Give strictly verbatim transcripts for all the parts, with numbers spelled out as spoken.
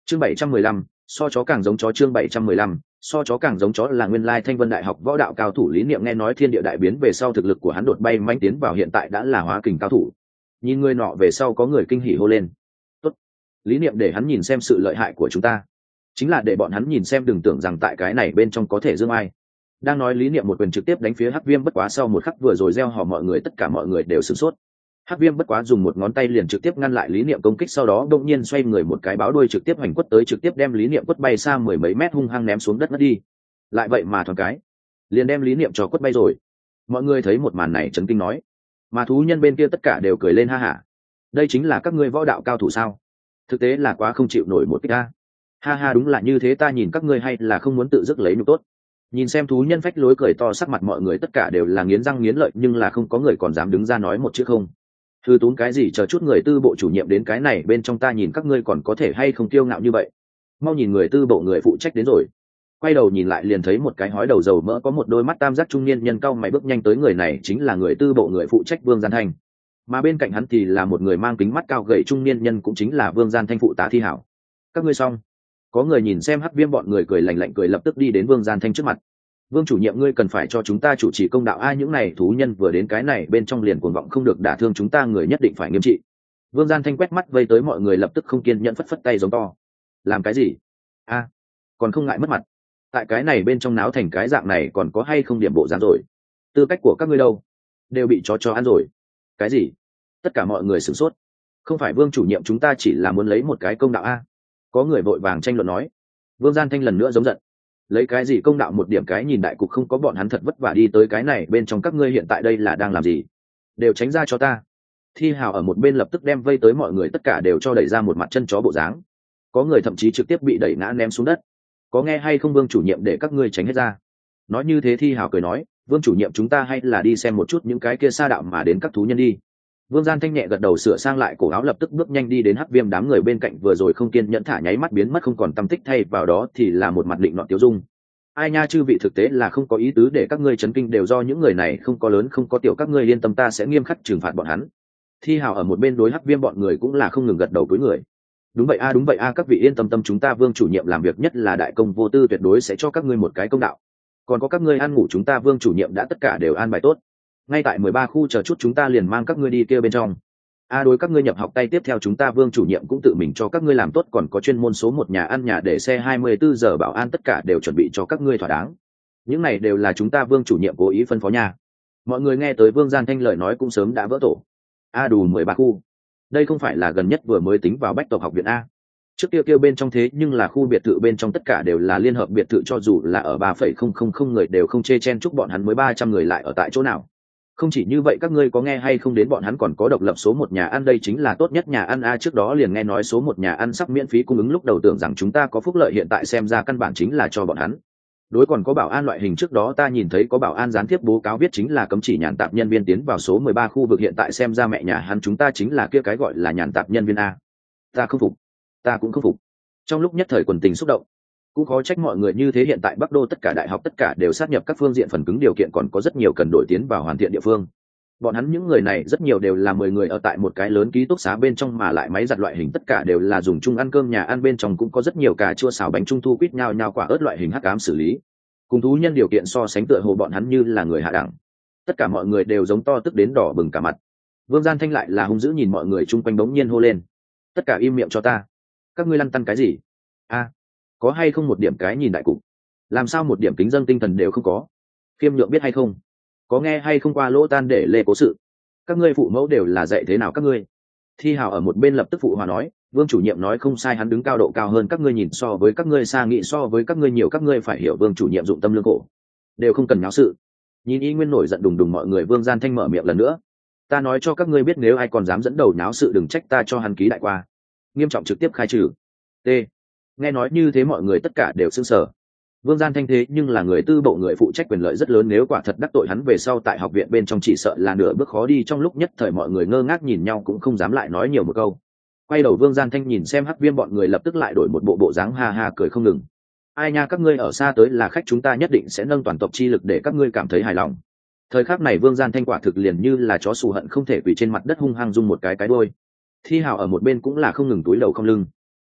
chương bảy trăm mười lăm, so chó càng giống chó. Chương bảy trăm mười lăm, so chó càng giống chó là nguyên lai Thanh Vân Đại học võ đạo cao thủ Lý Niệm. Nghe nói thiên địa đại biến về sau thực lực của hắn đột bay manh tiến vào, hiện tại đã là hóa kình cao thủ. Nhìn người nọ về sau có người kinh hỉ hô lên: tốt! Lý Niệm để hắn nhìn xem sự lợi hại của chúng ta, chính là để bọn hắn nhìn xem, đừng tưởng rằng tại cái này bên trong có thể dương ai. Đang nói Lý Niệm một quyền trực tiếp đánh phía Hắc Viêm Bất Quá, sau một khắc vừa rồi gieo hò mọi người tất cả mọi người đều sửng sốt. Hắc Viêm Bất Quá dùng một ngón tay liền trực tiếp ngăn lại Lý Niệm công kích, sau đó đột nhiên xoay người một cái báo đuôi trực tiếp hoành quất tới, trực tiếp đem Lý Niệm quất bay xa mười mấy mét, hung hăng ném xuống đất mất đi. Lại vậy mà thoáng cái liền đem Lý Niệm cho quất bay rồi. Mọi người thấy một màn này chấn kinh nói, mà thú nhân bên kia tất cả đều cười lên ha hả. Đây chính là các ngươi võ đạo cao thủ sao? Thực tế là quá không chịu nổi một kích ta. Ha ha, đúng là như thế, ta nhìn các ngươi hay là không muốn tự dứt lấy nhục tốt. Nhìn xem thú nhân phách lối cười to, sắc mặt mọi người tất cả đều là nghiến răng nghiến lợi, nhưng là không có người còn dám đứng ra nói một chữ không. Thư tốn cái gì, chờ chút người tư bộ chủ nhiệm đến cái này bên trong, ta nhìn các ngươi còn có thể hay không kiêu ngạo như vậy. Mau nhìn, người tư bộ người phụ trách đến rồi. Quay đầu nhìn lại liền thấy một cái hói đầu dầu mỡ có một đôi mắt tam giác trung niên nhân cao mày bước nhanh tới, người này chính là người tư bộ người phụ trách Vương Gian Thanh, mà bên cạnh hắn thì là một người mang kính mắt cao gầy trung niên nhân, cũng chính là Vương Gian Thanh phụ tá Thi Hảo. Các ngươi xong. Có người nhìn xem Hắc Viêm bọn người cười lạnh lạnh cười, lập tức đi đến Vương Gian Thanh trước mặt. Vương chủ nhiệm, ngươi cần phải cho chúng ta chủ trì công đạo a, những này thú nhân vừa đến cái này bên trong liền cuồng vọng, không được đả thương chúng ta, người nhất định phải nghiêm trị. Vương Gian Thanh quét mắt vây tới mọi người, lập tức không kiên nhẫn phất phất tay giống to. Làm cái gì a? Còn không ngại mất mặt, tại cái này bên trong náo thành cái dạng này, còn có hay không điểm bộ dáng rồi? Tư cách của các ngươi đâu? Đều bị chó cho ăn rồi. Cái gì? Tất cả mọi người sửng sốt. Không phải Vương chủ nhiệm, chúng ta chỉ là muốn lấy một cái công đạo a. Có người vội vàng tranh luận nói. Vương Gian Thanh lần nữa giống giận. Lấy cái gì công đạo, một điểm cái nhìn đại cục không có, bọn hắn thật vất vả đi tới cái này bên trong, các ngươi hiện tại đây là đang làm gì? Đều tránh ra cho ta. Thi Hào ở một bên lập tức đem vây tới mọi người tất cả đều cho đẩy ra một mặt chân chó bộ dáng. Có người thậm chí trực tiếp bị đẩy ngã ném xuống đất. Có nghe hay không, Vương chủ nhiệm để các ngươi tránh hết ra. Nói như thế Thi Hào cười nói, Vương chủ nhiệm, chúng ta hay là đi xem một chút những cái kia sa đạo mà đến các thú nhân đi. Vương Gian Thanh nhẹ gật đầu, sửa sang lại cổ áo, lập tức bước nhanh đi đến Hắc Viêm đám người bên cạnh, vừa rồi không kiên nhẫn thả nháy mắt biến mất không còn tăm tích, thay vào đó thì là một mặt định nọ tiêu dung. Ai nha, chư vị, thực tế là không có ý tứ để các ngươi chấn kinh, đều do những người này không có lớn không có tiểu, các ngươi yên tâm, ta sẽ nghiêm khắc trừng phạt bọn hắn. Thi Hào ở một bên đối Hắc Viêm bọn người cũng là không ngừng gật đầu với người. Đúng vậy a, đúng vậy a, các vị yên tâm tâm, chúng ta Vương chủ nhiệm làm việc nhất là đại công vô tư, tuyệt đối sẽ cho các ngươi một cái công đạo. Còn có các ngươi ăn ngủ, chúng ta Vương chủ nhiệm đã tất cả đều an bài tốt, ngay tại mười ba khu, chờ chút chúng ta liền mang các ngươi đi kia bên trong. A, đối các ngươi nhập học tay tiếp theo chúng ta Vương chủ nhiệm cũng tự mình cho các ngươi làm tốt, còn có chuyên môn số một nhà ăn nhà để xe hai mươi bốn giờ bảo an, tất cả đều chuẩn bị cho các ngươi thỏa đáng. Những này đều là chúng ta Vương chủ nhiệm cố ý phân phó nha. Mọi người nghe tới Vương Gian Thanh lời nói cũng sớm đã vỡ tổ. A, đủ mười ba khu, đây không phải là gần nhất vừa mới tính vào Bách tộc học viện a? Trước kia kêu bên trong thế nhưng là khu biệt thự bên trong tất cả đều là liên hợp biệt thự, cho dù là ở ba phẩy không không không người đều không chê chen chúc, bọn hắn mới ba trăm người lại ở tại chỗ nào. Không chỉ như vậy, các ngươi có nghe hay không, đến bọn hắn còn có độc lập số một nhà ăn, đây chính là tốt nhất nhà ăn a. Trước đó liền nghe nói số một nhà ăn sắp miễn phí cung ứng, lúc đầu tưởng rằng chúng ta có phúc lợi, hiện tại xem ra căn bản chính là cho bọn hắn. Đối, còn có bảo an loại hình, trước đó ta nhìn thấy có bảo an gián tiếp bố cáo viết chính là cấm chỉ nhàn tạp nhân viên tiến vào số mười ba khu vực, hiện tại xem ra mẹ nhà hắn chúng ta chính là kia cái gọi là nhàn tạp nhân viên a. Ta không phục, ta cũng không phục. Trong lúc nhất thời quần tình xúc động, cũng khó trách mọi người như thế. Hiện tại Bắc Đô tất cả đại học tất cả đều sát nhập các phương diện phần cứng điều kiện, còn có rất nhiều cần đổi tiến vào hoàn thiện địa phương. Bọn hắn những người này rất nhiều đều là mười người ở tại một cái lớn ký túc xá bên trong, mà lại máy giặt loại hình tất cả đều là dùng chung ăn cơm, nhà ăn bên trong cũng có rất nhiều cà chua xào bánh trung thu quýt nhau nhau quả ớt loại hình hắc ám xử lý. Cùng thú nhân điều kiện so sánh, tựa hồ bọn hắn như là người hạ đẳng. Tất cả mọi người đều giống to tức đến đỏ bừng cả mặt. Vương Gian Thanh lại là hung dữ nhìn mọi người chung quanh, bỗng nhiên hô lên, tất cả im miệng cho ta. Các ngươi lăn tăn cái gì a? Có hay không một điểm cái nhìn đại cục? Làm sao một điểm kính dân tinh thần đều không có? Khiêm nhượng biết hay không? Có nghe hay không, qua lỗ tan để lê cố sự? Các ngươi phụ mẫu đều là dạy thế nào các ngươi? Thi Hào ở một bên lập tức phụ hòa nói, Vương chủ nhiệm nói không sai, hắn đứng cao độ cao hơn các ngươi, nhìn so với các ngươi xa, nghĩ so với các ngươi nhiều, các ngươi phải hiểu Vương chủ nhiệm dụng tâm lương khổ, đều không cần nháo sự. Nhìn y nguyên nổi giận đùng đùng mọi người, Vương Gian Thanh mở miệng lần nữa, ta nói cho các ngươi biết, nếu ai còn dám dẫn đầu nháo sự đừng trách ta cho hắn ký đại qua, nghiêm trọng trực tiếp khai trừ. T. Nghe nói như thế mọi người tất cả đều sững sờ. Vương Gian Thanh thế nhưng là người tư bộ người phụ trách, quyền lợi rất lớn, nếu quả thật đắc tội hắn về sau tại học viện bên trong chỉ sợ là nửa bước khó đi. Trong lúc nhất thời mọi người ngơ ngác nhìn nhau, cũng không dám lại nói nhiều một câu. Quay đầu Vương Gian Thanh nhìn xem Hắc Viêm bọn người, lập tức lại đổi một bộ bộ dáng ha ha cười không ngừng. Ai nha, các ngươi ở xa tới là khách, chúng ta nhất định sẽ nâng toàn tộc chi lực để các ngươi cảm thấy hài lòng. Thời khắc này Vương Gian Thanh quả thực liền như là chó xù hận không thể quỳ trên mặt đất hung hăng rung một cái cái đôi. Thi Hào ở một bên cũng là không ngừng túi đầu không lưng.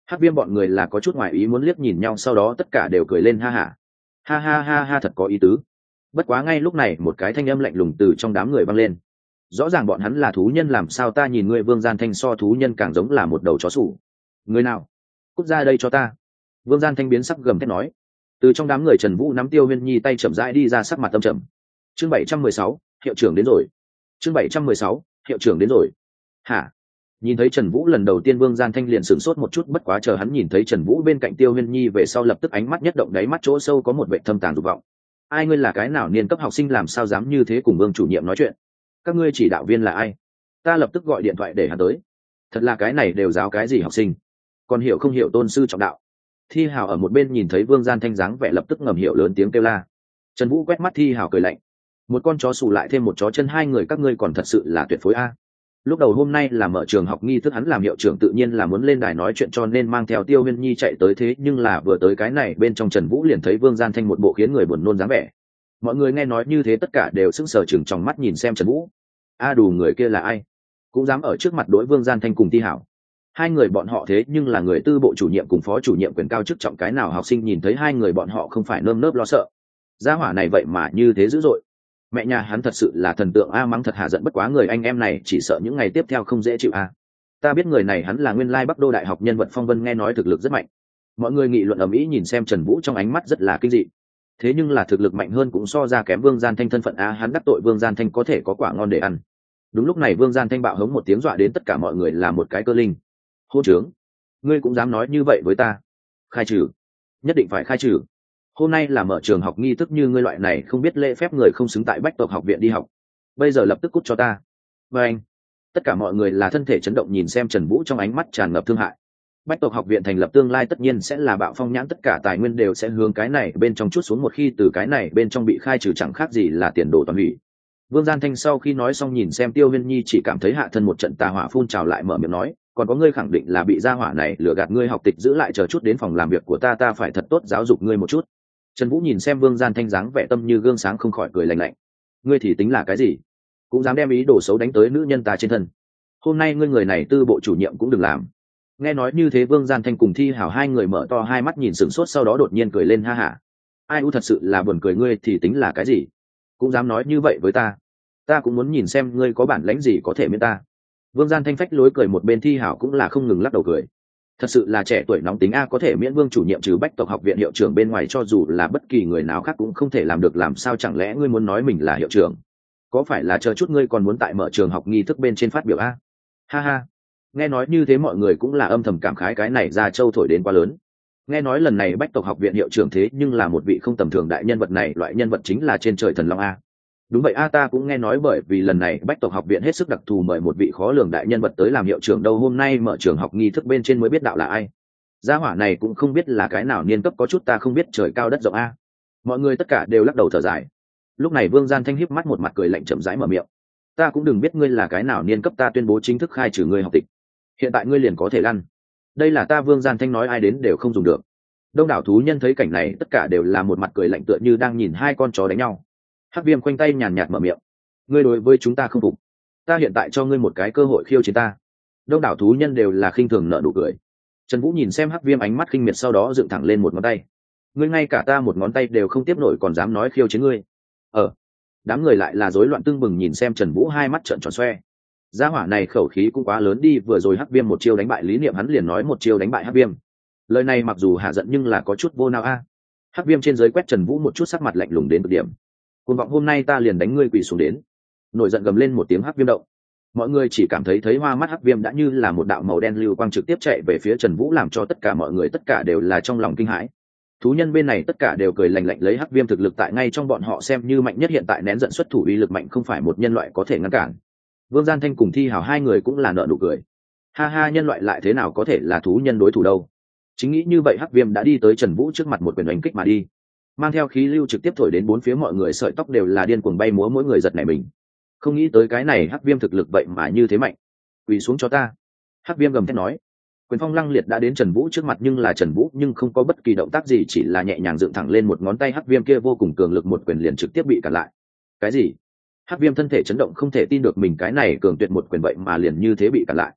Hắc viêm bọn người là có chút ngoài ý muốn liếc nhìn nhau, sau đó tất cả đều cười lên ha hả. Ha. ha ha ha ha thật có ý tứ. Bất quá ngay lúc này một cái thanh âm lạnh lùng từ trong đám người vang lên. Rõ ràng bọn hắn là thú nhân, làm sao ta nhìn ngươi Vương Gian Thanh so thú nhân càng giống là một đầu chó sủ. Người nào cút ra đây cho ta. Vương Gian Thanh biến sắc gầm thét nói. Từ trong đám người Trần Vũ nắm Tiêu Huyên Nhi tay chậm rãi đi ra, sắc mặt tâm trầm. Chương bảy trăm mười sáu, hiệu trưởng đến rồi. Chương bảy trăm mười sáu, hiệu trưởng đến rồi. Hả? Nhìn thấy Trần Vũ lần đầu tiên, Vương Gian Thanh liền sửng sốt một chút, bất quá chờ hắn nhìn thấy Trần Vũ bên cạnh Tiêu Huyên Nhi về sau, lập tức ánh mắt nhất động, đáy mắt chỗ sâu có một vẻ thâm tàng dục vọng. Ai, ngươi là cái nào niên cấp học sinh, làm sao dám như thế cùng Vương chủ nhiệm nói chuyện? Các ngươi chỉ đạo viên là ai? Ta lập tức gọi điện thoại để hắn tới. Thật là cái này đều giáo cái gì học sinh, còn hiểu không hiểu tôn sư trọng đạo. Thi Hào ở một bên nhìn thấy Vương Gian Thanh dáng vẻ lập tức ngầm hiểu, lớn tiếng kêu la. Trần Vũ quét mắt Thi Hào cười lạnh. Một con chó xù lại thêm một chó chân, hai người các ngươi còn thật sự là tuyệt phối a. Lúc đầu hôm nay là mở trường học nghi thức, hắn làm hiệu trưởng tự nhiên là muốn lên đài nói chuyện, cho nên mang theo Tiêu Huyên Nhi chạy tới, thế nhưng là vừa tới cái này bên trong, Trần Vũ liền thấy Vương Gian Thanh một bộ khiến người buồn nôn dáng vẻ. Mọi người nghe nói như thế tất cả đều sững sờ chừng trong mắt nhìn xem Trần Vũ. A đủ, người kia là ai cũng dám ở trước mặt đối Vương Gian Thanh cùng Thi Hảo. Hai người bọn họ thế nhưng là người tư bộ chủ nhiệm cùng phó chủ nhiệm quyền cao chức trọng, cái nào học sinh nhìn thấy hai người bọn họ không phải nơm nớp lo sợ. Gia hỏa này vậy mà như thế dữ dội. Mẹ nhà hắn thật sự là thần tượng a, mắng thật hạ giận, bất quá người anh em này chỉ sợ những ngày tiếp theo không dễ chịu a. Ta biết người này, hắn là nguyên lai Bắc Đô Đại học nhân vật phong vân, nghe nói thực lực rất mạnh. Mọi người nghị luận ầm ĩ, nhìn xem Trần Vũ trong ánh mắt rất là kinh dị. Thế nhưng là thực lực mạnh hơn cũng so ra kém Vương Gian Thanh thân phận a, hắn đắc tội Vương Gian Thanh có thể có quả ngon để ăn. Đúng lúc này Vương Gian Thanh bạo hống một tiếng, dọa đến tất cả mọi người là một cái cơ linh. Hô trướng, ngươi cũng dám nói như vậy với ta? Khai trừ, nhất định phải khai trừ. Hôm nay là mở trường học nghi thức, như ngươi loại này không biết lễ phép người không xứng tại Bách tộc học viện đi học. Bây giờ lập tức cút cho ta. Và anh, tất cả mọi người là thân thể chấn động nhìn xem Trần Vũ, trong ánh mắt tràn ngập thương hại. Bách tộc học viện thành lập tương lai tất nhiên sẽ là bạo phong nhãn, tất cả tài nguyên đều sẽ hướng cái này bên trong chút xuống, một khi từ cái này bên trong bị khai trừ chẳng khác gì là tiền đồ toàn hủy. Vương Gian Thanh sau khi nói xong nhìn xem Tiêu Huyên Nhi, chỉ cảm thấy hạ thân một trận tà hỏa phun trào, lại mở miệng nói, còn có ngươi khẳng định là bị gia hỏa này lừa gạt ngươi học tịch, giữ lại chờ chút đến phòng làm việc của ta, ta phải thật tốt giáo dục ngươi một chút. Trần Vũ nhìn xem Vương Gian Thanh dáng vẻ tâm như gương sáng, không khỏi cười lạnh lạnh. Ngươi thì tính là cái gì, cũng dám đem ý đồ xấu đánh tới nữ nhân ta trên thân. Hôm nay ngươi người này tư bộ chủ nhiệm cũng đừng làm. Nghe nói như thế Vương Gian Thanh cùng Thi Hảo hai người mở to hai mắt nhìn sửng sốt, sau đó đột nhiên cười lên ha hả. Ai u, thật sự là buồn cười, ngươi thì tính là cái gì, cũng dám nói như vậy với ta. Ta cũng muốn nhìn xem ngươi có bản lãnh gì có thể miễn ta. Vương Gian Thanh phách lối cười, một bên Thi Hảo cũng là không ngừng lắc đầu cười. Thật sự là trẻ tuổi nóng tính a, có thể miễn Vương chủ nhiệm trừ Bách tộc học viện hiệu trưởng bên ngoài, cho dù là bất kỳ người nào khác cũng không thể làm được, làm sao chẳng lẽ ngươi muốn nói mình là hiệu trưởng? Có phải là chờ chút ngươi còn muốn tại mở trường học nghi thức bên trên phát biểu a? Ha ha. Nghe nói như thế mọi người cũng là âm thầm cảm khái, cái này ra châu thổi đến quá lớn. Nghe nói lần này Bách tộc học viện hiệu trưởng thế nhưng là một vị không tầm thường đại nhân vật, này loại nhân vật chính là trên trời thần long a. Đúng vậy a, ta cũng nghe nói, bởi vì lần này Bách tộc học viện hết sức đặc thù mời một vị khó lường đại nhân vật tới làm hiệu trưởng đâu, hôm nay mở trường học nghi thức bên trên mới biết đạo là ai. Gia hỏa này cũng không biết là cái nào niên cấp, có chút ta không biết trời cao đất rộng a. Mọi người tất cả đều lắc đầu thở dài. Lúc này Vương Gian Thanh híp mắt một mặt cười lạnh, chậm rãi mở miệng. Ta cũng đừng biết ngươi là cái nào niên cấp, ta tuyên bố chính thức khai trừ ngươi học tịch. Hiện tại ngươi liền có thể lăn. Đây là ta Vương Gian Thanh nói, ai đến đều không dùng được. Đông đảo thú nhân thấy cảnh này tất cả đều là một mặt cười lạnh, tựa như đang nhìn hai con chó đánh nhau. Hắc Viêm khoanh tay nhàn nhạt mở miệng. Ngươi đối với chúng ta không phục, ta hiện tại cho ngươi một cái cơ hội khiêu chiến ta. Đông đảo thú nhân đều là khinh thường nở nụ cười. Trần Vũ nhìn xem Hắc Viêm ánh mắt khinh miệt, sau đó dựng thẳng lên một ngón tay. Ngươi ngay cả ta một ngón tay đều không tiếp nổi, còn dám nói khiêu chiến ngươi? Ờ. Đám người lại là rối loạn tương bừng nhìn xem Trần Vũ, hai mắt trợn tròn xoe. Gia hỏa này khẩu khí cũng quá lớn đi, vừa rồi Hắc Viêm một chiêu đánh bại Lý Niệm, hắn liền nói một chiêu đánh bại Hắc Viêm. Lời này mặc dù hạ giận nhưng là có chút vô nào a. Hắc Viêm trên dưới quét Trần Vũ một chút, sắc mặt lạnh lùng đến cực điểm. Cuồng vọng, hôm nay ta liền đánh ngươi quỳ xuống đến. Nổi giận gầm lên một tiếng, Hắc Viêm động. Mọi người chỉ cảm thấy thấy hoa mắt Hắc Viêm đã như là một đạo màu đen lưu quang trực tiếp chạy về phía Trần Vũ, làm cho tất cả mọi người tất cả đều là trong lòng kinh hãi. Thú nhân bên này tất cả đều cười lạnh lạnh, lấy Hắc Viêm thực lực tại ngay trong bọn họ xem như mạnh nhất, hiện tại nén giận xuất thủ, uy lực mạnh không phải một nhân loại có thể ngăn cản. Vương Gian Thanh cùng Thi Hào hai người cũng là nở nụ cười. Ha ha, nhân loại lại thế nào có thể là thú nhân đối thủ đâu. Chính nghĩ như vậy Hắc Viêm đã đi tới Trần Vũ trước mặt, một quyền đánh kích mà đi, mang theo khí lưu trực tiếp thổi đến bốn phía, mọi người sợi tóc đều là điên cuồng bay múa, mỗi người giật nảy mình. Không nghĩ tới cái này Hắc Viêm thực lực vậy mà như thế mạnh. Quỳ xuống cho ta. Hắc Viêm gầm thét nói. Quyền phong lăng liệt đã đến Trần Vũ trước mặt, nhưng là Trần Vũ nhưng không có bất kỳ động tác gì, chỉ là nhẹ nhàng dựng thẳng lên một ngón tay, Hắc Viêm kia vô cùng cường lực một quyền liền trực tiếp bị cản lại. Cái gì? Hắc Viêm thân thể chấn động, không thể tin được mình cái này cường tuyệt một quyền vậy mà liền như thế bị cản lại.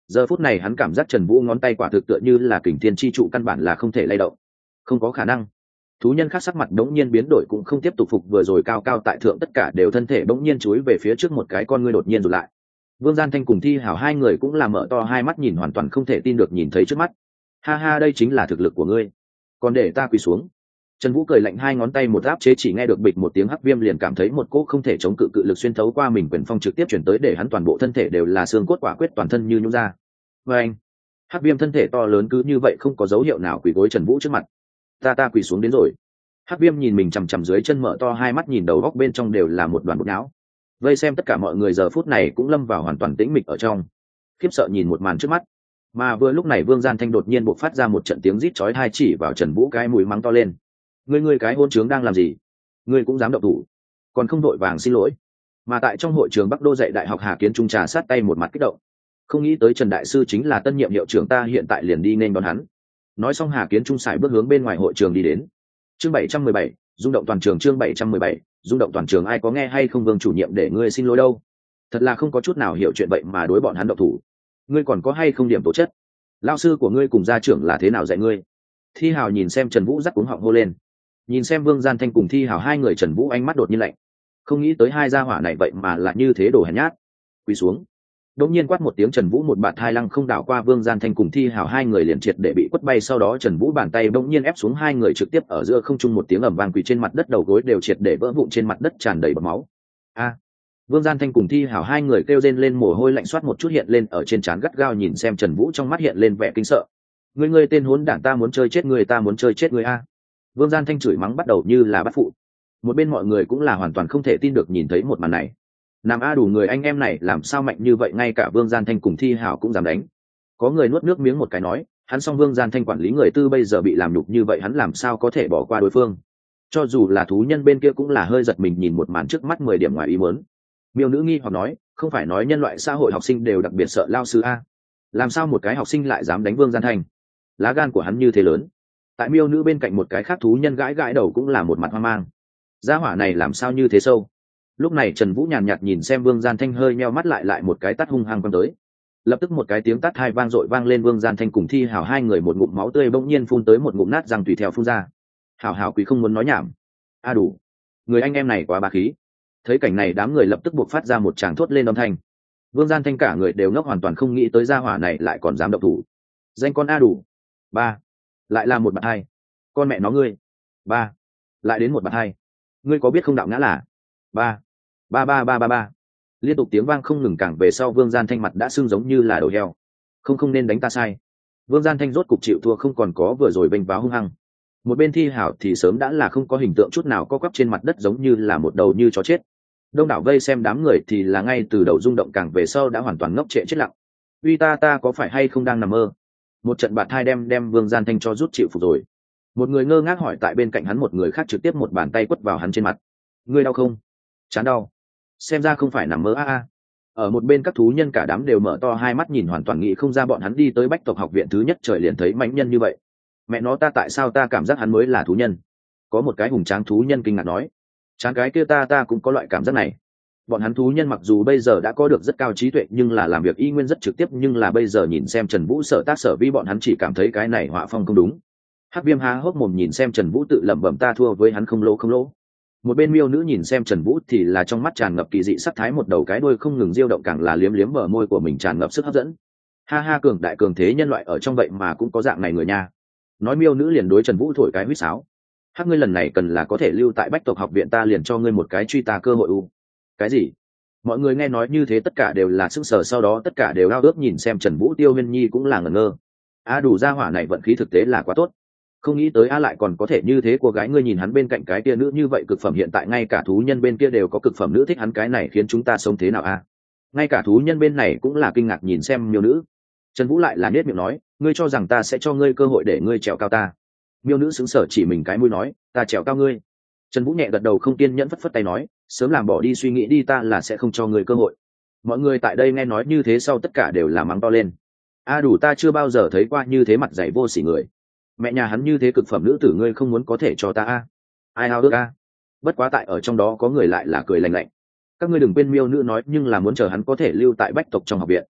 Giờ phút này hắn cảm giác Trần Vũ ngón tay quả thực tựa như là kình thiên chi trụ, căn bản là không thể lay động. Không có khả năng. Thú nhân khác sắc mặt đống nhiên biến đổi, cũng không tiếp tục phục vừa rồi cao cao tại thượng, tất cả đều thân thể đống nhiên chúi về phía trước, một cái con ngươi đột nhiên rụt lại. Vương Gian Thanh cùng Thi Hảo hai người cũng là mở to hai mắt nhìn, hoàn toàn không thể tin được nhìn thấy trước mắt. Ha ha, đây chính là thực lực của ngươi, còn để ta quỳ xuống. Trần Vũ cười lạnh, hai ngón tay một áp chế, chỉ nghe được bịch một tiếng, Hắc Viêm liền cảm thấy một cỗ không thể chống cự cự lực xuyên thấu qua mình, quyền phong trực tiếp chuyển tới, để hắn toàn bộ thân thể đều là xương cốt quả quyết, toàn thân như nhũn ra. Và anh, Hắc Viêm thân thể to lớn cứ như vậy không có dấu hiệu nào quỳ gối Trần Vũ trước mặt. Ta ta quỳ xuống đến rồi. Hắc Viêm nhìn mình chằm chằm dưới chân, mở to hai mắt nhìn, đầu góc bên trong đều là một đoàn bột não. Vây xem tất cả mọi người giờ phút này cũng lâm vào hoàn toàn tĩnh mịch ở trong, khiếp sợ nhìn một màn trước mắt. Mà vừa lúc này Vương Gian Thanh đột nhiên bộc phát ra một trận tiếng rít chói tai, chỉ vào Trần Vũ cái mũi mắng to lên. Ngươi ngươi cái hôn trướng đang làm gì? Ngươi cũng dám động thủ? Còn không đội vàng xin lỗi. Mà tại trong hội trường Bắc Đô dạy đại học, Hà Kiến Trung trà sát tay một mặt kích động. Không nghĩ tới Trần đại sư chính là tân nhiệm hiệu trưởng, ta hiện tại liền đi nên đón hắn. Nói xong Hà Kiến Trung sải bước hướng bên ngoài hội trường đi đến. Chương bảy trăm mười bảy, rung động toàn trường. Chương bảy trăm mười bảy, rung động toàn trường. Ai có nghe hay không, Vương chủ nhiệm để ngươi xin lỗi đâu. Thật là không có chút nào hiểu chuyện vậy mà đối bọn hắn động thủ. Ngươi còn có hay không điểm tố chất? Lão sư của ngươi cùng gia trưởng là thế nào dạy ngươi? Thi Hào nhìn xem Trần Vũ rắc cuống họng hô lên. Nhìn xem Vương Gian Thanh cùng Thi Hào hai người, Trần Vũ ánh mắt đột nhiên lạnh. Không nghĩ tới hai gia hỏa này vậy mà là như thế, đồ hèn nhát. Quỳ xuống. Đột nhiên quát một tiếng, Trần Vũ một bạt hai lăng không đảo qua Vương Gian Thanh cùng Thi Hào hai người, liền triệt để bị quất bay. Sau đó Trần Vũ bàn tay đột nhiên ép xuống hai người, trực tiếp ở giữa không trung một tiếng ầm vang, quỳ trên mặt đất, đầu gối đều triệt để vỡ vụn, trên mặt đất tràn đầy bọt máu. A! Vương Gian Thanh cùng Thi Hào hai người kêu rên lên, mồ hôi lạnh xoát một chút hiện lên ở trên trán, gắt gao nhìn xem Trần Vũ, trong mắt hiện lên vẻ kinh sợ. Ngươi ngươi tên hỗn đản, ta muốn chơi chết ngươi, ta muốn chơi chết ngươi a! Vương Gian Thanh chửi mắng bắt đầu như là bắt phụ. Một bên mọi người cũng là hoàn toàn không thể tin được nhìn thấy một màn này. Nam a đủ người anh em này làm sao mạnh như vậy, ngay cả Vương Gian Thanh cùng Thi Hảo cũng dám đánh. Có người nuốt nước miếng một cái nói, hắn xong Vương Gian Thanh quản lý người tư bây giờ bị làm nhục như vậy, hắn làm sao có thể bỏ qua đối phương. Cho dù là thú nhân bên kia cũng là hơi giật mình nhìn một màn trước mắt, mười điểm ngoài ý muốn. Miêu nữ nghi hoặc nói, không phải nói nhân loại xã hội học sinh đều đặc biệt sợ lao sư a, làm sao một cái học sinh lại dám đánh Vương Gian Thanh? Lá gan của hắn như thế lớn. Tại miêu nữ bên cạnh một cái khác thú nhân gãi gãi đầu, cũng là một mặt hoang mang. Gia hỏa này làm sao như thế sâu? Lúc này Trần Vũ nhàn nhạt nhìn xem Vương Gian Thanh, hơi meo mắt lại, lại một cái tát hung hăng quăng tới. Lập tức một cái tiếng tát hai vang dội vang lên, Vương Gian Thanh cùng Thi Hào hai người một ngụm máu tươi bỗng nhiên phun tới, một ngụm nát răng tùy theo phun ra. Hào hào quý không muốn nói nhảm. A đủ, người anh em này quá bá khí. Thấy cảnh này đám người lập tức buộc phát ra một tràng thốt lên âm thanh. Vương Gian Thanh cả người đều ngốc, hoàn toàn không nghĩ tới gia hỏa này lại còn dám động thủ. Danh con A đủ. Ba. Lại là một bạn hai. Con mẹ nó ngươi. Ba. Lại đến một bạn hai. Ngươi có biết không đạo ngã là. Ba. Ba ba ba ba ba. Liên tục tiếng vang không ngừng, càng về sau Vương Gian Thanh mặt đã sưng giống như là đầu heo. Không không nên đánh ta sai. Vương Gian Thanh rốt cục chịu thua, không còn có vừa rồi bênh váo hung hăng. Một bên Thi Hảo thì sớm đã là không có hình tượng chút nào, co quắp trên mặt đất giống như là một đầu như chó chết. Đông đảo vây xem đám người thì là ngay từ đầu rung động, càng về sau đã hoàn toàn ngốc trệ chết lặng. Uy ta ta có phải hay không đang nằm mơ? Một trận bạt thai đem đem Vương Gian Thanh cho rút chịu phục rồi. Một người ngơ ngác hỏi, tại bên cạnh hắn một người khác trực tiếp một bàn tay quất vào hắn trên mặt. Ngươi đau không? Chán đau. Xem ra không phải nằm mơ a a. Ở một bên các thú nhân cả đám đều mở to hai mắt nhìn, hoàn toàn nghĩ không ra bọn hắn đi tới Bách tộc học viện thứ nhất trời liền thấy mãnh nhân như vậy. Mẹ nó, ta tại sao ta cảm giác hắn mới là thú nhân? Có một cái hùng tráng thú nhân kinh ngạc nói. Chán cái kia ta ta cũng có loại cảm giác này. Bọn hắn thú nhân mặc dù bây giờ đã có được rất cao trí tuệ, nhưng là làm việc y nguyên rất trực tiếp, nhưng là bây giờ nhìn xem Trần Vũ sở tác sở vi, bọn hắn chỉ cảm thấy cái này họa phong không đúng. Hắc Viêm há hốc mồm nhìn xem Trần Vũ tự lẩm bẩm, ta thua với hắn không lỗ không lỗ. Một bên miêu nữ nhìn xem Trần Vũ thì là trong mắt tràn ngập kỳ dị sắc thái, một đầu cái đuôi không ngừng diêu động, càng là liếm liếm bờ môi của mình, tràn ngập sức hấp dẫn. Ha ha, cường đại cường thế nhân loại ở trong vậy mà cũng có dạng này người nha. Nói miêu nữ liền đối Trần Vũ thổi cái huýt sáo. Hắc, ngươi lần này cần là có thể lưu tại Bách tộc học viện, ta liền cho ngươi một cái truy tà cơ hội u. Cái gì? Mọi người nghe nói như thế tất cả đều là sững sờ, sau đó tất cả đều ao ước nhìn xem Trần Vũ. Tiêu Huyên Nhi cũng là ngẩn ngơ. A đủ gia hỏa này vận khí thực tế là quá tốt. Không nghĩ tới A lại còn có thể như thế. Cô gái, ngươi nhìn hắn bên cạnh cái kia nữ như vậy cực phẩm, hiện tại ngay cả thú nhân bên kia đều có cực phẩm nữ thích hắn, cái này khiến chúng ta sống thế nào a? Ngay cả thú nhân bên này cũng là kinh ngạc nhìn xem miêu nữ. Trần Vũ lại là nết miệng nói, ngươi cho rằng ta sẽ cho ngươi cơ hội để ngươi trèo cao ta? Miêu nữ sững sờ chỉ mình cái mũi nói, ta trèo cao ngươi? Trần Vũ nhẹ gật đầu, không kiên nhẫn phất phất tay nói, sớm làm bỏ đi suy nghĩ đi, ta là sẽ không cho ngươi cơ hội. Mọi người tại đây nghe nói như thế sau tất cả đều là mắng to lên. A đủ, ta chưa bao giờ thấy qua như thế mặt dày vô sỉ người. Mẹ nhà hắn như thế cực phẩm nữ tử, ngươi không muốn có thể cho ta a? Ai ao ước a? Bất quá tại ở trong đó có người lại là cười lạnh lạnh. Các ngươi đừng quên miêu nữ nói nhưng là muốn chờ hắn có thể lưu tại Bách tộc trong học viện.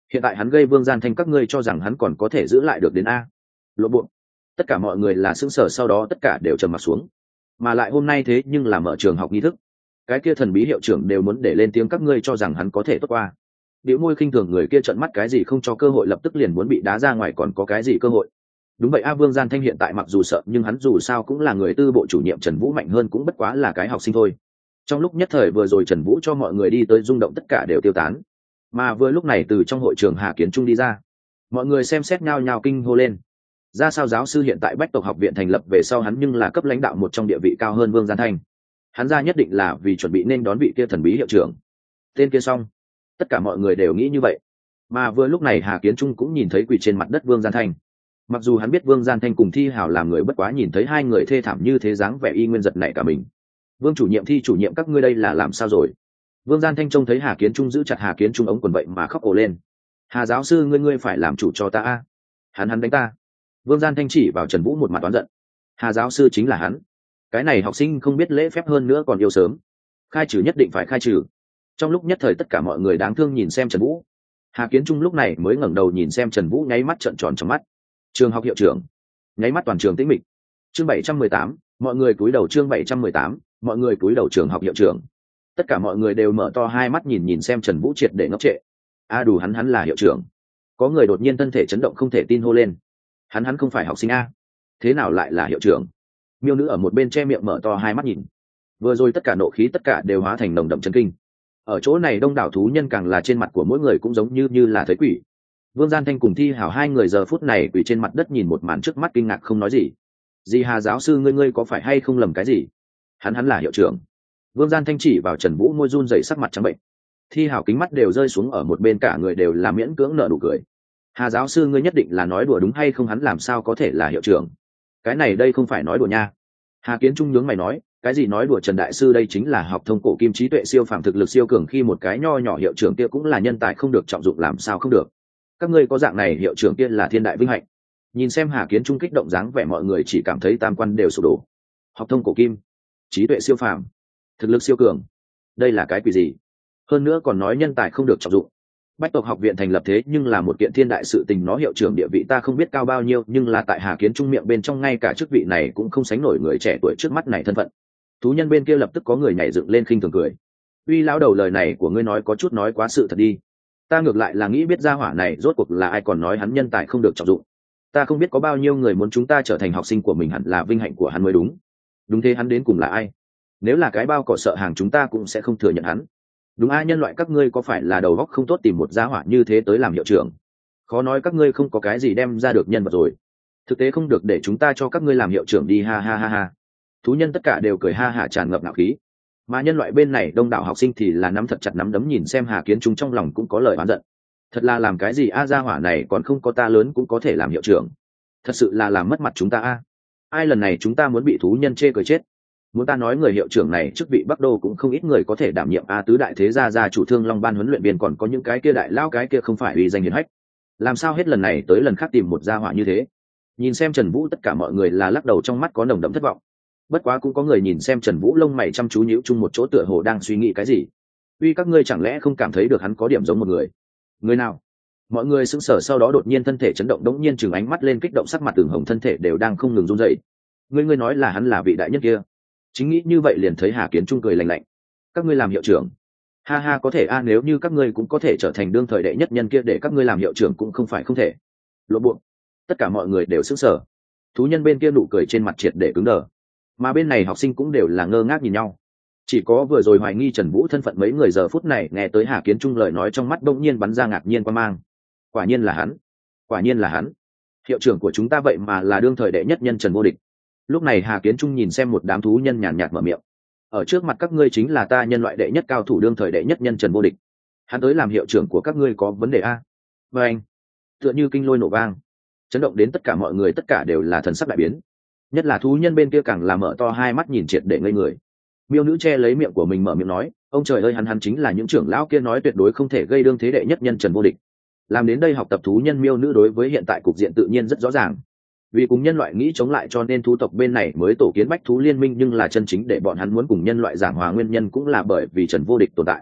hiện tại hắn gây Vương Gian Thanh, các ngươi cho rằng hắn còn có thể giữ lại được đến a? Lộ bộ. Tất cả mọi người là sững sờ, sau đó tất cả đều trầm mặt xuống. Mà lại hôm nay thế nhưng là mở trường học nghi thức, cái kia thần bí hiệu trưởng đều muốn để lên tiếng, các ngươi cho rằng hắn có thể tốt qua? Điệu môi khinh thường người kia trợn mắt, cái gì không cho cơ hội lập tức liền muốn bị đá ra ngoài, còn có cái gì cơ hội? Đúng vậy a, Vương Gian Thanh hiện tại mặc dù sợ nhưng hắn dù sao cũng là người tư bộ chủ nhiệm, Trần Vũ mạnh hơn cũng bất quá là cái học sinh thôi. Trong lúc nhất thời vừa rồi Trần Vũ cho mọi người đi tới rung động tất cả đều tiêu tán. Mà vừa lúc này từ trong hội trường Hà Kiến Trung đi ra, mọi người xem xét nhao nhao kinh hô lên. Ra sao giáo sư hiện tại Bách Tộc Học viện thành lập về sau hắn nhưng là cấp lãnh đạo một trong địa vị cao hơn Vương Gian Thanh. Hắn ra nhất định là vì chuẩn bị nên đón vị kia thần bí hiệu trưởng. Tên kia xong. Tất cả mọi người đều nghĩ như vậy. Mà vừa lúc này Hà Kiến Trung cũng nhìn thấy quỳ trên mặt đất Vương Gian Thanh. Mặc dù hắn biết Vương Gian Thanh cùng Thi Hào làm người bất quá, nhìn thấy hai người thê thảm như thế dáng vẻ y nguyên giật nảy cả mình. Vương chủ nhiệm, Thi chủ nhiệm, các ngươi đây là làm sao rồi? Vương Gian Thanh trông thấy Hà Kiến Trung giữ chặt Hà Kiến Trung ống quần vậy mà khóc ồ lên. Hà giáo sư, ngươi ngươi phải làm chủ cho ta a. Hắn hắn đánh ta. Vương Gian Thanh chỉ vào Trần Vũ một mặt oán giận. Hà giáo sư chính là hắn. Cái này học sinh không biết lễ phép, hơn nữa còn yêu sớm. Khai trừ, nhất định phải khai trừ. Trong lúc nhất thời tất cả mọi người đáng thương nhìn xem Trần Vũ. Hà Kiến Trung lúc này mới ngẩng đầu nhìn xem Trần Vũ, nháy mắt trợn tròn trong mắt. Trường học hiệu trưởng. Nháy mắt toàn trường tĩnh mịch. Chương bảy trăm mười tám, mọi người cúi đầu. Chương bảy trăm mười tám, mọi người cúi đầu. Trường học hiệu trưởng. Tất cả mọi người đều mở to hai mắt nhìn nhìn xem Trần Vũ triệt để ngốc trệ. A đủ, hắn hắn là hiệu trưởng. Có người đột nhiên thân thể chấn động không thể tin hô lên. Hắn hắn không phải học sinh a? Thế nào lại là hiệu trưởng? Miêu nữ ở một bên che miệng mở to hai mắt nhìn. Vừa rồi tất cả nộ khí tất cả đều hóa thành nồng đậm chấn kinh. Ở chỗ này đông đảo thú nhân càng là trên mặt của mỗi người cũng giống như như là thấy quỷ. Vương Gian Thanh cùng Thi Hảo hai người giờ phút này quỳ trên mặt đất nhìn một màn trước mắt kinh ngạc không nói gì. Gì Hà giáo sư, ngươi ngươi có phải hay không lầm cái gì? Hắn hắn là hiệu trưởng. Vương Gian Thanh chỉ vào Trần Vũ, môi run rẩy, sắc mặt trắng bệnh. Thi Hảo kính mắt đều rơi xuống, ở một bên cả người đều là miễn cưỡng nở nụ cười. Hà giáo sư, ngươi nhất định là nói đùa đúng hay không? Hắn làm sao có thể là hiệu trưởng? Cái này đây không phải nói đùa nha. Hà Kiến Trung nhướng mày nói, cái gì nói đùa Trần đại sư, đây chính là học thông cổ kim, trí tuệ siêu phàm, thực lực siêu cường, khi một cái nho nhỏ hiệu trưởng kia cũng là nhân tài không được trọng dụng làm sao không được. Các ngươi có dạng này hiệu trưởng kia là thiên đại vinh hạnh. Nhìn xem Hà Kiến Trung kích động dáng vẻ, mọi người chỉ cảm thấy tam quan đều sụp đổ. Học thông cổ kim, trí tuệ siêu phàm, thực lực siêu cường, đây là cái quỷ gì? Hơn nữa còn nói nhân tài không được trọng dụng. Bách Tộc Học viện thành lập thế nhưng là một kiện thiên đại sự tình, nó hiệu trưởng địa vị ta không biết cao bao nhiêu, nhưng là tại Hà Kiến Trung miệng bên trong ngay cả chức vị này cũng không sánh nổi người trẻ tuổi trước mắt này thân phận. Thú nhân bên kia lập tức có người nhảy dựng lên khinh thường cười. Uy lão đầu, lời này của ngươi nói có chút nói quá sự thật đi. Ta ngược lại là nghĩ biết gia hỏa này rốt cuộc là ai, còn nói hắn nhân tài không được trọng dụng. Ta không biết có bao nhiêu người muốn chúng ta trở thành học sinh của mình, hẳn là vinh hạnh của hắn mới đúng. Đúng thế, hắn đến cùng là ai? Nếu là cái bao cỏ sợ hàng chúng ta cũng sẽ không thừa nhận hắn. Đúng a, nhân loại các ngươi có phải là đầu óc không tốt tìm một gia hỏa như thế tới làm hiệu trưởng? Khó nói các ngươi không có cái gì đem ra được nhân vật rồi. Thực tế không được để chúng ta cho các ngươi làm hiệu trưởng đi, ha ha ha ha. Thú nhân tất cả đều cười ha hả tràn ngập ngạo khí. Mà nhân loại bên này đông đảo học sinh thì là nắm thật chặt nắm đấm nhìn xem Hà Kiến Trung, trong lòng cũng có lời oán giận. Thật là làm cái gì a, gia hỏa này còn không có ta lớn cũng có thể làm hiệu trưởng. Thật sự là làm mất mặt chúng ta a. Ai lần này chúng ta muốn bị thú nhân chê cười chết. Muốn ta nói người hiệu trưởng này chức vị Bắc Đô cũng không ít người có thể đảm nhiệm a, tứ đại thế gia gia chủ, Thương Long ban huấn luyện viên, còn có những cái kia đại lao, cái kia không phải uy danh hiển hách. Làm sao hết lần này tới lần khác tìm một gia hỏa như thế? Nhìn xem Trần Vũ tất cả mọi người là lắc đầu, trong mắt có nồng đậm thất vọng. Bất quá cũng có người nhìn xem Trần Vũ lông mày chăm chú nhíu chung một chỗ, tựa hồ đang suy nghĩ cái gì. Uy, các ngươi chẳng lẽ không cảm thấy được hắn có điểm giống một người? Người nào? Mọi người sững sờ, sau đó đột nhiên thân thể chấn động, đống nhiên trừng ánh mắt lên, kích động sắc mặt từng hồng, thân thể đều đang không ngừng run rẩy. Ngươi ngươi nói là hắn là vị đại nhân kia? Chính nghĩ như vậy liền thấy Hà Kiến Trung cười lạnh lạnh. Các ngươi làm hiệu trưởng? Ha ha, có thể a, nếu như các ngươi cũng có thể trở thành đương thời đệ nhất nhân kia để các ngươi làm hiệu trưởng cũng không phải không thể. Lộ buộc. Tất cả mọi người đều sững sờ. Thú nhân bên kia nụ cười trên mặt triệt để cứng đờ. Mà bên này học sinh cũng đều là ngơ ngác nhìn nhau. Chỉ có vừa rồi hoài nghi Trần Vũ thân phận mấy người giờ phút này nghe tới Hà Kiến Trung lời nói, trong mắt đông nhiên bắn ra ngạc nhiên quan mang. Quả nhiên là hắn, quả nhiên là hắn, hiệu trưởng của chúng ta vậy mà là đương thời đệ nhất nhân Trần Vô Địch. Lúc này Hà Kiến Trung nhìn xem một đám thú nhân nhàn nhạt mở miệng. Ở trước mặt các ngươi chính là ta nhân loại đệ nhất cao thủ, đương thời đệ nhất nhân Trần Vô Địch. Hắn tới làm hiệu trưởng của các ngươi có vấn đề a? Và anh, tựa như kinh lôi nổ vang, chấn động đến tất cả mọi người, tất cả đều là thần sắc đại biến. Nhất là thú nhân bên kia càng là mở to hai mắt nhìn triệt để ngây người. Miêu nữ che lấy miệng của mình mở miệng nói, ông trời ơi, hắn hắn chính là những trưởng lão kia nói tuyệt đối không thể gây đương thế đệ nhất nhân Trần Vô Địch. Làm đến đây học tập thú nhân miêu nữ đối với hiện tại cục diện tự nhiên rất rõ ràng. Vì cùng nhân loại nghĩ chống lại cho nên thú tộc bên này mới tổ kiến bách thú liên minh, nhưng là chân chính để bọn hắn muốn cùng nhân loại giảng hòa nguyên nhân cũng là bởi vì Trần Vô Địch tồn tại.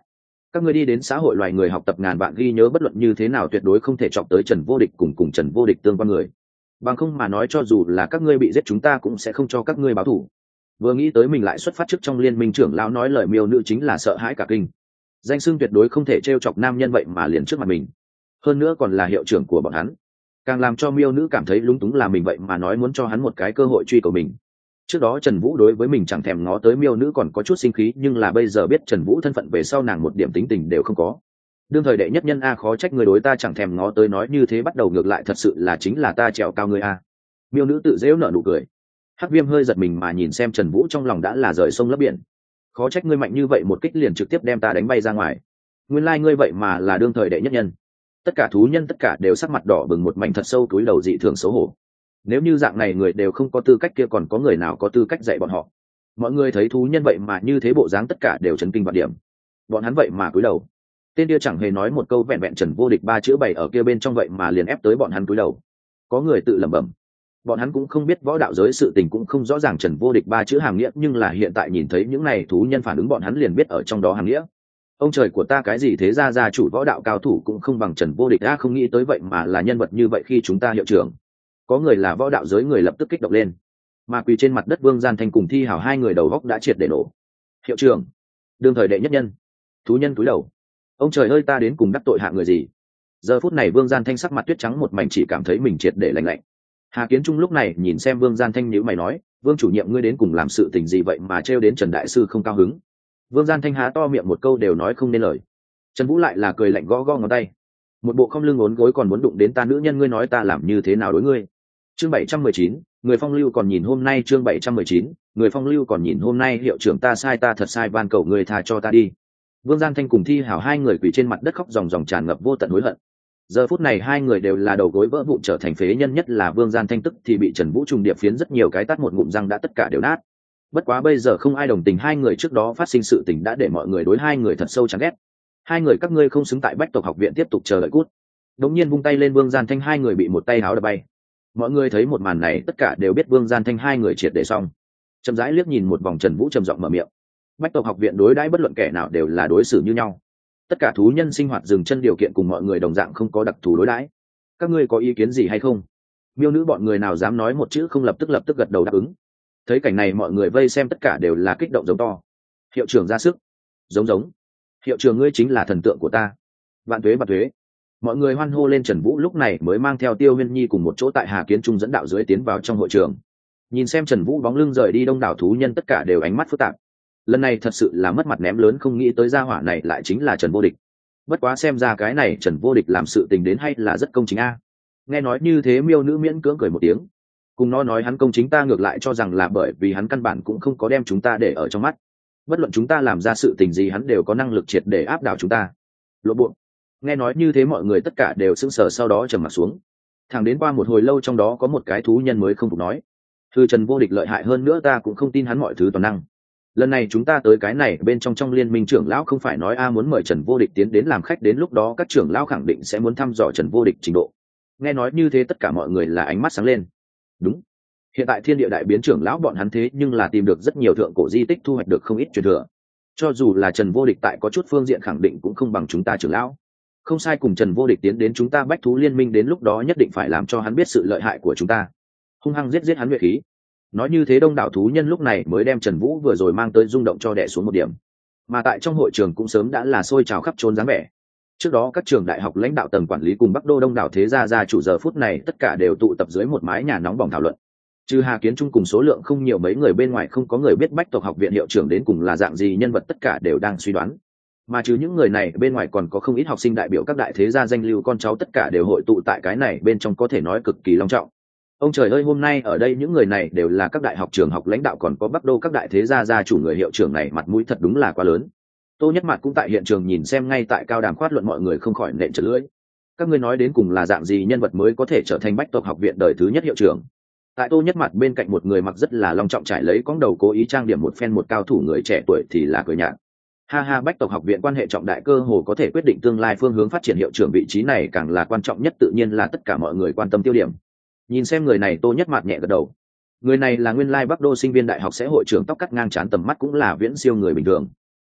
Các ngươi đi đến xã hội loài người học tập ngàn vạn ghi nhớ bất luận như thế nào tuyệt đối không thể chọc tới Trần Vô Địch cùng cùng Trần Vô Địch tương quan người. Bằng không mà nói cho dù là các ngươi bị giết chúng ta cũng sẽ không cho các ngươi báo thù. Vừa nghĩ tới mình lại xuất phát trước trong liên minh trưởng lão nói lời miêu nữ chính là sợ hãi cả kinh. Danh xưng tuyệt đối không thể trêu chọc nam nhân vậy mà liền trước mặt mình. Hơn nữa còn là hiệu trưởng của bọn hắn. Càng làm cho miêu nữ cảm thấy lúng túng là mình vậy mà nói muốn cho hắn một cái cơ hội truy cầu mình. Trước đó Trần Vũ đối với mình chẳng thèm ngó tới, miêu nữ còn có chút sinh khí, nhưng là bây giờ biết Trần Vũ thân phận về sau nàng một điểm tính tình đều không có. Đương thời đệ nhất nhân a, khó trách người đối ta chẳng thèm ngó tới, nói như thế bắt đầu ngược lại thật sự là chính là ta trèo cao người a. Miêu nữ tự dễu nở nụ cười. Hắc Viêm hơi giật mình mà nhìn xem Trần Vũ, trong lòng đã là rời sông lấp biển. Khó trách ngươi mạnh như vậy, một kích liền trực tiếp đem ta đánh bay ra ngoài. Nguyên lai like ngươi vậy mà là đương thời đệ nhất nhân. Tất cả thú nhân tất cả đều sắc mặt đỏ bừng, một mảnh thật sâu túi đầu dị thường xấu hổ. Nếu như dạng này người đều không có tư cách kia còn có người nào có tư cách dạy bọn họ. Mọi người thấy thú nhân vậy mà như thế bộ dáng tất cả đều chấn kinh vạn điểm. Bọn hắn vậy mà cúi đầu. Tên kia chẳng hề nói một câu, vẹn vẹn Trần Vô Địch ba chữ bày ở kia bên trong vậy mà liền ép tới bọn hắn cúi đầu. Có người tự lẩm bẩm. Bọn hắn cũng không biết võ đạo giới sự tình, cũng không rõ ràng Trần Vô Địch ba chữ hàm nghĩa, nhưng là hiện tại nhìn thấy những này thú nhân phản ứng, bọn hắn liền biết ở trong đó hàm nghĩa. Ông trời của ta, cái gì thế ra gia chủ võ đạo cao thủ cũng không bằng Trần Vô Địch a, không nghĩ tới vậy mà là nhân vật như vậy khi chúng ta hiệu trưởng. Có người là võ đạo giới người lập tức kích động lên, mà quỳ trên mặt đất Vương Gian Thanh cùng Thi Hảo hai người đầu góc đã triệt để nổ. Hiệu trưởng, đương thời đệ nhất nhân. Thú nhân cúi đầu. Ông trời ơi, ta đến cùng đắc tội hạ người gì? Giờ phút này Vương Gian Thanh sắc mặt tuyết trắng một mảnh, chỉ cảm thấy mình triệt để lạnh lạnh. Hà Kiến Trung lúc này nhìn xem Vương Gian Thanh nhíu mày nói, Vương chủ nhiệm ngươi đến cùng làm sự tình gì vậy mà trêu đến Trần đại sư không cao hứng? Vương Gian Thanh há to miệng một câu đều nói không nên lời. Trần Vũ lại là cười lạnh gõ gõ ngón tay. Một bộ không lưng ốn gối còn muốn đụng đến ta nữ nhân, ngươi nói ta làm như thế nào đối ngươi? Chương bảy trăm mười chín, người phong lưu còn nhìn hôm nay, chương bảy trăm mười chín, người phong lưu còn nhìn hôm nay, hiệu trưởng ta sai, ta thật sai, van cầu người tha cho ta đi. Vương Gian Thanh cùng Thi Hảo hai người quỳ trên mặt đất khóc ròng ròng, tràn ngập vô tận hối hận. Giờ phút này hai người đều là đầu gối vỡ vụn trở thành phế nhân, nhất là Vương Gian Thanh tức thì bị Trần Vũ trùng điệp phiến rất nhiều cái tát, một ngụm răng đã tất cả đều nát. Bất quá bây giờ không ai đồng tình hai người trước đó phát sinh sự tình, đã để mọi người đối hai người thật sâu chán ghét. Hai người các ngươi không xứng tại Bách Tộc Học viện tiếp tục chờ đợi cút. Đống nhiên vung tay lên, Vương Gian Thanh hai người bị một tay háo đập bay. Mọi người thấy một màn này tất cả đều biết Vương Gian Thanh hai người triệt để xong. Chậm rãi liếc nhìn một vòng, Trần Vũ trầm giọng mở miệng. Bách Tộc Học viện đối đãi bất luận kẻ nào đều là đối xử như nhau. Tất cả thú nhân sinh hoạt dừng chân điều kiện cùng mọi người đồng dạng, không có đặc thù đối đãi. Các ngươi có ý kiến gì hay không? Miêu nữ bọn người nào dám nói một chữ không, lập tức lập tức gật đầu đáp ứng. Thấy cảnh này mọi người vây xem tất cả đều là kích động giống to. Hiệu trưởng ra sức. Giống giống. Hiệu trưởng ngươi chính là thần tượng của ta. Vạn tuế vạn tuế. Mọi người hoan hô lên. Trần Vũ lúc này mới mang theo Tiêu Huyên Nhi cùng một chỗ tại Hà Kiến Trung dẫn đạo dưới tiến vào trong hội trường. Nhìn xem Trần Vũ bóng lưng rời đi, đông đảo thú nhân tất cả đều ánh mắt phức tạp. Lần này thật sự là mất mặt ném lớn, không nghĩ tới gia hỏa này lại chính là Trần Vô Địch. Bất quá xem ra cái này Trần Vô Địch làm sự tình đến hay là rất công chính a. Nghe nói như thế, miêu nữ miễn cưỡng cười một tiếng. Cùng nó nói hắn công chính, ta ngược lại cho rằng là bởi vì hắn căn bản cũng không có đem chúng ta để ở trong mắt. Bất luận chúng ta làm ra sự tình gì, hắn đều có năng lực triệt để áp đảo chúng ta. Lộ buộc. Nghe nói như thế mọi người tất cả đều sững sờ, sau đó trầm mặt xuống. Thẳng đến qua một hồi lâu, trong đó có một cái thú nhân mới không phục nói, thư Trần Vô Địch lợi hại hơn nữa, ta cũng không tin hắn mọi thứ toàn năng. Lần này chúng ta tới cái này bên trong trong liên minh trưởng lão không phải nói a muốn mời Trần Vô Địch tiến đến làm khách, đến lúc đó các trưởng lão khẳng định sẽ muốn thăm dò Trần Vô Địch trình độ. Nghe nói như thế tất cả mọi người là ánh mắt sáng lên. Đúng, hiện tại thiên địa đại biến trưởng lão bọn hắn thế nhưng là tìm được rất nhiều thượng cổ di tích, thu hoạch được không ít truyền thừa. Cho dù là Trần Vô Địch tại có chút phương diện khẳng định cũng không bằng chúng ta trưởng lão. Không sai, cùng Trần Vô Địch tiến đến chúng ta bách thú liên minh, đến lúc đó nhất định phải làm cho hắn biết sự lợi hại của chúng ta, hung hăng giết giết hắn nhuệ khí. Nói như thế đông đảo thú nhân lúc này mới đem Trần Vũ vừa rồi mang tới rung động cho đè xuống một điểm. Mà tại trong hội trường cũng sớm đã là sôi trào khắp trốn dáng vẻ. Trước đó các trường đại học lãnh đạo tầng quản lý cùng Bắc Đô đông đảo thế gia gia chủ giờ phút này tất cả đều tụ tập dưới một mái nhà nóng bỏng thảo luận. Trừ Hà Kiến Trung cùng số lượng không nhiều mấy người bên ngoài, không có người biết Bách Tộc Học viện hiệu trưởng đến cùng là dạng gì nhân vật, tất cả đều đang suy đoán. Mà trừ những người này bên ngoài còn có không ít học sinh đại biểu các đại thế gia danh lưu con cháu, tất cả đều hội tụ tại cái này bên trong, có thể nói cực kỳ long trọng. Ông trời ơi, hôm nay ở đây những người này đều là các đại học trường học lãnh đạo, còn có Bắc Đô các đại thế gia gia chủ, người hiệu trưởng này mặt mũi thật đúng là quá lớn. Tô Nhất Mạt cũng tại hiện trường nhìn xem, ngay tại cao đàm khoát luận, mọi người không khỏi nện trật lưỡi. Các ngươi nói đến cùng là dạng gì nhân vật mới có thể trở thành Bách Tộc Học viện đời thứ nhất hiệu trưởng? Tại Tô Nhất Mạt bên cạnh một người mặc rất là long trọng trải lấy cóng đầu, cố ý trang điểm một phen, một cao thủ người trẻ tuổi thì là cười nhạt. Ha ha, Bách Tộc Học viện quan hệ trọng đại, cơ hồ có thể quyết định tương lai phương hướng phát triển, hiệu trưởng vị trí này càng là quan trọng nhất, tự nhiên là tất cả mọi người quan tâm tiêu điểm. Nhìn xem người này, Tô Nhất Mạt nhẹ gật đầu. Người này là nguyên lai Bắc Đô sinh viên đại học sẽ hội trưởng, tóc cắt ngang trán, tầm mắt cũng là viễn siêu người bình thường.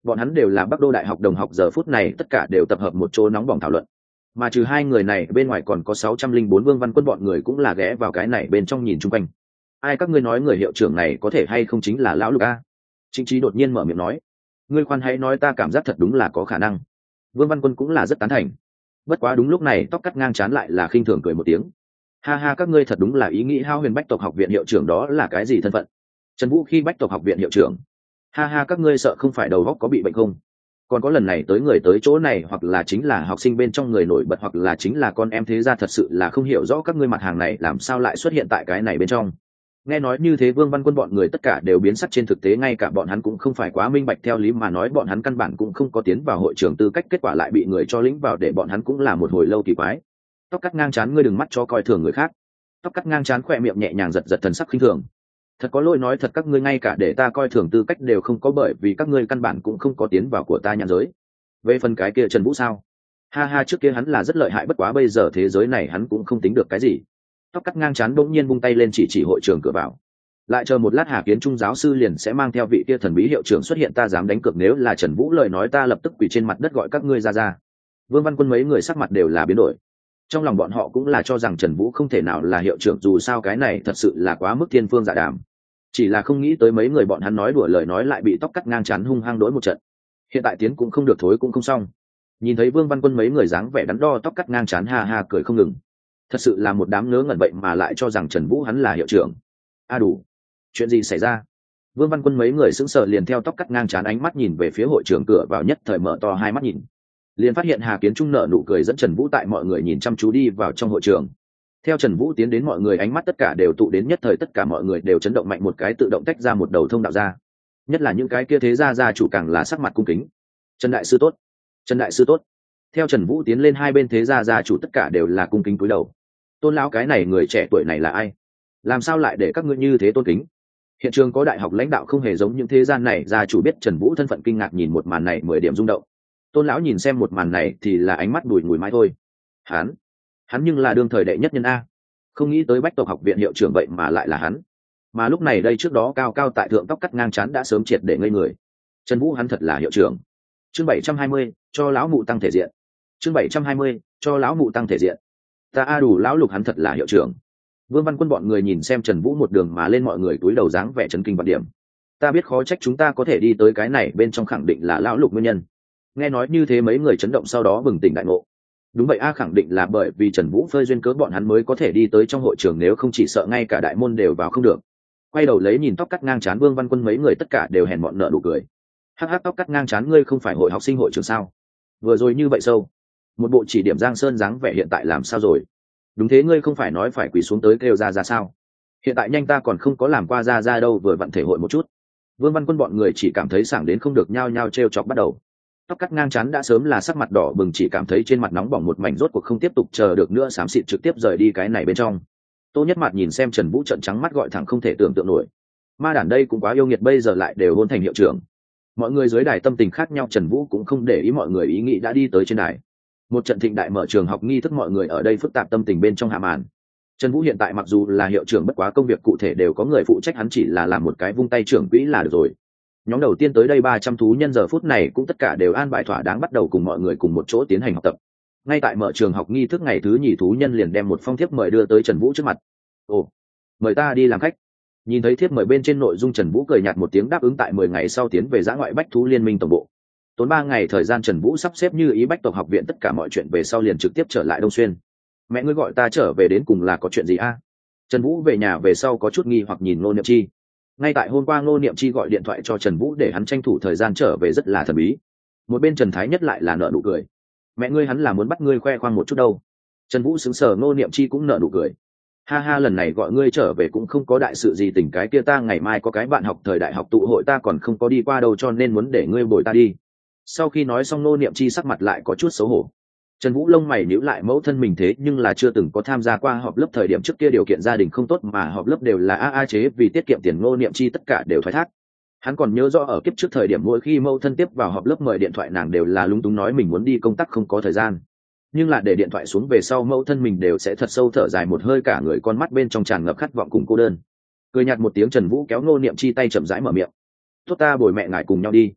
bọn hắn đều là Bắc Đô Đại học đồng học, giờ phút này tất cả đều tập hợp một chỗ nóng bỏng thảo luận. Mà trừ hai người này bên ngoài còn có sáu trăm linh bốn Vương Văn Quân bọn người cũng là ghé vào cái này bên trong nhìn chung quanh. Ai các ngươi nói người hiệu trưởng này có thể hay không chính là lão Lục a? Trịnh Trí đột nhiên mở miệng nói. Ngươi khoan hãy nói, ta cảm giác thật đúng là có khả năng. Vương Văn Quân cũng là rất tán thành. Bất quá đúng lúc này tóc cắt ngang trán lại là khinh thường cười một tiếng. Ha ha, các ngươi thật đúng là ý nghĩ hao huyền. Bách tộc học viện hiệu trưởng đó là cái gì thân phận? Trần Vũ khi Bách tộc học viện hiệu trưởng. Ha ha, các ngươi sợ không phải đầu óc có bị bệnh không? Còn có lần này tới người tới chỗ này hoặc là chính là học sinh bên trong người nổi bật hoặc là chính là con em thế gia, thật sự là không hiểu rõ các ngươi mặt hàng này làm sao lại xuất hiện tại cái này bên trong. Nghe nói như thế Vương Văn Quân bọn người tất cả đều biến sắc, trên thực tế ngay cả bọn hắn cũng không phải quá minh bạch, theo lý mà nói bọn hắn căn bản cũng không có tiến vào hội trường tư cách, kết quả lại bị người cho lĩnh vào, để bọn hắn cũng là một hồi lâu kỳ quái. Tóc cắt ngang trán, ngươi đừng mắt cho coi thường người khác. Tóc cắt ngang trán khỏe miệng nhẹ nhàng giật giật, thần sắc khinh thường. Thật có lỗi, nói thật các ngươi ngay cả để ta coi thường tư cách đều không có, bởi vì các ngươi căn bản cũng không có tiến vào của ta nhãn giới. Về phần cái kia Trần Vũ sao? Ha ha, trước kia hắn là rất lợi hại, bất quá bây giờ thế giới này hắn cũng không tính được cái gì. Tóc cắt ngang trán bỗng nhiên vung tay lên chỉ chỉ hội trường cửa vào. Lại chờ một lát Hà Kiến Trung giáo sư liền sẽ mang theo vị kia thần bí hiệu trưởng xuất hiện, ta dám đánh cược nếu là Trần Vũ lời nói ta lập tức quỳ trên mặt đất gọi các ngươi ra ra. Vương Văn Quân mấy người sắc mặt đều là biến đổi. Trong lòng bọn họ cũng là cho rằng Trần Vũ không thể nào là hiệu trưởng, dù sao cái này thật sự là quá mức thiên phương dạ đàm. Chỉ là không nghĩ tới mấy người bọn hắn nói đùa lời nói lại bị tóc cắt ngang trán hung hăng đối một trận. Hiện tại tiến cũng không được, thối cũng không xong. Nhìn thấy Vương Văn Quân mấy người dáng vẻ đắn đo, tóc cắt ngang trán ha ha cười không ngừng. Thật sự là một đám ngớ ngẩn vậy mà lại cho rằng Trần Vũ hắn là hiệu trưởng. A à đủ, chuyện gì xảy ra? Vương Văn Quân mấy người sững sờ liền theo tóc cắt ngang trán ánh mắt nhìn về phía hội trường cửa vào, nhất thời mở to hai mắt nhìn, liền phát hiện Hà Kiến Trung nở nụ cười dẫn Trần Vũ tại mọi người nhìn chăm chú đi vào trong hội trường. Theo Trần Vũ tiến đến, mọi người ánh mắt tất cả đều tụ đến, nhất thời tất cả mọi người đều chấn động mạnh một cái, tự động tách ra một đầu thông đạo ra. Nhất là những cái kia thế gia gia chủ càng là sắc mặt cung kính. Trần đại sư tốt, Trần đại sư tốt. Theo Trần Vũ tiến lên, hai bên thế gia gia chủ tất cả đều là cung kính cúi đầu. Tôn lão cái này người trẻ tuổi này là ai? Làm sao lại để các ngươi như thế tôn kính? Hiện trường có đại học lãnh đạo không hề giống những thế gian này, gia chủ biết Trần Vũ thân phận kinh ngạc nhìn một màn này mười điểm rung động. Tôn lão nhìn xem một màn này thì là ánh mắt bùi ngùi mãi thôi. Hắn, hắn nhưng là đương thời đệ nhất nhân a. Không nghĩ tới Bách tộc học viện hiệu trưởng vậy mà lại là hắn. Mà lúc này đây trước đó cao cao tại thượng tóc cắt ngang trán đã sớm triệt để ngây người. Trần Vũ hắn thật là hiệu trưởng. Chương bảy trăm hai mươi, cho lão mụ tăng thể diện. Chương bảy trăm hai mươi, cho lão mụ tăng thể diện. Ta a đủ, lão Lục hắn thật là hiệu trưởng. Vương Văn Quân bọn người nhìn xem Trần Vũ một đường mà lên, mọi người túi đầu dáng vẻ chấn kinh vạn điểm. Ta biết khó trách chúng ta có thể đi tới cái này bên trong, khẳng định là lão Lục nguyên nhân. Nghe nói như thế mấy người chấn động, sau đó bừng tỉnh đại ngộ. Đúng vậy a, khẳng định là bởi vì Trần Vũ phơi duyên cớ bọn hắn mới có thể đi tới trong hội trường, nếu không chỉ sợ ngay cả đại môn đều vào không được. Quay đầu lấy nhìn tóc cắt ngang trán Vương Văn Quân mấy người tất cả đều hèn mọn nợ nụ cười. Hắc hắc, tóc cắt ngang trán, ngươi không phải hội học sinh hội trường sao? Vừa rồi như vậy sâu, một bộ chỉ điểm Giang Sơn dáng vẻ, hiện tại làm sao rồi? Đúng thế, ngươi không phải nói phải quỳ xuống tới kêu ra ra sao? Hiện tại nhanh, ta còn không có làm qua ra ra đâu, vừa vặn thể hội một chút. Vương Văn Quân bọn người chỉ cảm thấy sảng đến không được, nhao nhao trêu chọc bắt đầu. Tóc cắt ngang trán đã sớm là sắc mặt đỏ bừng, chỉ cảm thấy trên mặt nóng bỏng một mảnh, rốt cuộc không tiếp tục chờ được nữa, xám xịt trực tiếp rời đi cái này bên trong. Tô Nhất Mạt nhìn xem Trần Vũ trợn trắng mắt, gọi thẳng không thể tưởng tượng nổi. Ma đản đây cũng quá yêu nghiệt, bây giờ lại đều hôn thành hiệu trưởng. Mọi người dưới đài tâm tình khác nhau, Trần Vũ cũng không để ý mọi người ý nghĩ, đã đi tới trên đài. Một trận thịnh đại mở trường học nghi thức, mọi người ở đây phức tạp tâm tình bên trong hạ màn. Trần Vũ hiện tại mặc dù là hiệu trưởng, bất quá công việc cụ thể đều có người phụ trách, hắn chỉ là làm một cái vung tay trưởng quỹ là được rồi. Nhóm đầu tiên tới đây ba trăm thú nhân giờ phút này cũng tất cả đều an bài thỏa đáng, bắt đầu cùng mọi người cùng một chỗ tiến hành học tập. Ngay tại mở trường học nghi thức ngày thứ nhì, thú nhân liền đem một phong thiếp mời đưa tới Trần Vũ trước mặt. Ồ, mời ta đi làm khách. Nhìn thấy thiếp mời bên trên nội dung, Trần Vũ cười nhạt một tiếng đáp ứng, tại mười ngày sau tiến về dã ngoại bách thú liên minh tổng bộ. Tốn ba ngày thời gian, Trần Vũ sắp xếp như ý bách tộc học viện tất cả mọi chuyện về sau liền trực tiếp trở lại Đông Xuyên. Mẹ ngươi gọi ta trở về đến cùng là có chuyện gì a? Trần Vũ về nhà về sau có chút nghi hoặc nhìn Ngô Niệm Chi. Ngay tại hôm qua Ngô Niệm Chi gọi điện thoại cho Trần Vũ để hắn tranh thủ thời gian trở về, rất là thần bí. Một bên Trần Thái Nhất lại là nở nụ cười. Mẹ ngươi hắn là muốn bắt ngươi khoe khoang một chút đâu. Trần Vũ sững sờ, Ngô Niệm Chi cũng nở nụ cười. Ha ha, lần này gọi ngươi trở về cũng không có đại sự gì, tình cái kia ta ngày mai có cái bạn học thời đại học tụ hội ta còn không có đi qua đâu, cho nên muốn để ngươi bồi ta đi. Sau khi nói xong, Ngô Niệm Chi sắc mặt lại có chút xấu hổ. Trần Vũ lông mày nhíu lại, mẫu thân mình thế nhưng là chưa từng có tham gia qua họp lớp, thời điểm trước kia điều kiện gia đình không tốt mà họp lớp đều là a a chế, vì tiết kiệm tiền Ngô Niệm Chi tất cả đều thoái thác. Hắn còn nhớ rõ ở kiếp trước thời điểm mỗi khi mẫu thân tiếp vào họp lớp mời điện thoại, nàng đều là lúng túng nói mình muốn đi công tác không có thời gian. Nhưng là để điện thoại xuống về sau, mẫu thân mình đều sẽ thật sâu thở dài một hơi, cả người con mắt bên trong tràn ngập khát vọng cùng cô đơn. Cười nhạt một tiếng, Trần Vũ kéo Ngô Niệm Chi tay chậm rãi mở miệng. Tốt, ta bồi mẹ ngài cùng nhau đi.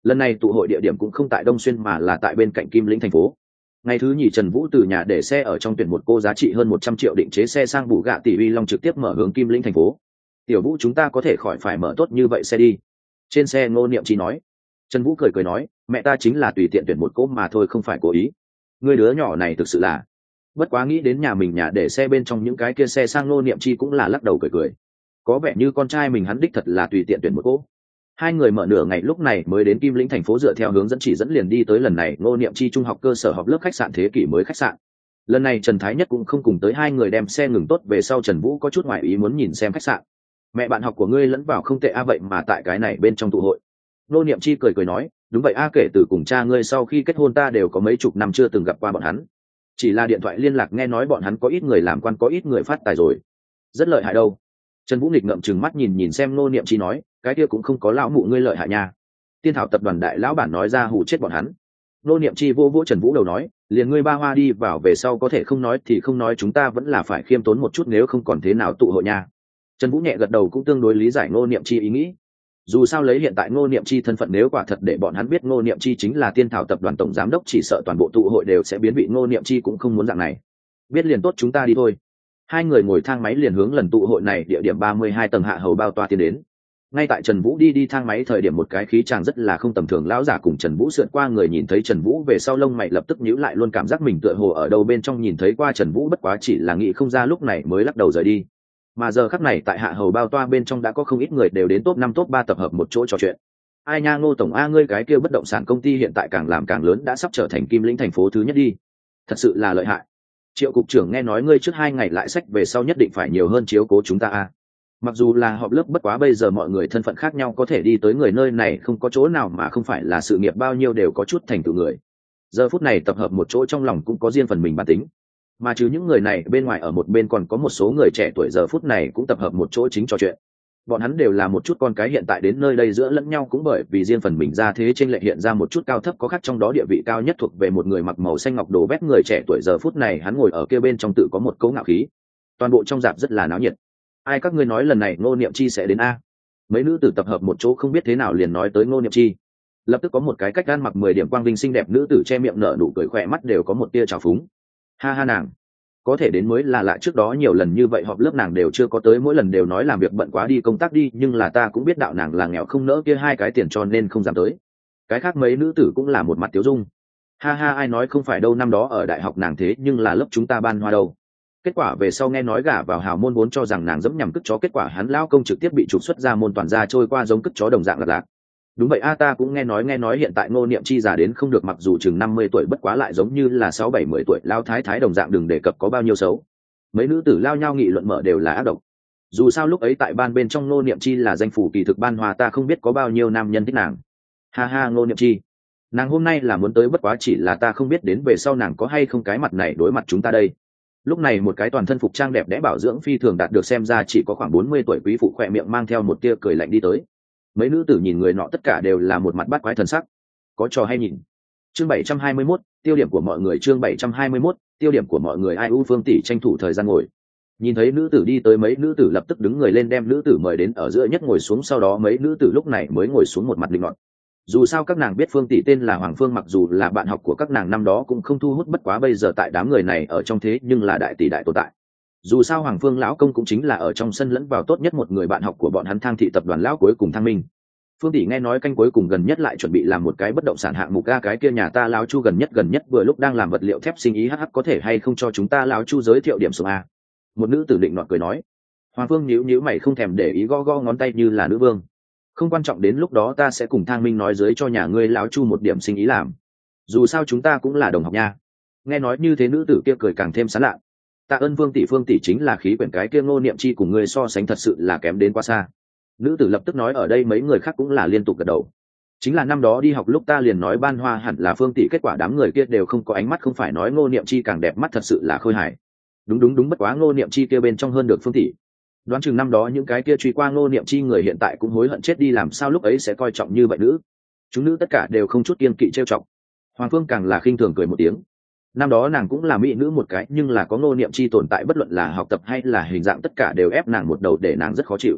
lần này tụ hội địa điểm cũng không tại Đông Xuyên mà là tại bên cạnh Kim Lĩnh thành phố. Ngày thứ nhì Trần Vũ từ nhà để xe ở trong tuyển một cô giá trị hơn một trăm triệu định chế xe sang bù gạ tỷ uy long trực tiếp mở hướng Kim Lĩnh thành phố. Tiểu Vũ chúng ta có thể khỏi phải mở tốt như vậy xe đi. Trên xe Ngô Niệm Chi nói. Trần Vũ cười cười nói, mẹ ta chính là tùy tiện tuyển một cô mà thôi, không phải cố ý. Người đứa nhỏ này thực sự là. Bất quá nghĩ đến nhà mình nhà để xe bên trong những cái kia xe sang, Ngô Niệm Chi cũng là lắc đầu cười cười. Có vẻ như con trai mình hắn đích thật là tùy tiện tuyển một cô. Hai người mở nửa ngày lúc này mới đến Kim Lĩnh thành phố, dựa theo hướng dẫn chỉ dẫn liền đi tới lần này Ngô Niệm Chi trung học cơ sở họp lớp khách sạn Thế Kỷ mới khách sạn. Lần này Trần Thái Nhất cũng không cùng tới, hai người đem xe ngừng tốt về sau Trần Vũ có chút ngoại ý muốn nhìn xem khách sạn. Mẹ bạn học của ngươi lẫn vào không tệ a, vậy mà tại cái này bên trong tụ hội. Ngô Niệm Chi cười cười nói, đúng vậy a, kể từ cùng cha ngươi sau khi kết hôn ta đều có mấy chục năm chưa từng gặp qua bọn hắn. Chỉ là điện thoại liên lạc nghe nói bọn hắn có ít người làm quan, có ít người phát tài rồi. Rất lợi hại đâu. Trần Vũ nghịch ngợm chừng mắt nhìn nhìn xem Ngô Niệm Chi nói, cái kia cũng không có lão mụ ngươi lợi hại nha. Tiên Thảo tập đoàn đại lão bản nói ra hù chết bọn hắn. Ngô Niệm Chi vô vỗ Trần Vũ đầu nói, liền ngươi ba hoa đi vào về sau có thể không nói thì không nói, chúng ta vẫn là phải khiêm tốn một chút, nếu không còn thế nào tụ hội nha. Trần Vũ nhẹ gật đầu, cũng tương đối lý giải Ngô Niệm Chi ý nghĩ. Dù sao lấy hiện tại Ngô Niệm Chi thân phận, nếu quả thật để bọn hắn biết Ngô Niệm Chi chính là Tiên Thảo tập đoàn tổng giám đốc, chỉ sợ toàn bộ tụ hội đều sẽ biến vị. Ngô Niệm Chi cũng không muốn dạng này. Biết liền tốt, chúng ta đi thôi. Hai người ngồi thang máy liền hướng lần tụ hội này địa điểm ba mươi hai tầng hạ hầu bao toa tiến đến. Ngay tại Trần Vũ đi đi thang máy thời điểm, một cái khí chàng rất là không tầm thường lão giả cùng Trần Vũ sượt qua người, nhìn thấy Trần Vũ về sau lông mày lập tức nhíu lại, luôn cảm giác mình tựa hồ ở đâu bên trong nhìn thấy qua Trần Vũ, bất quá chỉ là nghĩ không ra, lúc này mới lắc đầu rời đi. Mà giờ khắc này tại hạ hầu bao toa bên trong đã có không ít người đều đến top năm top ba tập hợp một chỗ trò chuyện. Ai nha Ngô tổng a, ngươi cái kia bất động sản công ty hiện tại càng làm càng lớn, đã sắp trở thành Kim Lĩnh thành phố thứ nhất đi. Thật sự là lợi hại. Triệu cục trưởng nghe nói ngươi trước hai ngày lại sách về sau nhất định phải nhiều hơn chiếu cố chúng ta a. Mặc dù là họp lớp, bất quá bây giờ mọi người thân phận khác nhau, có thể đi tới người nơi này không có chỗ nào mà không phải là sự nghiệp bao nhiêu đều có chút thành tựu người. Giờ phút này tập hợp một chỗ trong lòng cũng có riêng phần mình bản tính. Mà chứ những người này bên ngoài ở một bên còn có một số người trẻ tuổi giờ phút này cũng tập hợp một chỗ chính trò chuyện. Bọn hắn đều là một chút con cái hiện tại đến nơi đây giữa lẫn nhau, cũng bởi vì riêng phần mình ra thế chênh lệch hiện ra một chút cao thấp có khác, trong đó địa vị cao nhất thuộc về một người mặc màu xanh ngọc đồ vét người trẻ tuổi, giờ phút này hắn ngồi ở kia bên trong tự có một cấu ngạo khí. Toàn bộ trong dạp rất là náo nhiệt. Ai các ngươi nói lần này Ngô Niệm Chi sẽ đến a? Mấy nữ tử tập hợp một chỗ không biết thế nào liền nói tới Ngô Niệm Chi. Lập tức có một cái cách ăn mặc mười điểm quang vinh xinh đẹp nữ tử che miệng nở nụ cười, khỏe mắt đều có một tia trào phúng. Ha ha, nàng có thể đến mới là lạ, trước đó nhiều lần như vậy họp lớp nàng đều chưa có tới, mỗi lần đều nói làm việc bận quá đi công tác đi, nhưng là ta cũng biết đạo nàng là nghèo không nỡ kia hai cái tiền cho nên không dám tới. Cái khác mấy nữ tử cũng là một mặt tiếu dung. Ha ha, ai nói không phải đâu, năm đó ở đại học nàng thế nhưng là lớp chúng ta ban hoa đâu. Kết quả về sau nghe nói gả vào hào môn, vốn cho rằng nàng dẫm nhằm cất chó, kết quả hắn lao công trực tiếp bị trục xuất ra môn, toàn ra trôi qua giống cất chó đồng dạng lạc lạc. Đúng vậy a, ta cũng nghe nói nghe nói hiện tại Ngô Niệm Chi già đến không được, mặc dù chừng năm mươi tuổi bất quá lại giống như là sáu bảy mươi tuổi lao thái thái đồng dạng, đừng đề cập có bao nhiêu xấu. Mấy nữ tử lao nhau nghị luận mở đều là ác độc. Dù sao lúc ấy tại ban bên trong Ngô Niệm Chi là danh phủ kỳ thực ban hoa, ta không biết có bao nhiêu nam nhân thích nàng. Ha ha, Ngô Niệm Chi nàng hôm nay là muốn tới, bất quá chỉ là ta không biết đến về sau nàng có hay không cái mặt này đối mặt chúng ta đây. Lúc này một cái toàn thân phục trang đẹp đẽ bảo dưỡng phi thường đạt được xem ra chỉ có khoảng bốn mươi tuổi quý phụ khỏe miệng mang theo một tia cười lạnh đi tới. Mấy nữ tử nhìn người nọ tất cả đều là một mặt bắt quái thần sắc. Có trò hay nhìn. Chương bảy trăm hai mươi mốt, tiêu điểm của mọi người. Chương bảy trăm hai mươi mốt, tiêu điểm của mọi người. Ai u Phương tỷ tranh thủ thời gian ngồi. Nhìn thấy nữ tử đi tới, mấy nữ tử lập tức đứng người lên đem nữ tử mời đến ở giữa nhất ngồi xuống, sau đó mấy nữ tử lúc này mới ngồi xuống một mặt linh loạn. Dù sao các nàng biết Phương tỷ tên là Hoàng Phương, mặc dù là bạn học của các nàng năm đó cũng không thu hút, bất quá bây giờ tại đám người này ở trong thế nhưng là đại tỷ đại tồn tại. Dù sao Hoàng Phương lão công cũng chính là ở trong sân lẫn vào tốt nhất một người bạn học của bọn hắn, Thang thị tập đoàn lão cuối cùng Thang Minh. Phương tỷ nghe nói canh cuối cùng gần nhất lại chuẩn bị làm một cái bất động sản hạng mục, ga cái kia nhà ta lão Chu gần nhất gần nhất vừa lúc đang làm vật liệu thép sinh ý, hh có thể hay không cho chúng ta lão Chu giới thiệu điểm số a? Một nữ tử định nọt cười nói. Hoàng Phương nhíu nhíu mày không thèm để ý, gõ gõ ngón tay như là nữ vương. Không quan trọng, đến lúc đó ta sẽ cùng Thang Minh nói dưới cho nhà ngươi lão Chu một điểm sinh ý làm. Dù sao chúng ta cũng là đồng học nha. Nghe nói như thế nữ tử kia cười càng thêm sán lạ. Tạ ơn Phương tỷ, Phương tỷ chính là khí quyển, cái kia Ngô Niệm Chi cùng ngươi so sánh thật sự là kém đến quá xa. Nữ tử lập tức nói, ở đây mấy người khác cũng là liên tục gật đầu. Chính là năm đó đi học lúc ta liền nói ban hoa hẳn là Phương tỷ, kết quả đám người kia đều không có ánh mắt, không phải nói Ngô Niệm Chi càng đẹp mắt, thật sự là khôi hài. Đúng đúng đúng, bất quá Ngô Niệm Chi kia bên trong hơn được Phương tỷ. Đoán chừng năm đó những cái kia truy qua Ngô Niệm Chi người hiện tại cũng hối hận chết đi, làm sao lúc ấy sẽ coi trọng như vậy nữ. Chúng nữ tất cả đều không chút kiêng kỵ trêu chọc. Hoàng Phương càng là khinh thường cười một tiếng. Năm đó nàng cũng là mỹ nữ một cái, nhưng là có Ngô Niệm Chi tồn tại, bất luận là học tập hay là hình dạng tất cả đều ép nàng một đầu, để nàng rất khó chịu.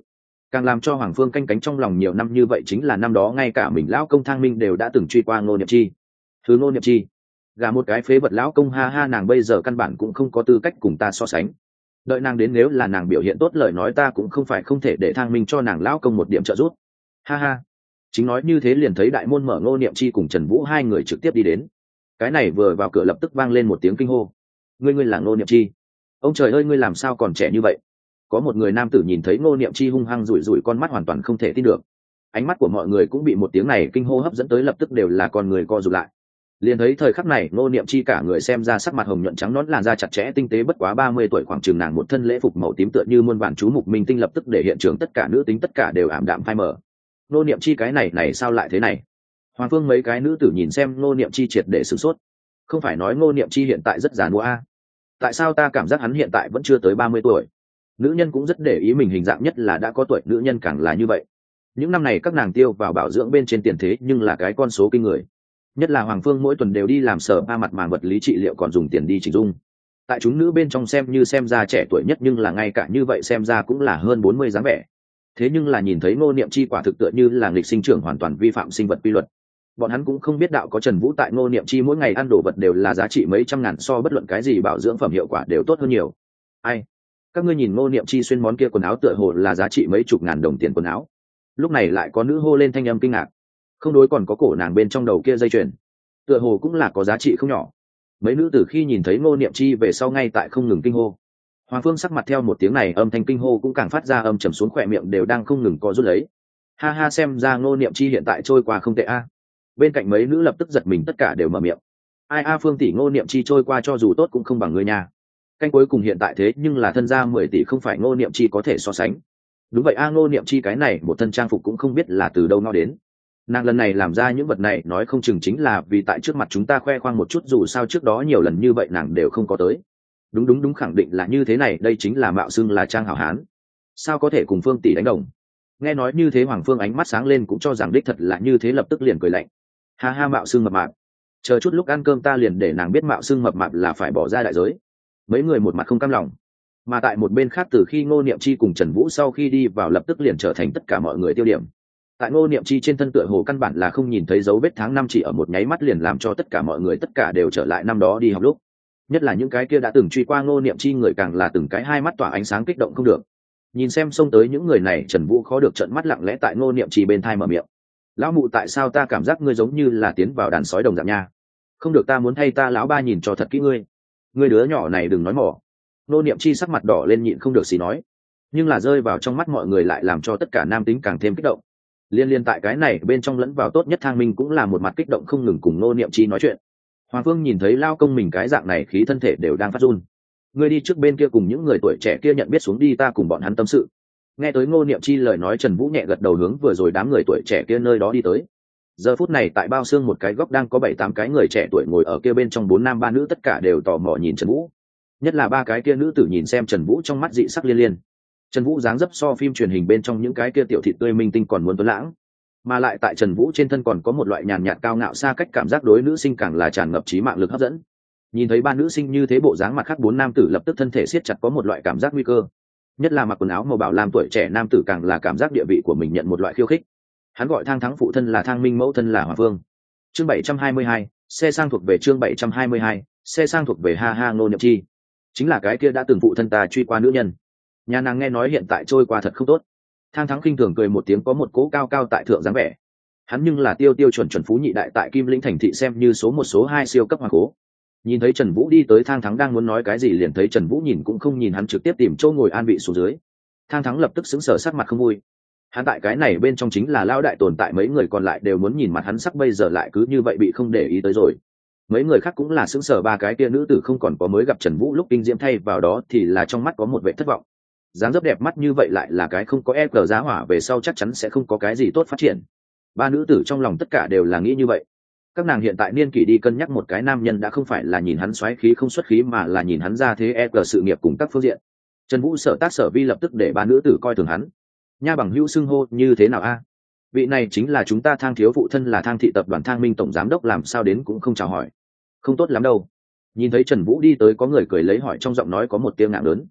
Càng làm cho Hoàng Phương canh cánh trong lòng nhiều năm như vậy chính là năm đó ngay cả mình lão công Thang Minh đều đã từng truy qua Ngô Niệm Chi. Thứ Ngô Niệm Chi, gả một cái phế vật lão công, ha ha, nàng bây giờ căn bản cũng không có tư cách cùng ta so sánh. Đợi nàng đến, nếu là nàng biểu hiện tốt lời nói, ta cũng không phải không thể để Thang Minh cho nàng lão công một điểm trợ giúp. Ha ha. Chính nói như thế liền thấy đại môn mở, Ngô Niệm Chi cùng Trần Vũ hai người trực tiếp đi đến. Cái này vừa vào cửa lập tức vang lên một tiếng kinh hô. Ngươi ngươi là Ngô Niệm Chi? Ông trời ơi, ngươi làm sao còn trẻ như vậy? Có một người nam tử nhìn thấy Ngô Niệm Chi hung hăng rủi rủi con mắt, hoàn toàn không thể tin được. Ánh mắt của mọi người cũng bị một tiếng này kinh hô hấp dẫn tới, lập tức đều là con người co rụt lại. Liền thấy thời khắc này Ngô Niệm Chi cả người xem ra sắc mặt hồng nhuận trắng nõn, làn da chặt chẽ tinh tế, bất quá ba mươi tuổi khoảng chừng, nàng một thân lễ phục màu tím tựa như muôn vàn chú mục minh tinh, lập tức để hiện trường tất cả nữ tính tất cả đều ảm đạm phai mờ. Ngô Niệm Chi cái này này sao lại thế này? Hoàng Phương mấy cái nữ tử nhìn xem Ngô Niệm Chi triệt để sửng sốt. Không phải nói Ngô Niệm Chi hiện tại rất già nua a? Tại sao ta cảm giác hắn hiện tại vẫn chưa tới ba mươi tuổi? Nữ nhân cũng rất để ý mình hình dạng, nhất là đã có tuổi nữ nhân càng là như vậy. Những năm này các nàng tiêu vào bảo dưỡng bên trên tiền thế nhưng là cái con số kinh người. Nhất là Hoàng Phương mỗi tuần đều đi làm sở ba mặt màng vật lý trị liệu, còn dùng tiền đi chỉnh dung. Tại chúng nữ bên trong xem như xem ra trẻ tuổi nhất, nhưng là ngay cả như vậy xem ra cũng là hơn bốn mươi dáng vẻ. Thế nhưng là nhìn thấy Ngô Niệm Chi quả thực tựa như là nghịch sinh trưởng, hoàn toàn vi phạm sinh vật quy luật. Bọn hắn cũng không biết đạo có Trần Vũ tại, Ngô Niệm Chi mỗi ngày ăn đồ vật đều là giá trị mấy trăm ngàn, so bất luận cái gì bảo dưỡng phẩm hiệu quả đều tốt hơn nhiều. Ai? Các ngươi nhìn Ngô Niệm Chi xuyên món kia quần áo tựa hồ là giá trị mấy chục ngàn đồng tiền quần áo. Lúc này lại có nữ hô lên thanh âm kinh ngạc. Không đối, còn có cổ nàng bên trong đầu kia dây chuyền, tựa hồ cũng là có giá trị không nhỏ. Mấy nữ tử khi nhìn thấy Ngô Niệm Chi về sau ngay tại không ngừng kinh hô. Hoàng Phương sắc mặt theo một tiếng này âm thanh kinh hô cũng càng phát ra âm trầm xuống, khỏe miệng đều đang không ngừng co rút lấy. Ha ha, xem ra Ngô Niệm Chi hiện tại trôi qua không tệ a. Bên cạnh mấy nữ lập tức giật mình, tất cả đều mở miệng. Ai a, Phương tỷ, Ngô Niệm Chi trôi qua cho dù tốt cũng không bằng ngươi nha. Canh cuối cùng hiện tại thế nhưng là thân gia mười tỷ, không phải Ngô Niệm Chi có thể so sánh. Đúng vậy a, Ngô Niệm Chi cái này một thân trang phục cũng không biết là từ đâu nó đến. Nàng lần này làm ra những vật này nói không chừng chính là vì tại trước mặt chúng ta khoe khoang một chút, dù sao trước đó nhiều lần như vậy nàng đều không có tới. Đúng đúng đúng, khẳng định là như thế này, đây chính là mạo xưng là trang hảo hán, sao có thể cùng Phương tỷ đánh đồng. Nghe nói như thế Hoàng Phương ánh mắt sáng lên, cũng cho rằng đích thật là như thế, lập tức liền cười lạnh. Ha ha, mạo xưng mập mạp, chờ chút lúc ăn cơm ta liền để nàng biết mạo xưng mập mạp là phải bỏ ra đại giới. Mấy người một mặt không cam lòng. Mà tại một bên khác, từ khi Ngô Niệm Chi cùng Trần Vũ sau khi đi vào, lập tức liền trở thành tất cả mọi người tiêu điểm. Tại Ngô Niệm Chi trên thân tựa hồ căn bản là không nhìn thấy dấu vết tháng năm, chỉ ở một nháy mắt liền làm cho tất cả mọi người tất cả đều trở lại năm đó đi học lúc. Nhất là những cái kia đã từng truy qua Ngô Niệm Chi người, càng là từng cái hai mắt tỏa ánh sáng kích động không được. Nhìn xem xông tới những người này, Trần Vũ khó được trợn mắt lặng lẽ tại Ngô Niệm Chi bên thai mở miệng. Lão mụ, tại sao ta cảm giác ngươi giống như là tiến vào đàn sói đồng dạng nha? Không được, ta muốn thay ta lão ba nhìn cho thật kỹ ngươi. Ngươi đứa nhỏ này đừng nói mỏ. Ngô Niệm Chi sắc mặt đỏ lên nhịn không được xì nói, nhưng là rơi vào trong mắt mọi người lại làm cho tất cả nam tính càng thêm kích động. Liên liên tại cái này bên trong lẫn vào tốt nhất Thang Minh cũng là một mặt kích động không ngừng cùng Ngô Niệm Chi nói chuyện. Hoàng Phương nhìn thấy lao công mình cái dạng này, khí thân thể đều đang phát run. Ngươi đi trước bên kia cùng những người tuổi trẻ kia nhận biết xuống đi, ta cùng bọn hắn tâm sự. Nghe tới Ngô Niệm Chi lời nói, Trần Vũ nhẹ gật đầu hướng vừa rồi đám người tuổi trẻ kia nơi đó đi tới. Giờ phút này tại bao xương một cái góc đang có bảy tám cái người trẻ tuổi ngồi ở kia bên trong, bốn nam ba nữ, tất cả đều tò mò nhìn Trần Vũ. Nhất là ba cái kia nữ tử nhìn xem Trần Vũ trong mắt dị sắc liên liên. Trần Vũ dáng dấp so phim truyền hình bên trong những cái kia tiểu thị tươi minh tinh còn muốn tuấn lãng, mà lại tại Trần Vũ trên thân còn có một loại nhàn nhạt cao ngạo xa cách cảm giác, đối nữ sinh càng là tràn ngập trí mạng lực hấp dẫn. Nhìn thấy ba nữ sinh như thế bộ dáng, mặt khác bốn nam tử lập tức thân thể siết chặt, có một loại cảm giác nguy cơ. Nhất là mặc quần áo màu bảo lam tuổi trẻ nam tử càng là cảm giác địa vị của mình nhận một loại khiêu khích. Hắn gọi Thang Thắng phụ thân là Thang Minh, mẫu thân là Hoàng Phương. Chương bảy trăm hai mươi hai, xe sang thuộc về chương bảy trăm hai mươi hai, xe sang thuộc về ha ha. Ngô Niệm Chi chính là cái kia đã từng phụ thân ta truy qua nữ nhân. Nhà nàng nghe nói hiện tại trôi qua thật không tốt. Thang Thắng khinh thường cười một tiếng, có một cố cao cao tại thượng dáng vẻ. Hắn nhưng là tiêu tiêu chuẩn chuẩn phú nhị đại, tại Kim Lĩnh thành thị xem như số một số hai siêu cấp hoàng cố. Nhìn thấy Trần Vũ đi tới, Thang Thắng đang muốn nói cái gì, liền thấy Trần Vũ nhìn cũng không nhìn hắn, trực tiếp tìm chỗ ngồi an vị xuống dưới. Thang Thắng lập tức sững sờ, sắc mặt không vui. Hắn tại cái này bên trong chính là lão đại tồn tại, mấy người còn lại đều muốn nhìn mặt hắn sắc, bây giờ lại cứ như vậy bị không để ý tới rồi. Mấy người khác cũng là sững sờ, ba cái kia nữ tử không còn có mới gặp Trần Vũ lúc kinh diễm, thay vào đó thì là trong mắt có một vẻ thất vọng. Dáng dấp đẹp mắt như vậy lại là cái không có e cờ giá hỏa, về sau chắc chắn sẽ không có cái gì tốt phát triển. Ba nữ tử trong lòng tất cả đều là nghĩ như vậy. Các nàng hiện tại niên kỷ đi cân nhắc một cái nam nhân đã không phải là nhìn hắn xoáy khí không xuất khí, mà là nhìn hắn ra thế e cờ sự nghiệp cùng các phương diện. Trần Vũ sở tác sở vi lập tức để ba nữ tử coi thường hắn. Nha bằng hữu xưng hô như thế nào a? Vị này chính là chúng ta Thang thiếu phụ thân, là Thang thị tập đoàn Thang Minh tổng giám đốc, làm sao đến cũng không chào hỏi. Không tốt lắm đâu. Nhìn thấy Trần Vũ đi tới, có người cười lấy hỏi, trong giọng nói có một tiếng ngạo lớn.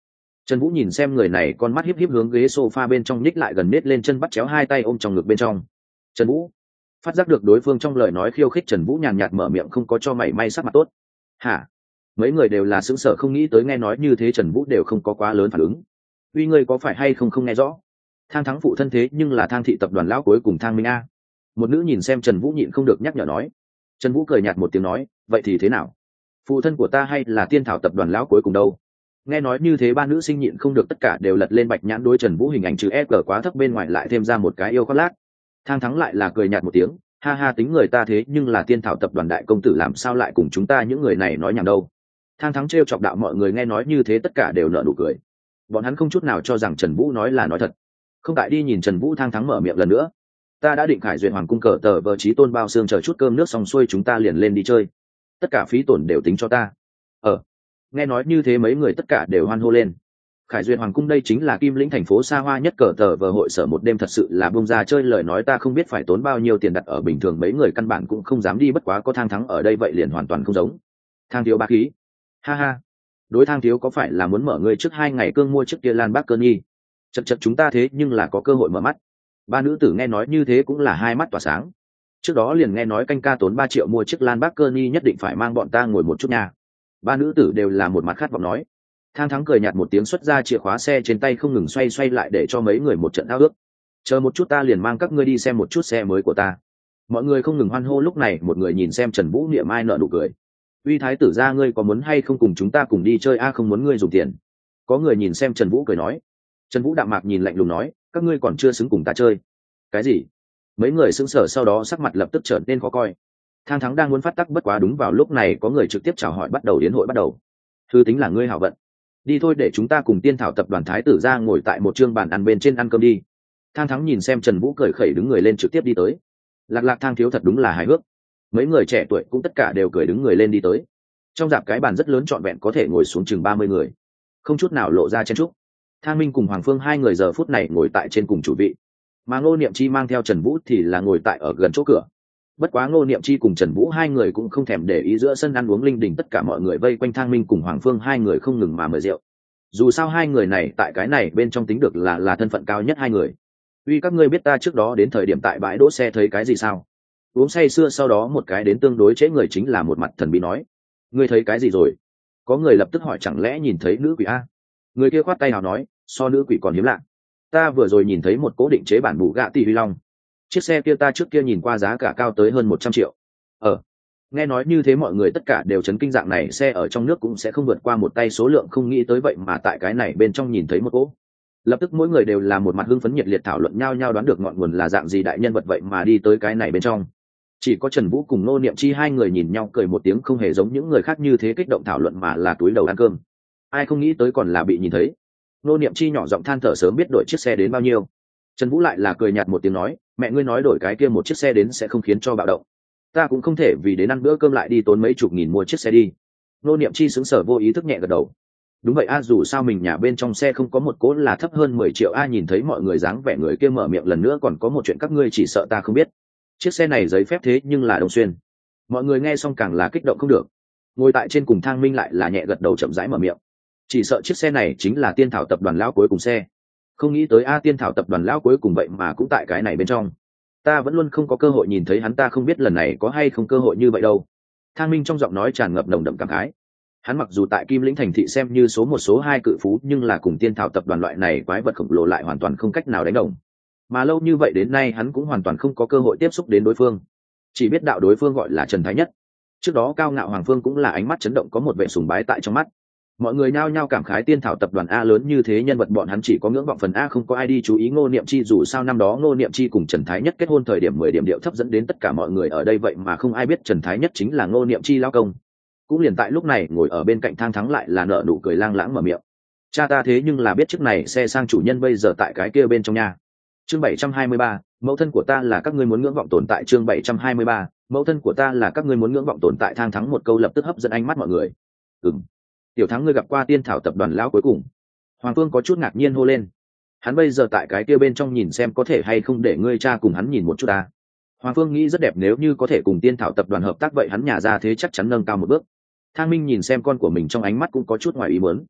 Trần Vũ nhìn xem người này, con mắt híp híp hướng ghế sofa bên trong nhích lại gần, nết lên chân bắt chéo hai tay ôm trong ngực bên trong. Trần Vũ phát giác được đối phương trong lời nói khiêu khích, Trần Vũ nhàn nhạt mở miệng, không có cho mảy may sắc mặt tốt. Hả? Mấy người đều là sững sờ, không nghĩ tới nghe nói như thế Trần Vũ đều không có quá lớn phản ứng. Uy, ngươi có phải hay không không nghe rõ? Thang Thắng phụ thân thế nhưng là Thang thị tập đoàn lão cuối cùng Thang Minh a. Một nữ nhìn xem Trần Vũ nhịn không được nhắc nhở nói. Trần Vũ cười nhạt một tiếng nói, vậy thì thế nào? Phụ thân của ta hay là Tiên Thảo tập đoàn lão cuối cùng đâu? Nghe nói như thế ba nữ sinh nhịn không được tất cả đều lật lên bạch nhãn, đối Trần Vũ hình ảnh chữ S quá thấp, bên ngoài lại thêm ra một cái yêu khoác lác. Thang Thắng lại là cười nhạt một tiếng, ha ha, tính người ta thế nhưng là Tiên Thảo tập đoàn đại công tử, làm sao lại cùng chúng ta những người này nói nhảm đâu. Thang Thắng trêu chọc đạo. Mọi người nghe nói như thế tất cả đều nở nụ cười, bọn hắn không chút nào cho rằng Trần Vũ nói là nói thật. Không tại đi nhìn Trần Vũ. Thang Thắng mở miệng lần nữa, ta đã định khải duyệt hoàng cung cờ tờ vờ trí tôn bao xương, chờ chút cơm nước xong xuôi chúng ta liền lên đi chơi, tất cả phí tổn đều tính cho ta. Ờ nghe nói như thế mấy người tất cả đều hoan hô lên. Khải duyệt hoàng cung đây chính là Kim Lĩnh thành phố xa hoa nhất cờ tờ vờ hội sở, một đêm thật sự là bông ra chơi lời nói ta không biết phải tốn bao nhiêu tiền đặt ở, bình thường mấy người căn bản cũng không dám đi, bất quá có Thang Thắng ở đây vậy liền hoàn toàn không giống. Thang thiếu bá khí, ha ha. Đối Thang thiếu có phải là muốn mở người trước hai ngày cương mua chiếc kia Lan Bắc Cơn Nhi? Chật chật, chúng ta thế nhưng là có cơ hội mở mắt. Ba nữ tử nghe nói như thế cũng là hai mắt tỏa sáng. Trước đó liền nghe nói canh ca tốn ba triệu mua chiếc Lan Bắc Cơn Nhi, nhất định phải mang bọn ta ngồi một chút nha. Ba nữ tử đều là một mặt khát vọng nói. Thang Thắng cười nhạt một tiếng, xuất ra chìa khóa xe trên tay không ngừng xoay xoay lại, để cho mấy người một trận ao ước. Chờ một chút, ta liền mang các ngươi đi xem một chút xe mới của ta. Mọi người không ngừng hoan hô. Lúc này một người nhìn xem Trần Vũ niệm ai nợ nụ cười. Uy thái tử gia, ngươi có muốn hay không cùng chúng ta cùng đi chơi a? Không muốn ngươi dùng tiền. Có người nhìn xem Trần Vũ cười nói. Trần Vũ đạm mạc nhìn lạnh lùng nói, các ngươi còn chưa xứng cùng ta chơi. Cái gì? Mấy người sững sờ, sau đó sắc mặt lập tức trở nên khó coi. Thang Thắng đang muốn phát tắc, bất quá đúng vào lúc này có người trực tiếp chào hỏi, bắt đầu yến hội bắt đầu. Thư tính là ngươi hảo vận. Đi thôi, để chúng ta cùng Tiên Thảo tập đoàn thái tử ra ngồi tại một trương bàn ăn bên trên ăn cơm đi. Thang Thắng nhìn xem Trần Vũ cười khẩy đứng người lên trực tiếp đi tới. Lạc Lạc Thang thiếu thật đúng là hài hước. Mấy người trẻ tuổi cũng tất cả đều cười đứng người lên đi tới. Trong dạp cái bàn rất lớn, trọn vẹn có thể ngồi xuống chừng ba mươi người, không chút nào lộ ra chen chúc. Thang Minh cùng Hoàng Phương hai người giờ phút này ngồi tại trên cùng chủ vị, mà Ngô Niệm Chi mang theo Trần Vũ thì là ngồi tại ở gần chỗ cửa. Bất quá Ngô Niệm Chi cùng Trần Vũ hai người cũng không thèm để ý, giữa sân ăn uống linh đình, tất cả mọi người vây quanh Thang Minh cùng Hoàng Phương hai người không ngừng mà mời rượu. Dù sao hai người này tại cái này bên trong tính được là là thân phận cao nhất hai người. Uy, các ngươi biết ta trước đó đến thời điểm tại bãi đỗ xe thấy cái gì sao? Uống say sưa sau đó một cái đến tương đối trễ người chính là một mặt thần bí nói. Ngươi thấy cái gì rồi? Có người lập tức hỏi, chẳng lẽ nhìn thấy nữ quỷ a? Người kia khoát tay nào nói, so nữ quỷ còn hiếm lạ. Ta vừa rồi nhìn thấy một cố định chế bản Bugatti Huy Long. Chiếc xe kia ta trước kia nhìn qua giá cả cao tới hơn một trăm triệu. Ờ. Nghe nói như thế mọi người tất cả đều chấn kinh, dạng này xe ở trong nước cũng sẽ không vượt qua một tay số lượng, không nghĩ tới vậy mà tại cái này bên trong nhìn thấy một cỗ. Lập tức mỗi người đều là một mặt hưng phấn nhiệt liệt thảo luận nhau nhau, đoán được ngọn nguồn là dạng gì đại nhân vật vậy mà đi tới cái này bên trong. Chỉ có Trần Vũ cùng Ngô Niệm Chi hai người nhìn nhau cười một tiếng, không hề giống những người khác như thế kích động thảo luận, mà là túi đầu ăn cơm. Ai không nghĩ tới còn là bị nhìn thấy. Ngô Niệm Chi nhỏ giọng than thở, sớm biết đổi chiếc xe đến bao nhiêu. Trần Vũ lại là cười nhạt một tiếng nói, mẹ ngươi nói đổi cái kia một chiếc xe đến sẽ không khiến cho bạo động. Ta cũng không thể vì đến ăn bữa cơm lại đi tốn mấy chục nghìn mua chiếc xe đi. Ngô Niệm Chi sững sờ vô ý thức nhẹ gật đầu. Đúng vậy a, dù sao mình nhà bên trong xe không có một cỗ là thấp hơn mười triệu a. Nhìn thấy mọi người dáng vẻ, người kia mở miệng lần nữa, còn có một chuyện các ngươi chỉ sợ ta không biết. Chiếc xe này giấy phép thế nhưng là Đông Xuyên. Mọi người nghe xong càng là kích động không được. Ngồi tại trên cùng Thang Minh lại là nhẹ gật đầu chậm rãi mở miệng. Chỉ sợ chiếc xe này chính là Tiên Thảo tập đoàn lão cuối cùng xe. Không nghĩ tới a, Tiên Thảo tập đoàn lão cuối cùng vậy mà cũng tại cái này bên trong. Ta vẫn luôn không có cơ hội nhìn thấy hắn, ta không biết lần này có hay không cơ hội như vậy đâu. Thang Minh trong giọng nói tràn ngập nồng đậm cảm khái. Hắn mặc dù tại Kim Lĩnh thành thị xem như số một số hai cự phú, nhưng là cùng Tiên Thảo tập đoàn loại này quái vật khổng lồ lại hoàn toàn không cách nào đánh đồng. Mà lâu như vậy đến nay hắn cũng hoàn toàn không có cơ hội tiếp xúc đến đối phương, chỉ biết đạo đối phương gọi là Trần Thái Nhất. Trước đó cao ngạo Hoàng Phương cũng là ánh mắt chấn động, có một vẻ sùng bái tại trong mắt. Mọi người nhao nhao cảm khái, Tiên Thảo tập đoàn a lớn như thế nhân vật, bọn hắn chỉ có ngưỡng vọng phần a, không có ai đi chú ý Ngô Niệm Chi. Dù sao năm đó Ngô Niệm Chi cùng Trần Thái Nhất kết hôn thời điểm mười điểm điệu thấp, dẫn đến tất cả mọi người ở đây vậy mà không ai biết Trần Thái Nhất chính là Ngô Niệm Chi lão công. Cũng liền tại lúc này, ngồi ở bên cạnh Thang Thắng lại là nở nụ cười lang lãng mở miệng, cha ta thế nhưng là biết chiếc này xe sang chủ nhân bây giờ tại cái kia bên trong nhà. Chương bảy trăm hai mươi ba, mẫu thân của ta là các ngươi muốn ngưỡng vọng tồn tại. Chương bảy trăm hai mươi ba, mẫu thân của ta là các ngươi muốn ngưỡng vọng tồn tại. Thang Thắng một câu lập tức hấp dẫn ánh mắt mọi người. Ừm, tiểu Thắng, ngươi gặp qua Tiên Thảo tập đoàn lão cuối cùng? Hoàng Phương có chút ngạc nhiên hô lên. Hắn bây giờ tại cái kia bên trong, nhìn xem có thể hay không để ngươi cha cùng hắn nhìn một chút ta. Hoàng Phương nghĩ rất đẹp, nếu như có thể cùng Tiên Thảo tập đoàn hợp tác vậy hắn nhà ra thế chắc chắn nâng cao một bước. Thang Minh nhìn xem con của mình trong ánh mắt cũng có chút ngoài ý muốn.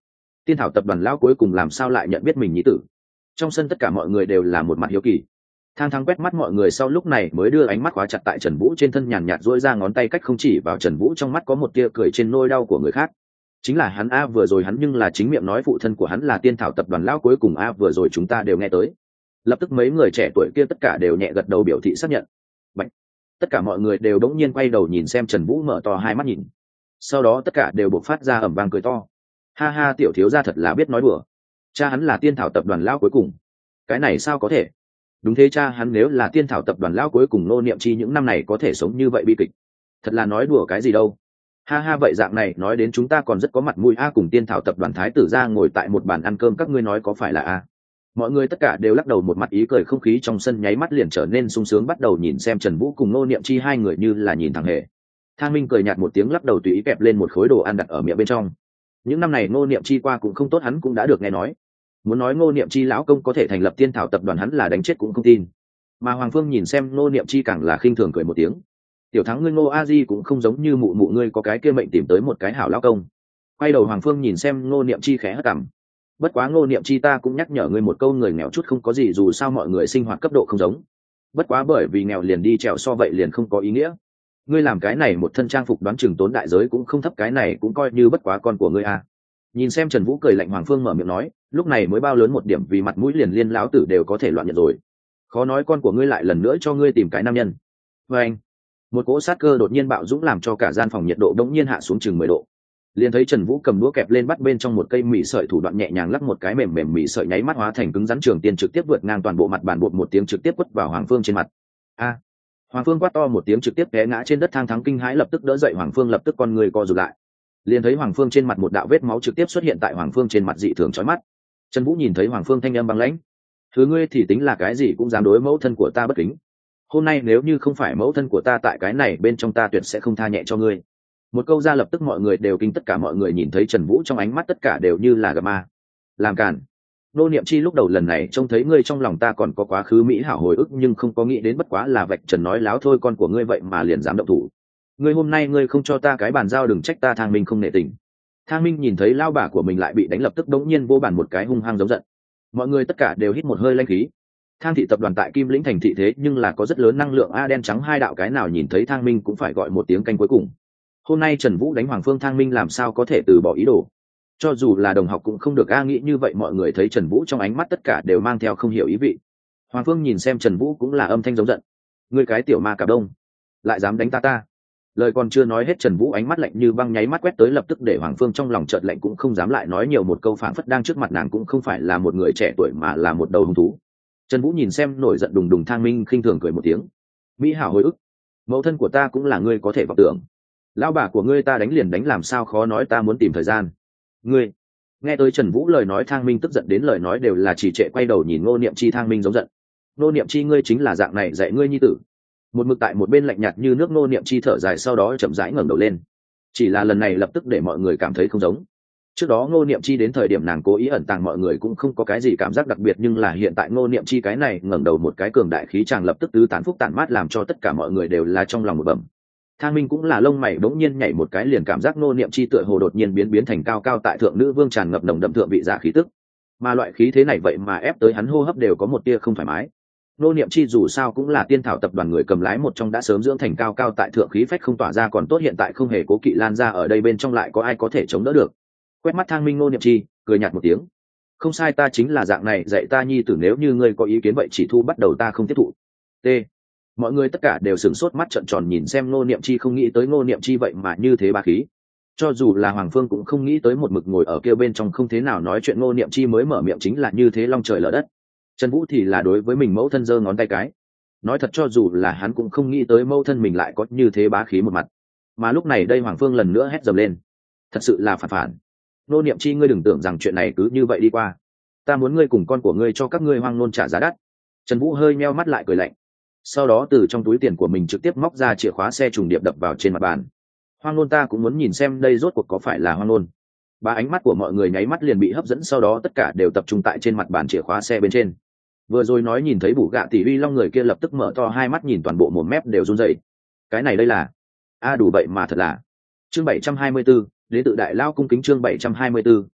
Tiên thảo tập đoàn lão cuối cùng làm sao lại nhận biết mình nhí tử? Trong sân tất cả mọi người đều là một mặt hiếu kỳ. Thang Thang quét mắt mọi người sau lúc này mới đưa ánh mắt khóa chặt tại Trần Vũ trên thân, nhàn nhạt duỗi ra ngón tay cách không chỉ vào Trần Vũ, trong mắt có một tia cười trên nỗi đau của người khác. Chính là hắn a, vừa rồi hắn nhưng là chính miệng nói phụ thân của hắn là Tiên thảo tập đoàn lão cuối cùng a, vừa rồi chúng ta đều nghe tới. Lập tức mấy người trẻ tuổi kia tất cả đều nhẹ gật đầu biểu thị xác nhận. Bạch. Tất cả mọi người đều đống nhiên quay đầu nhìn xem Trần Vũ, mở to hai mắt nhìn. Sau đó tất cả đều bộc phát ra ầm vang cười to. Ha ha, tiểu thiếu gia thật là biết nói đùa. Cha hắn là Tiên thảo tập đoàn lão cuối cùng. Cái này sao có thể? Đúng thế, cha hắn nếu là Tiên thảo tập đoàn lão cuối cùng, Ngô Niệm Chi những năm này có thể sống như vậy bi kịch. Thật là nói đùa cái gì đâu. Ha ha, vậy dạng này nói đến chúng ta còn rất có mặt mũi a, cùng Tiên thảo tập đoàn thái tử ra ngồi tại một bàn ăn cơm, các ngươi nói có phải là a? Mọi người tất cả đều lắc đầu, một mặt ý cười, không khí trong sân nháy mắt liền trở nên sung sướng, bắt đầu nhìn xem Trần Vũ cùng Ngô Niệm Chi hai người như là nhìn thằng hề. Thang Minh cười nhạt một tiếng, lắc đầu tùy ý kẹp lên một khối đồ ăn đặt ở miệng bên trong. Những năm này Ngô Niệm Chi qua cũng không tốt, hắn cũng đã được nghe nói. Muốn nói Ngô Niệm Chi lão công có thể thành lập Tiên thảo tập đoàn, hắn là đánh chết cũng không tin. Mà Hoàng Phương nhìn xem Ngô Niệm Chi càng là khinh thường cười một tiếng. Tiểu Thắng, ngươi Ngô A Di cũng không giống như mụ mụ ngươi có cái kia mệnh tìm tới một cái hảo lão công. Quay đầu Hoàng Phương nhìn xem Ngô Niệm Chi khẽ hất cằm. Bất quá Ngô Niệm Chi, ta cũng nhắc nhở ngươi một câu, người nghèo chút không có gì, dù sao mọi người sinh hoạt cấp độ không giống. Bất quá bởi vì nghèo liền đi trèo so vậy liền không có ý nghĩa. Ngươi làm cái này một thân trang phục đoán chừng tốn đại giới cũng không thấp, cái này cũng coi như bất quá con của ngươi à. Nhìn xem Trần Vũ cười lạnh, Hoàng Phương mở miệng nói, lúc này mới bao lớn một điểm, vì mặt mũi liền liên lão tử đều có thể loạn nhận rồi. Khó nói con của ngươi lại lần nữa cho ngươi tìm cái nam nhân. Và anh, một cỗ sát cơ đột nhiên bạo dũng làm cho cả gian phòng nhiệt độ đống nhiên hạ xuống chừng mười độ. Liền thấy Trần Vũ cầm đũa kẹp lên bắt bên trong một cây mì sợi, thủ đoạn nhẹ nhàng lắc một cái, mềm mềm mì sợi nháy mắt hóa thành cứng rắn trường tiên, trực tiếp vượt ngang toàn bộ mặt bàn, bột một tiếng trực tiếp quất vào Hoàng Phương trên mặt. A! Hoàng Phương quát to một tiếng, trực tiếp té ngã trên đất. Thang Thắng kinh hãi lập tức đỡ dậy Hoàng Phương, lập tức con người co rụt lại. Liền thấy Hoàng Phương trên mặt một đạo vết máu trực tiếp xuất hiện tại Hoàng Phương trên mặt, dị thường chói mắt. Trần Vũ nhìn thấy Hoàng Phương thanh âm băng lãnh, thứ ngươi thì tính là cái gì, cũng dám đối mẫu thân của ta bất kính. Hôm nay nếu như không phải mẫu thân của ta tại cái này bên trong, ta tuyệt sẽ không tha nhẹ cho ngươi. Một câu ra lập tức mọi người đều kinh, tất cả mọi người nhìn thấy Trần Vũ trong ánh mắt tất cả đều như là gặp ma. Làm cản. Nô Niệm Chi, lúc đầu lần này trông thấy ngươi trong lòng ta còn có quá khứ mỹ hảo hồi ức, nhưng không có nghĩ đến bất quá là vạch trần nói láo thôi, con của ngươi vậy mà liền dám động thủ. Ngươi hôm nay ngươi không cho ta cái bàn giao, đừng trách ta Thang Minh không nể tình. Thang Minh nhìn thấy lao bà của mình lại bị đánh, lập tức đống nhiên vô bàn một cái hung hăng giống giận. Mọi người tất cả đều hít một hơi lanh khí. Thang thị tập đoàn tại Kim Lĩnh thành thị thế nhưng là có rất lớn năng lượng a, đen trắng hai đạo, cái nào nhìn thấy Thang Minh cũng phải gọi một tiếng canh cuối cùng. Hôm nay Trần Vũ đánh Hoàng Phương, Thang Minh làm sao có thể từ bỏ ý đồ. Cho dù là đồng học cũng không được a, nghĩ như vậy mọi người thấy Trần Vũ trong ánh mắt tất cả đều mang theo không hiểu ý vị. Hoàng Phương nhìn xem Trần Vũ cũng là âm thanh giống giận. Ngươi cái tiểu ma cạp đông, lại dám đánh ta ta. Lời còn chưa nói hết, Trần Vũ ánh mắt lạnh như băng nháy mắt quét tới, lập tức để Hoàng Phương trong lòng chợt lạnh, cũng không dám lại nói nhiều, một câu phảng phất đang trước mặt nàng cũng không phải là một người trẻ tuổi mà là một đầu hung thú. Trần Vũ nhìn xem nổi giận đùng đùng Thang Minh, khinh thường cười một tiếng. Mỹ hảo hồi ức, mẫu thân của ta cũng là ngươi có thể vọng tưởng. Lão bà của ngươi ta đánh liền đánh, làm sao khó nói, ta muốn tìm thời gian. Ngươi. Nghe tới Trần Vũ lời nói, Thang Minh tức giận đến lời nói đều là trì trệ, quay đầu nhìn Ngô Niệm Chi. Thang Minh giống giận. Ngô Niệm Chi, ngươi chính là dạng này dạy ngươi nhi tử. Một mực tại một bên lạnh nhạt như nước Ngô Niệm Chi thở dài, sau đó chậm rãi ngẩng đầu lên. Chỉ là lần này lập tức để mọi người cảm thấy không giống. Trước đó Ngô Niệm Chi đến thời điểm nàng cố ý ẩn tàng, mọi người cũng không có cái gì cảm giác đặc biệt, nhưng là hiện tại Ngô Niệm Chi cái này ngẩng đầu một cái, cường đại khí tràng lập tức tứ tán phúc tản mát, làm cho tất cả mọi người đều là trong lòng một bẩm. Thang Minh cũng là lông mày bỗng nhiên nhảy một cái, liền cảm giác Ngô Niệm Chi tựa hồ đột nhiên biến biến thành cao cao tại thượng nữ vương, tràn ngập nồng đậm thượng vị dạ khí tức. Mà loại khí thế này vậy mà ép tới hắn hô hấp đều có một tia không thoải mái. Ngô Niệm Chi dù sao cũng là Tiên thảo tập đoàn người cầm lái một trong, đã sớm dưỡng thành cao cao tại thượng khí phách không tỏa ra, còn tốt hiện tại không hề cố kỵ lan ra, ở đây bên trong lại có ai có thể chống đỡ được. Quét mắt Thang Minh, Ngô Niệm Chi cười nhạt một tiếng. Không sai, ta chính là dạng này dạy ta nhi tử, nếu như ngươi có ý kiến vậy chỉ thu bắt đầu, ta không tiếp thụ. T. Mọi người tất cả đều sửng sốt, mắt trợn tròn nhìn xem Ngô Niệm Chi, không nghĩ tới Ngô Niệm Chi vậy mà như thế bá khí. Cho dù là Hoàng Phương cũng không nghĩ tới, một mực ngồi ở kia bên trong không thế nào nói chuyện Ngô Niệm Chi mới mở miệng chính là như thế long trời lở đất. Trần Vũ thì là đối với mình mẫu thân giơ ngón tay cái. Nói thật, cho dù là hắn cũng không nghĩ tới mẫu thân mình lại có như thế bá khí một mặt. Mà lúc này đây Hoàng Phương lần nữa hét dầm lên. Thật sự là phản phản. Ngô Niệm Chi, ngươi đừng tưởng rằng chuyện này cứ như vậy đi qua. Ta muốn ngươi cùng con của ngươi cho các ngươi hoang nôn trả giá đắt. Trần Vũ hơi meo mắt lại cười lạnh. Sau đó từ trong túi tiền của mình trực tiếp móc ra chìa khóa xe trùng điệp đập vào trên mặt bàn. Hoang nôn, ta cũng muốn nhìn xem đây rốt cuộc có phải là hoang nôn. Ba ánh mắt của mọi người nháy mắt liền bị hấp dẫn, sau đó tất cả đều tập trung tại trên mặt bàn chìa khóa xe bên trên. Vừa rồi nói nhìn thấy bù gạ tỷ uy long người kia lập tức mở to hai mắt nhìn, toàn bộ mồm mép đều run rẩy. Cái này đây là a đủ vậy mà thật là. Chương bảy trăm hai mươi đến tự đại lao cung kính, chương bảy trăm hai mươi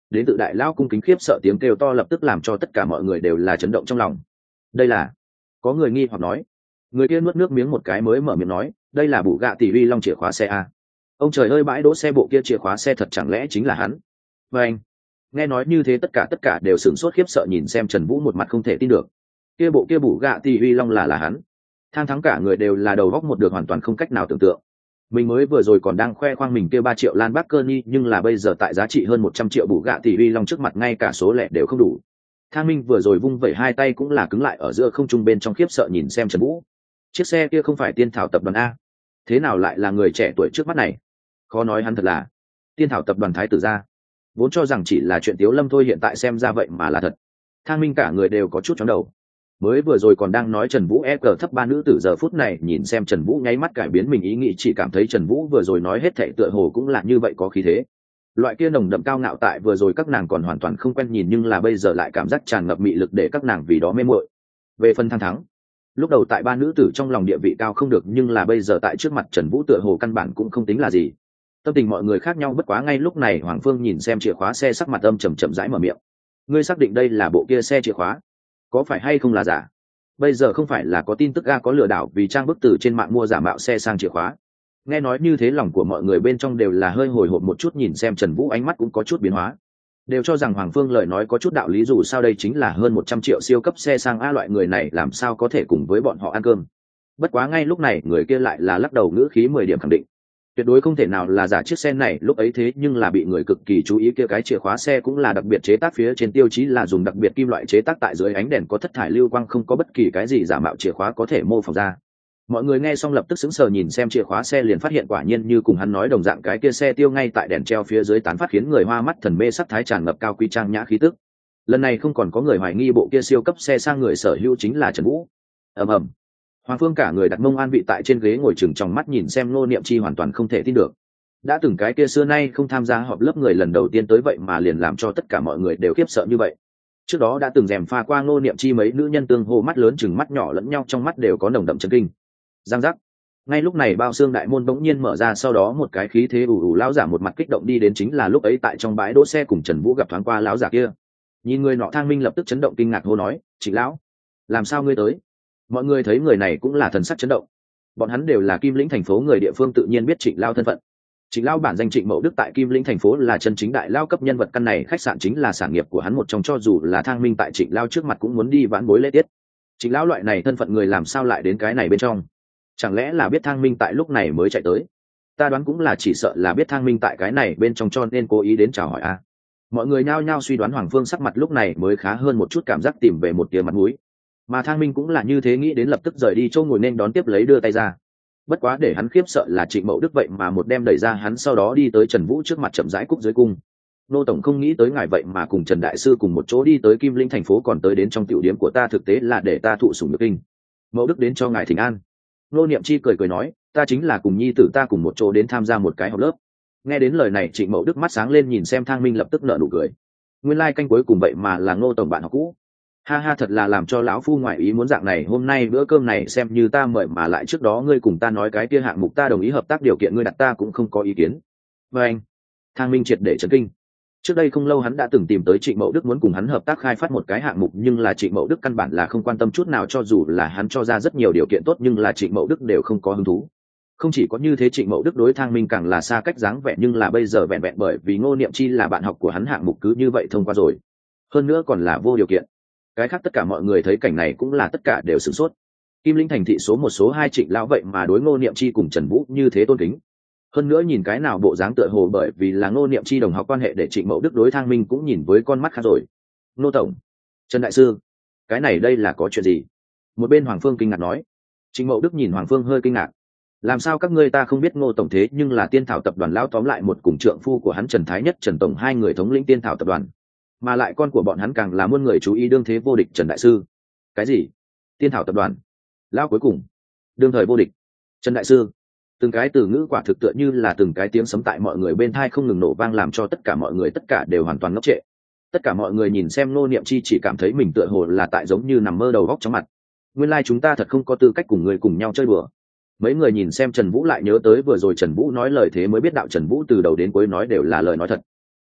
đến tự đại lao cung kính khiếp sợ tiếng kêu to lập tức làm cho tất cả mọi người đều là chấn động trong lòng. Đây là, có người nghi hoặc nói. Người kia nuốt nước miếng một cái mới mở miệng nói, đây là bụ gạ tỷ uy long chìa khóa xe a. Ông trời ơi, bãi đỗ xe bộ kia chìa khóa xe thật chẳng lẽ chính là hắn? Và anh, nghe nói như thế tất cả tất cả đều sửng sốt khiếp sợ nhìn xem Trần Vũ một mặt không thể tin được. Kia bộ kia bụ gạ tỷ uy long là là hắn. Thang thắng cả người đều là đầu góc một được hoàn toàn không cách nào tưởng tượng. Mình mới vừa rồi còn đang khoe khoang mình kia ba triệu lan bác cơ ni, nhưng là bây giờ tại giá trị hơn một trăm triệu bụ gạ tỷ uy long trước mặt ngay cả số lẻ đều không đủ. Thang Minh vừa rồi vung vẩy hai tay cũng là cứng lại ở giữa không trung bên trong khiếp sợ nhìn xem Trần Vũ. Chiếc xe kia không phải Tiên Thảo tập đoàn a? Thế nào lại là người trẻ tuổi trước mắt này? Khó nói hắn thật là Tiên Thảo tập đoàn thái tử gia. Vốn cho rằng chỉ là chuyện Tiếu Lâm thôi, hiện tại xem ra vậy mà là thật. Thang Minh cả người đều có chút chóng đầu. Mới vừa rồi còn đang nói Trần Vũ e cờ thấp ba nữ tử, giờ phút này nhìn xem Trần Vũ nháy mắt cải biến mình ý nghĩ, chỉ cảm thấy Trần Vũ vừa rồi nói hết thảy tựa hồ cũng là như vậy, có khí thế. Loại kia nồng đậm cao ngạo tại vừa rồi các nàng còn hoàn toàn không quen nhìn, nhưng là bây giờ lại cảm giác tràn ngập mị lực để các nàng vì đó mê muội. Về phần Thang thắng, lúc đầu tại ba nữ tử trong lòng địa vị cao không được, nhưng là bây giờ tại trước mặt Trần Vũ tựa hồ căn bản cũng không tính là gì. Tâm tình mọi người khác nhau, bất quá ngay lúc này Hoàng Phương nhìn xem chìa khóa xe, sắc mặt âm trầm chậm rãi mở miệng. Ngươi xác định đây là bộ kia xe chìa khóa? Có phải hay không là giả? Bây giờ không phải là có tin tức ga có lừa đảo vì trang bức từ trên mạng mua giả mạo xe sang chìa khóa? Nghe nói như thế lòng của mọi người bên trong đều là hơi hồi hộp một chút, nhìn xem Trần Vũ ánh mắt cũng có chút biến hóa, đều cho rằng Hoàng Phương lời nói có chút đạo lý, dù sao đây chính là hơn một trăm triệu siêu cấp xe sang a, loại người này làm sao có thể cùng với bọn họ ăn cơm. Bất quá ngay lúc này người kia lại là lắc đầu, ngữ khí mười điểm khẳng định tuyệt đối không thể nào là giả chiếc xe này lúc ấy thế nhưng là bị người cực kỳ chú ý, kia cái chìa khóa xe cũng là đặc biệt chế tác, phía trên tiêu chí là dùng đặc biệt kim loại chế tác, tại dưới ánh đèn có thất thải lưu quang, không có bất kỳ cái gì giả mạo chìa khóa có thể mô phỏng ra. Mọi người nghe xong lập tức sững sờ nhìn xem chìa khóa xe, liền phát hiện quả nhiên như cùng hắn nói đồng dạng, cái kia xe tiêu ngay tại đèn treo phía dưới tán phát khiến người hoa mắt thần mê, sắc thái tràn ngập cao quý trang nhã khí tức. Lần này không còn có người hoài nghi bộ kia siêu cấp xe sang người sở hữu chính là Trần Vũ. ầm ầm, Hoàng Phương cả người đặt mông an vị tại trên ghế ngồi chừng trong mắt nhìn xem Ngô Niệm Chi, hoàn toàn không thể tin được. Đã từng cái kia xưa nay không tham gia họp lớp người lần đầu tiên tới vậy mà liền làm cho tất cả mọi người đều khiếp sợ như vậy. Trước đó đã từng rèm pha qua Ngô Niệm Chi mấy nữ nhân tương hô mắt lớn chừng mắt nhỏ lẫn nhau, trong mắt đều có nồng đậm chấn kinh. Giang giác. Ngay lúc này bao xương đại môn bỗng nhiên mở ra, sau đó một cái khí thế ù ù lão giả một mặt kích động đi đến, chính là lúc ấy tại trong bãi đỗ xe cùng Trần Vũ gặp thoáng qua lão giả kia. Nhìn người nọ, Thang Minh lập tức chấn động kinh ngạc hô nói, Trịnh lão, làm sao ngươi tới? Mọi người thấy người này cũng là thần sắc chấn động. Bọn hắn đều là Kim Lĩnh thành phố người địa phương, tự nhiên biết Trịnh lão thân phận. Trịnh lão bản danh Trịnh Mậu Đức, tại Kim Lĩnh thành phố là chân chính đại lao cấp nhân vật, căn này khách sạn chính là sản nghiệp của hắn một trong, cho dù là Thang Minh tại Trịnh lão trước mặt cũng muốn đi vãn bối lễ tiết. Trịnh lão loại này thân phận người làm sao lại đến cái này bên trong? Chẳng lẽ là biết Thang Minh tại lúc này mới chạy tới? Ta đoán cũng là chỉ sợ là biết Thang Minh tại cái này bên trong cho nên cố ý đến chào hỏi a. Mọi người nhao nhao suy đoán, Hoàng Phương sắc mặt lúc này mới khá hơn một chút, cảm giác tìm về một tia mặt mũi. Mà Thang Minh cũng là như thế nghĩ đến, lập tức rời đi chỗ ngồi nên đón tiếp lấy đưa tay ra. Bất quá để hắn khiếp sợ là Trịnh Mậu Đức vậy mà một đem đẩy ra hắn, sau đó đi tới Trần Vũ trước mặt chậm rãi cúc dưới cung. Nô tổng không nghĩ tới ngài vậy mà cùng Trần đại sư cùng một chỗ đi tới Kim Lĩnh thành phố, còn tới đến trong tiểu điếm của ta, thực tế là để ta thụ sủng nhược kinh. Mậu Đức đến cho ngài thỉnh an. Nô Niệm Chi cười cười nói, ta chính là cùng nhi tử ta cùng một chỗ đến tham gia một cái học lớp. Nghe đến lời này Trịnh Mậu Đức mắt sáng lên nhìn xem Thang Minh lập tức nở nụ cười. Nguyên lai like canh cuối cùng vậy mà là Ngô tổng bạn học cũ. Ha ha, thật là làm cho lão phu ngoại ý muốn, dạng này hôm nay bữa cơm này xem như ta mời, mà lại trước đó ngươi cùng ta nói cái kia hạng mục ta đồng ý hợp tác điều kiện ngươi đặt ta cũng không có ý kiến. Và anh, Thang Minh triệt để chấn kinh. Trước đây không lâu hắn đã từng tìm tới Trịnh Mậu Đức muốn cùng hắn hợp tác khai phát một cái hạng mục, nhưng là Trịnh Mậu Đức căn bản là không quan tâm chút nào, cho dù là hắn cho ra rất nhiều điều kiện tốt nhưng là Trịnh Mậu Đức đều không có hứng thú. Không chỉ có như thế, Trịnh Mậu Đức đối Thang Minh càng là xa cách dáng vẻ, nhưng là bây giờ vẹn vẹn bởi vì Ngô Niệm Chi là bạn học của hắn, hạng mục cứ như vậy thông qua rồi, hơn nữa còn là vô điều kiện. Cái khác tất cả mọi người thấy cảnh này cũng là tất cả đều sửng sốt. Kim Lĩnh thành thị số một số hai Trịnh lão vậy mà đối Ngô Niệm Chi cùng Trần Vũ như thế tôn kính. Hơn nữa nhìn cái nào bộ dáng tựa hồ bởi vì là Ngô Niệm Chi đồng học quan hệ để Trịnh Mậu Đức đối Thang Minh cũng nhìn với con mắt khác rồi. Nô tổng, Trần đại sư, cái này đây là có chuyện gì? Một bên Hoàng Phương kinh ngạc nói. Trịnh Mậu Đức nhìn Hoàng Phương hơi kinh ngạc. Làm sao các ngươi ta không biết Ngô tổng thế nhưng là Tiên Thảo tập đoàn lão tóm lại một cùng trượng phu của hắn Trần Thái Nhất Trần tổng hai người thống lĩnh Tiên Thảo tập đoàn, mà lại con của bọn hắn càng là muôn người chú ý đương thế vô địch Trần đại sư. Cái gì? Tiên Thảo tập đoàn lão cuối cùng đương thời vô địch Trần đại sư? Từng cái từ ngữ quả thực tựa như là từng cái tiếng sấm tại mọi người bên thai không ngừng nổ vang, làm cho tất cả mọi người tất cả đều hoàn toàn ngốc trệ. Tất cả mọi người nhìn xem Ngô Niệm Chi chỉ cảm thấy mình tựa hồ là tại giống như nằm mơ đầu góc chóng mặt. Nguyên lai chúng ta thật không có tư cách cùng người cùng nhau chơi đùa. Mấy người nhìn xem Trần Vũ lại nhớ tới vừa rồi Trần Vũ nói lời thế mới biết đạo Trần Vũ từ đầu đến cuối nói đều là lời nói thật.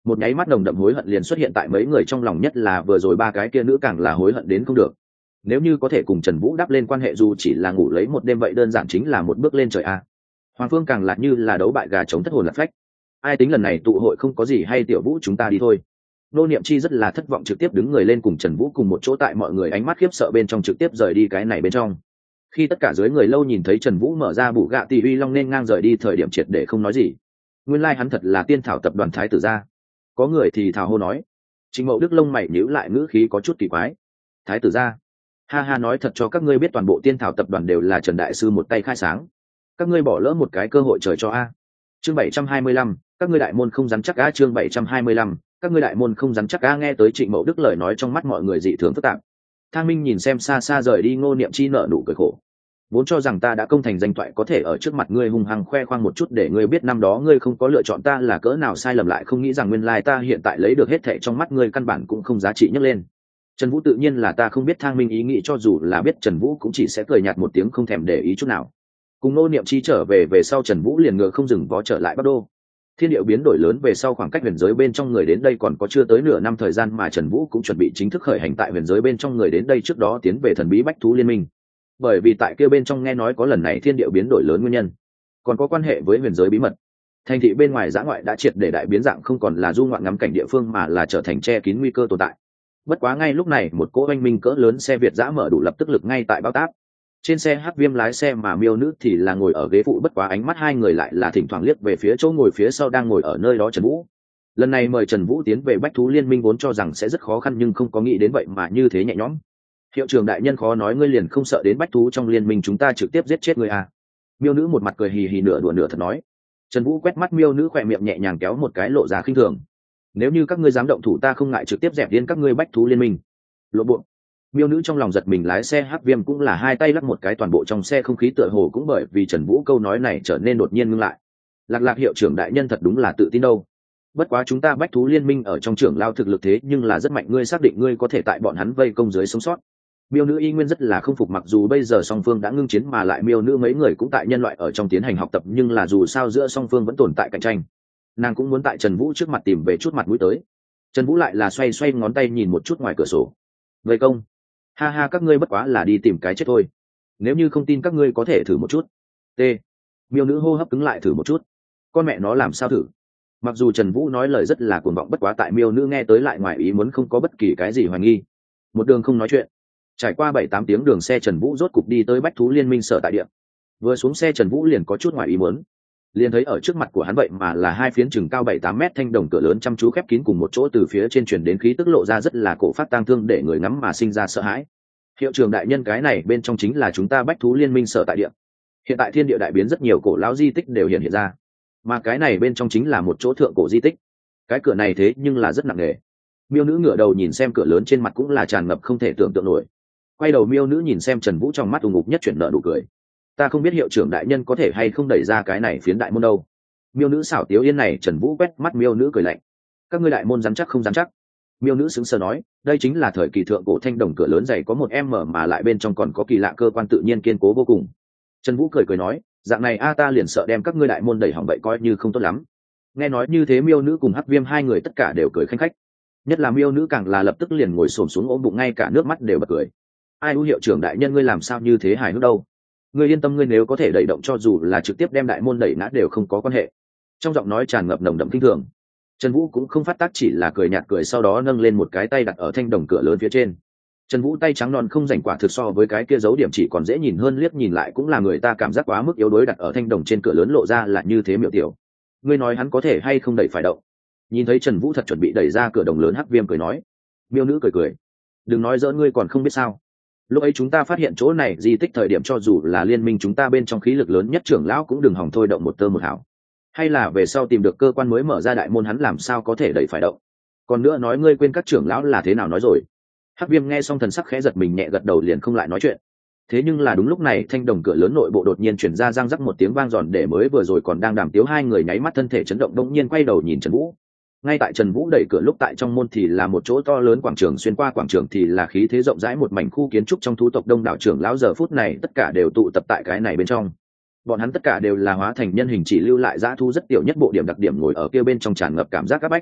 Một nháy mắt nồng đậm hối hận liền xuất hiện tại mấy người trong lòng, nhất là vừa rồi ba cái kia nữ càng là hối hận đến không được. Nếu như có thể cùng Trần Vũ đắp lên quan hệ dù chỉ là ngủ lấy một đêm vậy đơn giản chính là một bước lên trời a. Hoàng Phương càng là như là đấu bại gà chống thất hồn lạc phách. Ai tính lần này tụ hội không có gì hay, Tiểu Vũ chúng ta đi thôi. Nô Niệm Chi rất là thất vọng, trực tiếp đứng người lên cùng Trần Vũ cùng một chỗ, tại mọi người ánh mắt khiếp sợ bên trong trực tiếp rời đi cái này bên trong. Khi tất cả dưới người lâu nhìn thấy Trần Vũ mở ra bù gạ tỷ uy long nên ngang rời đi thời điểm triệt để không nói gì. Nguyên lai like hắn thật là tiên thảo tập đoàn thái tử gia. Có người thì thào hô nói. Trình Mậu Đức lông mày nhíu lại, ngữ khí có chút kỳ quái. Thái tử gia? Ha ha, nói thật cho các ngươi biết, toàn bộ tiên thảo tập đoàn đều là Trần đại sư một tay khai sáng. Các ngươi bỏ lỡ một cái cơ hội trời cho a. Chương bảy trăm hai mươi lăm, các ngươi đại môn không rắn chắc a. Chương bảy trăm hai mươi lăm, các ngươi đại môn không rắn chắc a. Nghe tới Trịnh Mậu Đức lời nói, trong mắt mọi người dị thường phức tạp. Thang Minh nhìn xem xa xa rời đi Ngô Niệm Chi nở nụ cười khổ. Vốn cho rằng ta đã công thành danh toại, có thể ở trước mặt ngươi hung hăng khoe khoang một chút để ngươi biết năm đó ngươi không có lựa chọn ta là cỡ nào sai lầm, lại không nghĩ rằng nguyên lai ta hiện tại lấy được hết thệ trong mắt ngươi căn bản cũng không giá trị nhấc lên. Trần Vũ tự nhiên là ta không biết Thang Minh ý nghĩ, cho dù là biết Trần Vũ cũng chỉ sẽ cười nhạt một tiếng không thèm để ý chút nào. Cùng Ngô Niệm Chi trở về về sau, Trần Vũ liền ngựa không dừng vó trở lại Bắc Đô. Thiên điệu biến đổi lớn về sau, khoảng cách huyền giới bên trong người đến đây còn có chưa tới nửa năm thời gian, mà Trần Vũ cũng chuẩn bị chính thức khởi hành tại huyền giới bên trong người đến đây trước đó tiến về thần bí bách thú liên minh. Bởi vì tại kia bên trong nghe nói có lần này thiên điệu biến đổi lớn nguyên nhân, còn có quan hệ với huyền giới bí mật. Thành thị bên ngoài dã ngoại đã triệt để đại biến dạng, không còn là du ngoạn ngắm cảnh địa phương mà là trở thành che kín nguy cơ tồn tại. Bất quá ngay lúc này, một cỗ oanh minh cỡ lớn xe Việt dã mở đủ lập tức lực ngay tại bao táp. Trên xe Hắc Viêm lái xe mà Miêu Nữ thì là ngồi ở ghế phụ, bất quá ánh mắt hai người lại là thỉnh thoảng liếc về phía chỗ ngồi phía sau đang ngồi ở nơi đó Trần Vũ. Lần này mời Trần Vũ tiến về bách thú liên minh vốn cho rằng sẽ rất khó khăn, nhưng không có nghĩ đến vậy mà như thế nhẹ nhõm. Hiệu trưởng đại nhân, khó nói ngươi liền không sợ đến bách thú trong liên minh chúng ta trực tiếp giết chết ngươi à? Miêu Nữ một mặt cười hì hì nửa đùa nửa thật nói. Trần Vũ quét mắt Miêu Nữ, khỏe miệng nhẹ nhàng kéo một cái lộ ra khinh thường. Nếu như các ngươi dám động thủ, ta không ngại trực tiếp dẹp điên các ngươi bách thú liên minh. Lộ bộ. Miêu Nữ trong lòng giật mình, lái xe Hắc Viêm cũng là hai tay lắc một cái, toàn bộ trong xe không khí tựa hồ cũng bởi vì Trần Vũ câu nói này trở nên đột nhiên ngưng lại. Lạc Lạc hiệu trưởng đại nhân thật đúng là tự tin đâu. Bất quá chúng ta bách thú liên minh ở trong trưởng lao thực lực thế nhưng là rất mạnh, ngươi xác định ngươi có thể tại bọn hắn vây công dưới sống sót? Miêu Nữ y nguyên rất là không phục, mặc dù bây giờ song phương đã ngưng chiến, mà lại Miêu Nữ mấy người cũng tại nhân loại ở trong tiến hành học tập, nhưng là dù sao giữa song phương vẫn tồn tại cạnh tranh, nàng cũng muốn tại Trần Vũ trước mặt tìm về chút mặt mũi tới. Trần Vũ lại là xoay xoay ngón tay nhìn một chút ngoài cửa sổ. Vây công? Ha ha, các ngươi bất quá là đi tìm cái chết thôi. Nếu như không tin các ngươi có thể thử một chút. T. Miêu Nữ hô hấp cứng lại, thử một chút? Con mẹ nó làm sao thử? Mặc dù Trần Vũ nói lời rất là cuồng vọng, bất quá tại Miêu Nữ nghe tới lại ngoài ý muốn, không có bất kỳ cái gì hoài nghi. Một đường không nói chuyện, trải qua bảy tám tiếng đường xe, Trần Vũ rốt cục đi tới bách thú liên minh sở tại địa. Vừa xuống xe Trần Vũ liền có chút ngoài ý muốn, liền thấy ở trước mặt của hắn vậy mà là hai phiến chừng cao bảy tám mét thanh đồng cửa lớn chăm chú khép kín cùng một chỗ, từ phía trên truyền đến khí tức lộ ra rất là cổ phát tang thương, để người ngắm mà sinh ra sợ hãi. Hiệu trưởng đại nhân, cái này bên trong chính là chúng ta bách thú liên minh sở tại địa. Hiện tại thiên địa đại biến, rất nhiều cổ lão di tích đều hiện hiện ra, mà cái này bên trong chính là một chỗ thượng cổ di tích. Cái cửa này thế nhưng là rất nặng nề. Miêu Nữ ngửa đầu nhìn xem cửa lớn, trên mặt cũng là tràn ngập không thể tưởng tượng nổi. Quay đầu Miêu Nữ nhìn xem Trần Vũ, trong mắt ù ngục nhất chuyển nở nụ cười. Ta không biết hiệu trưởng đại nhân có thể hay không đẩy ra cái này phiến đại môn đâu. Miêu Nữ xảo tiếu yên này. Trần Vũ quét mắt Miêu Nữ cười lạnh. Các ngươi đại môn rắn chắc không rắn chắc? Miêu Nữ sững sờ nói, đây chính là thời kỳ thượng cổ thanh đồng cửa lớn dày có một em mở mà lại bên trong còn có kỳ lạ cơ quan tự nhiên kiên cố vô cùng. Trần Vũ cười cười nói, dạng này a ta liền sợ đem các ngươi đại môn đẩy hỏng vậy coi như không tốt lắm. Nghe nói như thế, Miêu Nữ cùng Hắc Viêm hai người tất cả đều cười khanh khách. Nhất là Miêu Nữ càng là lập tức liền ngồi xổm xuống ôm bụng, ngay cả nước mắt đều bật cười. Ai u, hiệu trưởng đại nhân ngươi làm sao như thế hài hước đâu? Ngươi yên tâm, ngươi nếu có thể đẩy động cho dù là trực tiếp đem đại môn đẩy nát đều không có quan hệ. Trong giọng nói tràn ngập nồng đậm kinh thường. Trần Vũ cũng không phát tác, chỉ là cười nhạt cười, sau đó nâng lên một cái tay đặt ở thanh đồng cửa lớn phía trên. Trần Vũ tay trắng non không rảnh, quả thực so với cái kia dấu điểm chỉ còn dễ nhìn hơn, liếc nhìn lại cũng là người ta cảm giác quá mức yếu đuối, đặt ở thanh đồng trên cửa lớn lộ ra là như thế miệu tiểu. Ngươi nói hắn có thể hay không đẩy phải động? Nhìn thấy Trần Vũ thật chuẩn bị đẩy ra cửa đồng lớn, Hắc Viêm cười nói. Miêu Nữ cười cười, đừng nói giỡn, ngươi còn không biết sao? Lúc ấy chúng ta phát hiện chỗ này di tích thời điểm, cho dù là liên minh chúng ta bên trong khí lực lớn nhất trưởng lão cũng đừng hòng thôi động một tơ một hào. Hay là về sau tìm được cơ quan mới mở ra đại môn, hắn làm sao có thể đẩy phải động? Còn nữa nói, ngươi quên các trưởng lão là thế nào nói rồi? Hắc Viêm nghe xong thần sắc khẽ giật mình, nhẹ gật đầu liền không lại nói chuyện. Thế nhưng là đúng lúc này, thanh đồng cửa lớn nội bộ đột nhiên chuyển ra răng rắc một tiếng vang giòn, để mới vừa rồi còn đang đàm tiếu hai người nháy mắt thân thể chấn động, đột nhiên quay đầu nhìn Trần Vũ. Ngay tại Trần Vũ đẩy cửa lúc, tại trong môn thì là một chỗ to lớn quảng trường, xuyên qua quảng trường thì là khí thế rộng rãi một mảnh khu kiến trúc trong thú tộc đông đảo trưởng lão, giờ phút này tất cả đều tụ tập tại cái này bên trong. Bọn hắn tất cả đều là hóa thành nhân hình, chỉ lưu lại dã thu rất tiểu nhất bộ điểm đặc điểm, ngồi ở kia bên trong tràn ngập cảm giác áp bách.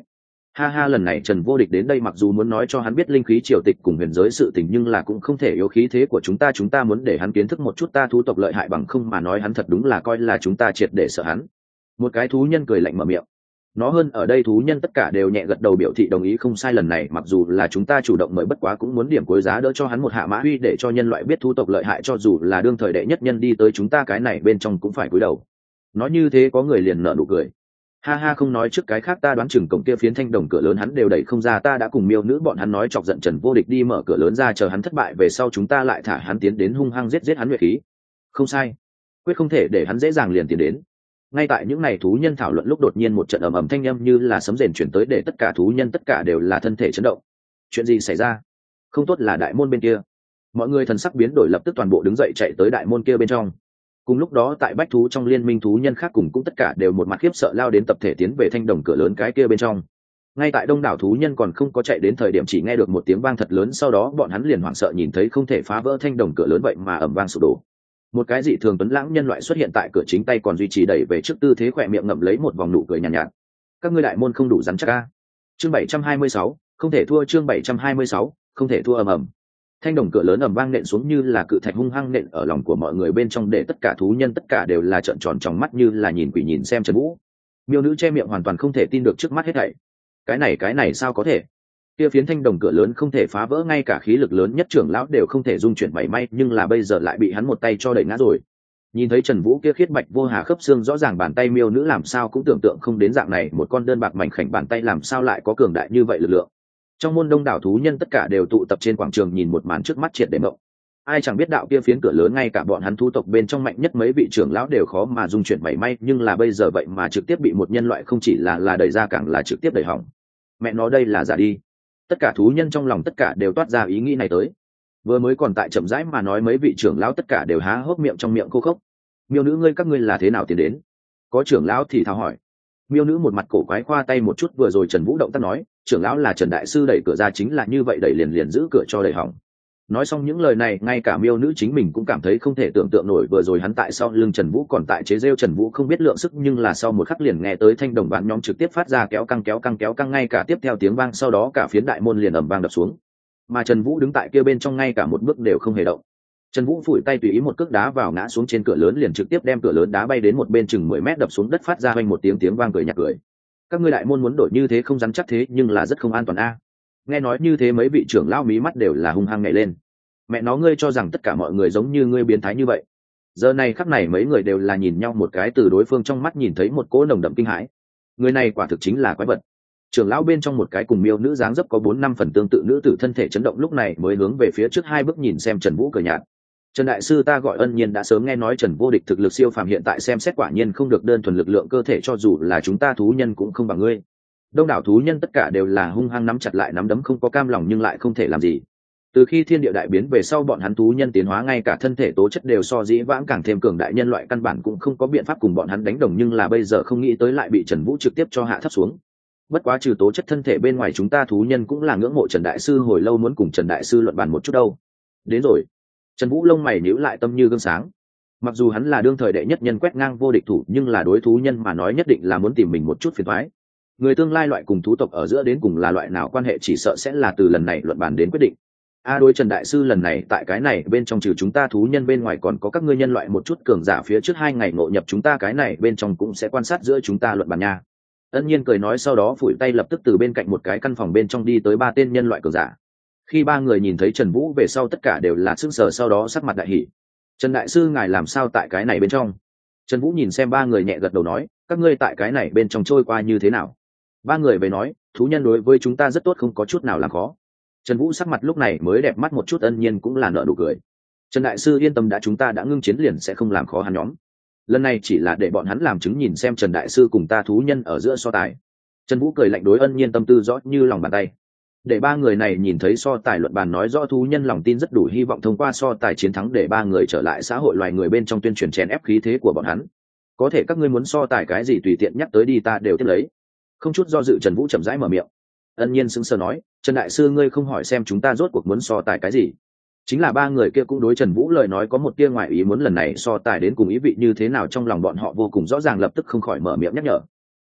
Ha ha, lần này Trần Vô Địch đến đây mặc dù muốn nói cho hắn biết linh khí triều tịch cùng huyền giới sự tình, nhưng là cũng không thể yếu khí thế của chúng ta, chúng ta muốn để hắn kiến thức một chút ta thú tộc lợi hại, bằng không mà nói hắn thật đúng là coi là chúng ta triệt để sợ hắn. Một cái thú nhân cười lạnh mở miệng. Nó hơn ở đây thú nhân tất cả đều nhẹ gật đầu biểu thị đồng ý, không sai, lần này mặc dù là chúng ta chủ động mời, bất quá cũng muốn điểm cuối giá đỡ cho hắn một hạ mã uy, để cho nhân loại biết thú tộc lợi hại, cho dù là đương thời đệ nhất nhân đi tới chúng ta cái này bên trong cũng phải cúi đầu. Nói như thế có người liền nở nụ cười. Ha ha, không nói trước cái khác, ta đoán chừng cổng kia phiến thanh đồng cửa lớn hắn đều đẩy không ra, ta đã cùng miêu nữ bọn hắn nói chọc giận Trần Vô Địch đi mở cửa lớn ra, chờ hắn thất bại về sau chúng ta lại thả hắn tiến đến hung hăng giết giết hắn nguyệt khí. Không sai, quyết không thể để hắn dễ dàng liền tiến đến. Ngay tại những ngày thú nhân thảo luận lúc, đột nhiên một trận ầm ầm thanh âm như là sấm rền chuyển tới, để tất cả thú nhân tất cả đều là thân thể chấn động. Chuyện gì xảy ra? Không tốt là đại môn bên kia. Mọi người thần sắc biến đổi, lập tức toàn bộ đứng dậy chạy tới đại môn kia bên trong. Cùng lúc đó tại bách thú trong liên minh, thú nhân khác cùng cũng tất cả đều một mặt khiếp sợ lao đến tập thể tiến về thanh đồng cửa lớn cái kia bên trong. Ngay tại đông đảo thú nhân còn không có chạy đến thời điểm, chỉ nghe được một tiếng vang thật lớn, sau đó bọn hắn liền hoảng sợ nhìn thấy không thể phá vỡ thanh đồng cửa lớn vậy mà ầm vang sụp đổ. Một cái dị thường tuấn lãng nhân loại xuất hiện tại cửa chính, tay còn duy trì đẩy về trước tư thế, khỏe miệng ngậm lấy một vòng nụ cười nhàn nhạt, nhạt. Các ngươi đại môn không đủ rắn chắc a. Chương bảy trăm hai mươi sáu, không thể thua. Chương bảy trăm hai mươi sáu, không thể thua. Ầm ầm. Thanh đồng cửa lớn ầm vang nện xuống như là cự thạch hung hăng nện ở lòng của mọi người bên trong, để tất cả thú nhân tất cả đều là trợn tròn trong mắt như là nhìn quỷ nhìn xem Trần Vũ. Miêu nữ che miệng hoàn toàn không thể tin được trước mắt hết thảy. Cái này cái này sao có thể? Kia phiến thanh đồng cửa lớn không thể phá vỡ, ngay cả khí lực lớn nhất trưởng lão đều không thể dung chuyển mảy may, nhưng là bây giờ lại bị hắn một tay cho đẩy ngã rồi. Nhìn thấy Trần Vũ kia khiết bạch vô hà khớp xương rõ ràng bàn tay, miêu nữ làm sao cũng tưởng tượng không đến dạng này một con đơn bạc mảnh khảnh bàn tay làm sao lại có cường đại như vậy lực lượng. Trong môn đông đảo thú nhân tất cả đều tụ tập trên quảng trường nhìn một màn trước mắt triệt để mộng. Ai chẳng biết đạo kia phiến cửa lớn ngay cả bọn hắn thú tộc bên trong mạnh nhất mấy vị trưởng lão đều khó mà dung chuyển mảy may, nhưng là bây giờ vậy mà trực tiếp bị một nhân loại không chỉ là là đẩy ra, càng là trực tiếp đẩy hỏng. Mẹ nó đây là giả đi. Tất cả thú nhân trong lòng tất cả đều toát ra ý nghĩ này tới. Vừa mới còn tại chậm rãi mà nói, mấy vị trưởng lão tất cả đều há hốc miệng, trong miệng khô khốc. Miêu nữ ngươi, các ngươi là thế nào tiến đến? Có trưởng lão thì thào hỏi. Miêu nữ một mặt cổ quái khoa tay một chút, vừa rồi Trần Vũ động tác nói trưởng lão là Trần đại sư đẩy cửa ra, chính là như vậy đẩy liền liền giữ cửa cho đẩy hỏng. Nói xong những lời này, ngay cả miêu nữ chính mình cũng cảm thấy không thể tưởng tượng nổi, vừa rồi hắn tại sau lưng Trần Vũ còn tại chế rêu Trần Vũ không biết lượng sức, nhưng là sau một khắc liền nghe tới thanh đồng bạn nhóm trực tiếp phát ra kéo căng kéo căng kéo căng, ngay cả tiếp theo tiếng vang, sau đó cả phiến đại môn liền ầm vang đập xuống, mà Trần Vũ đứng tại kia bên trong ngay cả một bước đều không hề động. Trần Vũ phủi tay tùy ý một cước đá vào ngã xuống trên cửa lớn, liền trực tiếp đem cửa lớn đá bay đến một bên chừng mười mét, đập xuống đất phát ra hoành một tiếng tiếng vang cười nhạt cười. Các ngươi đại môn muốn đổi như thế không rắn chắc thế, nhưng là rất không an toàn a. Nghe nói như thế mấy vị trưởng lão mí mắt đều là hung hăng nhảy lên. Mẹ nó, ngươi cho rằng tất cả mọi người giống như ngươi biến thái như vậy? Giờ này khắc này mấy người đều là nhìn nhau một cái, từ đối phương trong mắt nhìn thấy một cỗ nồng đậm kinh hãi. Người này quả thực chính là quái vật. Trưởng lão bên trong một cái cùng miêu nữ dáng dấp có bốn năm phần tương tự nữ tử thân thể chấn động, lúc này mới hướng về phía trước hai bước nhìn xem Trần Vũ cười nhạt. Trần đại sư, ta gọi Ân Nhiên, đã sớm nghe nói Trần Vô Địch thực lực siêu phàm, hiện tại xem xét quả nhiên không được đơn thuần lực lượng cơ thể, cho dù là chúng ta thú nhân cũng không bằng ngươi. Đông đảo thú nhân tất cả đều là hung hăng nắm chặt lại nắm đấm, không có cam lòng nhưng lại không thể làm gì. Từ khi thiên địa đại biến về sau, bọn hắn thú nhân tiến hóa, ngay cả thân thể tố chất đều so dĩ vãng càng thêm cường đại, nhân loại căn bản cũng không có biện pháp cùng bọn hắn đánh đồng, nhưng là bây giờ không nghĩ tới lại bị Trần Vũ trực tiếp cho hạ thấp xuống. Bất quá trừ tố chất thân thể bên ngoài, chúng ta thú nhân cũng là ngưỡng mộ Trần đại sư, hồi lâu muốn cùng Trần đại sư luận bàn một chút đâu. Đến rồi. Trần Vũ lông mày nhíu lại, tâm như gương sáng. Mặc dù hắn là đương thời đệ nhất nhân quét ngang vô địch thủ, nhưng là đối thú nhân mà nói nhất định là muốn tìm mình một chút phiền toái. Người tương lai loại cùng thú tộc ở giữa đến cùng là loại nào quan hệ, chỉ sợ sẽ là từ lần này luận bàn đến quyết định. A à, đối Trần đại sư, lần này tại cái này bên trong trừ chúng ta thú nhân bên ngoài còn có các ngươi nhân loại một chút cường giả, phía trước hai ngày ngộ nhập chúng ta cái này bên trong cũng sẽ quan sát giữa chúng ta luận bàn nha. Ân Nhiên cười nói, sau đó phủi tay lập tức từ bên cạnh một cái căn phòng bên trong đi tới ba tên nhân loại cường giả. Khi ba người nhìn thấy Trần Vũ về sau, tất cả đều là sững sờ, sau đó sắc mặt đại hỉ. Trần đại sư, ngài làm sao tại cái này bên trong? Trần Vũ nhìn xem ba người nhẹ gật đầu nói, các ngươi tại cái này bên trong trôi qua như thế nào? Ba người về nói, thú nhân đối với chúng ta rất tốt, không có chút nào làm khó. Trần Vũ sắc mặt lúc này mới đẹp mắt một chút, Ân Nhiên cũng là nở nụ cười. Trần đại sư yên tâm đã, chúng ta đã ngưng chiến liền sẽ không làm khó hắn nhóm. Lần này chỉ là để bọn hắn làm chứng nhìn xem Trần đại sư cùng ta thú nhân ở giữa so tài. Trần Vũ cười lạnh đối Ân Nhiên tâm tư rõ như lòng bàn tay. Để ba người này nhìn thấy so tài luận bàn, nói rõ thú nhân lòng tin rất đủ, hy vọng thông qua so tài chiến thắng để ba người trở lại xã hội loài người bên trong, tuyên truyền chèn ép khí thế của bọn hắn. Có thể các ngươi muốn so tài cái gì tùy tiện nhắc tới đi, ta đều tiếp lấy. Không chút do dự Trần Vũ chậm rãi mở miệng. Ân Nhiên sững sờ nói, Trần đại sư, ngươi không hỏi xem chúng ta rốt cuộc muốn so tài cái gì? Chính là ba người kia cũng đối Trần Vũ lời nói có một tia ngoại ý muốn, lần này so tài đến cùng ý vị như thế nào trong lòng bọn họ vô cùng rõ ràng, lập tức không khỏi mở miệng nhắc nhở.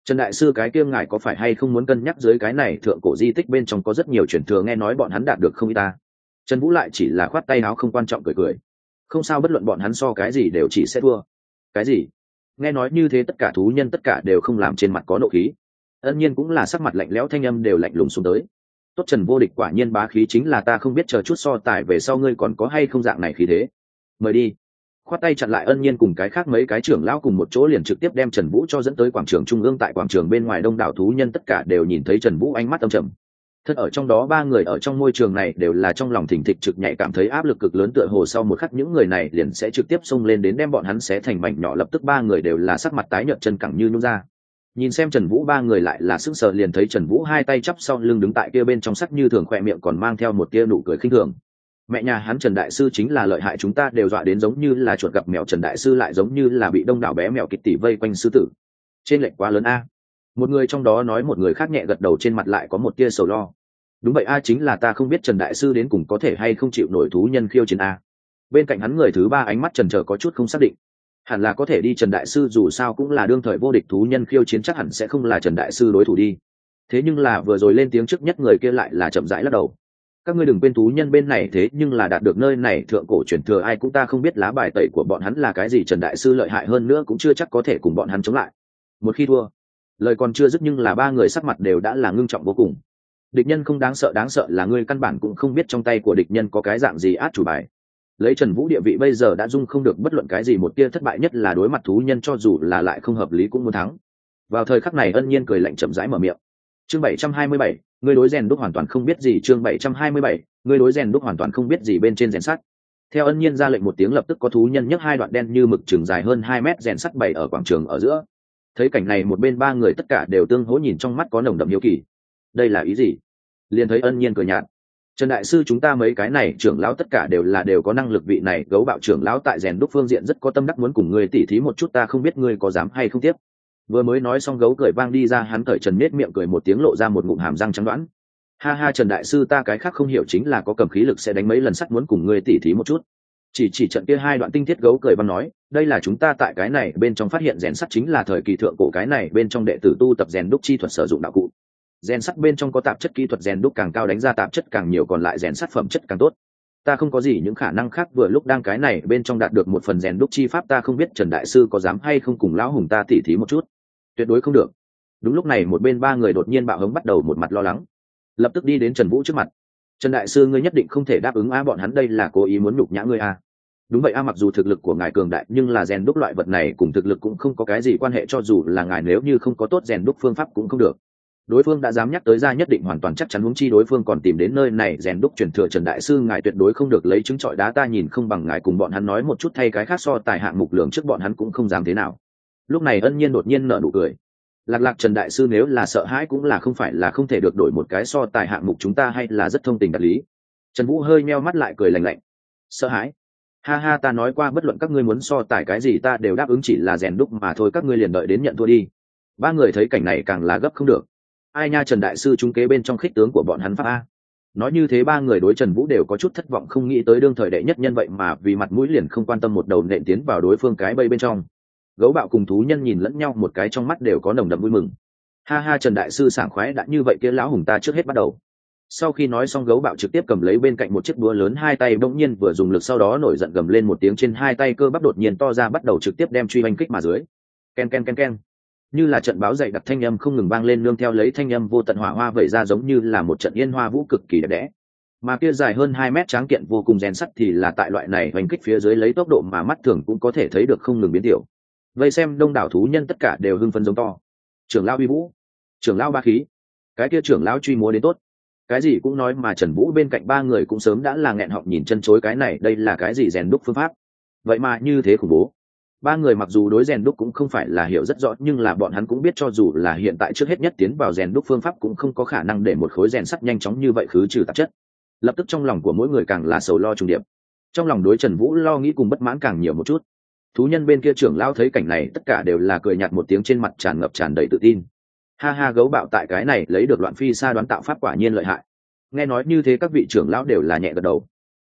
Trần đại sư, cái kia ngài có phải hay không muốn cân nhắc dưới cái này thượng cổ di tích bên trong có rất nhiều truyền thừa, nghe nói bọn hắn đạt được không y ta. Trần Vũ lại chỉ là khoát tay áo không quan trọng cười cười. Không sao, bất luận bọn hắn so cái gì đều chỉ sẽ thua. Cái gì? Nghe nói như thế tất cả thú nhân tất cả đều không làm trên mặt có nộ khí. Ân Nhiên cũng là sắc mặt lạnh lẽo, thanh âm đều lạnh lùng xuống tới. Tốt, Trần vô địch quả nhiên bá khí chính là ta không biết, chờ chút so tài về sau ngươi còn có hay không dạng này khí thế. Mời đi. Khoát tay chặn lại Ân Nhiên cùng cái khác mấy cái trưởng lão cùng một chỗ liền trực tiếp đem Trần Vũ cho dẫn tới quảng trường trung ương. Tại quảng trường bên ngoài đông đảo thú nhân tất cả đều nhìn thấy Trần Vũ ánh mắt âm trầm. Thật ở trong đó ba người ở trong môi trường này đều là trong lòng thình thịch trực nhạy, cảm thấy áp lực cực lớn, tựa hồ sau một khắc những người này liền sẽ trực tiếp xông lên đến đem bọn hắn xé thành mảnh nhỏ. Lập tức ba người đều là sắc mặt tái nhợt, chân cẳng như nhũn ra. Nhìn xem Trần Vũ, ba người lại là sững sờ, liền thấy Trần Vũ hai tay chắp sau lưng đứng tại kia bên trong, sắc như thường, khỏe miệng còn mang theo một tia nụ cười khinh thường. Mẹ nhà hắn Trần đại sư chính là lợi hại, chúng ta đều dọa đến giống như là chuột gặp mèo, Trần đại sư lại giống như là bị đông đảo bé mèo kịt tỉ vây quanh sư tử. Trên lệch quá lớn a. Một người trong đó nói, một người khác nhẹ gật đầu, trên mặt lại có một tia sầu lo. Đúng vậy a, chính là ta không biết Trần đại sư đến cùng có thể hay không chịu nổi thú nhân khiêu chiến a. Bên cạnh hắn người thứ ba ánh mắt chần chờ có chút không xác định. Hẳn là có thể đi, Trần đại sư dù sao cũng là đương thời vô địch, thú nhân khiêu chiến chắc hẳn sẽ không là Trần đại sư đối thủ đi. Thế nhưng là vừa rồi lên tiếng trước nhất người kia lại là chậm rãi lắc đầu. Các ngươi đừng quên thú nhân bên này thế nhưng là đạt được nơi này thượng cổ truyền thừa, ai cũng ta không biết lá bài tẩy của bọn hắn là cái gì, Trần đại sư lợi hại hơn nữa cũng chưa chắc có thể cùng bọn hắn chống lại. Một khi thua, lời còn chưa dứt nhưng là ba người sắc mặt đều đã là ngưng trọng vô cùng. Địch nhân không đáng sợ, đáng sợ là ngươi căn bản cũng không biết trong tay của địch nhân có cái dạng gì át chủ bài. Lấy Trần Vũ địa vị bây giờ đã dung không được bất luận cái gì một tia thất bại, nhất là đối mặt thú nhân, cho dù là lại không hợp lý cũng muốn thắng. Vào thời khắc này Ân Nhiên cười lạnh chậm rãi mở miệng. Chương bảy trăm hai mươi bảy, ngươi đối rèn đúc hoàn toàn không biết gì. Chương bảy trăm hai mươi bảy, ngươi đối rèn đúc hoàn toàn không biết gì. Bên trên rèn sắt, theo Ân Nhiên ra lệnh một tiếng, lập tức có thú nhân nhấc hai đoạn đen như mực chừng dài hơn hai mét rèn sắt bày ở quảng trường ở giữa. Thấy cảnh này, một bên ba người tất cả đều tương hỗ nhìn, trong mắt có nồng đậm hiếu kỳ. Đây là ý gì? Liền thấy Ân Nhiên cười nhạt. Trần đại sư, chúng ta mấy cái này trưởng lão tất cả đều là đều có năng lực, vị này Gấu Bạo trưởng lão tại rèn đúc phương diện rất có tâm đắc, muốn cùng ngươi tỉ thí một chút, ta không biết ngươi có dám hay không tiếp. Vừa mới nói xong, Gấu cười vang đi ra, hắn cởi trần nết miệng cười một tiếng, lộ ra một ngụm hàm răng trắng đoán. Ha ha, Trần đại sư, ta cái khác không hiểu, chính là có cầm khí lực sẽ đánh mấy lần sắt, muốn cùng ngươi tỉ thí một chút. Chỉ chỉ trận kia hai đoạn tinh thiết. Gấu cười vang nói, đây là chúng ta tại cái này bên trong phát hiện rèn sắt, chính là thời kỳ thượng cổ cái này bên trong đệ tử tu tập rèn đúc chi thuật sử dụng đạo cụ. Rèn sắt bên trong có tạp chất, kỹ thuật rèn đúc càng cao đánh ra tạp chất càng nhiều, còn lại rèn sắt phẩm chất càng tốt. Ta không có gì những khả năng khác, vừa lúc đang cái này bên trong đạt được một phần rèn đúc chi pháp, ta không biết Trần đại sư có dám hay không cùng lão hùng ta tỉ thí một chút. Tuyệt đối không được. Đúng lúc này một bên ba người đột nhiên bạo hống, bắt đầu một mặt lo lắng, lập tức đi đến Trần Vũ trước mặt. Trần đại sư, ngươi nhất định không thể đáp ứng a, bọn hắn đây là cố ý muốn nhục nhã ngươi a. Đúng vậy a, mặc dù thực lực của ngài cường đại, nhưng là rèn đúc loại vật này cùng thực lực cũng không có cái gì quan hệ, cho dù là ngài nếu như không có tốt rèn đúc phương pháp cũng không được. Đối phương đã dám nhắc tới ra, nhất định hoàn toàn chắc chắn, huống chi đối phương còn tìm đến nơi này rèn đúc truyền thừa. Trần đại sư, ngài tuyệt đối không được lấy trứng trọi đá, ta nhìn không bằng ngài cùng bọn hắn nói một chút, thay cái khác so tài hạng mục lượng trước bọn hắn cũng không dám thế nào. Lúc này Ân Nhiên đột nhiên nở nụ cười. Lạc lạc, Trần đại sư nếu là sợ hãi cũng là không phải là không thể được, đổi một cái so tài hạng mục chúng ta hay là rất thông tình đạt lý. Trần Vũ hơi meo mắt lại cười lạnh lạnh. Sợ hãi? Ha ha, ta nói qua bất luận các ngươi muốn so tài cái gì ta đều đáp ứng, chỉ là rèn đúc mà thôi, các ngươi liền đợi đến nhận thua đi. Ba người thấy cảnh này càng là gấp không được. Ai nha, Trần đại sư trung kế bên trong khích tướng của bọn hắn pháp a. Nói như thế ba người đối Trần Vũ đều có chút thất vọng, không nghĩ tới đương thời đệ nhất nhân vậy mà vì mặt mũi liền không quan tâm một đầu nện tiến vào đối phương cái bẫy bên trong. Gấu Bạo cùng thú nhân nhìn lẫn nhau một cái, trong mắt đều có nồng đậm vui mừng. Ha ha, Trần đại sư sảng khoái, đã như vậy kia lão hùng ta trước hết bắt đầu. Sau khi nói xong, Gấu Bạo trực tiếp cầm lấy bên cạnh một chiếc búa lớn, hai tay bỗng nhiên vừa dùng lực, sau đó nổi giận gầm lên một tiếng, trên hai tay cơ bắp đột nhiên to ra, bắt đầu trực tiếp đem truy oanh kích mà dưới. Ken ken ken ken, như là trận báo dày đặc thanh âm không ngừng vang lên, nương theo lấy thanh âm vô tận hỏa hoa vẩy ra, giống như là một trận yên hoa vũ cực kỳ đẹp đẽ. Mà kia dài hơn hai mét tráng kiện vô cùng rèn sắt thì là tại loại này oanh kích phía dưới lấy tốc độ mà mắt thường cũng có thể thấy được không ngừng biến tiểu. Vây xem đông đảo thú nhân tất cả đều hưng phấn giống to. Trưởng lão uy vũ, trưởng lão ba khí, cái kia trưởng lão truy múa đến tốt. Cái gì cũng nói, mà Trần Vũ bên cạnh ba người cũng sớm đã là nghẹn họng nhìn chân chối, cái này đây là cái gì rèn đúc phương pháp, vậy mà như thế khủng bố. Ba người mặc dù đối rèn đúc cũng không phải là hiểu rất rõ, nhưng là bọn hắn cũng biết cho dù là hiện tại trước hết nhất tiến vào rèn đúc phương pháp cũng không có khả năng để một khối rèn sắt nhanh chóng như vậy khứ trừ tạp chất. Lập tức trong lòng của mỗi người càng là sầu lo trùng điệp, trong lòng đối Trần Vũ lo nghĩ cùng bất mãn càng nhiều một chút. Thú nhân bên kia trưởng lão thấy cảnh này tất cả đều là cười nhạt một tiếng, trên mặt tràn ngập tràn đầy tự tin. Ha ha, Gấu Bạo tại cái này lấy được loạn phi sa đoán tạo pháp quả nhiên lợi hại. Nghe nói như thế các vị trưởng lão đều là nhẹ gật đầu.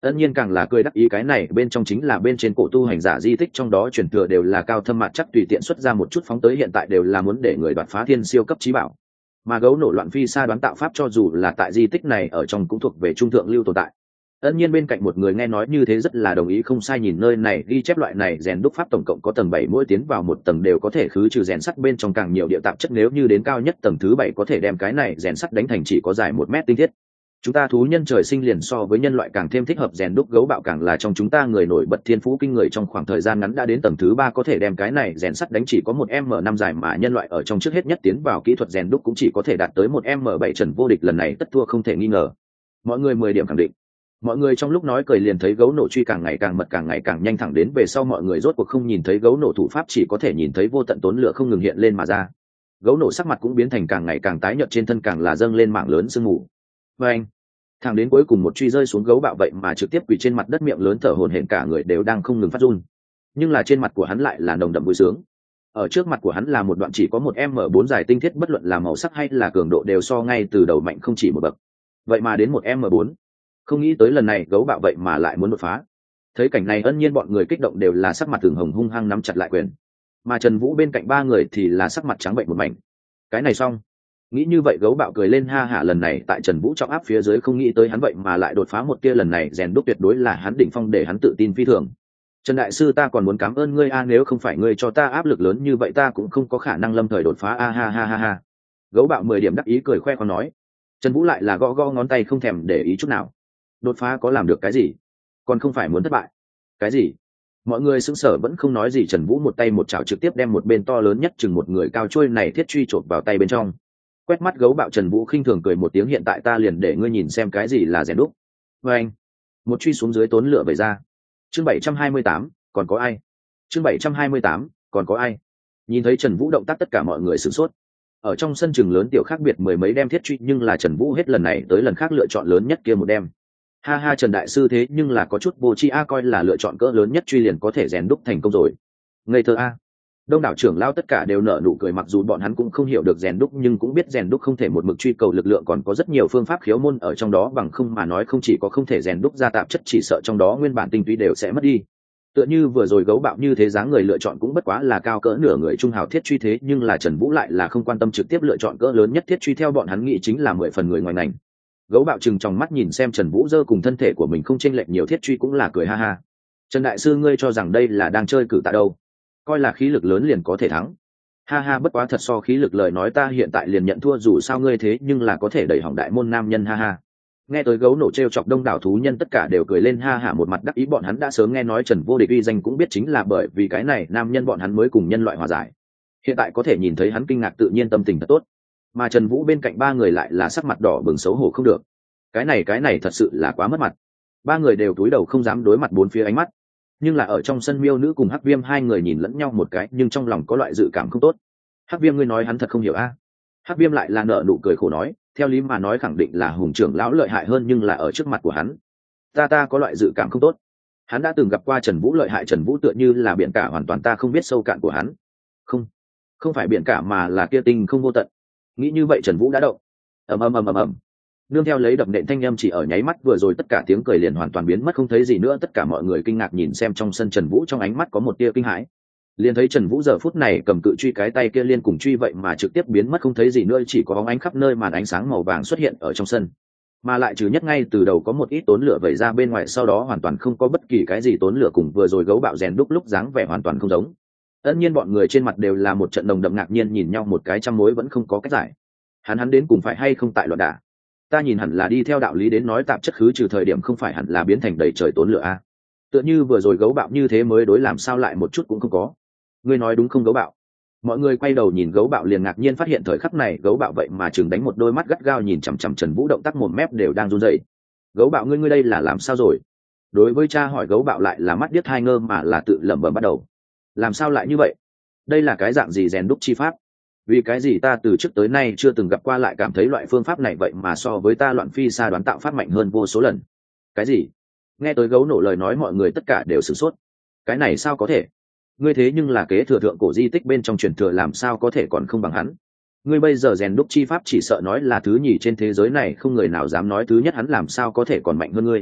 Tất nhiên càng là cười đắc ý, cái này bên trong chính là bên trên cổ tu hành giả di tích trong đó truyền thừa đều là cao thâm mặt chắc, tùy tiện xuất ra một chút phóng tới hiện tại đều là muốn để người đoạt phá thiên siêu cấp trí bảo. Mà gấu nổ loạn phi sa đoán tạo pháp cho dù là tại di tích này ở trong cũng thuộc về trung thượng lưu tồn tại. Tất nhiên bên cạnh một người nghe nói như thế rất là đồng ý, không sai, nhìn nơi này ghi chép loại này rèn đúc pháp tổng cộng có tầng bảy, mỗi tiến vào một tầng đều có thể khứ trừ rèn sắt bên trong càng nhiều địa tạp chất, nếu như đến cao nhất tầng thứ bảy có thể đem cái này rèn sắt đánh thành chỉ có dài một mét tinh thiết. Chúng ta thú nhân trời sinh liền so với nhân loại càng thêm thích hợp rèn đúc, gấu bạo càng là trong chúng ta người nổi bật thiên phú kinh người, trong khoảng thời gian ngắn đã đến tầng thứ ba có thể đem cái này rèn sắt đánh chỉ có một m năm dài, mà nhân loại ở trong trước hết nhất tiến vào kỹ thuật rèn đúc cũng chỉ có thể đạt tới một m bảy, Trần vô địch lần này tất thua không thể nghi ngờ. Mọi người mười điểm khẳng định. Mọi người trong lúc nói cười liền thấy gấu nổ truy càng ngày càng mật, càng ngày càng nhanh, thẳng đến về sau mọi người rốt cuộc không nhìn thấy gấu nổ thủ pháp, chỉ có thể nhìn thấy vô tận tốn lửa không ngừng hiện lên mà ra. Gấu nổ sắc mặt cũng biến thành càng ngày càng tái nhợt, trên thân càng là dâng lên mảng lớn sương mù. Và anh, thẳng đến cuối cùng một truy rơi xuống, gấu bạo vậy mà trực tiếp quỳ trên mặt đất, miệng lớn thở hổn hển, cả người đều đang không ngừng phát run. Nhưng là trên mặt của hắn lại là nồng đậm vui sướng. Ở trước mặt của hắn là một đoạn chỉ có một m bốn dài tinh thiết, bất luận là màu sắc hay là cường độ đều so ngay từ đầu mạnh không chỉ một bậc. Vậy mà đến một m bốn. Không nghĩ tới lần này gấu bạo vậy mà lại muốn đột phá. Thấy cảnh này Ân Nhiên bọn người kích động đều là sắc mặt thường hồng, hung hăng nắm chặt lại quyền. Mà Trần Vũ bên cạnh ba người thì là sắc mặt trắng bệnh một mảnh. Cái này xong. Nghĩ như vậy gấu bạo cười lên ha hả, lần này tại Trần Vũ trọng áp phía dưới không nghĩ tới hắn vậy mà lại đột phá một kia, lần này rèn đúc tuyệt đối là hắn đỉnh phong, để hắn tự tin phi thường. Trần đại sư, ta còn muốn cảm ơn ngươi a, nếu không phải ngươi cho ta áp lực lớn như vậy ta cũng không có khả năng lâm thời đột phá a ha ha ha ha. Gấu bạo mười điểm đắc ý cười khoe khoang nói. Trần Vũ lại là gõ gõ ngón tay không thèm để ý chút nào. Đột phá có làm được cái gì, còn không phải muốn thất bại. Cái gì? Mọi người sững sờ vẫn không nói gì. Trần Vũ một tay một chảo trực tiếp đem một bên to lớn nhất chừng một người cao trôi này thiết truy chộp vào tay bên trong. Quét mắt gấu bạo, Trần Vũ khinh thường cười một tiếng, hiện tại ta liền để ngươi nhìn xem cái gì là rèn đúc. Và anh, một truy xuống dưới tốn lửa vẩy ra. Chương bảy trăm hai mươi tám, còn có ai? Chương bảy trăm hai mươi tám, còn có ai? Nhìn thấy Trần Vũ động tác tất cả mọi người sửng sốt. Ở trong sân trường lớn tiểu khác biệt mười mấy đem thiết truy, nhưng là Trần Vũ hết lần này tới lần khác lựa chọn lớn nhất kia một đem. Ha ha, Trần đại sư thế nhưng là có chút vô tri a, coi là lựa chọn cỡ lớn nhất truy liền có thể rèn đúc thành công rồi. Ngây thơ a. Đông đảo trưởng lao tất cả đều nở nụ cười, mặc dù bọn hắn cũng không hiểu được rèn đúc nhưng cũng biết rèn đúc không thể một mực truy cầu lực lượng, còn có rất nhiều phương pháp khiếu môn ở trong đó, bằng không mà nói không chỉ có không thể rèn đúc ra tạp chất, chỉ sợ trong đó nguyên bản tinh túy đều sẽ mất đi. Tựa như vừa rồi gấu bạo như thế, dáng người lựa chọn cũng bất quá là cao cỡ nửa người trung hào thiết truy, thế nhưng là Trần Vũ lại là không quan tâm, trực tiếp lựa chọn cỡ lớn nhất thiết truy, theo bọn hắn nghĩ chính là mười phần người ngoài ngành. Gấu bạo chừng trong mắt nhìn xem Trần Vũ giơ cùng thân thể của mình không chênh lệch nhiều thiết truy cũng là cười ha ha. Trần đại sư, ngươi cho rằng đây là đang chơi cử tạ đâu? Coi là khí lực lớn liền có thể thắng. Ha ha, bất quá thật so khí lực lời nói ta hiện tại liền nhận thua, dù sao ngươi thế nhưng là có thể đẩy hỏng đại môn nam nhân ha ha. Nghe tới gấu nổ trêu chọc, đông đảo thú nhân tất cả đều cười lên ha hả, một mặt đắc ý, bọn hắn đã sớm nghe nói Trần vô địch uy danh, cũng biết chính là bởi vì cái này nam nhân bọn hắn mới cùng nhân loại hòa giải. Hiện tại có thể nhìn thấy hắn kinh ngạc, tự nhiên tâm tình thật tốt. Mà Trần Vũ bên cạnh ba người lại là sắc mặt đỏ bừng xấu hổ không được. Cái này cái này thật sự là quá mất mặt. Ba người đều cúi đầu không dám đối mặt bốn phía ánh mắt. Nhưng là ở trong sân Miêu Nữ cùng Hắc Viêm hai người nhìn lẫn nhau một cái, nhưng trong lòng có loại dự cảm không tốt. Hắc Viêm, ngươi nói hắn thật không hiểu a? Hắc Viêm lại là nở nụ cười khổ nói, theo lý mà nói khẳng định là Hùng trưởng lão lợi hại hơn, nhưng là ở trước mặt của hắn, ta ta có loại dự cảm không tốt. Hắn đã từng gặp qua Trần Vũ lợi hại, Trần Vũ tựa như là biển cả, hoàn toàn ta không biết sâu cạn của hắn. Không, không phải biển cả mà là kia tinh không vô tận. Nghĩ như vậy Trần Vũ đã động. Ầm ầm ầm ầm ầm. Nương theo lấy đập nện thanh âm, chỉ ở nháy mắt vừa rồi tất cả tiếng cười liền hoàn toàn biến mất không thấy gì nữa, tất cả mọi người kinh ngạc nhìn xem trong sân Trần Vũ, trong ánh mắt có một tia kinh hãi. Liền thấy Trần Vũ giờ phút này cầm cự truy, cái tay kia liên cùng truy vậy mà trực tiếp biến mất không thấy gì nữa, chỉ có bóng ánh khắp nơi, màn ánh sáng màu vàng xuất hiện ở trong sân. Mà lại trừ nhất ngay từ đầu có một ít tốn lửa vẩy ra bên ngoài, sau đó hoàn toàn không có bất kỳ cái gì tốn lửa, cùng vừa rồi gấu bạo rèn đúc lúc dáng vẻ hoàn toàn không giống. Tất nhiên bọn người trên mặt đều là một trận đồng đậm ngạc nhiên, nhìn nhau một cái trăm mối vẫn không có cách giải. Hắn hắn đến cùng phải hay không tại loạn đả? Ta nhìn hẳn là đi theo đạo lý đến nói, tạp chất khứ trừ thời điểm không phải hẳn là biến thành đầy trời tốn lửa a? Tựa như vừa rồi gấu bạo như thế mới đối, làm sao lại một chút cũng không có? Ngươi nói đúng không gấu bạo? Mọi người quay đầu nhìn gấu bạo liền ngạc nhiên phát hiện thời khắc này gấu bạo vậy mà chừng đánh một đôi mắt gắt gao nhìn chằm chằm Trần Vũ, động tác mồm mép đều đang run rẩy. Gấu bạo, ngươi ngươi đây là làm sao rồi? Đối với cha hỏi, gấu bạo lại là mắt điếc hai ngơ mà là tự lẩm bẩm bắt đầu. Làm sao lại như vậy? Đây là cái dạng gì rèn đúc chi pháp? Vì cái gì ta từ trước tới nay chưa từng gặp qua, lại cảm thấy loại phương pháp này vậy mà so với ta loạn phi xa đoán tạo pháp mạnh hơn vô số lần. Cái gì? Nghe tới gấu nổ lời nói mọi người tất cả đều sửng sốt. Cái này sao có thể? Ngươi thế nhưng là kế thừa thượng cổ di tích bên trong truyền thừa, làm sao có thể còn không bằng hắn? Ngươi bây giờ rèn đúc chi pháp chỉ sợ nói là thứ nhì trên thế giới này, không người nào dám nói thứ nhất, hắn làm sao có thể còn mạnh hơn ngươi?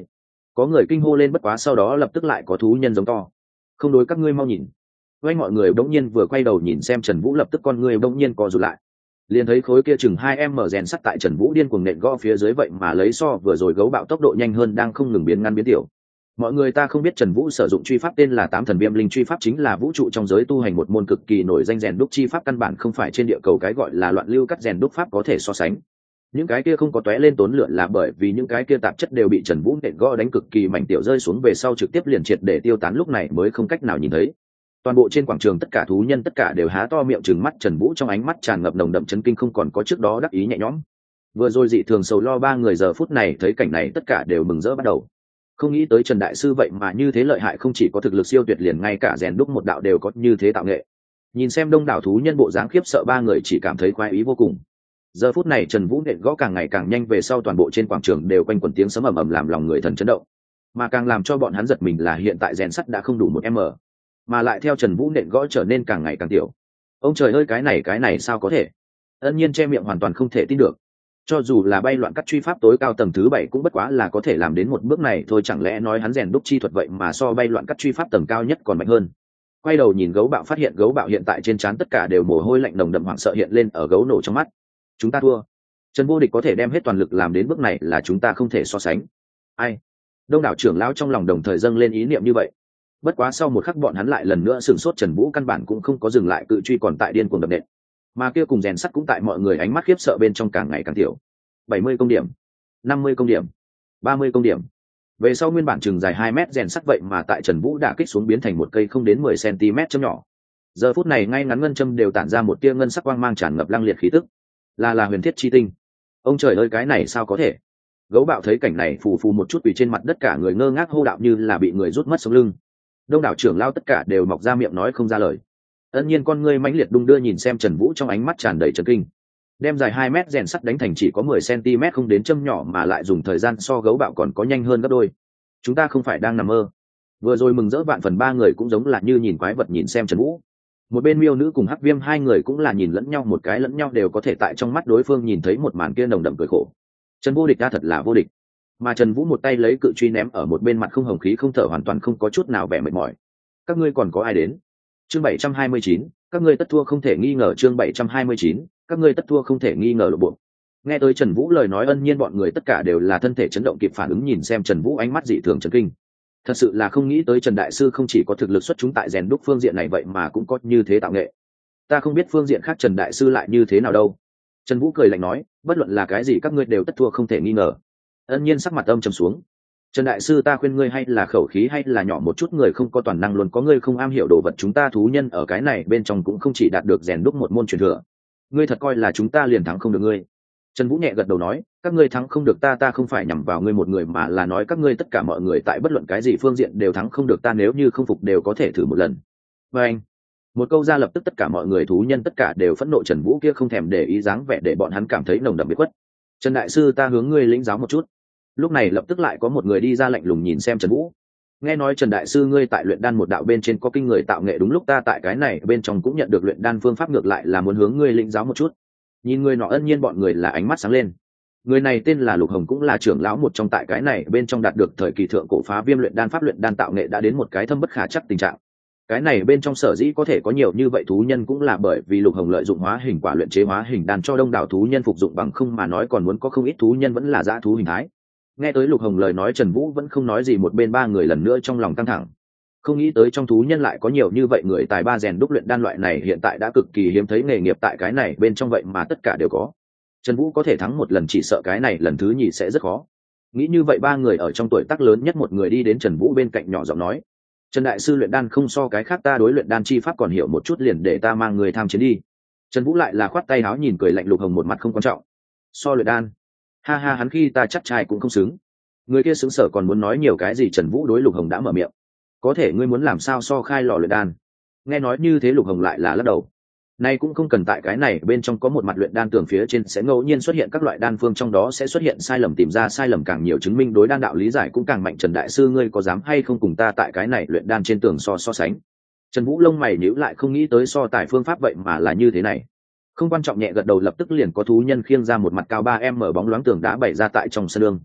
Có người kinh hô lên, bất quá sau đó lập tức lại có thú nhân giống to: không đối các ngươi mau nhìn. Quay mọi người bỗng nhiên vừa quay đầu nhìn xem Trần Vũ, lập tức con người bỗng nhiên co rụt lại, liền thấy khối kia chừng hai em mở rèn sắt tại Trần Vũ điên cuồng nện gõ phía dưới, vậy mà lấy so vừa rồi gấu bạo tốc độ nhanh hơn, đang không ngừng biến ngăn biến tiểu. Mọi người ta không biết Trần Vũ sử dụng truy pháp tên là Tám Thần Viêm Linh truy pháp, chính là vũ trụ trong giới tu hành một môn cực kỳ nổi danh rèn đúc chi pháp, căn bản không phải trên địa cầu cái gọi là loạn lưu cắt rèn đúc pháp có thể so sánh. Những cái kia không có tóe lên tốn lượn là bởi vì những cái kia tạp chất đều bị Trần Vũ nện gõ đánh cực kỳ mảnh tiểu, rơi xuống về sau trực tiếp liền triệt để tiêu tán, lúc này mới không cách nào nhìn thấy. Toàn bộ trên quảng trường tất cả thú nhân tất cả đều há to miệng trừng mắt Trần Vũ, trong ánh mắt tràn ngập nồng đậm chấn kinh, không còn có trước đó đắc ý nhẹ nhõm. Vừa rồi dị thường sầu lo ba người giờ phút này thấy cảnh này tất cả đều mừng rỡ bắt đầu. Không nghĩ tới Trần đại sư vậy mà như thế lợi hại, không chỉ có thực lực siêu tuyệt, liền ngay cả rèn đúc một đạo đều có như thế tạo nghệ. Nhìn xem đông đảo thú nhân bộ dáng khiếp sợ, ba người chỉ cảm thấy khoái ý vô cùng. Giờ phút này Trần Vũ nện gõ càng ngày càng nhanh, về sau toàn bộ trên quảng trường đều quanh quẩn tiếng sấm ầm ầm làm lòng người thần chấn động. Mà càng làm cho bọn hắn giật mình là hiện tại rèn sắt đã không đủ một m, mà lại theo Trần Vũ nện gõ trở nên càng ngày càng tiểu. Ông trời ơi, cái này cái này sao có thể? Ân Nhiên che miệng hoàn toàn không thể tin được. Cho dù là bay loạn cắt truy pháp tối cao tầng thứ bảy cũng bất quá là có thể làm đến một bước này thôi, chẳng lẽ nói hắn rèn đúc chi thuật vậy mà so bay loạn cắt truy pháp tầng cao nhất còn mạnh hơn? Quay đầu nhìn gấu bạo, phát hiện gấu bạo hiện tại trên trán tất cả đều mồ hôi lạnh nồng đậm, hoảng sợ hiện lên ở gấu nổ trong mắt. Chúng ta thua. Trần Vô Địch có thể đem hết toàn lực làm đến bước này là chúng ta không thể so sánh. Ai? Đông đảo trưởng lão trong lòng đồng thời dâng lên ý niệm như vậy. Bất quá sau một khắc bọn hắn lại lần nữa sửng sốt, Trần Vũ căn bản cũng không có dừng lại, cự truy còn tại điên cuồng đập nện, mà kia cùng rèn sắt cũng tại mọi người ánh mắt khiếp sợ bên trong càng ngày càng tiểu. bảy mươi công điểm, năm mươi công điểm, ba mươi công điểm. Về sau nguyên bản chừng dài hai mét rèn sắt vậy mà tại Trần Vũ đả kích xuống biến thành một cây không đến mười xăng-ti-mét châm nhỏ. Giờ phút này ngay ngắn ngân châm đều tản ra một tia ngân sắc quang mang tràn ngập lăng liệt khí tức. Là là huyền thiết chi tinh. Ông trời ơi, cái này sao có thể? Gấu bạo thấy cảnh này phù phù một chút quỳ trên mặt đất, cả người ngơ ngác hô đạo như là bị người rút mất sống lưng. Đông đảo trưởng lao tất cả đều mọc ra miệng nói không ra lời. Ân Nhiên con ngươi mãnh liệt đung đưa nhìn xem Trần Vũ, trong ánh mắt tràn đầy chấn kinh. Đem dài hai mét rèn sắt đánh thành chỉ có mười xăng-ti-mét không đến châm nhỏ, mà lại dùng thời gian so gấu bạo còn có nhanh hơn gấp đôi. Chúng ta không phải đang nằm mơ. Vừa rồi mừng rỡ vạn phần ba người cũng giống là như nhìn quái vật nhìn xem Trần Vũ. Một bên Miêu Nữ cùng Hắc Viêm hai người cũng là nhìn lẫn nhau, một cái lẫn nhau đều có thể tại trong mắt đối phương nhìn thấy một màn kia nồng đậm cười khổ. Trần Vô Địch ta thật là vô địch. Mà Trần Vũ một tay lấy cự truy ném ở một bên, mặt không hồng khí không thở, hoàn toàn không có chút nào vẻ mệt mỏi. Các ngươi còn có ai đến? Chương bảy trăm hai mươi chín, các ngươi tất thua không thể nghi ngờ. Chương bảy trăm hai mươi chín, các ngươi tất thua không thể nghi ngờ lộ bộ. Nghe tới Trần Vũ lời nói, Ân Nhiên bọn người tất cả đều là thân thể chấn động, kịp phản ứng nhìn xem Trần Vũ, ánh mắt dị thường chấn kinh. Thật sự là không nghĩ tới Trần đại sư không chỉ có thực lực xuất chúng tại rèn đúc phương diện này, vậy mà cũng có như thế tạo nghệ. Ta không biết phương diện khác Trần đại sư lại như thế nào đâu. Trần Vũ cười lạnh nói, bất luận là cái gì các ngươi đều tất thua không thể nghi ngờ. Ân Nhiên sắc mặt âm trầm xuống. Trần đại sư, ta khuyên ngươi hay là khẩu khí hay là nhỏ một chút, người không có toàn năng luôn có ngươi không am hiểu đồ vật, chúng ta thú nhân ở cái này bên trong cũng không chỉ đạt được rèn đúc một môn truyền thừa. Ngươi thật coi là chúng ta liền thắng không được ngươi? Trần Vũ nhẹ gật đầu nói, các ngươi thắng không được ta, ta không phải nhằm vào ngươi một người, mà là nói các ngươi tất cả mọi người tại bất luận cái gì phương diện đều thắng không được ta, nếu như không phục đều có thể thử một lần. Và anh, một câu ra lập tức tất cả mọi người thú nhân tất cả đều phẫn nộ, Trần Vũ kia không thèm để ý dáng vẻ để bọn hắn cảm thấy nồng đậm biệt khuất. Trần đại sư, ta hướng ngươi lĩnh giáo một chút. Lúc này lập tức lại có một người đi ra lạnh lùng nhìn xem Trần Vũ. Nghe nói Trần đại sư ngươi tại luyện đan một đạo bên trên có kinh người tạo nghệ, đúng lúc ta tại cái này bên trong cũng nhận được luyện đan phương pháp, ngược lại là muốn hướng ngươi lĩnh giáo một chút. Nhìn người nọ, Ân Nhiên bọn người là ánh mắt sáng lên. Người này tên là Lục Hồng, cũng là trưởng lão một trong tại cái này bên trong đạt được thời kỳ thượng cổ phá viêm luyện đan pháp, luyện đan tạo nghệ đã đến một cái thâm bất khả chắc tình trạng. Cái này bên trong sở dĩ có thể có nhiều như vậy thú nhân cũng là bởi vì Lục Hồng lợi dụng hóa hình quả luyện chế hóa hình đan cho đông đảo thú nhân phục dụng, bằng không mà nói còn muốn có không ít thú nhân vẫn là dã thú hình thái. Nghe tới Lục Hồng lời nói, Trần Vũ vẫn không nói gì, một bên ba người lần nữa trong lòng căng thẳng. Không nghĩ tới trong thú nhân lại có nhiều như vậy người tài ba rèn đúc luyện đan, loại này hiện tại đã cực kỳ hiếm thấy nghề nghiệp, tại cái này bên trong vậy mà tất cả đều có. Trần Vũ có thể thắng một lần, chỉ sợ cái này lần thứ nhì sẽ rất khó. Nghĩ như vậy, ba người ở trong tuổi tác lớn nhất một người đi đến Trần Vũ bên cạnh nhỏ giọng nói, Trần đại sư luyện đan không so cái khác, ta đối luyện đan chi pháp còn hiểu một chút, liền để ta mang người tham chiến đi. Trần Vũ lại là khoát tay áo nhìn cười lạnh Lục Hồng, một mặt không quan trọng. So luyện đan? Ha ha, hắn khi ta chắc trai cũng không xứng. Người kia xứng sở còn muốn nói nhiều cái gì, Trần Vũ đối Lục Hồng đã mở miệng, có thể ngươi muốn làm sao so khai lò luyện đan? Nghe nói như thế Lục Hồng lại là lắc đầu. Nay cũng không cần, tại cái này bên trong có một mặt luyện đan tường, phía trên sẽ ngẫu nhiên xuất hiện các loại đan phương, trong đó sẽ xuất hiện sai lầm, tìm ra sai lầm càng nhiều chứng minh đối đan đạo lý giải cũng càng mạnh. Trần đại sư ngươi có dám hay không cùng ta tại cái này luyện đan trên tường so so sánh? Trần Vũ lông mày nhíu lại, không nghĩ tới so tài phương pháp vậy mà là như thế này. Không quan trọng, nhẹ gật đầu, lập tức liền có thú nhân khiêng ra một mặt cao ba em mở bóng loáng tường đá bày ra tại trong sân lương.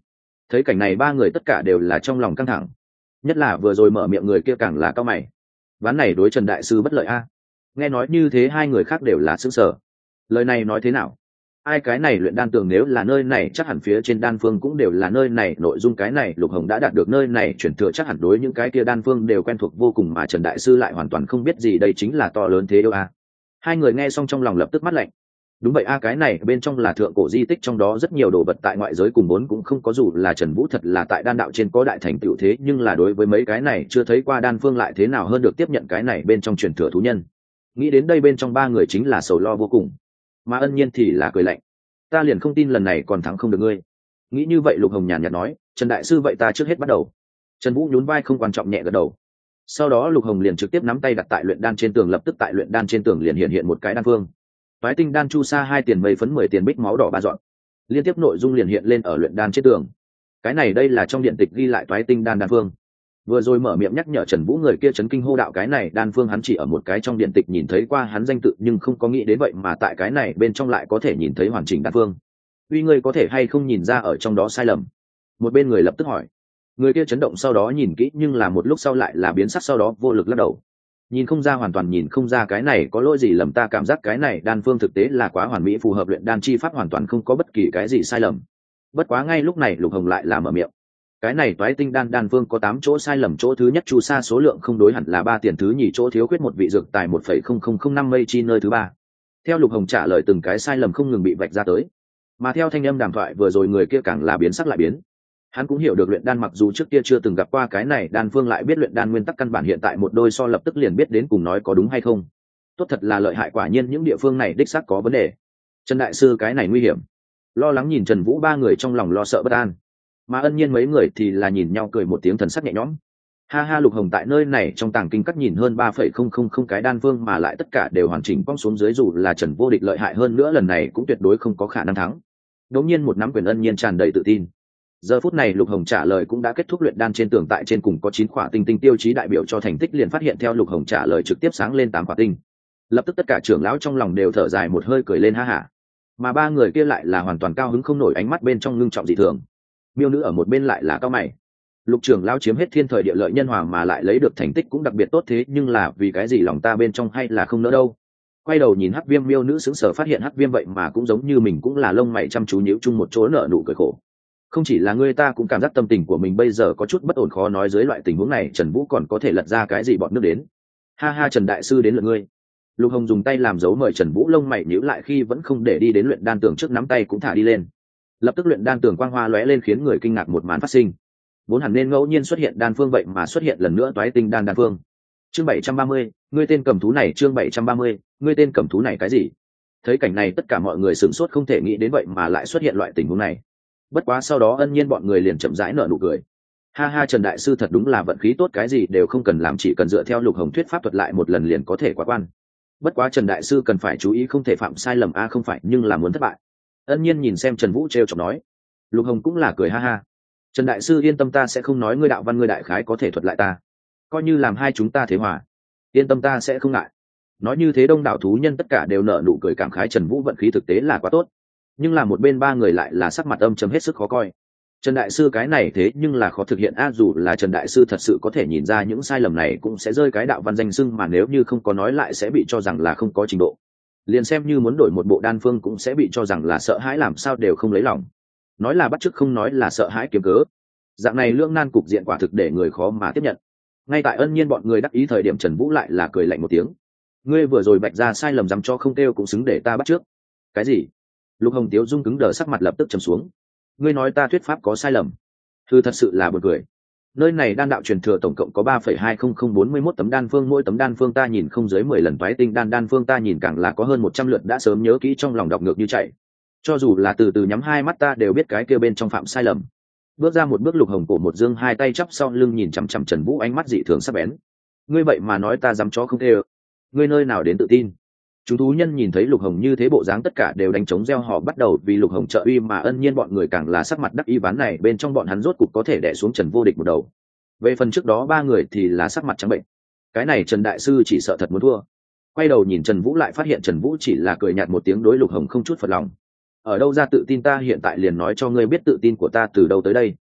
Thấy cảnh này ba người tất cả đều là trong lòng căng thẳng, nhất là vừa rồi mở miệng người kia càng là cao mày. Ván này đối Trần đại sư bất lợi a. Nghe nói như thế hai người khác đều là sững sờ. Lời này nói thế nào? Ai cái này luyện đan tường nếu là nơi này chắc hẳn phía trên đan phương cũng đều là nơi này, nội dung cái này Lục Hồng đã đạt được nơi này chuyển thừa chắc hẳn đối những cái kia đan phương đều quen thuộc vô cùng, mà Trần đại sư lại hoàn toàn không biết gì, đây chính là to lớn thế đâu a. Hai người nghe xong trong lòng lập tức mắt lạnh. Đúng vậy a, cái này bên trong là thượng cổ di tích, trong đó rất nhiều đồ vật tại ngoại giới cùng vốn cũng không có, dù là Trần Vũ thật là tại đan đạo trên có đại thành tựu thế nhưng là đối với mấy cái này chưa thấy qua đan phương lại thế nào hơn được tiếp nhận cái này bên trong truyền thừa thú nhân. Nghĩ đến đây bên trong ba người chính là sầu lo vô cùng, mà Ân Nhiên thì là cười lạnh. Ta liền không tin lần này còn thắng không được ngươi. Nghĩ như vậy Lục Hồng nhàn nhạt nói, Trần đại sư vậy ta trước hết bắt đầu. Trần Vũ nhún vai không quan trọng nhẹ gật đầu. Sau đó Lục Hồng liền trực tiếp nắm tay đặt tại luyện đan trên tường, lập tức tại luyện đan trên tường liền hiện hiện một cái đan phương. Phái tinh đan chu sa hai tiền mây phấn mười tiền bích máu đỏ ba dọn. Liên tiếp nội dung liền hiện lên ở luyện đan trên tường. Cái này đây là trong điện tịch ghi lại phái tinh đan đan phương. Vừa rồi mở miệng nhắc nhở Trần Vũ người kia chấn kinh hô đạo, cái này đan phương hắn chỉ ở một cái trong điện tịch nhìn thấy qua hắn danh tự, nhưng không có nghĩ đến vậy mà tại cái này bên trong lại có thể nhìn thấy hoàn chỉnh đan phương. Uy ngươi có thể hay không nhìn ra ở trong đó sai lầm? Một bên người lập tức hỏi. Người kia chấn động, sau đó nhìn kỹ nhưng là một lúc sau lại là biến sắc, sau đó vô lực lắc đầu. Nhìn không ra, hoàn toàn nhìn không ra cái này có lỗi gì lầm, ta cảm giác cái này đan phương thực tế là quá hoàn mỹ, phù hợp luyện đan chi pháp, hoàn toàn không có bất kỳ cái gì sai lầm. Bất quá ngay lúc này Lục Hồng lại là mở miệng. Cái này toái tinh đan đan phương có tám chỗ sai lầm, chỗ thứ nhất chu sa số lượng không đối hẳn là ba tiền, thứ nhì chỗ thiếu khuyết một vị dược tài một phẩy không không không năm mây chi nơi thứ ba. Theo Lục Hồng trả lời từng cái sai lầm không ngừng bị vạch ra tới, mà theo thanh âm đàm thoại vừa rồi người kia càng là biến sắc lại biến. Hắn cũng hiểu được luyện đan, mặc dù trước kia chưa từng gặp qua cái này đan phương, lại biết luyện đan nguyên tắc căn bản, hiện tại một đôi so lập tức liền biết đến cùng nói có đúng hay không. Tốt thật là lợi hại, quả nhiên những địa phương này đích xác có vấn đề. Trần đại sư cái này nguy hiểm. Lo lắng nhìn Trần Vũ ba người trong lòng lo sợ bất an, mà Ân Nhiên mấy người thì là nhìn nhau cười một tiếng, thần sắc nhẹ nhõm. Ha ha, Lục Hồng tại nơi này trong tàng kinh các nhìn hơn ba phẩy không không không cái đan phương mà lại tất cả đều hoàn chỉnh cong xuống dưới, dù là Trần vô địch lợi hại hơn nữa lần này cũng tuyệt đối không có khả năng thắng. Đống nhiên một nắm quyền Ân Nhiên tràn đầy tự tin. Giờ phút này Lục Hồng trả lời cũng đã kết thúc, luyện đan trên tường tại trên cùng có chín khỏa tinh tinh tiêu chí đại biểu cho thành tích, liền phát hiện theo Lục Hồng trả lời trực tiếp sáng lên tám khỏa tinh. Lập tức tất cả trưởng lão trong lòng đều thở dài một hơi, cười lên ha hả. Mà ba người kia lại là hoàn toàn cao hứng không nổi, ánh mắt bên trong ngưng trọng dị thường. Miêu nữ ở một bên lại là cao mày. Lục trưởng lão chiếm hết thiên thời địa lợi nhân hòa mà lại lấy được thành tích cũng đặc biệt tốt, thế nhưng là vì cái gì lòng ta bên trong hay là không nỡ đâu. Quay đầu nhìn Hắc Viêm, Miêu nữ sững sờ phát hiện Hắc Viêm vậy mà cũng giống như mình, cũng là lông mày chăm chú nhíu chung một chỗ nở nụ cười khổ. Không chỉ là người ta cũng cảm giác tâm tình của mình bây giờ có chút bất ổn, khó nói dưới loại tình huống này Trần Vũ còn có thể lật ra cái gì bọn nước đến. Ha ha, Trần đại sư đến lượt ngươi. Lục Hồng dùng tay làm dấu mời Trần Vũ, lông mày nhíu lại khi vẫn không để đi đến luyện đan tường trước, nắm tay cũng thả đi lên. Lập tức luyện đan tường quang hoa lóe lên khiến người kinh ngạc một màn phát sinh. Vốn hẳn nên ngẫu nhiên xuất hiện đan phương vậy mà xuất hiện lần nữa toái tinh đan đan phương. Chương bảy trăm ba mươi, ngươi tên cầm thú này, chương bảy trăm ba mươi, ngươi tên cầm thú này cái gì? Thấy cảnh này tất cả mọi người sửng sốt, không thể nghĩ đến vậy mà lại xuất hiện loại tình huống này. Bất quá sau đó Ân Nhiên bọn người liền chậm rãi nở nụ cười. Ha ha, Trần đại sư thật đúng là vận khí tốt, cái gì đều không cần làm, chỉ cần dựa theo Lục Hồng thuyết pháp thuật lại một lần liền có thể quá quan. Bất quá Trần đại sư cần phải chú ý không thể phạm sai lầm a, không phải nhưng là muốn thất bại. Ân Nhiên nhìn xem Trần Vũ trêu chọc nói. Lục Hồng cũng là cười ha ha. Trần đại sư yên tâm, ta sẽ không nói ngươi đạo văn, ngươi đại khái có thể thuật lại ta, coi như làm hai chúng ta thế hòa. Yên tâm, ta sẽ không ngại. Nói như thế đông đảo thú nhân tất cả đều nở nụ cười cảm khái Trần Vũ vận khí thực tế là quá tốt. Nhưng là một bên ba người lại là sắc mặt âm trầm hết sức khó coi. Trần đại sư cái này thế nhưng là khó thực hiện a, dù là Trần đại sư thật sự có thể nhìn ra những sai lầm này cũng sẽ rơi cái đạo văn danh xưng, mà nếu như không có nói lại sẽ bị cho rằng là không có trình độ. Liền xem như muốn đổi một bộ đan phương cũng sẽ bị cho rằng là sợ hãi, làm sao đều không lấy lòng. Nói là bắt chước không nói là sợ hãi kiếm cớ. Dạng này lưỡng nan cục diện quả thực để người khó mà tiếp nhận. Ngay tại Ân Nhiên bọn người đắc ý thời điểm, Trần Vũ lại là cười lạnh một tiếng. Ngươi vừa rồi bạch ra sai lầm dám cho không kêu cũng xứng để ta bắt trước. Cái gì? Lục Hồng Tiếu Dung cứng đờ sắc mặt lập tức trầm xuống. Ngươi nói ta thuyết pháp có sai lầm? Thư thật sự là buồn cười. Nơi này đan đạo truyền thừa tổng cộng có ba phẩy hai không không bốn mươi mốt tấm đan phương, mỗi tấm đan phương ta nhìn không dưới mười lần toái tinh đan đan phương ta nhìn càng là có hơn một trăm lượt, đã sớm nhớ kỹ trong lòng đọc ngược như chạy. Cho dù là từ từ nhắm hai mắt ta đều biết cái kia bên trong phạm sai lầm. Bước ra một bước, Lục Hồng cổ một dương hai tay chắp sau lưng nhìn chằm chằm Trần Vũ, ánh mắt dị thường sắc bén. Ngươi vậy mà nói ta dám chó không tê ơ? Ngươi nơi nào đến tự tin? Chúng thú nhân nhìn thấy Lục Hồng như thế bộ dáng tất cả đều đánh trống reo hò bắt đầu vì Lục Hồng trợ uy, mà Ân Nhiên bọn người càng là sắc mặt đắc ý, ván này bên trong bọn hắn rốt cục có thể đè xuống Trần vô địch một đầu. Về phần trước đó ba người thì là sắc mặt trắng bệnh. Cái này Trần đại sư chỉ sợ thật muốn thua. Quay đầu nhìn Trần Vũ lại phát hiện Trần Vũ chỉ là cười nhạt một tiếng, đối Lục Hồng không chút phật lòng. Ở đâu ra tự tin, ta hiện tại liền nói cho ngươi biết tự tin của ta từ đâu tới đây.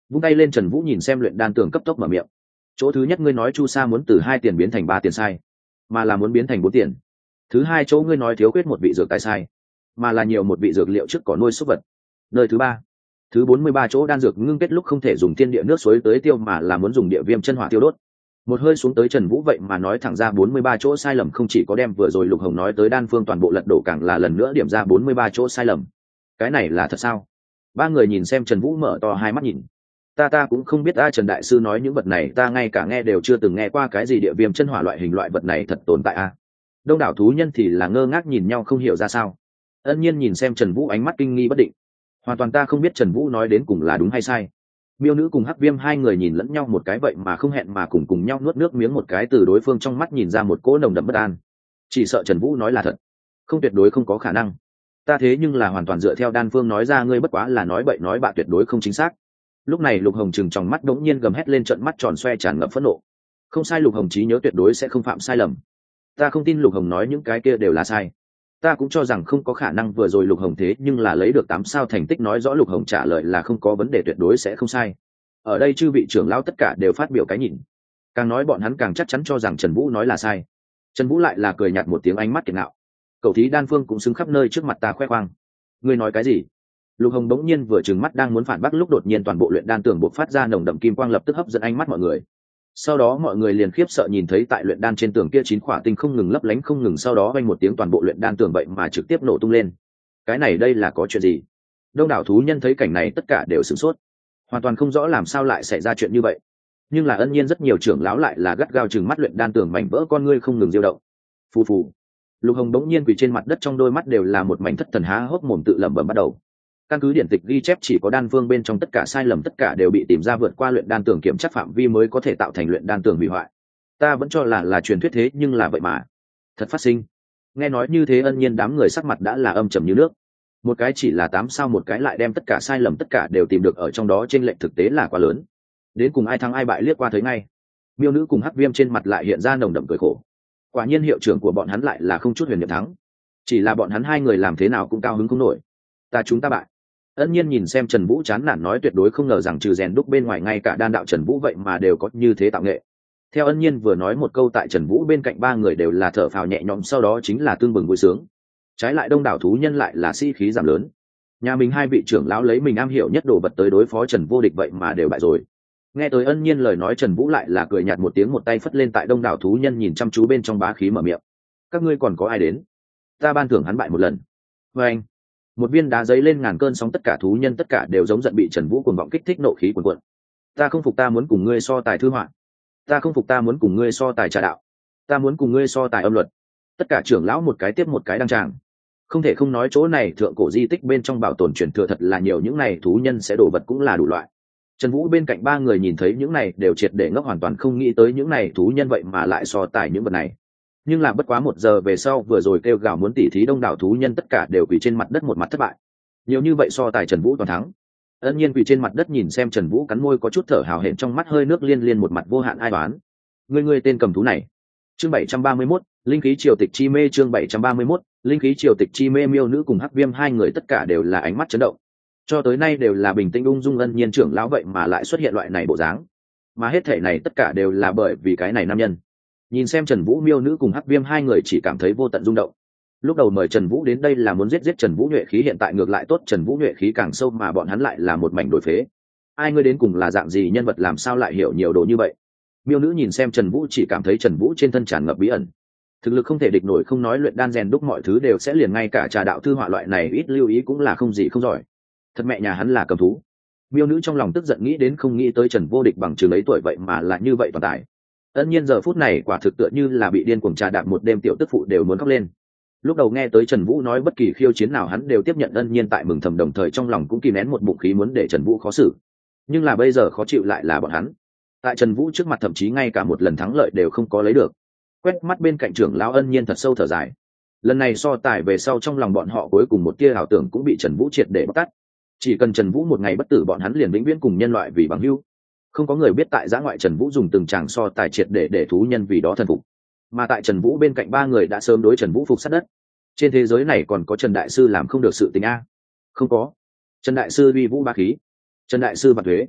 vung tay lên Trần Vũ nhìn xem luyện đan tường cấp tốc mở miệng. Chỗ thứ nhất ngươi nói chu sa muốn từ hai tiền biến thành ba tiền sai, mà là muốn biến thành bốn tiền. Thứ hai chỗ ngươi nói thiếu khuyết một vị dược tài sai, mà là nhiều một vị dược liệu trước có nuôi súc vật. Nơi thứ ba, thứ bốn mươi ba chỗ đan dược ngưng kết lúc không thể dùng thiên địa nước suối tới tiêu mà là muốn dùng địa viêm chân hỏa tiêu đốt. Một hơi xuống tới Trần Vũ vậy mà nói thẳng ra bốn mươi ba chỗ sai lầm, không chỉ có đem vừa rồi Lục Hồng nói tới đan phương toàn bộ lật đổ, càng là lần nữa điểm ra bốn mươi ba chỗ sai lầm. Cái này là thật sao? Ba người nhìn xem Trần Vũ mở to hai mắt nhìn. Ta ta cũng không biết a, Trần đại sư nói những vật này ta ngay cả nghe đều chưa từng nghe qua, cái gì địa viêm chân hỏa loại hình loại vật này thật tồn tại a? Đông đảo thú nhân thì là ngơ ngác nhìn nhau không hiểu ra sao. Ân Nhiên nhìn xem Trần Vũ ánh mắt kinh nghi bất định. Hoàn toàn ta không biết Trần Vũ nói đến cùng là đúng hay sai. Miêu Nữ cùng Hắc Viêm hai người nhìn lẫn nhau một cái vậy mà không hẹn mà cùng cùng nhau nuốt nước miếng một cái, từ đối phương trong mắt nhìn ra một cỗ nồng đậm bất an. Chỉ sợ Trần Vũ nói là thật, không, tuyệt đối không có khả năng. Ta thế nhưng là hoàn toàn dựa theo đan phương nói ra, ngươi bất quá là nói bậy nói bạ, tuyệt đối không chính xác. Lúc này Lục Hồng trừng trong mắt đống nhiên gầm hét lên, trợn mắt tròn xoe tràn ngập phẫn nộ. Không sai, Lục Hồng trí nhớ tuyệt đối sẽ không phạm sai lầm. Ta không tin Lục Hồng nói những cái kia đều là sai. Ta cũng cho rằng không có khả năng, vừa rồi Lục Hồng thế nhưng là lấy được tám sao thành tích, nói rõ Lục Hồng trả lời là không có vấn đề, tuyệt đối sẽ không sai. Ở đây chư vị trưởng lão tất cả đều phát biểu cái nhìn, càng nói bọn hắn càng chắc chắn cho rằng Trần Vũ nói là sai. Trần Vũ lại là cười nhạt một tiếng, ánh mắt kiệt ngạo. Cậu thí đan phương cũng xứng khắp nơi trước mặt ta khoe khoang. Ngươi nói cái gì? Lục Hồng bỗng nhiên vừa trừng mắt đang muốn phản bác lúc đột nhiên toàn bộ luyện đan tường bộc phát ra nồng đậm kim quang, lập tức hấp dẫn ánh mắt mọi người. Sau đó mọi người liền khiếp sợ nhìn thấy tại luyện đan trên tường kia chín khỏa tinh không ngừng lấp lánh không ngừng, sau đó vang một tiếng toàn bộ luyện đan tường vậy mà trực tiếp nổ tung lên. Cái này đây là có chuyện gì? Đông đảo thú nhân thấy cảnh này tất cả đều sửng sốt, hoàn toàn không rõ làm sao lại xảy ra chuyện như vậy. Nhưng là Ân Nhiên rất nhiều trưởng lão lại là gắt gao chừng mắt luyện đan tường, mảnh vỡ con ngươi không ngừng diêu động. Phù phù. Lục Hồng bỗng nhiên quỳ trên mặt đất, trong đôi mắt đều là một mảnh thất thần, há hốc mồm tự lẩm bẩm bắt đầu. Căn cứ điển tịch ghi chép, chỉ có đan phương bên trong tất cả sai lầm tất cả đều bị tìm ra, vượt qua luyện đan tường kiểm chắc phạm vi mới có thể tạo thành luyện đan tường hủy hoại. Ta vẫn cho là là truyền thuyết, thế nhưng là vậy mà thật phát sinh. Nghe nói như thế Ân Nhiên đám người sắc mặt đã là âm trầm như nước. Một cái chỉ là tám sao, một cái lại đem tất cả sai lầm tất cả đều tìm được ở trong đó, chênh lệch thực tế là quá lớn. Đến cùng ai thắng ai bại liếc qua thấy ngay. Miêu Nữ cùng Hắc Viêm trên mặt lại hiện ra nồng đậm cười khổ. Quả nhiên hiệu trưởng của bọn hắn lại là không chút huyền niệm thắng, chỉ là bọn hắn hai người làm thế nào cũng cao hứng không nổi. Ta chúng ta bại. Ân Nhiên nhìn xem Trần Vũ chán nản nói, tuyệt đối không ngờ rằng trừ rèn đúc bên ngoài, ngay cả đan đạo Trần Vũ vậy mà đều có như thế tạo nghệ. Theo Ân Nhiên vừa nói một câu, tại Trần Vũ bên cạnh ba người đều là thở phào nhẹ nhõm, sau đó chính là tương bừng vui sướng. Trái lại đông đảo thú nhân lại là sĩ khí giảm lớn. Nhà mình hai vị trưởng lão lấy mình am hiểu nhất đồ vật tới đối phó Trần Vô Địch vậy mà đều bại rồi. Nghe tới Ân Nhiên lời nói, Trần Vũ lại là cười nhạt một tiếng, một tay phất lên, tại đông đảo thú nhân nhìn chăm chú bên trong bá khí mở miệng. Các ngươi còn có ai đến? Ta ban thưởng hắn bại một lần. Và anh, một viên đá giấy lên ngàn cơn sóng, tất cả thú nhân tất cả đều giống giận, bị Trần Vũ cuồng vọng kích thích nộ khí cuồn cuộn. Ta không phục, ta muốn cùng ngươi so tài thư họa. Ta không phục, ta muốn cùng ngươi so tài trà đạo. Ta muốn cùng ngươi so tài âm luật. Tất cả trưởng lão một cái tiếp một cái đăng tràng. Không thể không nói chỗ này thượng cổ di tích bên trong bảo tồn truyền thừa thật là nhiều, những này thú nhân sẽ đồ vật cũng là đủ loại. Trần Vũ bên cạnh ba người nhìn thấy những này đều triệt để ngốc, hoàn toàn không nghĩ tới những này thú nhân vậy mà lại so tài những vật này. Nhưng là bất quá một giờ về sau, vừa rồi kêu gào muốn tỉ thí đông đảo thú nhân tất cả đều quỳ trên mặt đất, một mặt thất bại. Nhiều như vậy so tài Trần Vũ toàn thắng. Ân Nhiên quỳ trên mặt đất nhìn xem Trần Vũ, cắn môi có chút thở hào hển, trong mắt hơi nước liên liên, một mặt vô hạn ai đoán. Ngươi ngươi tên cầm thú này. Chương bảy trăm ba mươi mốt, linh khí triều tịch chi mê. Chương bảy trăm ba mươi mốt, linh khí triều tịch chi mê. Miêu Nữ cùng Hắc Viêm hai người tất cả đều là ánh mắt chấn động. Cho tới nay đều là bình tĩnh ung dung Ân Nhiên trưởng lão vậy mà lại xuất hiện loại này bộ dáng, mà hết thể này tất cả đều là bởi vì cái này nam nhân. Nhìn xem Trần Vũ, Miêu Nữ cùng Hắc Viêm hai người chỉ cảm thấy vô tận rung động. Lúc đầu mời Trần Vũ đến đây là muốn giết giết Trần Vũ nhuệ khí, hiện tại ngược lại tốt, Trần Vũ nhuệ khí càng sâu mà bọn hắn lại là một mảnh đổi phế. Ai ngươi đến cùng là dạng gì nhân vật, làm sao lại hiểu nhiều đồ như vậy? Miêu Nữ nhìn xem Trần Vũ chỉ cảm thấy Trần Vũ trên thân tràn ngập bí ẩn, thực lực không thể địch nổi, không nói luyện đan rèn đúc mọi thứ đều sẽ liền, ngay cả trà đạo thư họa loại này ít lưu ý cũng là không gì không giỏi. Thật mẹ nhà hắn là cầm thú. Miêu Nữ trong lòng tức giận, nghĩ đến không nghĩ tới Trần Vô Địch bằng chừng ấy tuổi vậy mà lại như vậy toàn tài. Ân Nhiên giờ phút này quả thực tựa như là bị điên cuồng trà đạp một đêm, tiểu tức phụ đều muốn khóc lên. Lúc đầu nghe tới Trần Vũ nói bất kỳ khiêu chiến nào hắn đều tiếp nhận, Ân Nhiên tại mừng thầm, đồng thời trong lòng cũng kìm nén một bụng khí muốn để Trần Vũ khó xử. Nhưng là bây giờ khó chịu lại là bọn hắn. Tại Trần Vũ trước mặt thậm chí ngay cả một lần thắng lợi đều không có lấy được. Quét mắt bên cạnh trưởng lão Ân Nhiên thật sâu thở dài. Lần này so tài về sau, trong lòng bọn họ cuối cùng một tia ảo tưởng cũng bị Trần Vũ triệt để bóc tát. Chỉ cần Trần Vũ một ngày bất tử, bọn hắn liền vĩnh viễn cùng nhân loại vì bằng hữu. Không có người biết tại giã ngoại Trần Vũ dùng từng tràng so tài triệt để để thú nhân vì đó thần phục, mà tại Trần Vũ bên cạnh ba người đã sớm đối Trần Vũ phục sát đất. Trên thế giới này còn có Trần đại sư làm không được sự tình a? Không có. Trần đại sư uy vũ ba khí, Trần đại sư vạn thuế,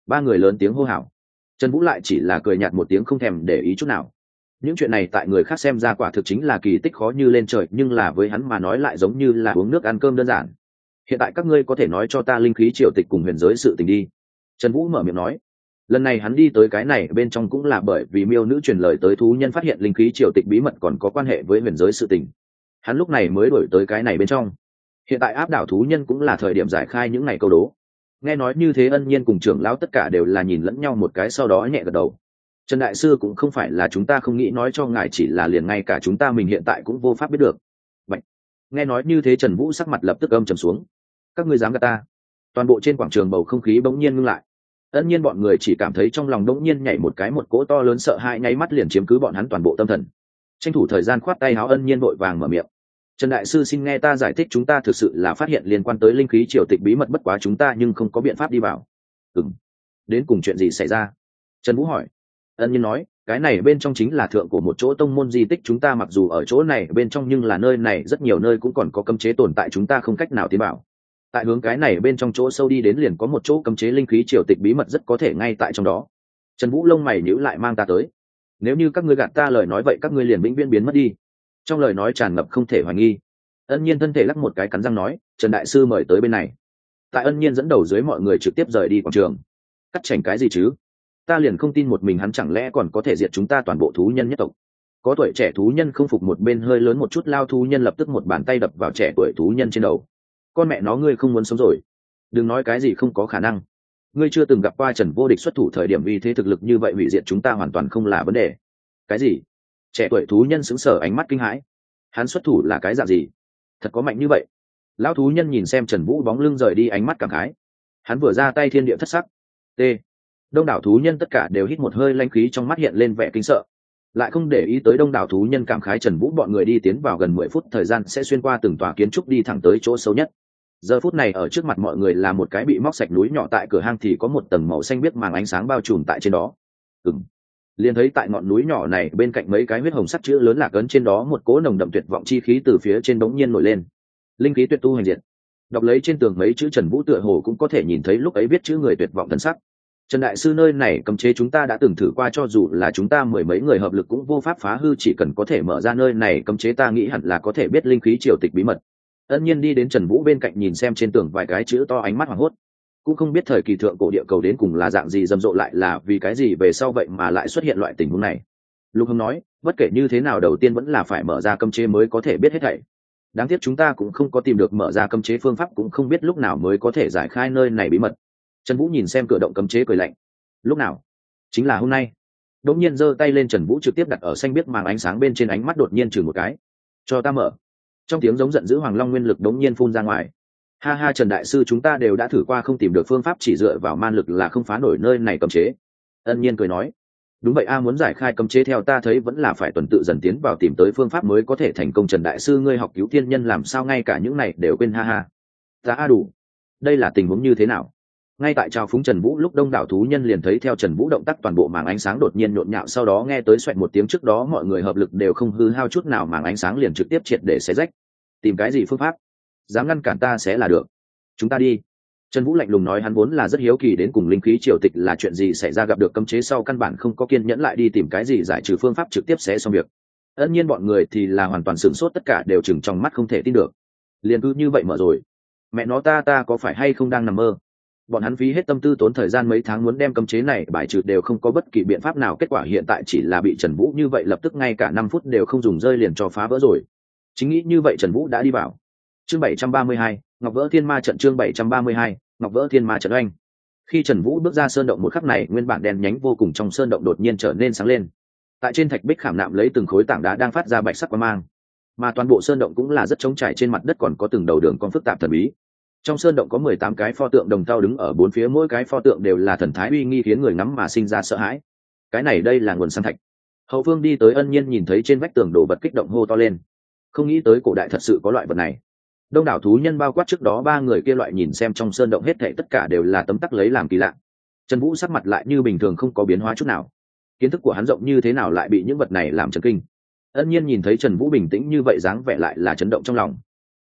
Ba người lớn tiếng hô hào. Trần Vũ lại chỉ là cười nhạt một tiếng, không thèm để ý chút nào. Những chuyện này tại người khác xem ra quả thực chính là kỳ tích khó như lên trời, nhưng là với hắn mà nói lại giống như là uống nước ăn cơm đơn giản. Hiện tại các ngươi có thể nói cho ta linh khí triều tịch cùng huyền giới sự tình đi. Trần Vũ mở miệng nói. Lần này hắn đi tới cái này bên trong cũng là bởi vì miêu nữ truyền lời tới thú nhân phát hiện linh khí triều tịch bí mật còn có quan hệ với huyền giới sự tình. Hắn lúc này mới đổi tới cái này bên trong. Hiện tại áp đảo thú nhân cũng là thời điểm giải khai những ngày câu đố. Nghe nói như thế, Ân Nhiên cùng trưởng lão tất cả đều là nhìn lẫn nhau một cái, sau đó nhẹ gật đầu. Trần đại sư cũng không phải là chúng ta không nghĩ nói cho ngài, chỉ là liền ngay cả chúng ta mình hiện tại cũng vô pháp biết được. Bạch. Nghe nói như thế, Trần Vũ sắc mặt lập tức âm trầm xuống. Các ngươi dám gạt ta? Toàn bộ trên quảng trường bầu không khí bỗng nhiên ngưng lại. Ân Nhiên bọn người chỉ cảm thấy trong lòng bỗng nhiên nhảy một cái, một cỗ to lớn sợ hãi nháy mắt liền chiếm cứ bọn hắn toàn bộ tâm thần. Tranh thủ thời gian khoát tay áo, Ân Nhiên vội vàng mở miệng. Trần đại sư xin nghe ta giải thích, chúng ta thực sự là phát hiện liên quan tới linh khí triều tịch bí mật, bất quá chúng ta nhưng không có biện pháp đi vào. Ừm. Đến cùng chuyện gì xảy ra? Trần Vũ hỏi. Ân Nhiên nói, cái này bên trong chính là thượng của một chỗ tông môn di tích, chúng ta mặc dù ở chỗ này bên trong nhưng là nơi này rất nhiều nơi cũng còn có cấm chế tồn tại, chúng ta không cách nào tiến vào. Tại hướng cái này bên trong chỗ sâu đi đến liền có một chỗ cấm chế linh khí triều tịch bí mật, rất có thể ngay tại trong đó. Trần Vũ lông mày nhíu lại, mang ta tới. Nếu như các ngươi gạt ta lời nói, vậy các ngươi liền vĩnh viễn biến mất đi. Trong lời nói tràn ngập không thể hoài nghi. Ân Nhiên thân thể lắc một cái, cắn răng nói, Trần đại sư mời tới bên này. Tại Ân Nhiên dẫn đầu dưới, mọi người trực tiếp rời đi quảng trường. Cắt chảnh cái gì chứ? Ta liền không tin một mình hắn chẳng lẽ còn có thể diệt chúng ta toàn bộ thú nhân nhất tộc. Có tuổi trẻ thú nhân không phục một bên hơi lớn một chút lao thú nhân lập tức một bàn tay đập vào trẻ tuổi thú nhân trên đầu. Con mẹ nó, ngươi không muốn sống rồi. Đừng nói cái gì không có khả năng. Ngươi chưa từng gặp qua Trần vô địch xuất thủ thời điểm vì thế thực lực như vậy hủy diệt chúng ta hoàn toàn không là vấn đề. Cái gì? Trẻ tuổi thú nhân sững sờ, ánh mắt kinh hãi. Hắn xuất thủ là cái dạng gì? Thật có mạnh như vậy? Lão thú nhân nhìn xem Trần Vũ bóng lưng rời đi, ánh mắt cảm khái. Hắn vừa ra tay thiên địa thất sắc. T. Đông đảo thú nhân tất cả đều hít một hơi lãnh khí, trong mắt hiện lên vẻ kinh sợ. Lại không để ý tới đông đảo thú nhân cảm khái, Trần Vũ bọn người đi tiến vào gần mười phút thời gian sẽ xuyên qua từng tòa kiến trúc đi thẳng tới chỗ sâu nhất. Giờ phút này ở trước mặt mọi người là một cái bị móc sạch núi nhỏ, tại cửa hang thì có một tầng màu xanh biếc màng ánh sáng bao trùm tại trên đó. Ừm. Liền thấy tại ngọn núi nhỏ này bên cạnh mấy cái huyết hồng sắc chữ lớn lạc ấn trên đó, một cỗ nồng đậm tuyệt vọng chi khí từ phía trên bỗng nhiên nổi lên. Linh khí tuyệt tu hành diệt. Đọc lấy trên tường mấy chữ, Trần Vũ tựa hồ cũng có thể nhìn thấy lúc ấy viết chữ người tuyệt vọng thần sắc. Trần đại sư, nơi này cấm chế chúng ta đã từng thử qua, cho dù là chúng ta mười mấy người hợp lực cũng vô pháp phá hư, chỉ cần có thể mở ra nơi này cấm chế, ta nghĩ hẳn là có thể biết linh khí triều tịch bí mật. Ân Nhiên đi đến Trần Vũ bên cạnh nhìn xem trên tường vài cái chữ to, ánh mắt hoảng hốt. Cũng không biết thời kỳ thượng cổ địa cầu đến cùng là dạng gì, rầm rộ lại là vì cái gì về sau vậy mà lại xuất hiện loại tình huống này. Lục Hồng nói, bất kể như thế nào đầu tiên vẫn là phải mở ra cấm chế mới có thể biết hết thảy. Đáng tiếc chúng ta cũng không có tìm được mở ra cấm chế phương pháp, cũng không biết lúc nào mới có thể giải khai nơi này bí mật. Trần Vũ nhìn xem cửa động cấm chế cười lạnh. Lúc nào? Chính là hôm nay. Đột nhiên giơ tay lên, Trần Vũ trực tiếp đặt ở xanh biết màng ánh sáng bên trên, ánh mắt đột nhiên chừng một cái. Cho ta mở. Trong tiếng giống giận dữ, Hoàng Long nguyên lực đống nhiên phun ra ngoài. Ha ha, Trần đại sư, chúng ta đều đã thử qua, không tìm được phương pháp, chỉ dựa vào man lực là không phá nổi nơi này cấm chế. Ân Nhiên cười nói. Đúng vậy a, muốn giải khai cấm chế theo ta thấy vẫn là phải tuần tự dần tiến vào tìm tới phương pháp mới có thể thành công. Trần đại sư, ngươi học cứu thiên nhân làm sao ngay cả những này đều quên? Ha ha. Ta a đủ. Đây là tình huống như thế nào? Ngay tại trao phúng Trần Vũ lúc, đông đảo thú nhân liền thấy theo Trần Vũ động tác toàn bộ màng ánh sáng đột nhiên nhộn nhạo, sau đó nghe tới xoẹt một tiếng, trước đó mọi người hợp lực đều không hư hao chút nào, màng ánh sáng liền trực tiếp triệt để xé rách. Tìm cái gì phương pháp? Dám ngăn cản ta sẽ là được. Chúng ta đi. Trần Vũ lạnh lùng nói, hắn vốn là rất hiếu kỳ đến cùng linh khí triều tịch là chuyện gì xảy ra, gặp được cấm chế sau căn bản không có kiên nhẫn lại đi tìm cái gì giải trừ phương pháp, trực tiếp xé xong việc. Ân Nhiên bọn người thì là hoàn toàn sửng sốt, tất cả đều chừng trong mắt không thể tin được. Liền cứ như vậy mở rồi? Mẹ nó, ta ta có phải hay không đang nằm mơ? Bọn hắn phí hết tâm tư tốn thời gian mấy tháng muốn đem cấm chế này bài trừ đều không có bất kỳ biện pháp nào, kết quả hiện tại chỉ là bị Trần Vũ như vậy lập tức ngay cả năm phút đều không dùng rơi liền cho phá vỡ rồi. Chính nghĩ như vậy Trần Vũ đã đi vào. Chương bảy trăm ba mươi hai, Ngọc Vỡ Thiên Ma trận. Chương bảy trăm ba mươi hai, Ngọc Vỡ Thiên Ma trận. Oanh. Khi Trần Vũ bước ra sơn động một khắc này, nguyên bản đen nhánh vô cùng trong sơn động đột nhiên trở nên sáng lên. Tại trên thạch bích khảm nạm lấy từng khối tảng đá đang phát ra bạch sắc quang mang, mà toàn bộ sơn động cũng là rất trống trải, trên mặt đất còn có từng đầu đường cong phức tạp thần bí. Trong sơn động có mười tám cái pho tượng đồng thau đứng ở bốn phía, mỗi cái pho tượng đều là thần thái uy nghi, khiến người ngắm mà sinh ra sợ hãi. Cái này đây là nguồn san thạch. Hậu Phương đi tới Ân Nhiên nhìn thấy trên vách tường đồ vật kích động hô to lên. Không nghĩ tới cổ đại thật sự có loại vật này. Đông đảo thú nhân bao quát trước đó ba người kia loại nhìn xem trong sơn động hết thảy tất cả đều là tấm tắc lấy làm kỳ lạ. Trần Vũ sắc mặt lại như bình thường không có biến hóa chút nào. Kiến thức của hắn rộng như thế nào lại bị những vật này làm chấn kinh. Ân Nhiên nhìn thấy Trần Vũ bình tĩnh như vậy dáng vẻ lại là chấn động trong lòng.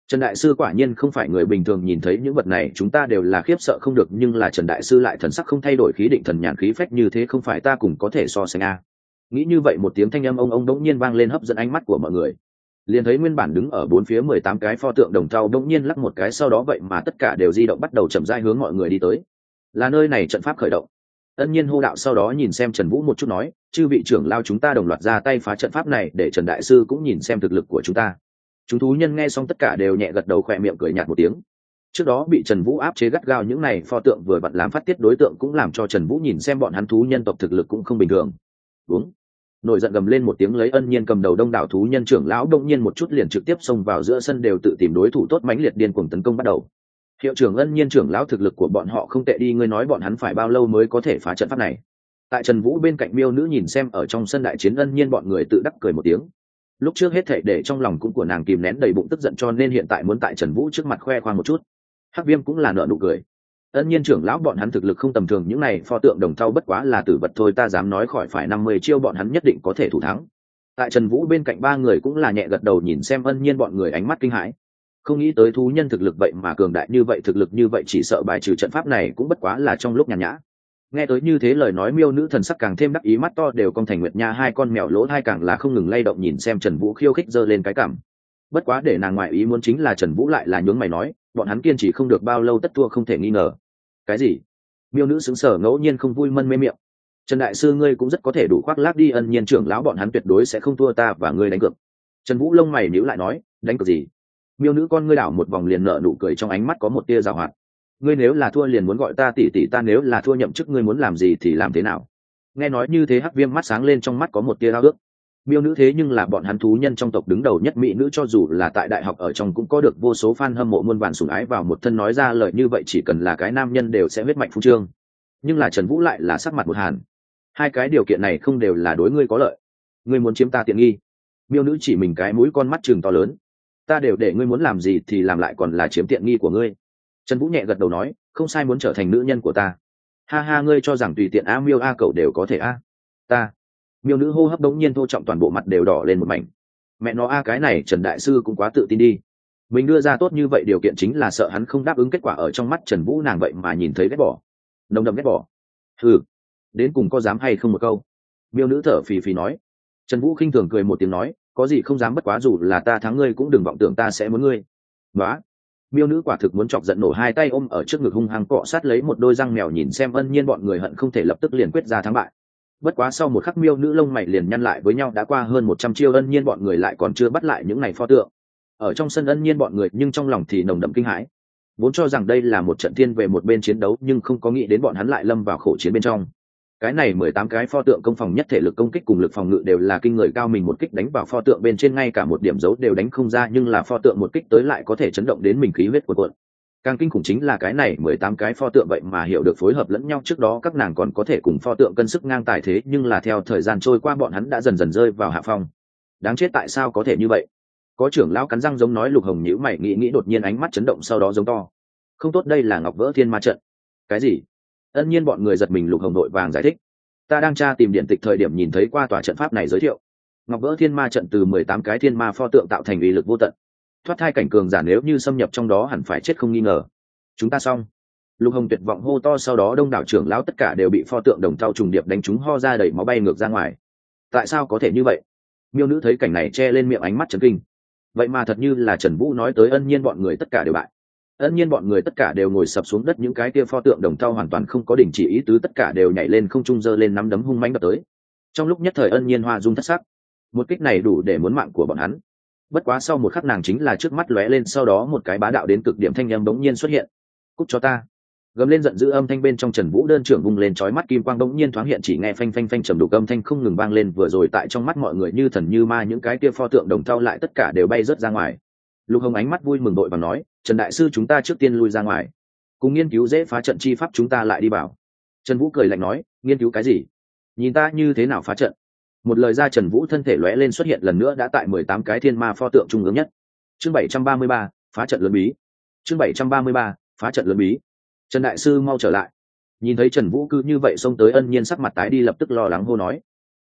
Trần đại sư quả nhiên không phải người bình thường, nhìn thấy những vật này chúng ta đều là khiếp sợ không được, nhưng là Trần đại sư lại thần sắc không thay đổi, khí định thần nhàn khí phách như thế, không phải ta cùng có thể so sánh a. Nghĩ như vậy, một tiếng thanh âm ông ông đống nhiên vang lên, hấp dẫn ánh mắt của mọi người. Liền thấy nguyên bản đứng ở bốn phía mười tám cái pho tượng đồng thau đống nhiên lắc một cái, sau đó vậy mà tất cả đều di động, bắt đầu chậm rãi hướng mọi người đi tới. Là nơi này trận pháp khởi động. Ân Nhiên hô đạo, sau đó nhìn xem Trần Vũ một chút nói, chư vị trưởng lao chúng ta đồng loạt ra tay phá trận pháp này, để Trần đại sư cũng nhìn xem thực lực của chúng ta. Chúng thú nhân nghe xong tất cả đều nhẹ gật đầu, khỏe miệng cười nhạt một tiếng. Trước đó bị Trần Vũ áp chế gắt gao những này pho tượng vừa vặn làm phát tiết đối tượng, cũng làm cho Trần Vũ nhìn xem bọn hắn thú nhân tộc thực lực cũng không bình thường. Đúng. Nổi giận gầm lên một tiếng, lấy Ân Nhiên cầm đầu đông đảo thú nhân trưởng lão đông nhiên một chút liền trực tiếp xông vào giữa sân, đều tự tìm đối thủ tốt, mãnh liệt điên cuồng tấn công bắt đầu. Hiệu trưởng Ân Nhiên trưởng lão thực lực của bọn họ không tệ đi, ngươi nói bọn hắn phải bao lâu mới có thể phá trận pháp này? Tại Trần Vũ bên cạnh miêu nữ nhìn xem ở trong sân đại chiến Ân Nhiên bọn người tự đắc cười một tiếng. Lúc trước hết thảy để trong lòng cũng của nàng kìm nén đầy bụng tức giận, cho nên hiện tại muốn tại Trần Vũ trước mặt khoe khoang một chút. Hắc Viêm cũng là nở nụ cười. Ân Nhiên trưởng lão bọn hắn thực lực không tầm thường, những này pho tượng đồng thau bất quá là tử vật thôi, ta dám nói khỏi phải năm mươi chiêu bọn hắn nhất định có thể thủ thắng. Tại Trần Vũ bên cạnh ba người cũng là nhẹ gật đầu, nhìn xem Ân Nhiên bọn người ánh mắt kinh hãi. Không nghĩ tới thú nhân thực lực vậy mà cường đại như vậy, thực lực như vậy chỉ sợ bài trừ trận pháp này cũng bất quá là trong lúc nhàn nhã. Nghe tới như thế lời nói, miêu nữ thần sắc càng thêm đắc ý, mắt to đều cong thành nguyệt nha, hai con mèo lỗ hai càng là không ngừng lay động, nhìn xem Trần Vũ khiêu khích giơ lên cái cảm. Bất quá để nàng ngoại ý muốn chính là Trần Vũ lại là nhướng mày nói, bọn hắn kiên trì không được bao lâu tất thua không thể nghi ngờ. Cái gì? Miêu nữ sững sờ ngẫu nhiên không vui mân mê miệng. Trần đại sư ngươi cũng rất có thể đủ khoác lác đi, Ân Nhiên trưởng lão bọn hắn tuyệt đối sẽ không thua ta và ngươi đánh cược. Trần Vũ lông mày nhíu lại nói, đánh cược gì? Miêu nữ con ngươi đảo một vòng liền nở nụ cười, trong ánh mắt có một tia giảo hoạt. Ngươi nếu là thua liền muốn gọi ta tỷ tỷ, ta nếu là thua nhậm chức ngươi muốn làm gì thì làm thế nào? Nghe nói như thế, Hắc Viêm mắt sáng lên, trong mắt có một tia ao ước. Miêu nữ thế nhưng là bọn hắn thú nhân trong tộc đứng đầu nhất mỹ nữ, cho dù là tại đại học ở trong cũng có được vô số fan hâm mộ muôn vàn sủng ái vào một thân, nói ra lời như vậy chỉ cần là cái nam nhân đều sẽ huyết mạch phú trương. Nhưng là Trần Vũ lại là sắc mặt một hàn. Hai cái điều kiện này không đều là đối ngươi có lợi? Ngươi muốn chiếm ta tiện nghi? Miêu nữ chỉ mình cái mũi, con mắt trừng to lớn. Ta đều để ngươi muốn làm gì thì làm, lại còn là chiếm tiện nghi của ngươi. Trần Vũ nhẹ gật đầu nói, không sai, muốn trở thành nữ nhân của ta. Ha ha, ngươi cho rằng tùy tiện a miêu a cậu đều có thể a? Ta. Miêu nữ hô hấp đống nhiên thô trọng, toàn bộ mặt đều đỏ lên một mảnh. Mẹ nó a, cái này Trần đại sư cũng quá tự tin đi. Mình đưa ra tốt như vậy điều kiện chính là sợ hắn không đáp ứng, kết quả ở trong mắt Trần Vũ nàng vậy mà nhìn thấy ghét bỏ, nồng đậm ghét bỏ. Ừ, đến cùng có dám hay không một câu? Miêu nữ thở phì phì nói. Trần Vũ khinh thường cười một tiếng nói, có gì không dám, bất quá dù là ta thắng ngươi cũng đừng vọng tưởng ta sẽ muốn ngươi. Đó. Miêu nữ quả thực muốn chọc giận nổ, hai tay ôm ở trước ngực hung hăng cọ sát lấy một đôi răng mèo, nhìn xem Ân Nhiên bọn người hận không thể lập tức liền quyết ra thắng bại. Bất quá sau một khắc miêu nữ lông mày liền nhăn lại với nhau, đã qua hơn một trăm chiêu Ân Nhiên bọn người lại còn chưa bắt lại những này pho tượng. Ở trong sân Ân Nhiên bọn người nhưng trong lòng thì nồng đậm kinh hãi, vốn cho rằng đây là một trận thiên về một bên chiến đấu, nhưng không có nghĩ đến bọn hắn lại lâm vào khổ chiến bên trong. Cái này mười tám cái pho tượng công phòng nhất thể lực công kích cùng lực phòng ngự đều là kinh người cao, mình một kích đánh vào pho tượng bên trên ngay cả một điểm dấu đều đánh không ra, nhưng là pho tượng một kích tới lại có thể chấn động đến mình khí huyết cuộn cuộn. Càng kinh khủng chính là cái này mười tám cái pho tượng vậy mà hiểu được phối hợp lẫn nhau, trước đó các nàng còn có thể cùng pho tượng cân sức ngang tài thế, nhưng là theo thời gian trôi qua bọn hắn đã dần dần rơi vào hạ phong. Đáng chết, tại sao có thể như vậy? Có trưởng lão cắn răng giống nói. Lục Hồng nhíu mày nghĩ nghĩ, đột nhiên ánh mắt chấn động, sau đó giống to, không tốt, đây là Ngọc Vỡ Thiên Ma trận. Cái gì? Ân Nhiên bọn người giật mình. Lục Hồng đội vàng giải thích, ta đang tra tìm điện tịch thời điểm nhìn thấy qua tòa trận pháp này giới thiệu, Ngọc Vỡ Thiên Ma trận từ mười tám cái thiên ma pho tượng tạo thành, uy lực vô tận, thoát thai cảnh cường giả nếu như xâm nhập trong đó hẳn phải chết không nghi ngờ. Chúng ta xong. Lục Hồng tuyệt vọng hô to, sau đó đông đảo trưởng lão tất cả đều bị pho tượng đồng thau trùng điệp đánh trúng, ho ra đầy máu bay ngược ra ngoài. Tại sao có thể như vậy? Miêu nữ thấy cảnh này che lên miệng, ánh mắt chấn kinh. Vậy mà thật như là Trần Vũ nói tới, Ân Nhiên bọn người tất cả đều bại. Ân Nhiên bọn người tất cả đều ngồi sập xuống đất, những cái kia pho tượng đồng thau hoàn toàn không có đình chỉ ý tứ, tất cả đều nhảy lên không trung giơ lên nắm đấm hung mãnh đập tới. Trong lúc nhất thời Ân Nhiên hoa dung thất sắc, một kích này đủ để muốn mạng của bọn hắn. Bất quá sau một khắc nàng chính là trước mắt lóe lên, sau đó một cái bá đạo đến cực điểm thanh âm bỗng nhiên xuất hiện, cút cho ta. Gầm lên giận dữ âm thanh bên trong, Trần Vũ đơn trưởng vung lên, chói mắt kim quang bỗng nhiên thoáng hiện, chỉ nghe phanh phanh phanh trầm đục âm thanh không ngừng vang lên, vừa rồi tại trong mắt mọi người như thần như ma, những cái kia pho tượng đồng thau lại tất cả đều bay rớt ra ngoài. Lục Hồng ánh mắt vui mừng đội và nói, Trần đại sư chúng ta trước tiên lui ra ngoài, cùng nghiên cứu dễ phá trận chi pháp, chúng ta lại đi bảo. Trần Vũ cười lạnh nói, nghiên cứu cái gì? Nhìn ta như thế nào phá trận. Một lời ra, Trần Vũ thân thể lóe lên xuất hiện lần nữa đã tại mười tám cái thiên ma pho tượng trung ương nhất. Chương bảy trăm ba mươi ba, phá trận lớn bí. Chương bảy trăm ba mươi ba, phá trận lớn bí. Trần đại sư mau trở lại. Nhìn thấy Trần Vũ cứ như vậy xông tới, Ân Nhiên sắc mặt tái đi, lập tức lo lắng hô nói,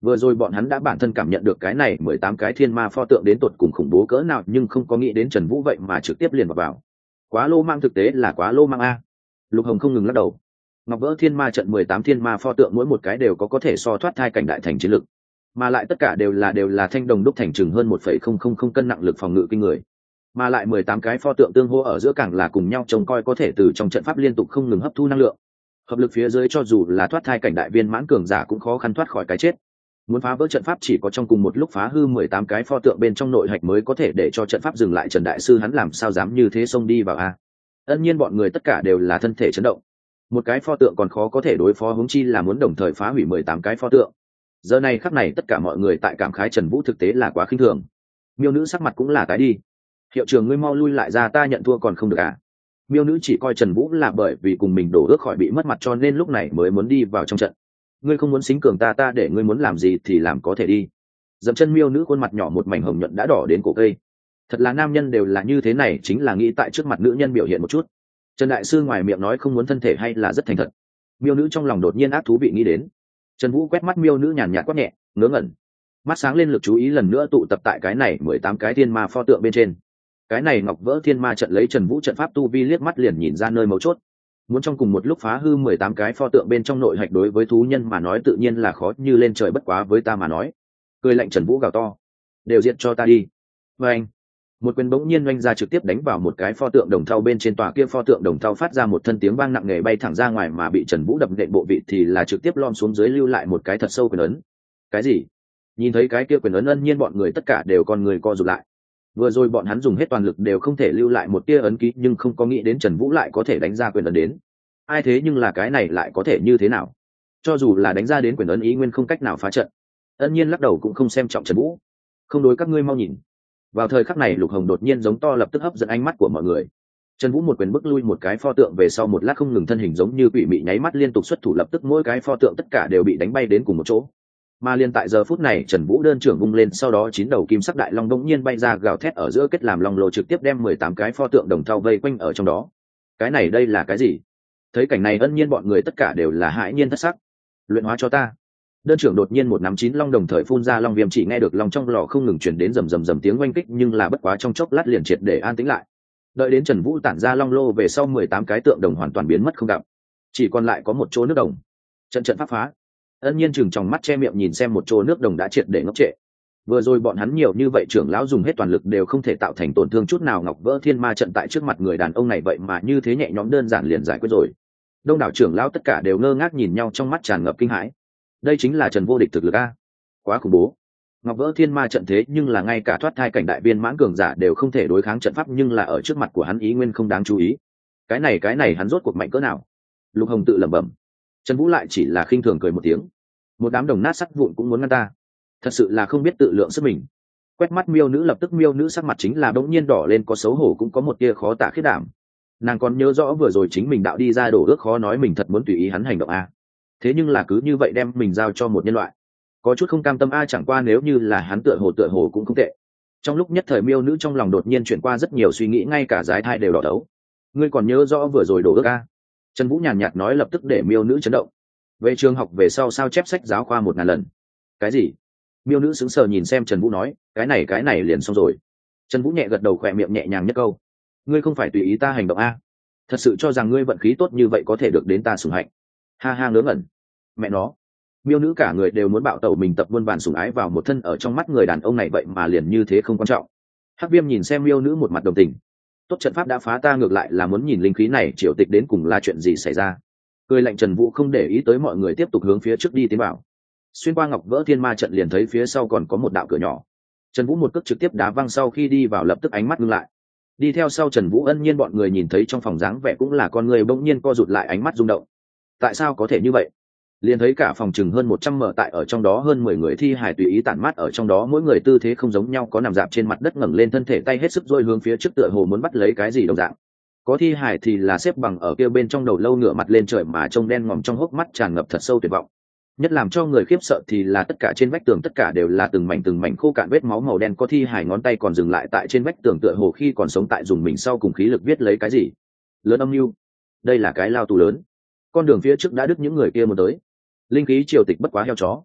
Vừa rồi bọn hắn đã bản thân cảm nhận được cái này mười tám cái thiên ma pho tượng đến tột cùng khủng bố cỡ nào, nhưng không có nghĩ đến Trần Vũ vậy mà trực tiếp liền vào vào. Quá lô mang, thực tế là quá lô mang a. Lục Hồng không ngừng lắc đầu. Ngọc Vỡ Thiên Ma trận mười tám thiên ma pho tượng mỗi một cái đều có có thể so thoát thai cảnh đại thành chiến lực, mà lại tất cả đều là đều là thanh đồng đúc thành chừng hơn một phẩy không không không cân nặng lực phòng ngự kinh người. Mà lại mười tám cái pho tượng tương hỗ ở giữa càng là cùng nhau trông coi có thể từ trong trận pháp liên tục không ngừng hấp thu năng lượng. Hợp lực phía dưới cho dù là thoát thai cảnh đại viên mãn cường giả cũng khó khăn thoát khỏi cái chết. Muốn phá vỡ trận pháp chỉ có trong cùng một lúc phá hư mười tám cái pho tượng bên trong nội hạch mới có thể để cho trận pháp dừng lại. Trần đại sư hắn làm sao dám như thế xông đi vào a? Ân nhiên bọn người tất cả đều là thân thể chấn động. Một cái pho tượng còn khó có thể đối phó, huống chi là muốn đồng thời phá hủy mười tám cái pho tượng. Giờ này khắc này tất cả mọi người tại cảm khái Trần Vũ thực tế là quá khinh thường. Miêu nữ sắc mặt cũng là tái đi. Hiệu trưởng ngươi mau lui lại ra, ta nhận thua còn không được à? Miêu nữ chỉ coi Trần Vũ là bởi vì cùng mình đổ ước khỏi bị mất mặt cho nên lúc này mới muốn đi vào trong trận. Ngươi không muốn xính cường ta, ta để ngươi muốn làm gì thì làm, có thể đi. Dậm chân miêu nữ khuôn mặt nhỏ một mảnh hồng nhuận đã đỏ đến cổ cây. Thật là nam nhân đều là như thế này, chính là nghĩ tại trước mặt nữ nhân biểu hiện một chút. Trần đại sư ngoài miệng nói không muốn thân thể hay là rất thành thật. Miêu nữ trong lòng đột nhiên ác thú vị nghĩ đến. Trần Vũ quét mắt miêu nữ nhàn nhạt quát nhẹ, ngớ ngẩn. Mắt sáng lên, lực chú ý lần nữa tụ tập tại cái này mười tám cái thiên ma pho tượng bên trên. Cái này Ngọc Vỡ Thiên Ma trận lấy Trần Vũ trận pháp tu vi liếc mắt liền nhìn ra nơi mấu chốt. Muốn trong cùng một lúc phá hư mười tám cái pho tượng bên trong nội hạch đối với thú nhân mà nói tự nhiên là khó như lên trời, bất quá với ta mà nói. Cười lạnh Trần Vũ gào to, đều diệt cho ta đi. Và anh, một quyền bỗng nhiên oanh ra trực tiếp đánh vào một cái pho tượng đồng thau bên trên. Tòa kia pho tượng đồng thau phát ra một thân tiếng vang nặng nề bay thẳng ra ngoài, mà bị Trần Vũ đập nện bộ vị thì là trực tiếp lom xuống dưới lưu lại một cái thật sâu quyền ấn. Cái gì? Nhìn thấy cái kia quyền ấn, Ân nhiên bọn người tất cả đều con người co rụt lại. Vừa rồi bọn hắn dùng hết toàn lực đều không thể lưu lại một tia ấn ký, nhưng không có nghĩ đến Trần Vũ lại có thể đánh ra quyền ấn đến. Ai thế nhưng là cái này lại có thể như thế nào? Cho dù là đánh ra đến quyền ấn, ý nguyên không cách nào phá trận. Ân nhiên lắc đầu cũng không xem trọng Trần Vũ. Không đối, các ngươi mau nhìn. Vào thời khắc này Lục Hồng đột nhiên giống to lập tức hấp dẫn ánh mắt của mọi người. Trần Vũ một quyền bức lui một cái pho tượng về sau, một lát không ngừng thân hình giống như quỷ mị nháy mắt liên tục xuất thủ, lập tức mỗi cái pho tượng tất cả đều bị đánh bay đến cùng một chỗ. Mà liên tại giờ phút này Trần Vũ đơn trưởng vung lên, sau đó chín đầu kim sắc đại long đống nhiên bay ra gào thét ở giữa kết làm long lô, trực tiếp đem mười tám cái pho tượng đồng thau vây quanh ở trong đó. Cái này đây là cái gì? Thấy cảnh này Ân nhiên bọn người tất cả đều là hãi nhiên thất sắc. Luyện hóa cho ta. Đơn trưởng đột nhiên một nắm chín long đồng thời phun ra long viêm, chỉ nghe được long trong lò không ngừng truyền đến rầm rầm rầm tiếng oanh kích, nhưng là bất quá trong chốc lát liền triệt để an tĩnh lại. Đợi đến Trần Vũ tản ra long lô về sau, mười tám cái tượng đồng hoàn toàn biến mất không gặp, chỉ còn lại có một chỗ nước đồng. Trận trận pháp phá. Ân nhiên chừng trong mắt che miệng nhìn xem một chỗ nước đồng đã triệt để ngốc trệ. Vừa rồi bọn hắn nhiều như vậy trưởng lão dùng hết toàn lực đều không thể tạo thành tổn thương chút nào, Ngọc Vỡ Thiên Ma trận tại trước mặt người đàn ông này vậy mà như thế nhẹ nhõm đơn giản liền giải quyết rồi. Đông đảo trưởng lão tất cả đều ngơ ngác nhìn nhau, trong mắt tràn ngập kinh hãi. Đây chính là Trần vô địch thực lực a, quá khủng bố. Ngọc Vỡ Thiên Ma trận thế nhưng là ngay cả thoát thai cảnh đại viên mãn cường giả đều không thể đối kháng trận pháp, nhưng là ở trước mặt của hắn ý nguyên không đáng chú ý. Cái này cái này hắn rốt cuộc mạnh cỡ nào? Lục Hồng tự lẩm bẩm. Trần Vũ lại chỉ là khinh thường cười một tiếng. Một đám đồng nát sắt vụn cũng muốn ngăn ta, thật sự là không biết tự lượng sức mình. Quét mắt miêu nữ, lập tức miêu nữ sắc mặt chính là bỗng nhiên đỏ lên, có xấu hổ cũng có một tia khó tả khiết đảm. Nàng còn nhớ rõ vừa rồi chính mình đạo đi ra đổ ước khó nói mình thật muốn tùy ý hắn hành động a, thế nhưng là cứ như vậy đem mình giao cho một nhân loại, có chút không cam tâm a. Chẳng qua nếu như là hắn tựa hồ tựa hồ cũng không tệ. Trong lúc nhất thời miêu nữ trong lòng đột nhiên chuyển qua rất nhiều suy nghĩ, ngay cả giái thai đều đỏ đấu. Ngươi còn nhớ rõ vừa rồi đổ ước a? Trần Vũ nhàn nhạt nói, lập tức để miêu nữ chấn động. Về trường học về sau sao chép sách giáo khoa một ngàn lần. Cái gì? Miêu nữ sững sờ nhìn xem Trần Vũ nói, cái này cái này liền xong rồi. Trần Vũ nhẹ gật đầu, khỏe miệng nhẹ nhàng nhất câu, ngươi không phải tùy ý ta hành động a? Thật sự cho rằng ngươi vận khí tốt như vậy có thể được đến ta sủng hạnh? Ha ha, ngớ ngẩn. Mẹ nó. Miêu nữ cả người đều muốn bạo tẩu, mình tập buôn bàn sủng ái vào một thân ở trong mắt người đàn ông này vậy mà liền như thế không quan trọng. Hắc Viêm nhìn xem miêu nữ một mặt đồng tình. Tốt, trận pháp đã phá, ta ngược lại là muốn nhìn linh khí này triều tịch đến cùng là chuyện gì xảy ra. Cười lạnh Trần Vũ không để ý tới mọi người, tiếp tục hướng phía trước đi tiến vào. Xuyên qua Ngọc Vỡ Thiên Ma trận liền thấy phía sau còn có một đạo cửa nhỏ. Trần Vũ một cước trực tiếp đá văng, sau khi đi vào lập tức ánh mắt ngưng lại. Đi theo sau Trần Vũ, Ân nhiên bọn người nhìn thấy trong phòng dáng vẻ cũng là con người bỗng nhiên co rụt lại, ánh mắt rung động. Tại sao có thể như vậy? Liền thấy cả phòng chừng hơn một trăm mở tại ở trong đó hơn mười người thi hài tùy ý tản mát ở trong đó, mỗi người tư thế không giống nhau, có nằm dạp trên mặt đất ngẩng lên thân thể, tay hết sức dôi hướng phía trước tựa hồ muốn bắt lấy cái gì đồng dạng. Có thi hài thì là xếp bằng ở kia bên trong đầu lâu ngửa mặt lên trời mà trông đen ngòm, trong hốc mắt tràn ngập thật sâu tuyệt vọng. Nhất làm cho người khiếp sợ thì là tất cả trên vách tường tất cả đều là từng mảnh từng mảnh khô cạn vết máu màu đen, có thi hài ngón tay còn dừng lại tại trên vách tường tựa hồ khi còn sống tại dùng mình sau cùng khí lực viết lấy cái gì. Lớn âm mưu, đây là cái lao tù lớn. Con đường phía trước đã đứt, những người kia muốn tới. Linh khí triều tịch bất quá heo chó.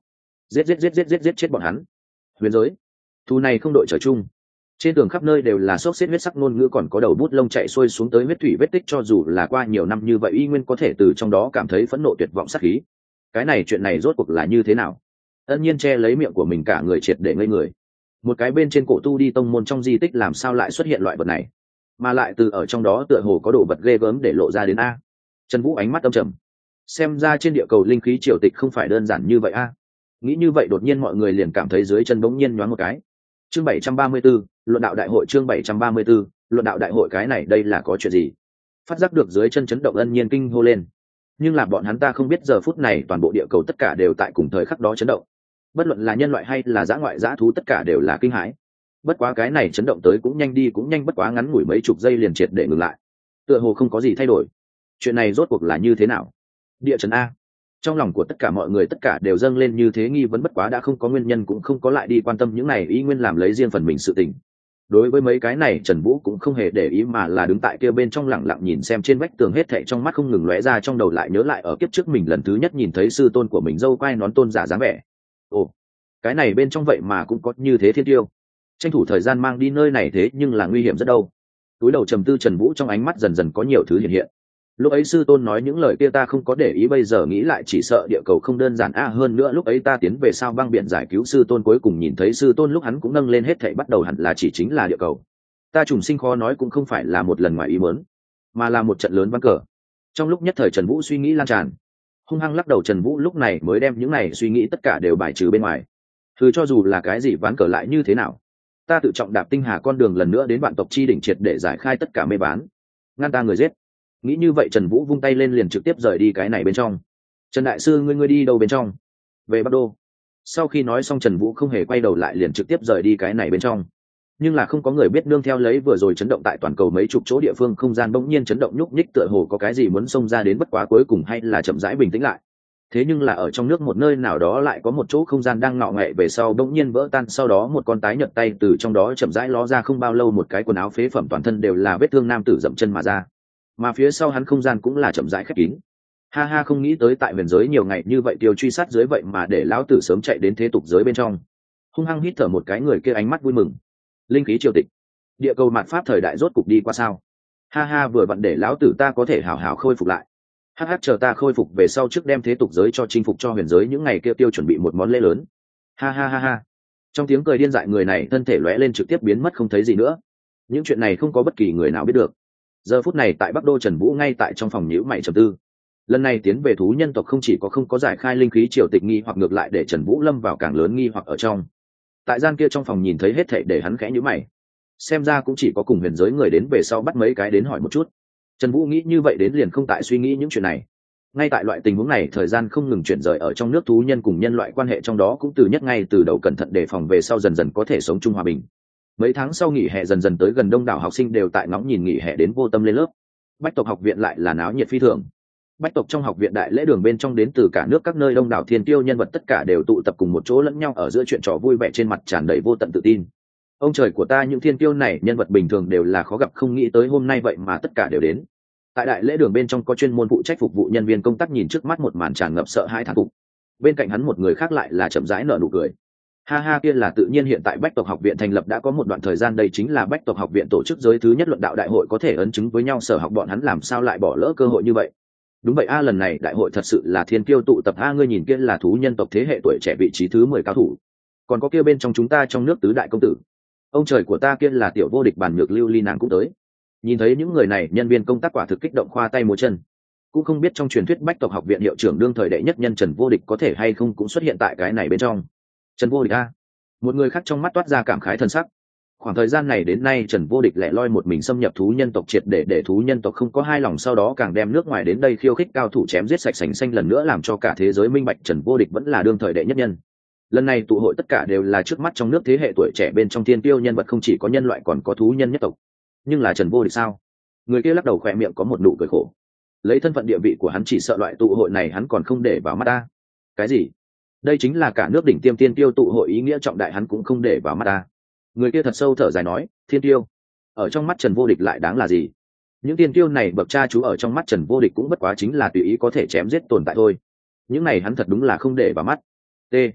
giết giết giết giết giết giết chết bọn hắn. Huyền giới, thù này không đội trời chung. Trên tường khắp nơi đều là xốc xếp huyết sắc ngôn ngữ, còn có đầu bút lông chạy xuôi xuống tới huyết thủy vết tích, cho dù là qua nhiều năm như vậy y nguyên có thể từ trong đó cảm thấy phẫn nộ tuyệt vọng sát khí. Cái này chuyện này rốt cuộc là như thế nào? Ân Nhiên che lấy miệng của mình cả người triệt để ngây người. Một cái bên trên cổ tu đi tông môn trong di tích làm sao lại xuất hiện loại vật này, mà lại từ ở trong đó tựa hồ có đồ vật ghê gớm để lộ ra đến a. Trần Vũ ánh mắt âm trầm, xem ra trên địa cầu linh khí triều tịch không phải đơn giản như vậy a. Nghĩ như vậy đột nhiên mọi người liền cảm thấy dưới chân bỗng nhiên nhoáng một cái. Chương bảy trăm ba mươi 734, luận đạo đại hội. Chương bảy trăm ba mươi 734, luận đạo đại hội. Cái này đây là có chuyện gì? Phát giác được dưới chân chấn động, Ân Nhiên kinh hô lên. Nhưng là bọn hắn ta không biết giờ phút này toàn bộ địa cầu tất cả đều tại cùng thời khắc đó chấn động. Bất luận là nhân loại hay là dã ngoại dã thú tất cả đều là kinh hãi. Bất quá cái này chấn động tới cũng nhanh đi cũng nhanh, bất quá ngắn ngủi mấy chục giây liền triệt để ngừng lại. Tựa hồ không có gì thay đổi. Chuyện này rốt cuộc là như thế nào? Địa chấn a? Trong lòng của tất cả mọi người tất cả đều dâng lên như thế nghi vấn, bất quá đã không có nguyên nhân cũng không có lại đi quan tâm những này, ý nguyên làm lấy riêng phần mình sự tình. Đối với mấy cái này Trần Vũ cũng không hề để ý, mà là đứng tại kia bên trong lặng lặng nhìn xem trên vách tường hết thảy, trong mắt không ngừng lóe ra, trong đầu lại nhớ lại ở kiếp trước mình lần thứ nhất nhìn thấy sư tôn của mình dâu quai nón tôn giả dáng vẻ. Ồ, cái này bên trong vậy mà cũng có như thế thiên tiêu. Tranh thủ thời gian mang đi nơi này thế nhưng là nguy hiểm rất đâu. Túi đầu trầm tư Trần Vũ trong ánh mắt dần dần có nhiều thứ hiện hiện. Lúc ấy sư tôn nói những lời kia ta không có để ý, bây giờ nghĩ lại chỉ sợ địa cầu không đơn giản a. Hơn nữa lúc ấy ta tiến về sao băng biển giải cứu sư tôn, cuối cùng nhìn thấy sư tôn lúc hắn cũng nâng lên hết thảy, bắt đầu hẳn là chỉ chính là địa cầu. Ta trùng sinh khó nói cũng không phải là một lần ngoài ý muốn, mà là một trận lớn ván cờ. Trong lúc nhất thời Trần Vũ suy nghĩ lan tràn, hung hăng lắc đầu. Trần Vũ lúc này mới đem những này suy nghĩ tất cả đều bài trừ bên ngoài. Thứ cho dù là cái gì ván cờ lại như thế nào, ta tự trọng đạp tinh hà con đường lần nữa đến vạn tộc chi đỉnh, triệt để giải khai tất cả mê bán, ngăn ta người giết. Nghĩ như vậy Trần Vũ vung tay lên liền trực tiếp rời đi cái này bên trong. Trần đại sư ngươi ngươi đi đâu bên trong? Về Bắc Đô. Sau khi nói xong Trần Vũ không hề quay đầu lại liền trực tiếp rời đi cái này bên trong. Nhưng là không có người biết nương theo lấy vừa rồi chấn động tại toàn cầu mấy chục chỗ địa phương không gian bỗng nhiên chấn động nhúc nhích, tựa hồ có cái gì muốn xông ra đến, bất quá cuối cùng hay là chậm rãi bình tĩnh lại. Thế nhưng là ở trong nước một nơi nào đó lại có một chỗ không gian đang ngọ nghệ về sau bỗng nhiên vỡ tan, sau đó một con tái nhợt tay từ trong đó chậm rãi ló ra, không bao lâu một cái quần áo phế phẩm toàn thân đều là vết thương nam tử dậm chân mà ra, mà phía sau hắn không gian cũng là chậm rãi khép kín. Ha ha, không nghĩ tới tại huyền giới nhiều ngày như vậy tiêu truy sát dưới vậy mà để lão tử sớm chạy đến thế tục giới bên trong. Hung hăng hít thở một cái, người kia ánh mắt vui mừng. Linh khí triều tịch, địa cầu mạt pháp thời đại rốt cục đi qua sao? Ha ha, vừa vặn để lão tử ta có thể hào hào khôi phục lại. Ha ha, chờ ta khôi phục về sau trước đem thế tục giới cho chinh phục cho huyền giới những ngày kia tiêu chuẩn bị một món lễ lớn. Ha ha ha ha. Trong tiếng cười điên dại người này thân thể lóe lên trực tiếp biến mất không thấy gì nữa. Những chuyện này không có bất kỳ người nào biết được. Giờ phút này tại Bắc Đô Trần Vũ ngay tại trong phòng nhíu mày trầm tư. Lần này tiến về thú nhân tộc không chỉ có không có giải khai linh khí triều tịch nghi hoặc, ngược lại để Trần Vũ lâm vào càng lớn nghi hoặc ở trong. Tại gian kia trong phòng nhìn thấy hết thảy để hắn khẽ nhíu mày. Xem ra cũng chỉ có cùng huyền giới người đến về sau bắt mấy cái đến hỏi một chút. Trần Vũ nghĩ như vậy đến liền không tại suy nghĩ những chuyện này. Ngay tại loại tình huống này thời gian không ngừng chuyển rời ở trong nước, thú nhân cùng nhân loại quan hệ trong đó cũng từ nhất ngay từ đầu cẩn thận đề phòng về sau dần dần có thể sống chung hòa bình. Mấy tháng sau nghỉ hè dần dần tới gần, đông đảo học sinh đều tại ngóng nhìn nghỉ hè đến vô tâm lên lớp. Bách tộc học viện lại là náo nhiệt phi thường. Bách tộc trong học viện đại lễ đường bên trong đến từ cả nước các nơi đông đảo thiên tiêu nhân vật tất cả đều tụ tập cùng một chỗ, lẫn nhau ở giữa chuyện trò vui vẻ, trên mặt tràn đầy vô tận tự tin. Ông trời của ta, những thiên tiêu này nhân vật bình thường đều là khó gặp, không nghĩ tới hôm nay vậy mà tất cả đều đến. Tại đại lễ đường bên trong có chuyên môn phụ trách phục vụ nhân viên công tác nhìn trước mắt một màn tràn ngập sợ hãi thán phục. Bên cạnh hắn một người khác lại là chậm rãi nở nụ cười. Ha ha, kia là tự nhiên, hiện tại Bách tộc học viện thành lập đã có một đoạn thời gian, đây chính là Bách tộc học viện tổ chức giới thứ nhất luận đạo đại hội, có thể ấn chứng với nhau sở học, bọn hắn làm sao lại bỏ lỡ cơ hội như vậy? Đúng vậy a, lần này đại hội thật sự là thiên kiêu tụ tập a, ngươi nhìn kia là thú nhân tộc thế hệ tuổi trẻ vị trí thứ mười cao thủ, còn có kia bên trong chúng ta trong nước tứ đại công tử. Ông trời của ta, kia là tiểu vô địch bản nhược lưu ly nàng cũng tới. Nhìn thấy những người này, nhân viên công tác quả thực kích động khoa tay múa chân. Cũng không biết trong truyền thuyết Bách tộc học viện hiệu trưởng đương thời đệ nhất nhân Trần Vô Địch có thể hay không cũng xuất hiện tại cái này bên trong. Trần Vô Địch a, một người khác trong mắt toát ra cảm khái thân sắc. Khoảng thời gian này đến nay Trần Vô Địch lẻ loi một mình xâm nhập thú nhân tộc, triệt để để thú nhân tộc không có hai lòng, sau đó càng đem nước ngoài đến đây khiêu khích cao thủ chém giết sạch sành xanh, lần nữa làm cho cả thế giới minh bạch Trần Vô Địch vẫn là đương thời đệ nhất nhân. Lần này tụ hội tất cả đều là trước mắt trong nước thế hệ tuổi trẻ bên trong thiên tiêu nhân vật, không chỉ có nhân loại còn có thú nhân nhất tộc. Nhưng là Trần Vô Địch sao? Người kia lắc đầu khỏe miệng có một nụ cười khổ. Lấy thân phận địa vị của hắn chỉ sợ loại tụ hội này hắn còn không để vào mắt ta. Cái gì? Đây chính là cả nước đỉnh tiêm tiên tiêu tụ hội, ý nghĩa trọng đại hắn cũng không để vào mắt ta. Người kia thật sâu thở dài nói, thiên tiêu ở trong mắt Trần Vô Địch lại đáng là gì? Những tiên tiêu này bậc cha chú ở trong mắt Trần Vô Địch cũng bất quá chính là tùy ý có thể chém giết tồn tại thôi. Những này hắn thật đúng là không để vào mắt. T.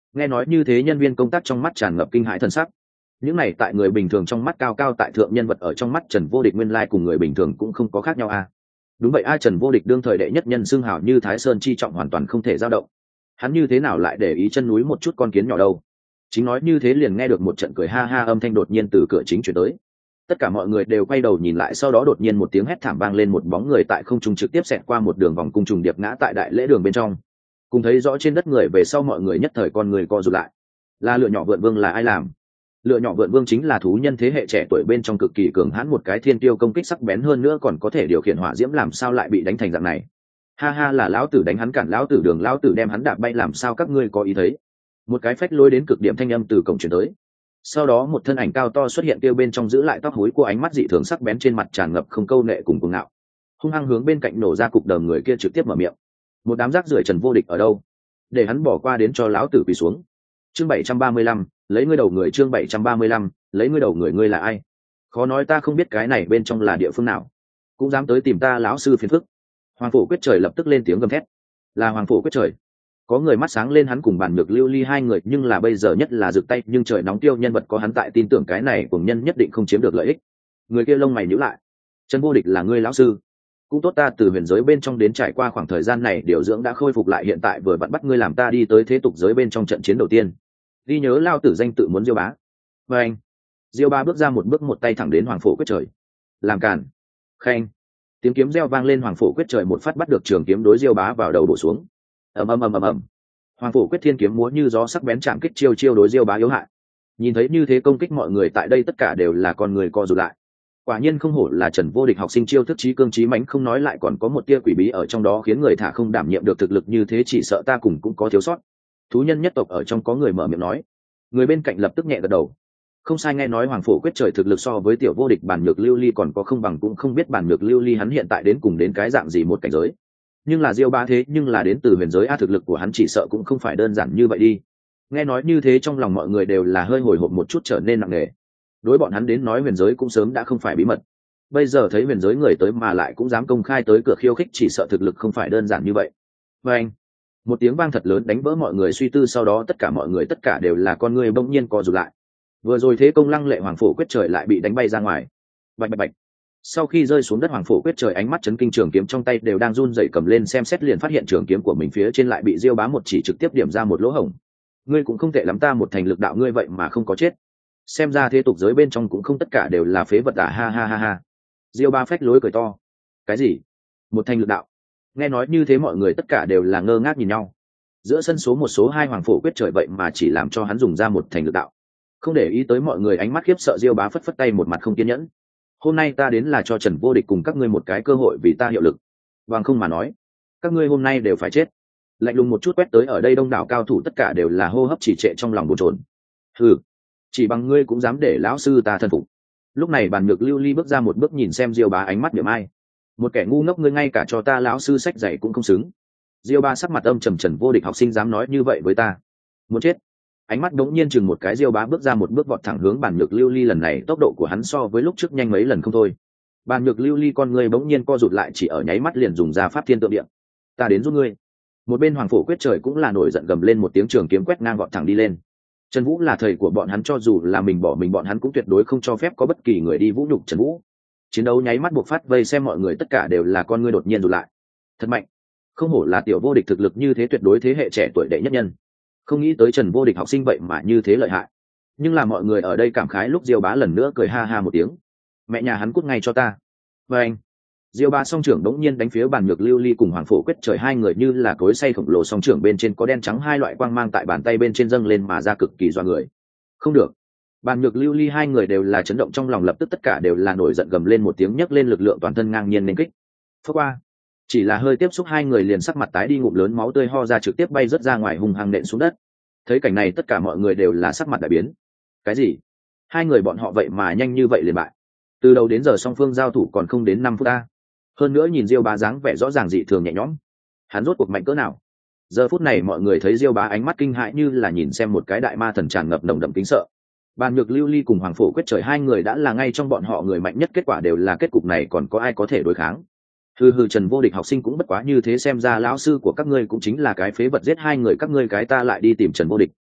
Nghe nói như thế, nhân viên công tác trong mắt tràn ngập kinh hãi thân sắc. Những này tại người bình thường trong mắt cao cao tại thượng nhân vật ở trong mắt Trần Vô Địch nguyên lai cùng người bình thường cũng không có khác nhau a. Đúng vậy a, Trần Vô Địch đương thời đệ nhất nhân xưng hào như Thái Sơn chi trọng hoàn toàn không thể dao động. Hắn như thế nào lại để ý chân núi một chút con kiến nhỏ đâu? Chính nói như thế liền nghe được một trận cười ha ha âm thanh đột nhiên từ cửa chính chuyển tới. Tất cả mọi người đều quay đầu nhìn lại, sau đó đột nhiên một tiếng hét thảm vang lên, một bóng người tại không trung trực tiếp xẹt qua một đường vòng cung trùng điệp ngã tại đại lễ đường bên trong. Cùng thấy rõ trên đất người về sau, mọi người nhất thời con người co rụt lại. Là Lựa Nhỏ Vượn Vương. Là ai làm? Lựa Nhỏ Vượn Vương chính là thú nhân thế hệ trẻ tuổi bên trong cực kỳ cường hãn một cái thiên tiêu, công kích sắc bén hơn nữa còn có thể điều khiển hỏa diễm, làm sao lại bị đánh thành dạng này? Ha ha, là lão tử đánh hắn, cản lão tử đường, lão tử đem hắn đạp bay, làm sao các ngươi có ý thấy? Một cái phách lối đến cực điểm thanh âm từ cổng truyền tới. Sau đó một thân ảnh cao to xuất hiện, kêu bên trong giữ lại tóc hối của, ánh mắt dị thường sắc bén, trên mặt tràn ngập không câu nệ cùng cuồng ngạo, hung hăng hướng bên cạnh nổ ra cục đờm. Người kia trực tiếp mở miệng: một đám rác rưởi, Trần Vô Địch ở đâu? Để hắn bỏ qua đến cho lão tử quỳ xuống. Chương bảy trăm ba mươi lăm, lấy ngươi đầu người. Chương bảy trăm ba mươi lăm, lấy ngươi đầu người. Ngươi là ai? Khó nói ta không biết cái này bên trong là địa phương nào, cũng dám tới tìm ta lão sư phiền phức. Hoàng Phổ Quyết Trời lập tức lên tiếng gầm thét. Là Hoàng Phổ Quyết Trời. Có người mắt sáng lên, hắn cùng Bản Nhược Lưu Ly hai người nhưng là bây giờ nhất là rực tay nhưng trời nóng tiêu nhân vật, có hắn tại tin tưởng cái này cùng nhân nhất định không chiếm được lợi ích. Người kia lông mày nhíu lại: Trần Vô Địch là ngươi lão sư? Cũng tốt, ta từ huyền giới bên trong đến, trải qua khoảng thời gian này điều dưỡng đã khôi phục lại, hiện tại vừa vặn bắt ngươi làm ta đi tới thế tục giới bên trong trận chiến đầu tiên. Ghi nhớ lao tử danh tự muốn Diêu Bá. Và anh Diêu Bá bước ra một bước, một tay thẳng đến Hoàng Phổ Quyết Trời. Làm cản! Khen! Tiếng kiếm reo vang lên, Hoàng Phổ Quyết Trời một phát bắt được trường kiếm đối Diêu Bá vào đầu bổ xuống. ầm ầm ầm ầm ầm. Hoàng Phổ Quyết Thiên kiếm múa như gió sắc bén chạm kích, chiêu chiêu đối Diêu Bá yếu hại. Nhìn thấy như thế công kích, mọi người tại đây tất cả đều là con người co rụt lại. Quả nhiên không hổ là Trần Vô Địch học sinh, chiêu thức trí cương trí mãnh, không nói lại còn có một tia quỷ bí ở trong đó, khiến người thả không đảm nhiệm được thực lực như thế, chỉ sợ ta cùng cũng có thiếu sót. Thú nhân nhất tộc ở trong có người mở miệng nói. Người bên cạnh lập tức nhẹ gật đầu. Không sai, nghe nói Hoàng Phổ Quyết Trời thực lực so với Tiểu Vô Địch Bản Nhược Lưu Ly còn có không bằng, cũng không biết Bản Nhược Lưu Ly hắn hiện tại đến cùng đến cái dạng gì một cảnh giới. Nhưng là Diêu Bá thế nhưng là đến từ huyền giới a, thực lực của hắn chỉ sợ cũng không phải đơn giản như vậy đi. Nghe nói như thế, trong lòng mọi người đều là hơi hồi hộp một chút, trở nên nặng nề. Đối bọn hắn đến nói huyền giới cũng sớm đã không phải bí mật, bây giờ thấy huyền giới người tới mà lại cũng dám công khai tới cửa khiêu khích, chỉ sợ thực lực không phải đơn giản như vậy. Và anh một tiếng vang thật lớn đánh vỡ mọi người suy tư, sau đó tất cả mọi người tất cả đều là con người bỗng nhiên co rụt lại. Vừa rồi thế công lăng lệ Hoàng Phổ Quyết Trời lại bị đánh bay ra ngoài. Bạch bạch bạch. Sau khi rơi xuống đất, Hoàng Phổ Quyết Trời ánh mắt chấn kinh, trường kiếm trong tay đều đang run rẩy, cầm lên xem xét liền phát hiện trường kiếm của mình phía trên lại bị Diêu Bá một chỉ trực tiếp điểm ra một lỗ hổng. Ngươi cũng không tệ lắm, ta một thành lực đạo ngươi vậy mà không có chết. Xem ra thế tục giới bên trong cũng không tất cả đều là phế vật à, ha ha ha ha. Diêu Bá phách lối cười to. Cái gì? Một thành lực đạo? Nghe nói như thế, mọi người tất cả đều là ngơ ngác nhìn nhau. Giữa sân số một số hai Hoàng Phổ Quyết Trời vậy mà chỉ làm cho hắn dùng ra một thành lực đạo. Không để ý tới mọi người ánh mắt khiếp sợ, Diêu Bá phất phất tay, một mặt không kiên nhẫn. Hôm nay ta đến là cho Trần Vô Địch cùng các ngươi một cái cơ hội vì ta hiệu lực, bằng không mà nói các ngươi hôm nay đều phải chết. Lạnh lùng một chút quét tới ở đây đông đảo cao thủ, tất cả đều là hô hấp chỉ trệ, trong lòng bồn chồn. Hừ, chỉ bằng ngươi cũng dám để lão sư ta thân phục? Lúc này Bản Nhược Lưu Ly bước ra một bước, nhìn xem Diêu Bá, ánh mắt niệm ai. Một kẻ ngu ngốc, ngươi ngay cả cho ta lão sư sách dạy cũng không xứng. Diêu Bá sắc mặt âm trầm, Trần Vô Địch học sinh dám nói như vậy với ta, muốn chết. Ánh mắt đống nhiên chừng một cái, Diêu Bá bước ra một bước vọt thẳng hướng Bản Nhược Lưu Ly, lần này tốc độ của hắn so với lúc trước nhanh mấy lần không thôi. Bản Nhược Lưu Ly con người bỗng nhiên co rụt lại, chỉ ở nháy mắt liền dùng ra Pháp Thiên Tượng Điện. Ta đến giúp ngươi. Một bên Hoàng Phổ Quyết Trời cũng là nổi giận, gầm lên một tiếng, trường kiếm quét ngang vọt thẳng đi lên. Trần Vũ là thầy của bọn hắn, cho dù là mình bỏ mình bọn hắn cũng tuyệt đối không cho phép có bất kỳ người đi vũ nhục Trần Vũ. Chiến đấu nháy mắt buộc phát, vây xem mọi người tất cả đều là con ngươi đột nhiên rụt lại. Thật mạnh, không hổ là Tiểu Vô Địch, thực lực như thế tuyệt đối thế hệ trẻ tuổi đệ nhất nhân. Không nghĩ tới Trần Vô Địch học sinh vậy mà như thế lợi hại. Nhưng là mọi người ở đây cảm khái lúc Diêu Bá lần nữa cười ha ha một tiếng. Mẹ nhà hắn cút ngay cho ta. Và anh Diêu Bá song trưởng đống nhiên đánh phía Bản Nhược Lưu Ly cùng Hoàng Phổ Quyết Trời, hai người như là cối xay khổng lồ, song trưởng bên trên có đen trắng hai loại quang mang tại bàn tay bên trên dâng lên mà ra, cực kỳ doa người. Không được. Bản Nhược Lưu Ly hai người đều là chấn động trong lòng, lập tức tất cả đều là nổi giận, gầm lên một tiếng, nhấc lên lực lượng toàn thân ngang nhiên nên kích. Phất qua. Chỉ là hơi tiếp xúc, hai người liền sắc mặt tái đi, ngụm lớn máu tươi ho ra, trực tiếp bay rớt ra ngoài, hung hăng nện xuống đất. Thấy cảnh này tất cả mọi người đều là sắc mặt đại biến. Cái gì? Hai người bọn họ vậy mà nhanh như vậy liền bại? Từ đầu đến giờ song phương giao thủ còn không đến năm phút ta. Hơn nữa nhìn Diêu Bá dáng vẻ rõ ràng dị thường nhẹ nhõm, hắn rốt cuộc mạnh cỡ nào? Giờ phút này mọi người thấy Diêu Bá ánh mắt kinh hãi, như là nhìn xem một cái đại ma thần, tràn ngập nồng đậm kính sợ. Bản Nhược Lưu Ly cùng Hoàng Phổ Quyết Trời hai người đã là ngay trong bọn họ người mạnh nhất, kết quả đều là kết cục này, còn có ai có thể đối kháng? Hừ hừ, Trần Vô Địch học sinh cũng bất quá như thế, xem ra lão sư của các ngươi cũng chính là cái phế vật, giết hai người các ngươi cái ta lại đi tìm Trần Vô Địch.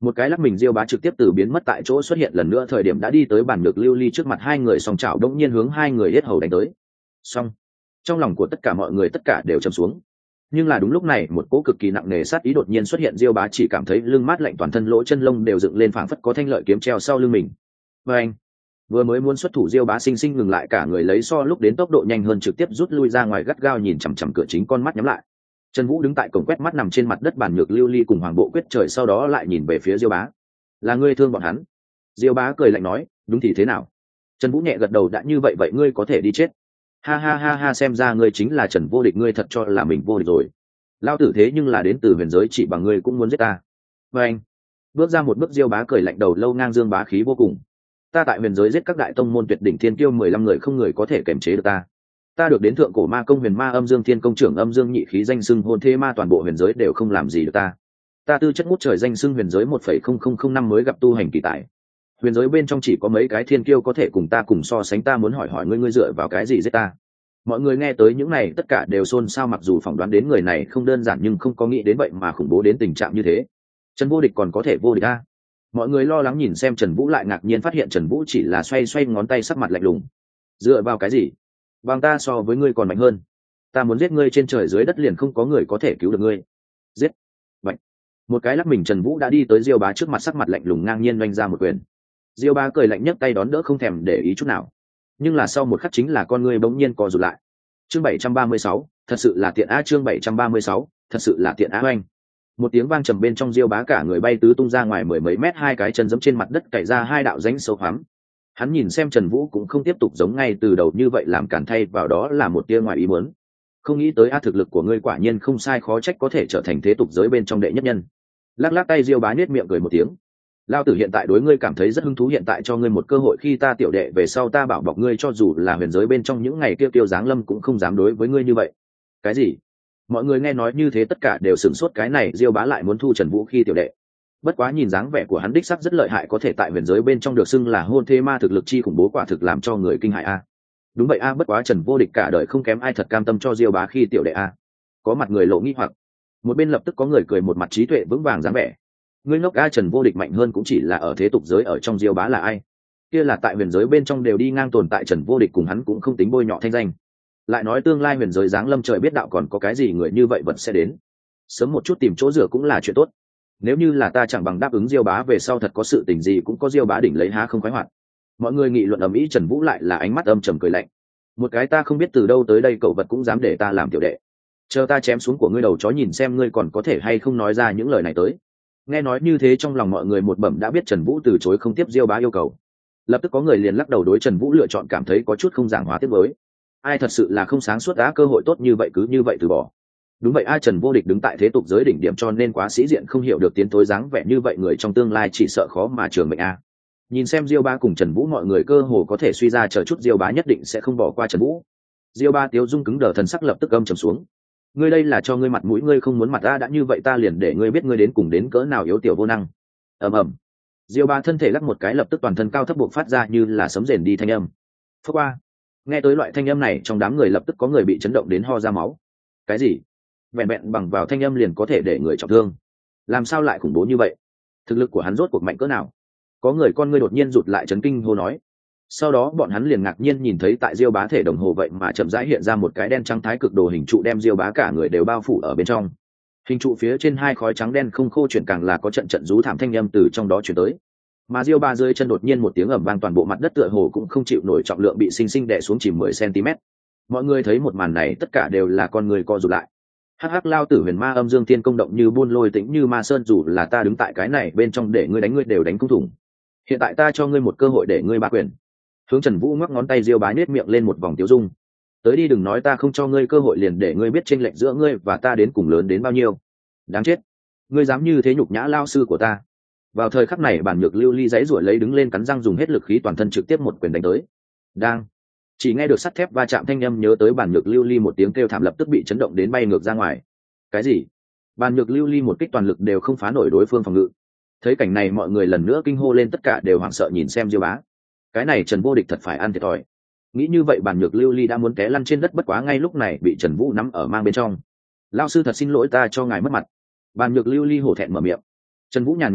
một cái lắc mình diêu bá trực tiếp từ biến mất tại chỗ xuất hiện lần nữa, thời điểm đã đi tới bàn nhược lưu ly trước mặt hai người, song chảo đống nhiên hướng hai người yết hầu đánh tới. Xong, trong lòng của tất cả mọi người tất cả đều trầm xuống. Nhưng là đúng lúc này một cỗ cực kỳ nặng nề sát ý đột nhiên xuất hiện, diêu bá chỉ cảm thấy lưng mát lạnh, toàn thân lỗ chân lông đều dựng lên, phảng phất có thanh lợi kiếm treo sau lưng mình. Và anh vừa mới muốn xuất thủ, diêu bá sinh sinh ngừng lại, cả người lấy so lúc đến tốc độ nhanh hơn, trực tiếp rút lui ra ngoài, gắt gao nhìn chằm chằm cửa chính, con mắt nhắm lại. Trần Vũ đứng tại cổng quét mắt nằm trên mặt đất bàn nhược lưu ly cùng Hoàng Bộ Quyết Trời, sau đó lại nhìn về phía diêu bá. Là ngươi thương bọn hắn? Diêu bá cười lạnh nói. Đúng thì thế nào? Trần Vũ nhẹ gật đầu. Đã như vậy vậy ngươi có thể đi chết. Ha ha ha ha, xem ra ngươi chính là Trần Vô Địch, ngươi thật cho là mình vô địch rồi. Lao tử thế nhưng là đến từ huyền giới, chỉ bằng ngươi cũng muốn giết ta. Và anh bước ra một bước, diêu bá cười lạnh, đầu lâu ngang dương bá khí vô cùng. Ta tại huyền giới giết các đại tông môn tuyệt đỉnh thiên kiêu mười lăm người, không người có thể kiềm chế được ta. Ta được đến thượng cổ ma công huyền ma âm dương thiên công trưởng, âm dương nhị khí danh xưng hôn thế ma, toàn bộ huyền giới đều không làm gì được ta. Ta tư chất ngút trời, danh xưng huyền giới một phẩy không không không năm mới gặp tu hành kỳ tài. Huyền giới bên trong chỉ có mấy cái thiên kiêu có thể cùng ta cùng so sánh, ta muốn hỏi hỏi ngươi, ngươi dựa vào cái gì giết ta? Mọi người nghe tới những này tất cả đều xôn xao, mặc dù phỏng đoán đến người này không đơn giản, nhưng không có nghĩ đến vậy mà khủng bố đến tình trạng như thế. Trần Vô Địch còn có thể vô địch ta? Mọi người lo lắng nhìn xem Trần Vũ, lại ngạc nhiên phát hiện Trần Vũ chỉ là xoay xoay ngón tay, sắc mặt lạnh lùng. Dựa vào cái gì? Bằng ta so với ngươi còn mạnh hơn. Ta muốn giết ngươi, trên trời dưới đất liền không có người có thể cứu được ngươi. Giết! Vậy một cái lắc mình, Trần Vũ đã đi tới diêu bá trước mặt, sắc mặt lạnh lùng, ngang nhiên oanh ra một quyền. Diêu bá cười lạnh nhấc tay đón đỡ, không thèm để ý chút nào. Nhưng là sau một khắc chính là con ngươi bỗng nhiên co rụt lại. Chương bảy trăm ba mươi sáu, thật sự là tiện á. Chương bảy trăm ba mươi sáu, thật sự là tiện á. Oanh! Một tiếng vang trầm, bên trong diêu bá cả người bay tứ tung ra ngoài mười mấy mét, hai cái chân giẫm trên mặt đất cày ra hai đạo rãnh sâu hoắm. Hắn nhìn xem Trần Vũ cũng không tiếp tục giống ngay từ đầu như vậy làm cản, thay vào đó là một tia ngoài ý muốn. Không nghĩ tới a, thực lực của ngươi quả nhiên không sai, khó trách có thể trở thành thế tục giới bên trong đệ nhất nhân. Lắc lắc tay, diêu bá nhếch miệng cười một tiếng. Lao tử hiện tại đối ngươi cảm thấy rất hứng thú, hiện tại cho ngươi một cơ hội, khi ta tiểu đệ về sau ta bảo bọc ngươi, cho dù là huyền giới bên trong những ngày kia tiêu giáng lâm cũng không dám đối với ngươi như vậy. Cái gì? Mọi người nghe nói như thế tất cả đều sửng sốt, cái này diêu bá lại muốn thu Trần Vũ khi tiểu đệ. Bất quá nhìn dáng vẻ của hắn đích sắc rất lợi hại, có thể tại huyền giới bên trong được xưng là hôn thế ma, thực lực chi khủng bố, quả thực làm cho người kinh hại a. Đúng vậy a, bất quá Trần Vô Địch cả đời không kém ai, thật cam tâm cho diêu bá khi tiểu đệ a. Có mặt người lộ nghi hoặc, một bên lập tức có người cười, một mặt trí tuệ vững vàng dáng vẻ. Ngươi ngốc a, Trần Vô Địch mạnh hơn cũng chỉ là ở thế tục giới, ở trong diêu bá là ai? Kia là tại huyền giới bên trong đều đi ngang tồn tại, Trần Vô Địch cùng hắn cũng không tính bôi nhọ thanh danh. Lại nói tương lai huyền giới giáng lâm, trời biết đạo còn có cái gì người như vậy vẫn sẽ đến. Sớm một chút tìm chỗ rửa cũng là chuyện tốt. Nếu như là ta chẳng bằng đáp ứng diêu bá, về sau thật có sự tình gì cũng có diêu bá đỉnh lấy, há không khoái hoạt. Mọi người nghị luận ầm ĩ, Trần Vũ lại là ánh mắt âm trầm cười lạnh. Một cái ta không biết từ đâu tới đây cậu vật cũng dám để ta làm tiểu đệ. Chờ ta chém xuống của ngươi đầu chó, nhìn xem ngươi còn có thể hay không nói ra những lời này tới. Nghe nói như thế, trong lòng mọi người một bẩm đã biết Trần Vũ từ chối không tiếp diêu bá yêu cầu. Lập tức có người liền lắc đầu, đối Trần Vũ lựa chọn cảm thấy có chút không giảng hóa tiếp với. Ai thật sự là không sáng suốt, đã cơ hội tốt như vậy cứ như vậy từ bỏ. Đúng vậy ai, Trần Vô Địch đứng tại thế tục giới đỉnh điểm, cho nên quá sĩ diện, không hiểu được tiến tối dáng vẻ như vậy, người trong tương lai chỉ sợ khó mà trường mệnh a. Nhìn xem diêu bá cùng Trần Vũ, mọi người cơ hồ có thể suy ra chờ chút diêu bá nhất định sẽ không bỏ qua Trần Vũ. Diêu bá tiếu dung cứng đờ, thần sắc lập tức âm trầm xuống. Ngươi đây là cho ngươi mặt mũi, ngươi không muốn mặt ta, đã như vậy ta liền để ngươi biết ngươi đến cùng đến cỡ nào yếu tiểu vô năng. Ầm ầm. Diêu bá thân thể lắc một cái, lập tức toàn thân cao thấp buộc phát ra như là sấm rền đi thanh âm. Phất qua. Nghe tới loại thanh âm này, trong đám người lập tức có người bị chấn động đến ho ra máu. Cái gì? Vẹn vẹn bằng vào thanh âm liền có thể để người trọng thương? Làm sao lại khủng bố như vậy? Thực lực của hắn rốt cuộc mạnh cỡ nào? Có người con ngươi đột nhiên rụt lại, chấn kinh hô nói. Sau đó bọn hắn liền ngạc nhiên nhìn thấy tại diêu bá thể đồng hồ vậy mà chậm rãi hiện ra một cái đen trắng thái cực đồ hình trụ, đem diêu bá cả người đều bao phủ ở bên trong. Hình trụ phía trên hai khói trắng đen không khô chuyển, càng là có trận trận rú thảm thanh âm từ trong đó chuyển tới. Mà diêu bá rơi chân đột nhiên một tiếng ầm vang, toàn bộ mặt đất tựa hồ cũng không chịu nổi trọng lượng, bị sinh sinh đè xuống chỉ mười xăng-ti-mét. Mọi người thấy một màn này tất cả đều là con người co rụt lại. Hắc hắc, lao tử huyền ma âm dương thiên công động như buôn lôi, tĩnh như ma sơn, dù là ta đứng tại cái này bên trong để ngươi đánh ngươi đều đánh không thủng. Hiện tại ta cho ngươi một cơ hội để ngươi ba quyền. Hướng Trần Vũ ngoắc ngón tay, diêu bá nhếch miệng lên một vòng tiêu dung. Tới đi, đừng nói ta không cho ngươi cơ hội, liền để ngươi biết chênh lệch giữa ngươi và ta đến cùng lớn đến bao nhiêu. Đáng chết, ngươi dám như thế nhục nhã lao sư của ta. Vào thời khắc này, Bản Nhược Lưu Ly giãy giụa lấy đứng lên, cắn răng dùng hết lực khí toàn thân trực tiếp một quyền đánh tới. Đang chỉ nghe được sắt thép va chạm thanh âm, nhớ tới Bản Nhược Lưu Ly một tiếng kêu thảm, lập tức bị chấn động đến bay ngược ra ngoài. Cái gì? Bản Nhược Lưu Ly một kích toàn lực đều không phá nổi đối phương phòng ngự. Thấy cảnh này, mọi người lần nữa kinh hô lên, tất cả đều hoảng sợ nhìn xem diêu bá. Cái này Trần Vô Địch thật phải ăn thiệt thòi. Nghĩ như vậy, Bản Nhược Lưu Ly đã muốn té lăn trên đất, bất quá ngay lúc này bị Trần Vũ nắm ở mang bên trong. Lão sư thật xin lỗi, ta cho ngài mất mặt. Bản Nhược Lưu Ly hổ thẹn mở miệng. Trần Vũ nhàn nhạt nói,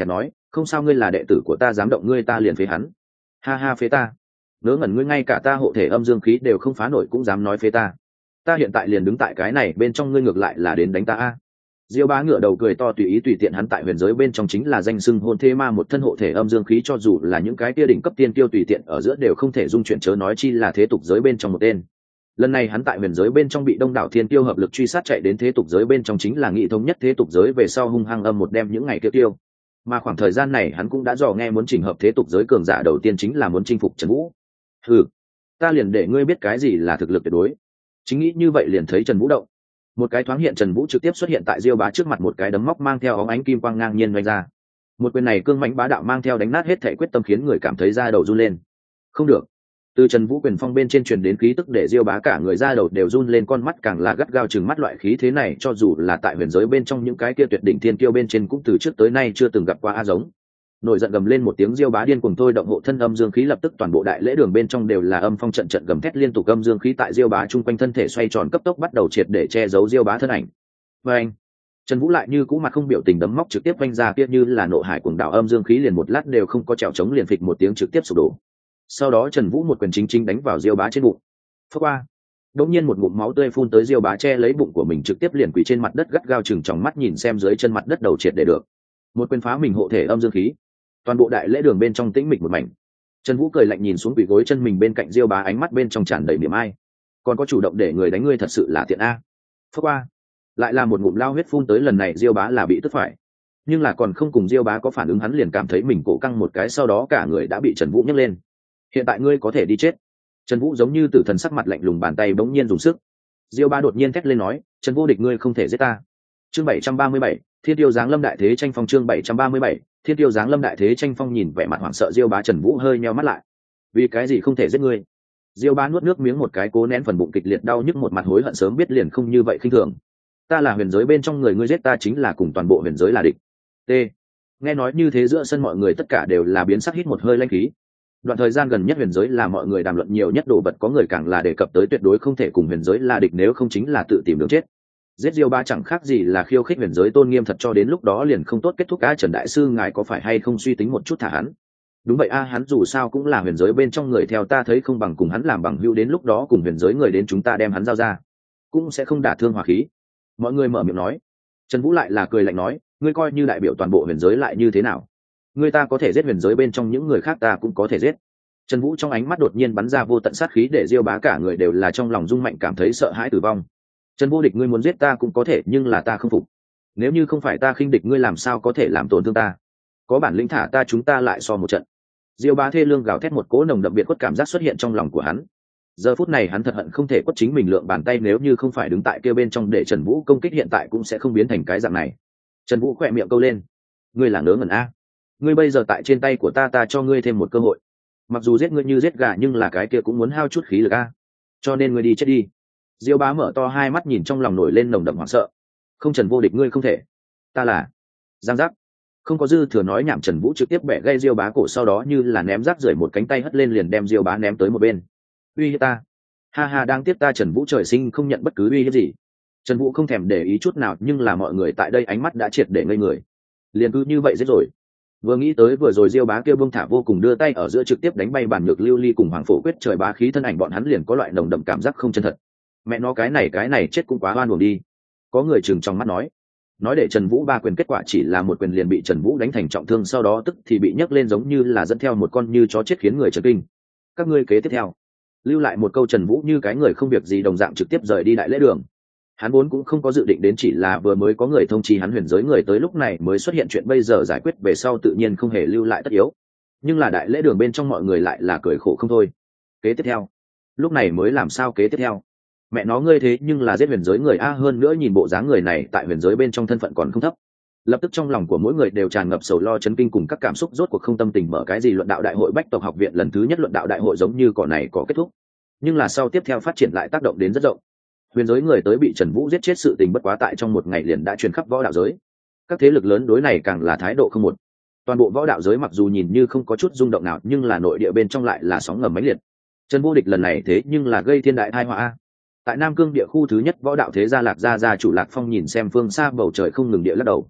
không sao, ngươi là đệ tử của ta, dám động ngươi ta liền phế hắn. Ha ha, phế ta? Ngớ ngẩn, ngươi ngay cả ta hộ thể âm dương khí đều không phá nổi cũng dám nói phế ta? Ta hiện tại liền đứng tại cái này bên trong, ngươi ngược lại là đến đánh ta a. Diêu Bá ngửa đầu cười to, tùy ý tùy tiện, hắn tại huyền giới bên trong chính là danh xưng hôn thế ma, một thân hộ thể âm dương khí, cho dù là những cái kia đỉnh cấp tiên tiêu tùy tiện ở giữa đều không thể dung chuyển, chớ nói chi là thế tục giới bên trong một tên. Lần này hắn tại huyền giới bên trong bị đông đảo thiên tiêu hợp lực truy sát chạy đến thế tục giới bên trong, chính là nghị thống nhất thế tục giới về sau hung hăng âm một đem những ngày kia tiêu. Mà khoảng thời gian này hắn cũng đã dò nghe muốn chỉnh hợp thế tục giới cường giả đầu tiên chính là muốn chinh phục Trần Vũ. Hừ, ta liền để ngươi biết cái gì là thực lực tuyệt đối. Chính nghĩ như vậy liền thấy Trần Vũ động. Một cái thoáng hiện, Trần Vũ trực tiếp xuất hiện tại Diêu Bá trước mặt, một cái đấm móc mang theo óng ánh kim quang ngang nhiên vung ra. Một quyền này cương mãnh bá đạo, mang theo đánh nát hết thể quyết tâm, khiến người cảm thấy da đầu run lên. Không được. Từ Trần Vũ quyền phong bên trên truyền đến khí tức để Diêu Bá cả người da đầu đều run lên, con mắt càng là gắt gao trừng mắt, loại khí thế này cho dù là tại huyền giới bên trong những cái kia tuyệt đỉnh thiên kiêu bên trên cũng từ trước tới nay chưa từng gặp qua a giống. Nổi giận gầm lên một tiếng, Diêu Bá điên cuồng thôi động hộ thân âm dương khí, lập tức toàn bộ đại lễ đường bên trong đều là âm phong trận trận gầm thét liên tục, âm dương khí tại Diêu Bá chung quanh thân thể xoay tròn cấp tốc, bắt đầu triệt để che giấu Diêu Bá thân ảnh. Và anh, Trần Vũ lại như cũ mặt không biểu tình đấm móc trực tiếp vung ra, kia như là nộ hải cuồng đảo âm dương khí liền một lát đều không có trèo chống, liền phịch một tiếng trực tiếp sụp đổ. Sau đó Trần Vũ một quyền chính chính đánh vào Diêu Bá trên bụng. Phốc qua. Đột nhiên một ngụm máu tươi phun tới, Diêu Bá che lấy bụng của mình trực tiếp liền quỳ trên mặt đất, gắt gao chừng tròng mắt nhìn xem dưới chân mặt đất đầu triệt để được. Một quyền phá mình hộ thể âm dương khí. Toàn bộ đại lễ đường bên trong tĩnh mịch một mảnh. Trần Vũ cười lạnh nhìn xuống quỳ gối chân mình bên cạnh Diêu Bá, ánh mắt bên trong tràn đầy niềm ai. Còn có chủ động để người đánh ngươi, thật sự là tiện a. Phốc qua. Lại là một ngụm lao huyết phun tới, lần này Diêu Bá là bị tức phải. Nhưng là còn không cùng Diêu Bá có phản ứng, hắn liền cảm thấy mình cổ căng một cái, sau đó cả người đã bị Trần Vũ nhấc lên. Hiện tại ngươi có thể đi chết. Trần Vũ giống như tử thần, sắc mặt lạnh lùng, bàn tay bỗng nhiên dùng sức. Diêu Bá đột nhiên thét lên nói, Trần Vô Địch, ngươi không thể giết ta. Chương bảy trăm ba mươi bảy, Thiên Tiêu giáng lâm đại thế tranh phong. Chương bảy trăm ba mươi bảy, Thiên Tiêu giáng lâm đại thế tranh phong. Nhìn vẻ mặt hoảng sợ Diêu Bá, Trần Vũ hơi nheo mắt lại. Vì cái gì không thể giết ngươi? Diêu Bá nuốt nước miếng một cái, cố nén phần bụng kịch liệt đau nhức, một mặt hối hận, sớm biết liền không như vậy khinh thường. Ta là huyền giới bên trong người, ngươi giết ta chính là cùng toàn bộ huyền giới là địch. T. Nghe nói như thế, giữa sân mọi người tất cả đều là biến sắc, hít một hơi lanh khí. Đoạn thời gian gần nhất huyền giới là mọi người đàm luận nhiều nhất đồ vật, có người càng là đề cập tới tuyệt đối không thể cùng huyền giới là địch, nếu không chính là tự tìm đường chết. Giết Diêu Bá chẳng khác gì là khiêu khích huyền giới tôn nghiêm, thật cho đến lúc đó liền không tốt kết thúc. A Trần đại sư, ngài có phải hay không suy tính một chút thả hắn? Đúng vậy a, hắn dù sao cũng là huyền giới bên trong người, theo ta thấy không bằng cùng hắn làm bằng hữu, đến lúc đó cùng huyền giới người đến chúng ta đem hắn giao ra, cũng sẽ không đả thương hòa khí. Mọi người mở miệng nói. Trần Vũ lại là cười lạnh nói, ngươi coi như đại biểu toàn bộ huyền giới lại như thế nào? Ngươi ta có thể giết huyền giới bên trong những người khác, ta cũng có thể giết. Trần Vũ trong ánh mắt đột nhiên bắn ra vô tận sát khí, để Diêu Bá cả người đều là trong lòng rung mạnh, cảm thấy sợ hãi tử vong. Trần Vô Địch, ngươi muốn giết ta cũng có thể, nhưng là ta không phục. Nếu như không phải ta khinh địch, ngươi làm sao có thể làm tổn thương ta? Có bản lĩnh thả ta, chúng ta lại so một trận. Diêu Bá thê lương gào thét, một cỗ nồng đậm biệt khuất cảm giác xuất hiện trong lòng của hắn. Giờ phút này hắn thật hận không thể quất chính mình lượng bàn tay, nếu như không phải đứng tại kia bên trong để Trần Vũ công kích, hiện tại cũng sẽ không biến thành cái dạng này. Trần Vũ khỏe miệng câu lên, ngươi là ngớ ngẩn a? Ngươi bây giờ tại trên tay của ta, ta cho ngươi thêm một cơ hội. Mặc dù giết ngươi như giết gà, nhưng là cái kia cũng muốn hao chút khí lực a. Cho nên ngươi đi chết đi. Diêu Bá mở to hai mắt nhìn, trong lòng nổi lên nồng đậm hoảng sợ. Không, Trần Vô Địch, ngươi không thể. Ta là Giang Giác. Không có dư thừa nói nhảm, Trần Vũ trực tiếp bẻ gây Diêu Bá cổ, sau đó như là ném rác rưởi, một cánh tay hất lên liền đem Diêu Bá ném tới một bên. Uy hiếp ta? Ha ha, đang tiếp ta. Trần Vũ trời sinh không nhận bất cứ uy hiếp gì. Trần Vũ không thèm để ý chút nào, nhưng là mọi người tại đây ánh mắt đã triệt để ngây người. Liền cứ như vậy giết rồi. Vừa nghĩ tới vừa rồi Diêu Bá kêu buông thả vô cùng, đưa tay ở giữa trực tiếp đánh bay bản nhược lưu ly cùng Hoàng Phổ quyết trời bá khí thân ảnh, bọn hắn liền có loại nồng đậm cảm giác không chân thật. Mẹ nó, cái này cái này chết cũng quá oan uổng đi. Có người chừng trong mắt nói. Nói để Trần Vũ ba quyền, kết quả chỉ là một quyền liền bị Trần Vũ đánh thành trọng thương, sau đó tức thì bị nhấc lên giống như là dẫn theo một con như chó chết, khiến người chấn kinh. Các ngươi kế tiếp theo. Lưu lại một câu, Trần Vũ như cái người không việc gì đồng dạng trực tiếp rời đi đại lễ đường. Hắn vốn cũng không có dự định đến, chỉ là vừa mới có người thông chi hắn huyền giới người tới, lúc này mới xuất hiện chuyện bây giờ giải quyết về sau tự nhiên không hề lưu lại tất yếu. Nhưng là đại lễ đường bên trong mọi người lại là cười khổ không thôi. Kế tiếp theo. Lúc này mới làm sao kế tiếp theo? Mẹ nó, ngươi thế nhưng là giết huyền giới người a, hơn nữa nhìn bộ dáng người này tại huyền giới bên trong thân phận còn không thấp. Lập tức trong lòng của mỗi người đều tràn ngập sầu lo chấn kinh cùng các cảm xúc, rốt cuộc không tâm tình mở cái gì luận đạo đại hội. Bách tộc học viện lần thứ nhất luận đạo đại hội giống như cỏ này có kết thúc, nhưng là sau tiếp theo phát triển lại tác động đến rất rộng. Huyền giới người tới bị Trần Vũ giết chết sự tình bất quá tại trong một ngày liền đã truyền khắp võ đạo giới. Các thế lực lớn đối này càng là thái độ không một. Toàn bộ võ đạo giới mặc dù nhìn như không có chút rung động nào, nhưng là nội địa bên trong lại là sóng ngầm mãnh liệt. Trần Vô Địch lần này thế nhưng là gây thiên đại tai họa a. Tại Nam Cương địa khu thứ nhất võ đạo thế gia Lạc gia gia chủ Lạc Phong nhìn xem phương xa bầu trời không ngừng địa lắc đầu.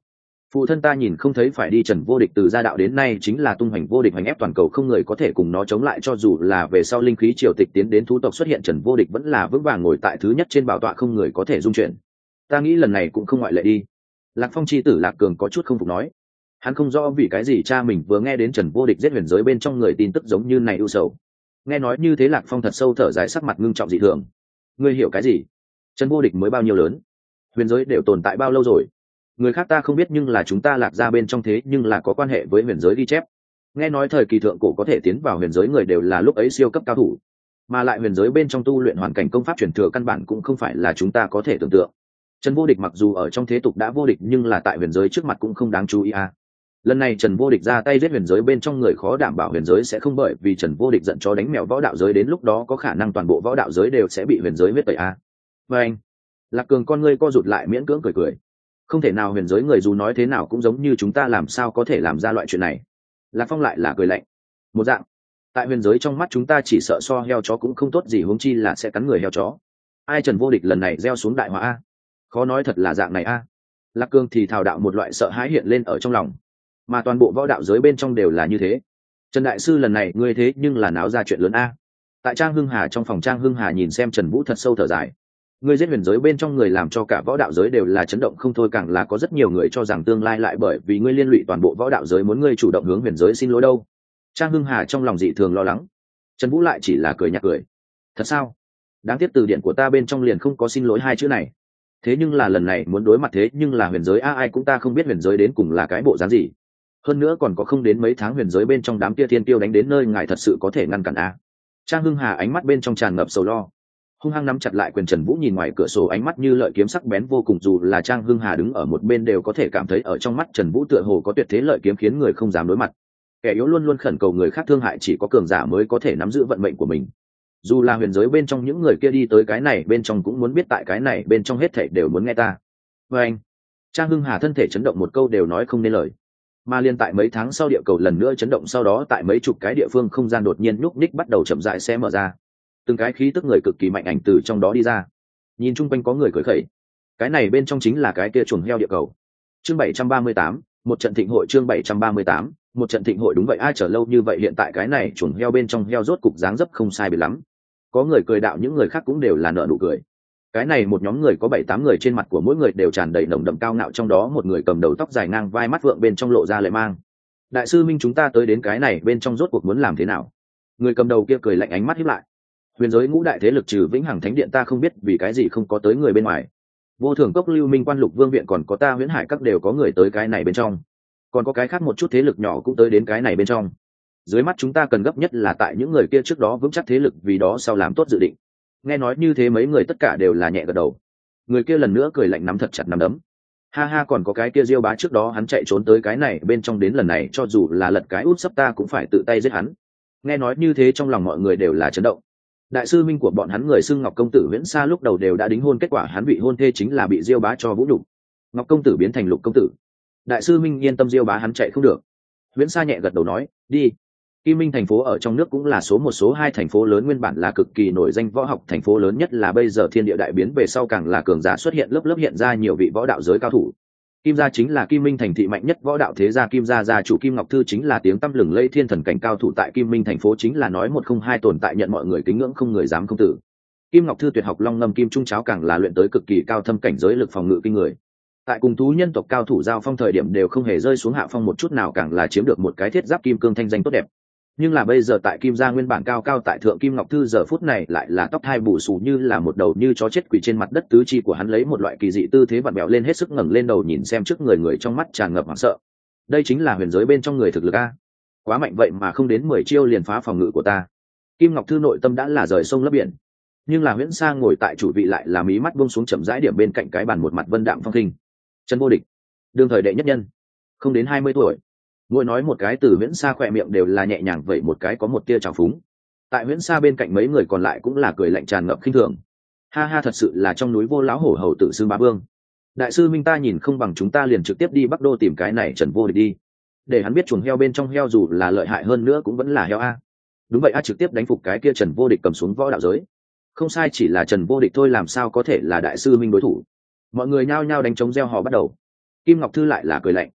Phụ thân ta nhìn không thấy phải đi. Trần Vô Địch từ gia đạo đến nay chính là tung hoành vô địch, hoành ép toàn cầu, không người có thể cùng nó chống lại. Cho dù là về sau linh khí triều tịch tiến đến thú tộc xuất hiện, Trần Vô Địch vẫn là vững vàng ngồi tại thứ nhất trên bảo tọa, không người có thể dung chuyển. Ta nghĩ lần này cũng không ngoại lệ đi. Lạc Phong chi tử Lạc Cường có chút không phục nói. Hắn không rõ vì cái gì cha mình vừa nghe đến Trần Vô Địch giết huyền giới bên trong người tin tức giống như này ưu sầu. Nghe nói như thế Lạc Phong thật sâu thở dài, sắc mặt ngưng trọng dị thường. Ngươi hiểu cái gì? Trần Vô Địch mới bao nhiêu lớn? Huyền giới đều tồn tại bao lâu rồi? Người khác ta không biết, nhưng là chúng ta Lạc gia bên trong thế nhưng là có quan hệ với huyền giới ghi chép. Nghe nói thời kỳ thượng cổ có thể tiến vào huyền giới người đều là lúc ấy siêu cấp cao thủ, mà lại huyền giới bên trong tu luyện hoàn cảnh công pháp truyền thừa căn bản cũng không phải là chúng ta có thể tưởng tượng. Trần Vô Địch mặc dù ở trong thế tục đã vô địch, nhưng là tại huyền giới trước mặt cũng không đáng chú ý à. Lần này Trần Vô Địch ra tay giết huyền giới bên trong người, khó đảm bảo huyền giới sẽ không bởi vì Trần Vô Địch giận chó đánh mèo võ đạo giới, đến lúc đó có khả năng toàn bộ võ đạo giới đều sẽ bị huyền giới huyết tẩy à. Và anh, Lạc Cường con ngươi co rụt lại, miễn cưỡng cười cười. Không thể nào, huyền giới người dù nói thế nào cũng giống như chúng ta, làm sao có thể làm ra loại chuyện này. Lạc Phong lại là cười lạnh. Một dạng, tại huyền giới trong mắt chúng ta chỉ sợ so heo chó cũng không tốt gì, huống chi là sẽ cắn người heo chó. Ai Trần Vô Địch lần này gieo xuống đại họa a? Khó nói thật là dạng này a. Lạc Cương thì thào đạo, một loại sợ hãi hiện lên ở trong lòng, mà toàn bộ võ đạo giới bên trong đều là như thế. Trần đại sư lần này ngươi thế nhưng là náo ra chuyện lớn a. Tại Trang Hưng Hà trong phòng, Trang Hưng Hà nhìn xem Trần Vũ thật sâu thở dài. Ngươi giết huyền giới bên trong người làm cho cả võ đạo giới đều là chấn động không thôi, càng là có rất nhiều người cho rằng tương lai lại bởi vì ngươi liên lụy toàn bộ võ đạo giới, muốn ngươi chủ động hướng huyền giới xin lỗi đâu. Trang Hưng Hà trong lòng dị thường lo lắng. Trần Vũ lại chỉ là cười nhạt cười. Thật sao? Đáng tiếc từ điển của ta bên trong liền không có xin lỗi hai chữ này. Thế nhưng là lần này muốn đối mặt thế nhưng là huyền giới a, ai cũng ta không biết huyền giới đến cùng là cái bộ dáng gì. Hơn nữa còn có không đến mấy tháng huyền giới bên trong đám kia thiên tiêu đánh đến nơi, ngài thật sự có thể ngăn cản a? Trang Hưng Hà ánh mắt bên trong tràn ngập sầu lo, hung hăng nắm chặt lại quyền. Trần Vũ nhìn ngoài cửa sổ, ánh mắt như lợi kiếm sắc bén vô cùng, dù là Trang Hưng Hà đứng ở một bên đều có thể cảm thấy ở trong mắt Trần Vũ tựa hồ có tuyệt thế lợi kiếm, khiến người không dám đối mặt. Kẻ yếu luôn luôn khẩn cầu người khác thương hại, chỉ có cường giả mới có thể nắm giữ vận mệnh của mình. Dù là huyền giới bên trong những người kia đi tới cái này bên trong cũng muốn biết tại cái này bên trong hết thảy đều muốn nghe ta. Và anh, Trang Hưng Hà thân thể chấn động, một câu đều nói không nên lời. Mà liên tại mấy tháng sau, địa cầu lần nữa chấn động, sau đó tại mấy chục cái địa phương không gian đột nhiên nhúc nhích, bắt đầu chậm rãi sẽ mở ra. Từng cái khí tức người cực kỳ mạnh ảnh từ trong đó đi ra. Nhìn chung quanh có người cười khẩy. Cái này bên trong chính là cái kia chuồng heo địa cầu. Chương bảy trăm ba mươi tám, một trận thịnh hội. Chương bảy trăm ba mươi tám, một trận thịnh hội. Đúng vậy, ai chờ lâu như vậy, hiện tại cái này chuồng heo bên trong heo rốt cục dáng dấp không sai biệt lắm. Có người cười đạo, những người khác cũng đều là nở nụ cười. Cái này một nhóm người có bảy tám người, trên mặt của mỗi người đều tràn đầy nồng đậm cao ngạo, trong đó một người cầm đầu tóc dài ngang vai, mắt vượng bên trong lộ ra lệ mang. Đại sư Minh, chúng ta tới đến cái này bên trong rốt cuộc muốn làm thế nào? Người cầm đầu kia cười lạnh, ánh mắt híp lại. Huyền giới ngũ đại thế lực trừ Vĩnh Hằng Thánh Điện, ta không biết vì cái gì không có tới người bên ngoài. Vô Thường Cốc, Lưu Minh Quan, Lục Vương Viện, còn có ta Huyễn Hải Các đều có người tới cái này bên trong. Còn có cái khác một chút thế lực nhỏ cũng tới đến cái này bên trong. Dưới mắt chúng ta cần gấp nhất là tại những người kia trước đó vững chắc thế lực, vì đó sau làm tốt dự định. Nghe nói như thế mấy người tất cả đều là nhẹ gật đầu. Người kia lần nữa cười lạnh, nắm thật chặt nắm đấm. Ha ha, còn có cái kia Diêu Bá, trước đó hắn chạy trốn tới cái này bên trong, đến lần này cho dù là lật cái út sấp ta cũng phải tự tay giết hắn. Nghe nói như thế trong lòng mọi người đều là chấn động. Đại sư Minh của bọn hắn người xưng Ngọc công tử Viễn Sa lúc đầu đều đã đính hôn, kết quả hắn vị hôn thê chính là bị Diêu Bá cho vũ nhục. Ngọc công tử biến thành Lục công tử. Đại sư Minh yên tâm, Diêu Bá hắn chạy không được. Viễn Sa nhẹ gật đầu nói, đi. Kim Minh thành phố ở trong nước cũng là số một số hai thành phố lớn, nguyên bản là cực kỳ nổi danh võ học thành phố lớn, nhất là bây giờ thiên địa đại biến về sau càng là cường giả xuất hiện lớp lớp, hiện ra nhiều vị võ đạo giới cao thủ. Kim gia chính là Kim Minh thành thị mạnh nhất võ đạo thế gia, Kim gia gia chủ Kim Ngọc Thư chính là tiếng tăm lừng lẫy thiên thần cảnh cao thủ, tại Kim Minh thành phố chính là nói một không hai tồn tại, nhận mọi người kính ngưỡng, không người dám không tử. Kim Ngọc Thư tuyệt học Long Ngâm Kim Trung Cháo càng là luyện tới cực kỳ cao thâm cảnh giới, lực phòng ngự kinh người. Tại cùng thú nhân tộc cao thủ giao phong thời điểm đều không hề rơi xuống hạ phong một chút nào, càng là chiếm được một cái thiết giáp kim cương thanh danh tốt đẹp. Nhưng là bây giờ tại Kim gia nguyên bản cao cao tại thượng Kim Ngọc Thư giờ phút này lại là tóc hai bù xù, như là một đầu như chó chết quỳ trên mặt đất, tứ chi của hắn lấy một loại kỳ dị tư thế vặn bẹo lên, hết sức ngẩng lên đầu nhìn xem trước người, người trong mắt tràn ngập hoảng sợ. Đây chính là huyền giới bên trong người thực lực a, quá mạnh, vậy mà không đến mười chiêu liền phá phòng ngự của ta. Kim Ngọc Thư nội tâm đã là rời sông lấp biển, nhưng là Huyễn Sa ngồi tại chủ vị lại là mí mắt buông xuống chậm rãi điểm bên cạnh cái bàn, một mặt vân đạm phong khinh. Trần Vô Địch, đương thời đệ nhất nhân, không đến hai mươi tuổi. Mỗi nói một cái từ Huyễn Sa khỏe miệng đều là nhẹ nhàng vậy một cái có một tia trào phúng. Tại Huyễn Sa bên cạnh mấy người còn lại cũng là cười lạnh tràn ngập khinh thường. Ha ha, thật sự là trong núi vô lão hổ hầu tự xưng bá vương. Đại sư Minh, ta nhìn không bằng chúng ta liền trực tiếp đi Bắc Đô tìm cái này Trần Vô Địch đi, để hắn biết chuồng heo bên trong heo dù là lợi hại hơn nữa cũng vẫn là heo a. Đúng vậy a, trực tiếp đánh phục cái kia Trần Vô Địch, cầm xuống võ đạo giới. Không sai, chỉ là Trần Vô Địch thôi, làm sao có thể là đại sư Minh đối thủ. Mọi người nhao nhao đánh trống reo hò bắt đầu. Kim Ngọc Thư lại là cười lạnh,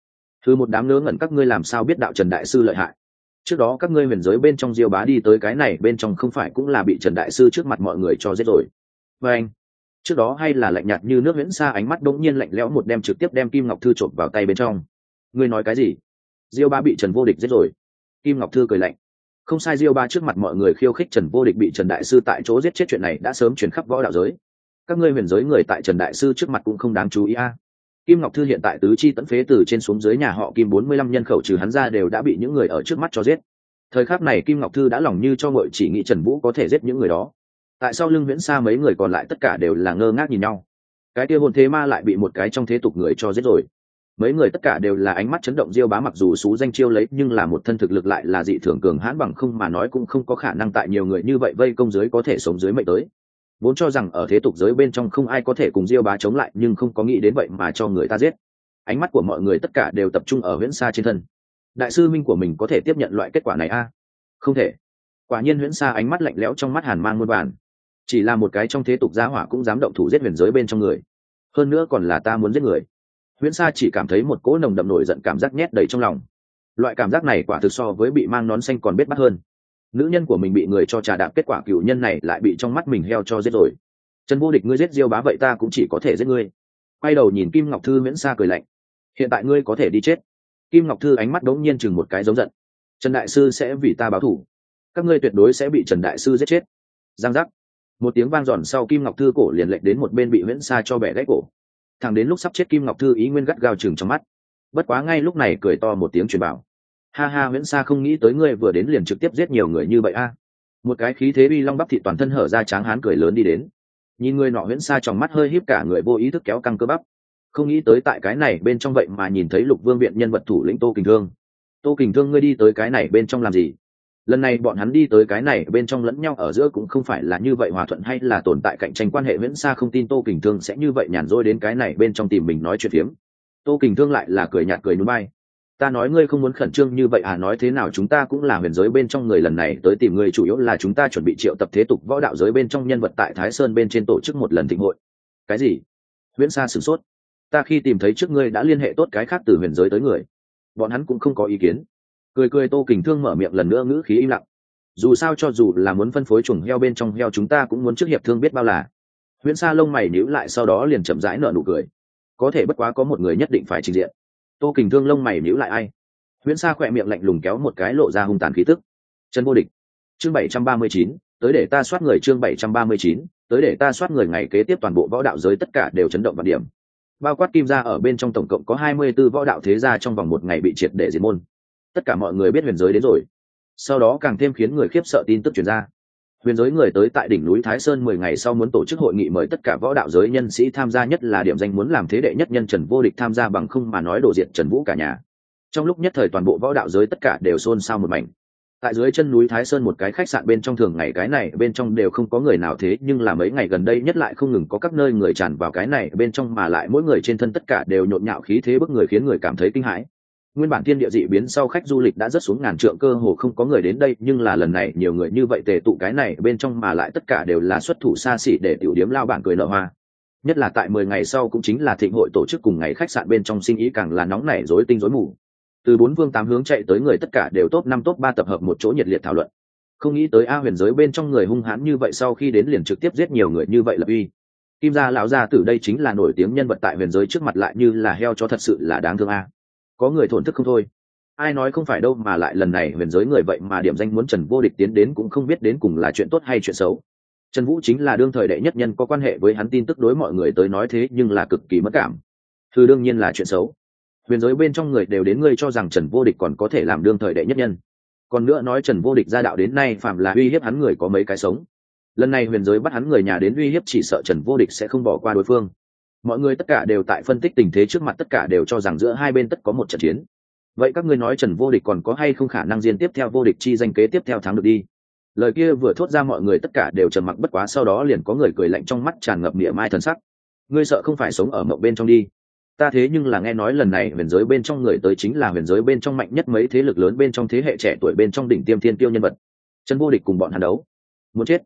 Thứ một đám ngớ ngẩn, các ngươi làm sao biết đạo Trần đại sư lợi hại? Trước đó các ngươi huyền giới bên trong Diêu Bá đi tới cái này bên trong không phải cũng là bị Trần đại sư trước mặt mọi người cho giết rồi? Và anh, trước đó hay là lạnh nhạt như nước Huyễn Sa ánh mắt đống nhiên lạnh lẽo một đem trực tiếp đem Kim Ngọc Thư trộm vào tay bên trong. Ngươi nói cái gì? Diêu Bá bị Trần Vô Địch giết rồi? Kim Ngọc Thư cười lạnh. Không sai, Diêu Bá trước mặt mọi người khiêu khích Trần Vô Địch bị Trần đại sư tại chỗ giết chết chuyện này đã sớm truyền khắp võ đạo giới. Các ngươi huyền giới người tại Trần đại sư trước mặt cũng không đáng chú ý a. À. Kim Ngọc Thư hiện tại tứ chi tẫn phế, từ trên xuống dưới nhà họ Kim bốn mươi lăm nhân khẩu trừ hắn ra đều đã bị những người ở trước mắt cho giết. Thời khắc này Kim Ngọc Thư đã lòng như cho ngội, chỉ nghĩ Trần Vũ có thể giết những người đó. Tại sao lưng Huyễn Sa mấy người còn lại tất cả đều là ngơ ngác nhìn nhau. Cái kia hồn thế ma lại bị một cái trong thế tục người cho giết rồi. Mấy người tất cả đều là ánh mắt chấn động. Diêu Bá mặc dù xú danh chiêu lấy nhưng là một thân thực lực lại là dị thường cường hãn, bằng không mà nói cũng không có khả năng tại nhiều người như vậy vây công dưới có thể sống dưới mệnh tới. Vốn cho rằng ở thế tục giới bên trong không ai có thể cùng Diêu Bá chống lại, nhưng không có nghĩ đến vậy mà cho người ta giết. Ánh mắt của mọi người tất cả đều tập trung ở Huyễn Sa trên thân. Đại sư minh của mình có thể tiếp nhận loại kết quả này a? À? Không thể. Quả nhiên Huyễn Sa ánh mắt lạnh lẽo, trong mắt hàn mang muôn vàn. Chỉ là một cái trong thế tục gia hỏa cũng dám động thủ giết huyền giới bên trong người, hơn nữa còn là ta muốn giết người. Huyễn Sa chỉ cảm thấy một cỗ nồng đậm nổi giận cảm giác nhét đầy trong lòng. Loại cảm giác này quả thực so với bị mang nón xanh còn biết bắt hơn. Nữ nhân của mình bị người cho trà đạp, kết quả cựu nhân này lại bị trong mắt mình heo cho giết rồi. Trần Vô Địch, ngươi giết Diêu Bá vậy ta cũng chỉ có thể giết ngươi. Quay đầu nhìn Kim Ngọc Thư, Huyễn Sa cười lạnh. Hiện tại ngươi có thể đi chết. Kim Ngọc Thư ánh mắt đống nhiên chừng một cái giống giận. Trần đại sư sẽ vì ta báo thù, các ngươi tuyệt đối sẽ bị Trần đại sư giết chết. Giang giác, một tiếng vang giòn sau Kim Ngọc Thư cổ liền lệch đến một bên, bị Huyễn Sa cho bẻ gãy cổ. Thằng đến lúc sắp chết Kim Ngọc Thư ý nguyên gắt gao chừng trong mắt. Bất quá ngay lúc này cười to một tiếng truyền bảo. Ha ha, Huyễn Sa không nghĩ tới ngươi vừa đến liền trực tiếp giết nhiều người như vậy a. À. Một cái khí thế uy long bắp thịt toàn thân hở ra tráng hán cười lớn đi đến. Nhìn người nọ, Huyễn Sa trong mắt hơi híp, cả người vô ý thức kéo căng cơ bắp. Không nghĩ tới tại cái này bên trong vậy mà nhìn thấy Lục Vương viện nhân vật thủ lĩnh Tô Kình Thương. Tô Kình Thương, ngươi đi tới cái này bên trong làm gì? Lần này bọn hắn đi tới cái này bên trong lẫn nhau ở giữa cũng không phải là như vậy hòa thuận hay là tồn tại cạnh tranh quan hệ. Huyễn Sa không tin Tô Kình Thương sẽ như vậy nhàn rỗi đến cái này bên trong tìm mình nói chuyện phiếm. Tô Kình Thương lại là cười nhạt cười nhún vai. Ta nói ngươi không muốn khẩn trương như vậy à? Nói thế nào chúng ta cũng là huyền giới bên trong người, lần này tới tìm ngươi chủ yếu là chúng ta chuẩn bị triệu tập thế tục võ đạo giới bên trong nhân vật tại Thái Sơn bên trên tổ chức một lần thịnh hội. Cái gì? Huyễn Sa sửng sốt. Ta khi tìm thấy trước ngươi đã liên hệ tốt cái khác từ huyền giới tới người, bọn hắn cũng không có ý kiến. Cười cười Tô Kình Thương mở miệng lần nữa, ngữ khí im lặng. Dù sao cho dù là muốn phân phối chuồng heo bên trong heo, chúng ta cũng muốn trước hiệp thương biết bao là. Huyễn Sa lông mày nhíu lại, sau đó liền chậm rãi nở nụ cười. Có thể bất quá có một người nhất định phải trình diện. Tô Kình Thương lông mày nhíu lại, ai? Huyễn Sa khỏe miệng lạnh lùng kéo một cái, lộ ra hung tàn khí tức. Trần Vô Địch. Chương bảy trăm ba mươi chín, tới để ta soát người. Chương bảy trăm ba mươi chín, tới để ta soát người. Ngày kế tiếp toàn bộ võ đạo giới tất cả đều chấn động vạn điểm. Bao quát Kim gia ở bên trong, tổng cộng có hai mươi tư võ đạo thế gia trong vòng một ngày bị triệt để diệt môn. Tất cả mọi người biết huyền giới đến rồi. Sau đó càng thêm khiến người khiếp sợ tin tức truyền ra. Huyền giới người tới tại đỉnh núi Thái Sơn mười ngày sau muốn tổ chức hội nghị, mời tất cả võ đạo giới nhân sĩ tham gia, nhất là điểm danh muốn làm thế đệ nhất nhân Trần Vô Địch tham gia, bằng không mà nói đổ diệt Trần Vũ cả nhà. Trong lúc nhất thời toàn bộ võ đạo giới tất cả đều xôn xao một mảnh. Tại dưới chân núi Thái Sơn một cái khách sạn bên trong, thường ngày cái này bên trong đều không có người nào, thế nhưng là mấy ngày gần đây nhất lại không ngừng có các nơi người tràn vào cái này bên trong, mà lại mỗi người trên thân tất cả đều nhộn nhạo khí thế bức người, khiến người cảm thấy kinh hãi. Nguyên bản thiên địa dị biến sau, khách du lịch đã rất xuống ngàn trượng, cơ hồ không có người đến đây, nhưng là lần này nhiều người như vậy tề tụ cái này bên trong, mà lại tất cả đều là xuất thủ xa xỉ để tiểu điếm lao bảng cười nở hoa. Nhất là tại mười ngày sau cũng chính là thịnh hội tổ chức cùng ngày, khách sạn bên trong sinh ý càng là nóng nảy rối tinh rối mù. Từ bốn phương tám hướng chạy tới người tất cả đều top năm top ba tập hợp một chỗ nhiệt liệt thảo luận. Không nghĩ tới a, huyền giới bên trong người hung hãn như vậy, sau khi đến liền trực tiếp giết nhiều người như vậy lập uy. Kim gia lão gia tử đây chính là nổi tiếng nhân vật, tại huyền giới trước mặt lại như là heo chó, thật sự là đáng thương a. Có người thổn thức không thôi. Ai nói không phải đâu, mà lại lần này huyền giới người vậy mà điểm danh muốn Trần Vô Địch tiến đến, cũng không biết đến cùng là chuyện tốt hay chuyện xấu. Trần Vũ chính là đương thời đệ nhất nhân, có quan hệ với hắn tin tức đối mọi người tới nói thế nhưng là cực kỳ mất cảm. Thứ đương nhiên là chuyện xấu. Huyền giới bên trong người đều đến, ngươi cho rằng Trần Vô Địch còn có thể làm đương thời đệ nhất nhân? Còn nữa nói Trần Vô Địch ra đạo đến nay phạm là uy hiếp hắn người có mấy cái sống. Lần này huyền giới bắt hắn người nhà đến uy hiếp, chỉ sợ Trần Vô Địch sẽ không bỏ qua đối phương. Mọi người tất cả đều tại phân tích tình thế trước mặt, tất cả đều cho rằng giữa hai bên tất có một trận chiến. Vậy các ngươi nói Trần Vô Địch còn có hay không khả năng diên tiếp theo vô địch chi danh kế tiếp theo thắng được đi? Lời kia vừa thốt ra, mọi người tất cả đều trầm mặc, bất quá sau đó liền có người cười lạnh, trong mắt tràn ngập niệm ai thần sắc. Ngươi sợ không phải sống ở mộng bên trong đi? Ta thế nhưng là nghe nói lần này huyền giới bên trong người tới chính là huyền giới bên trong mạnh nhất mấy thế lực lớn bên trong thế hệ trẻ tuổi bên trong đỉnh tiêm thiên tiêu nhân vật. Trần Vô Địch cùng bọn hắn đấu, muốn chết.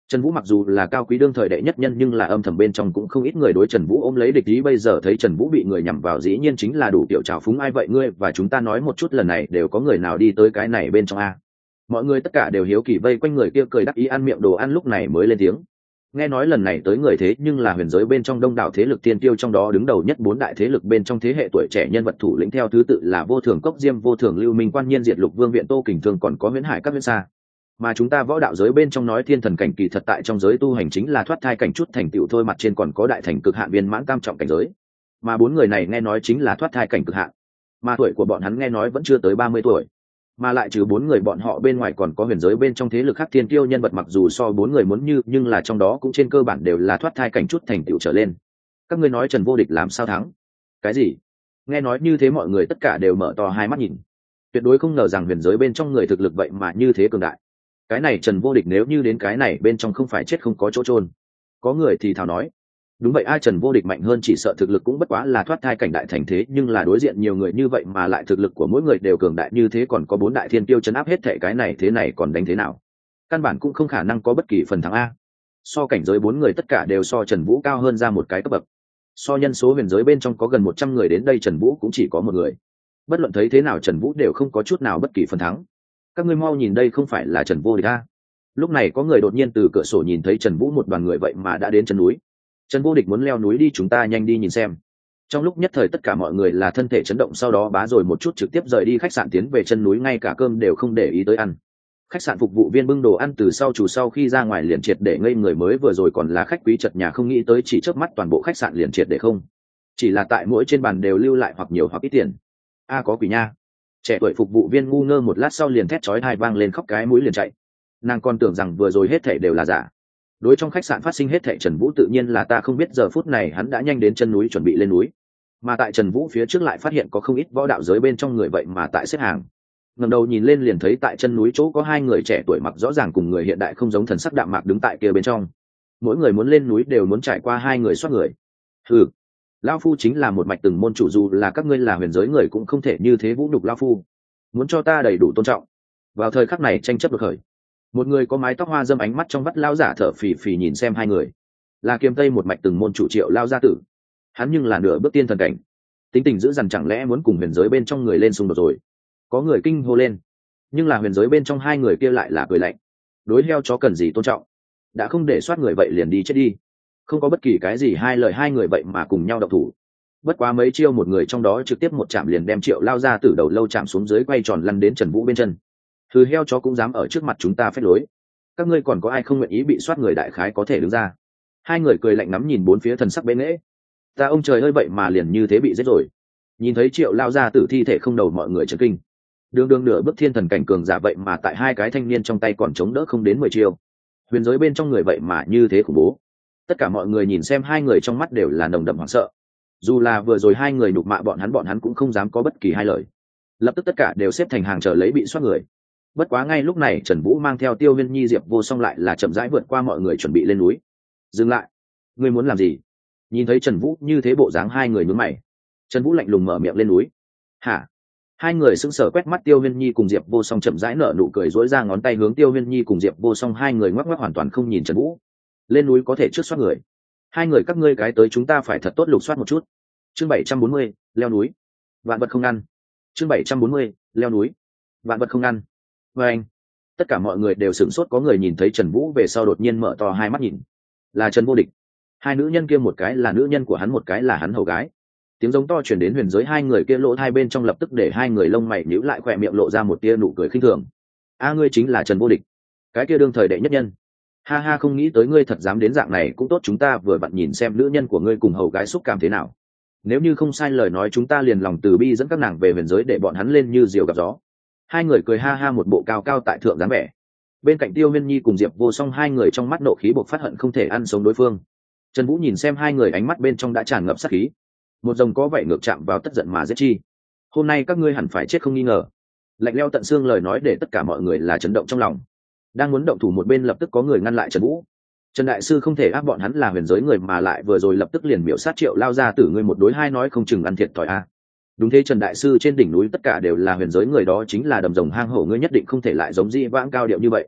Trần Vũ mặc dù là cao quý đương thời đệ nhất nhân nhưng là âm thầm bên trong cũng không ít người đối Trần Vũ ôm lấy địch ý, bây giờ thấy Trần Vũ bị người nhằm vào dĩ nhiên chính là đủ tiểu trào phúng. Ai vậy ngươi và chúng ta nói một chút, lần này đều có người nào đi tới cái này bên trong a? Mọi người tất cả đều hiếu kỳ vây quanh người kia cười đắc ý ăn miệng đồ ăn, lúc này mới lên tiếng. Nghe nói lần này tới người thế nhưng là huyền giới bên trong đông đảo thế lực tiên tiêu, trong đó đứng đầu nhất bốn đại thế lực bên trong thế hệ tuổi trẻ nhân vật thủ lĩnh theo thứ tự là Vô Thường Cốc Diêm, Vô Thường Lưu Minh, Quan Nhiên Diệt Lục Vương Viện Tô Kình Thương, còn có Huyễn Hải các Huyễn Sa. Mà chúng ta võ đạo giới bên trong nói thiên thần cảnh kỳ thật tại trong giới tu hành chính là thoát thai cảnh chút thành tựu thôi, mặt trên còn có đại thành cực hạn viên mãn tam trọng cảnh giới. Mà bốn người này nghe nói chính là thoát thai cảnh cực hạn, mà tuổi của bọn hắn nghe nói vẫn chưa tới ba mươi tuổi. Mà lại trừ bốn người bọn họ bên ngoài còn có huyền giới bên trong thế lực khác thiên tiêu nhân vật, mặc dù so bốn người muốn như nhưng là trong đó cũng trên cơ bản đều là thoát thai cảnh chút thành tựu trở lên. Các ngươi nói Trần Vô Địch làm sao thắng? Cái gì? Nghe nói như thế mọi người tất cả đều mở to hai mắt nhìn, tuyệt đối không ngờ rằng huyền giới bên trong người thực lực vậy mà như thế cường đại. Cái này Trần Vô Địch nếu như đến cái này bên trong không phải chết không có chỗ chôn. Có người thì thào nói, đúng vậy, ai Trần Vô Địch mạnh hơn chỉ sợ thực lực cũng bất quá là thoát thai cảnh đại thành thế, nhưng là đối diện nhiều người như vậy mà lại thực lực của mỗi người đều cường đại như thế, còn có bốn đại thiên tiêu chấn áp hết thệ, cái này thế này còn đánh thế nào? Căn bản cũng không khả năng có bất kỳ phần thắng a. So cảnh giới bốn người tất cả đều so Trần Vũ cao hơn ra một cái cấp bậc. So nhân số huyền giới bên trong có gần một trăm người đến đây Trần Vũ cũng chỉ có một người. Bất luận thấy thế nào Trần Vũ đều không có chút nào bất kỳ phần thắng. Các ngươi mau nhìn, đây không phải là Trần Vô Địch a? Lúc này có người đột nhiên từ cửa sổ nhìn thấy Trần Vũ một đoàn người vậy mà đã đến chân núi. Trần Vô Địch muốn leo núi đi, chúng ta nhanh đi nhìn xem. Trong lúc nhất thời tất cả mọi người là thân thể chấn động, sau đó bá rồi một chút trực tiếp rời đi khách sạn tiến về chân núi, ngay cả cơm đều không để ý tới ăn. Khách sạn phục vụ viên bưng đồ ăn từ sau chủ sau khi ra ngoài liền triệt để ngây người, mới vừa rồi còn là khách quý chật nhà, không nghĩ tới chỉ chớp mắt toàn bộ khách sạn liền triệt để không. Chỉ là tại mỗi trên bàn đều lưu lại hoặc nhiều hoặc ít tiền. A có quỷ nha. Trẻ tuổi phục vụ viên ngu ngơ một lát sau liền thét chói tai vang lên, khóc cái mũi liền chạy. Nàng còn tưởng rằng vừa rồi hết thảy đều là giả. Đối trong khách sạn phát sinh hết thảy Trần Vũ tự nhiên là ta không biết, giờ phút này hắn đã nhanh đến chân núi chuẩn bị lên núi. Mà tại Trần Vũ phía trước lại phát hiện có không ít võ đạo giới bên trong người vậy mà tại xếp hàng. Ngẩng đầu nhìn lên liền thấy tại chân núi chỗ có hai người trẻ tuổi mặc rõ ràng cùng người hiện đại không giống, thần sắc đạm mạc đứng tại kia bên trong. Mỗi người muốn lên núi đều muốn trải qua hai người soát người. Hừ, lão phu chính là một mạch từng môn chủ, dù là các ngươi là huyền giới người cũng không thể như thế vũ nhục lão phu. Muốn cho ta đầy đủ tôn trọng. Vào thời khắc này tranh chấp đột khởi. Một người có mái tóc hoa dâm ánh mắt trong vắt lao giả thở phì phì nhìn xem hai người, là Kiềm Tây một mạch từng môn chủ Triệu lao gia tử. Hắn nhưng là nửa bước tiên thần cảnh, tính tình dữ dằn, chẳng lẽ muốn cùng huyền giới bên trong người lên xung đột rồi? Có người kinh hô lên, nhưng là huyền giới bên trong hai người kia lại là cười lạnh. Đối heo chó cần gì tôn trọng, đã không để soát người vậy liền đi chết đi. Không có bất kỳ cái gì hai lời, hai người vậy mà cùng nhau động thủ. Bất quá mấy chiêu một người trong đó trực tiếp một chạm liền đem Triệu lao gia tử đầu lâu chạm xuống dưới, quay tròn lăn đến Trần Vũ bên chân. Thứ heo chó cũng dám ở trước mặt chúng ta phép lối, các ngươi còn có ai không nguyện ý bị soát người, đại khái có thể đứng ra. Hai người cười lạnh ngắm nhìn bốn phía, thần sắc bế nghễ. Ta ông trời ơi, vậy mà liền như thế bị giết rồi. Nhìn thấy Triệu lao ra tử thi thể không đầu, mọi người chấn kinh. Đường đường nửa bước thiên thần cảnh cường giả vậy mà tại hai cái thanh niên trong tay còn chống đỡ không đến mười chiêu. Huyền giới bên trong người vậy mà như thế khủng bố. Tất cả mọi người nhìn xem hai người trong mắt đều là nồng đậm hoảng sợ. Dù là vừa rồi hai người nhục mạ bọn hắn, bọn hắn cũng không dám có bất kỳ hai lời. Lập tức tất cả đều xếp thành hàng chờ lấy bị soát người. Bất quá ngay lúc này Trần Vũ mang theo Tiêu Viên Nhi, Diệp Vô Song lại là chậm rãi vượt qua mọi người chuẩn bị lên núi. Dừng lại, ngươi muốn làm gì? Nhìn thấy Trần Vũ như thế bộ dáng, hai người nhướng mày. Trần Vũ lạnh lùng mở miệng, lên núi. Hả? Hai người sững sờ quét mắt Tiêu Viên Nhi cùng Diệp Vô Song, chậm rãi nở nụ cười, duỗi ra ngón tay hướng Tiêu Viên Nhi cùng Diệp Vô Song, hai người ngoắc ngoắc hoàn toàn không nhìn Trần Vũ. Lên núi có thể trước soát người. Hai người các ngươi cái tới chúng ta phải thật tốt lục soát một chút. Chương bảy trăm bốn mươi, leo núi. Vạn vật không ngăn. Chương bảy trăm bốn mươi, leo núi. Vạn vật không ngăn. Và anh, tất cả mọi người đều sửng sốt, có người nhìn thấy Trần Vũ về sau đột nhiên mở to hai mắt nhìn. Là Trần Vô Địch. Hai nữ nhân kia, một cái là nữ nhân của hắn, một cái là hắn hầu gái. Tiếng giống to truyền đến huyền giới, hai người kia lỗ hai bên trong lập tức để hai người lông mày nhíu lại, khỏe miệng lộ ra một tia nụ cười khinh thường. A, ngươi chính là Trần Vô Địch, cái kia đương thời đệ nhất nhân. Ha ha, không nghĩ tới ngươi thật dám đến dạng này, cũng tốt, chúng ta vừa vặn nhìn xem nữ nhân của ngươi cùng hầu gái xúc cảm thế nào. Nếu như không sai lời nói, chúng ta liền lòng từ bi dẫn các nàng về huyền giới để bọn hắn lên như diều gặp gió. Hai người cười ha ha, một bộ cao cao tại thượng dáng vẻ. Bên cạnh Tiêu Viên Nhi cùng Diệp Vô Song, hai người trong mắt nộ khí bộc phát, hận không thể ăn sống đối phương. Trần Vũ nhìn xem hai người, ánh mắt bên trong đã tràn ngập sát khí. Một dòng có vậy ngược chạm vào tất giận mà giết chi. Hôm nay các ngươi hẳn phải chết không nghi ngờ. Lạnh lẽo tận xương lời nói để tất cả mọi người là chấn động trong lòng. Đang muốn động thủ một bên lập tức có người ngăn lại Trần Vũ. Trần đại sư không thể áp bọn hắn là huyền giới người, mà lại vừa rồi lập tức liền miểu sát Triệu lao ra tử ngươi một đối hai, nói không chừng ăn thiệt thòi a. Đúng thế Trần đại sư, trên đỉnh núi tất cả đều là huyền giới người, đó chính là đầm rồng hang hổ, ngươi nhất định không thể lại giống Di vãng cao điệu như vậy.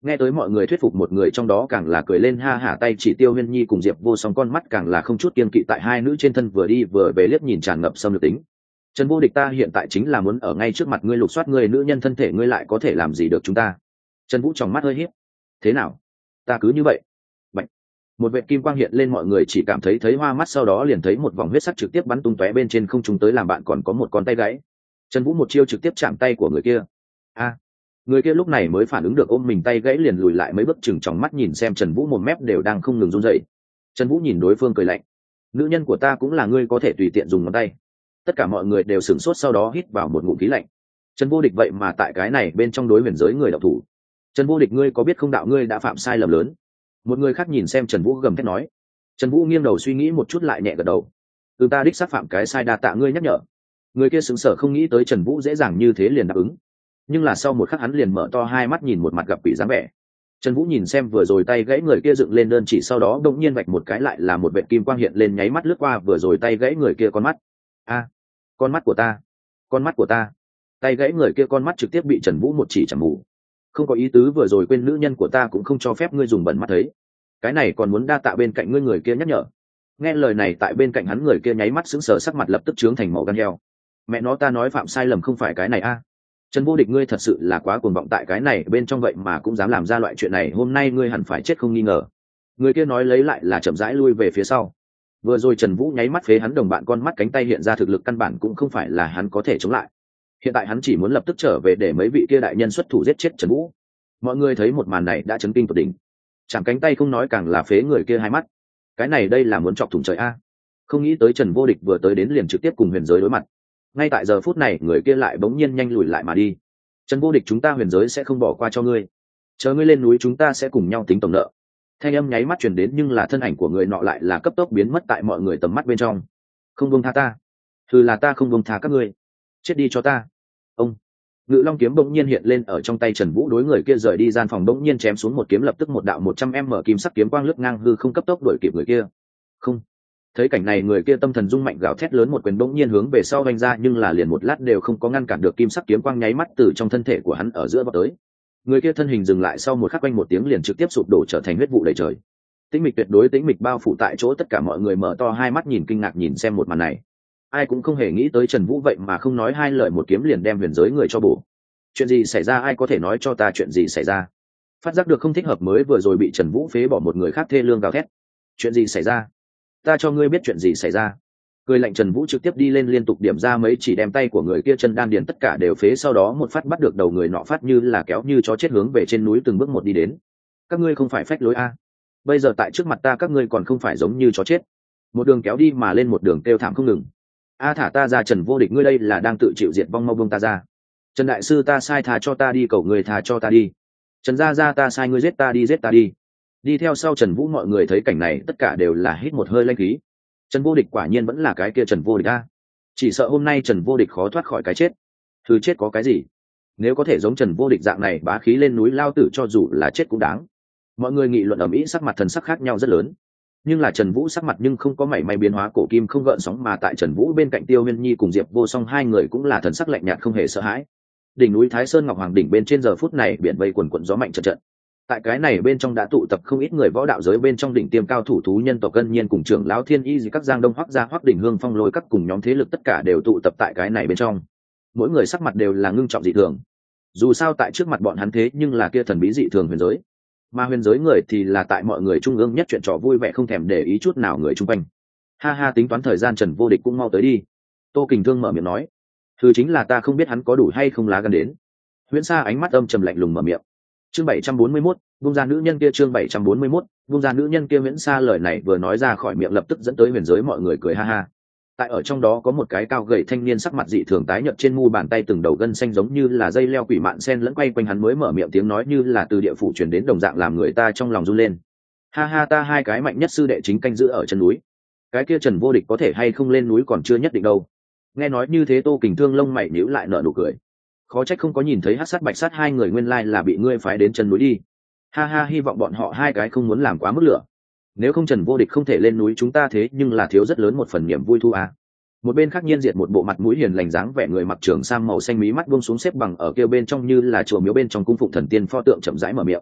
Nghe tới mọi người thuyết phục một người trong đó càng là cười lên ha hả, tay chỉ Tiêu Huyên Nhi cùng Diệp Vô Song, con mắt càng là không chút kiêng kỵ tại hai nữ trên thân vừa đi vừa về liếc nhìn tràn ngập xâm lược tính. Trần Vô Địch, ta hiện tại chính là muốn ở ngay trước mặt ngươi lục soát ngươi nữ nhân thân thể, ngươi lại có thể làm gì được chúng ta? Trần Vũ trong mắt hơi híp. Thế nào? Ta cứ như vậy. Bạch. Một vệt kim quang hiện lên, mọi người chỉ cảm thấy thấy hoa mắt, sau đó liền thấy một vòng huyết sắc trực tiếp bắn tung tóe bên trên không trung tới làm bạn còn có một con tay gãy. Trần Vũ một chiêu trực tiếp chạm tay của người kia. A. Người kia lúc này mới phản ứng được, ôm mình tay gãy liền lùi lại mấy bước, chừng tròng mắt nhìn xem Trần Vũ, một mép đều đang không ngừng run rẩy. Trần Vũ nhìn đối phương cười lạnh. Nữ nhân của ta cũng là ngươi có thể tùy tiện dùng ngón tay? Tất cả mọi người đều sửng sốt, sau đó hít vào một ngụm khí lạnh. Trần Vô Địch vậy mà tại cái này bên trong đối huyền giới người đạo thủ. Trần Vô Địch, ngươi có biết không đạo ngươi đã phạm sai lầm lớn? Một người khác nhìn xem Trần Vũ gầm thét nói. Trần Vũ nghiêng đầu suy nghĩ một chút lại nhẹ gật đầu. Từ ta đích xác phạm cái sai, đa tạ ngươi nhắc nhở. Người kia sững sờ không nghĩ tới Trần Vũ dễ dàng như thế liền đáp ứng, nhưng là sau một khắc hắn liền mở to hai mắt nhìn một mặt gặp quỷ dáng vẻ. Trần Vũ nhìn xem vừa rồi tay gãy người kia dựng lên đơn chỉ, sau đó đột nhiên vạch một cái, lại là một vệt kim quang hiện lên, nháy mắt lướt qua vừa rồi tay gãy người kia con mắt. A, con mắt của ta, con mắt của ta. Tay gãy người kia con mắt trực tiếp bị Trần Vũ một chỉ chằm mù. Không có ý tứ, vừa rồi quên nữ nhân của ta cũng không cho phép ngươi dùng bẩn mắt thấy. Cái này còn muốn đa tạ bên cạnh ngươi người kia nhắc nhở. Nghe lời này, tại bên cạnh hắn người kia nháy mắt sững sờ, sắc mặt lập tức trướng thành màu gan heo. Mẹ nó, ta nói phạm sai lầm không phải cái này a. Trần Vô Địch, ngươi thật sự là quá cuồng vọng, tại cái này bên trong vậy mà cũng dám làm ra loại chuyện này, hôm nay ngươi hẳn phải chết không nghi ngờ. Người kia nói lấy lại là chậm rãi lui về phía sau. Vừa rồi Trần Vũ nháy mắt phế hắn đồng bạn con mắt, cánh tay hiện ra thực lực căn bản cũng không phải là hắn có thể chống lại. Hiện tại hắn chỉ muốn lập tức trở về để mấy vị kia đại nhân xuất thủ giết chết Trần Vũ. Mọi người thấy một màn này đã chấn kinh tột đỉnh. Chẳng cánh tay không nói, càng là phế người kia hai mắt. Cái này đây là muốn chọc thủng trời a. Không nghĩ tới Trần Vô Địch vừa tới đến liền trực tiếp cùng huyền giới đối mặt. Ngay tại giờ phút này người kia lại bỗng nhiên nhanh lùi lại mà đi. Trần Vô Địch, chúng ta huyền giới sẽ không bỏ qua cho ngươi, chờ ngươi lên núi chúng ta sẽ cùng nhau tính tổng nợ. Thanh âm nháy mắt truyền đến, nhưng là thân ảnh của người nọ lại là cấp tốc biến mất tại mọi người tầm mắt bên trong. Không buông tha ta? Thư là ta không buông tha các ngươi, chết đi cho ta. Ông Ngự Long kiếm bỗng nhiên hiện lên ở trong tay Trần Vũ, đối người kia rời đi gian phòng bỗng nhiên chém xuống một kiếm, lập tức một đạo một trăm m kim sắc kiếm quang lướt ngang hư không, cấp tốc đuổi kịp người kia. Không. Thấy cảnh này, người kia tâm thần rung mạnh, gào thét lớn, một quyền bỗng nhiên hướng về sau vung ra, nhưng là liền một lát đều không có ngăn cản được kim sắc kiếm quang nháy mắt từ trong thân thể của hắn ở giữa vọt tới. Người kia thân hình dừng lại sau một khắc, quanh một tiếng liền trực tiếp sụp đổ trở thành huyết vụ đầy trời. Tĩnh mịch tuyệt đối, tĩnh mịch bao phủ tại chỗ, tất cả mọi người mở to hai mắt nhìn kinh ngạc nhìn xem một màn này. Ai cũng không hề nghĩ tới Trần Vũ vậy mà không nói hai lời, một kiếm liền đem huyền giới người cho bổ. Chuyện gì xảy ra, ai có thể nói cho ta chuyện gì xảy ra? Phát giác được không thích hợp, mới vừa rồi bị Trần Vũ phế bỏ một người khác thê lương gào thét. Chuyện gì xảy ra? Ta cho ngươi biết chuyện gì xảy ra. Cười lạnh, Trần Vũ trực tiếp đi lên liên tục điểm ra mấy chỉ, đem tay của người kia chân đan điền tất cả đều phế, sau đó một phát bắt được đầu người nọ, phát như là kéo như chó chết hướng về trên núi từng bước một đi đến. Các ngươi không phải phách lối a? Bây giờ tại trước mặt ta các ngươi còn không phải giống như chó chết? Một đường kéo đi mà lên, một đường kêu thảm không ngừng. A, thả ta ra! Trần Vô Địch, ngươi đây là đang tự chịu diệt vong, mau buông ta ra. Trần đại sư, ta sai, tha cho ta đi, cầu người tha cho ta đi. Trần gia gia, ta sai, ngươi giết ta đi, giết ta đi. Đi theo sau Trần Vũ, mọi người thấy cảnh này tất cả đều là hít một hơi lanh khí. Trần Vô Địch quả nhiên vẫn là cái kia Trần Vô Địch a. Chỉ sợ hôm nay Trần Vô Địch khó thoát khỏi cái chết. Thứ chết có cái gì? Nếu có thể giống Trần Vô Địch dạng này bá khí lên núi lao tử, cho dù là chết cũng đáng. Mọi người nghị luận ầm ĩ, sắc mặt thần sắc khác nhau rất lớn. Nhưng là Trần Vũ sắc mặt nhưng không có mảy may biến hóa, cổ kim không gợn sóng, mà tại Trần Vũ bên cạnh Tiêu Huyên Nhi cùng Diệp Vô Song hai người cũng là thần sắc lạnh nhạt, không hề sợ hãi. Đỉnh núi Thái Sơn Ngọc Hoàng đỉnh bên trên giờ phút này biển vây quần quần, gió mạnh trận trận. Tại cái này bên trong đã tụ tập không ít người võ đạo giới bên trong đỉnh tiêm cao thủ, thú nhân tộc Cân Nhiên cùng trưởng lão Thiên Y gì các Giang Đông Hoắc Gia Hoắc Đỉnh Hương Phong Lôi các cùng nhóm thế lực tất cả đều tụ tập tại cái này bên trong. Mỗi người sắc mặt đều là ngưng trọng dị thường. Dù sao tại trước mặt bọn hắn thế nhưng là kia thần bí dị thường huyền giới, mà huyền giới người thì là tại mọi người trung ương nhất, chuyện trò vui vẻ không thèm để ý chút nào người chung quanh. Ha ha, tính toán thời gian, Trần Vô Địch cũng mau tới đi. Tô Kình Thương mở miệng nói. Thứ chính là ta không biết hắn có đủ hay không lá gan đến. Huyễn Sa ánh mắt âm trầm lạnh lùng mở miệng. Chương bảy trăm bốn mươi mốt, vung ra nữ nhân kia. Chương bảy trăm bốn mươi mốt, vung ra nữ nhân kia. Huyễn Sa lời này vừa nói ra khỏi miệng, lập tức dẫn tới huyền giới mọi người cười ha ha. Tại ở trong đó có một cái cao gầy thanh niên, sắc mặt dị thường tái nhợt, trên mu bàn tay từng đầu gân xanh giống như là dây leo quỷ mạn sen lẫn quay quanh hắn, mới mở miệng, tiếng nói như là từ địa phủ truyền đến đồng dạng, làm người ta trong lòng run lên. Ha ha, ta hai cái mạnh nhất sư đệ chính canh giữ ở chân núi. Cái kia Trần Vô Địch có thể hay không lên núi còn chưa nhất định đâu. Nghe nói như thế, Tô Kình Thương lông mày nhíu lại, nở nụ cười. Khó trách không có nhìn thấy Hắc Sát Bạch Sát hai người, nguyên lai là bị ngươi phái đến chân núi đi. Ha ha, hy vọng bọn họ hai cái không muốn làm quá mức lửa. Nếu không Trần Vô Địch không thể lên núi chúng ta thế nhưng là thiếu rất lớn một phần niềm vui thu à. Một bên khác Nhiên Diệt một bộ mặt mũi hiền lành dáng vẻ người mặc trường sam màu xanh, mí mắt buông xuống, xếp bằng ở kia bên trong như là chùa miếu bên trong cung phụng thần tiên pho tượng, chậm rãi mở miệng.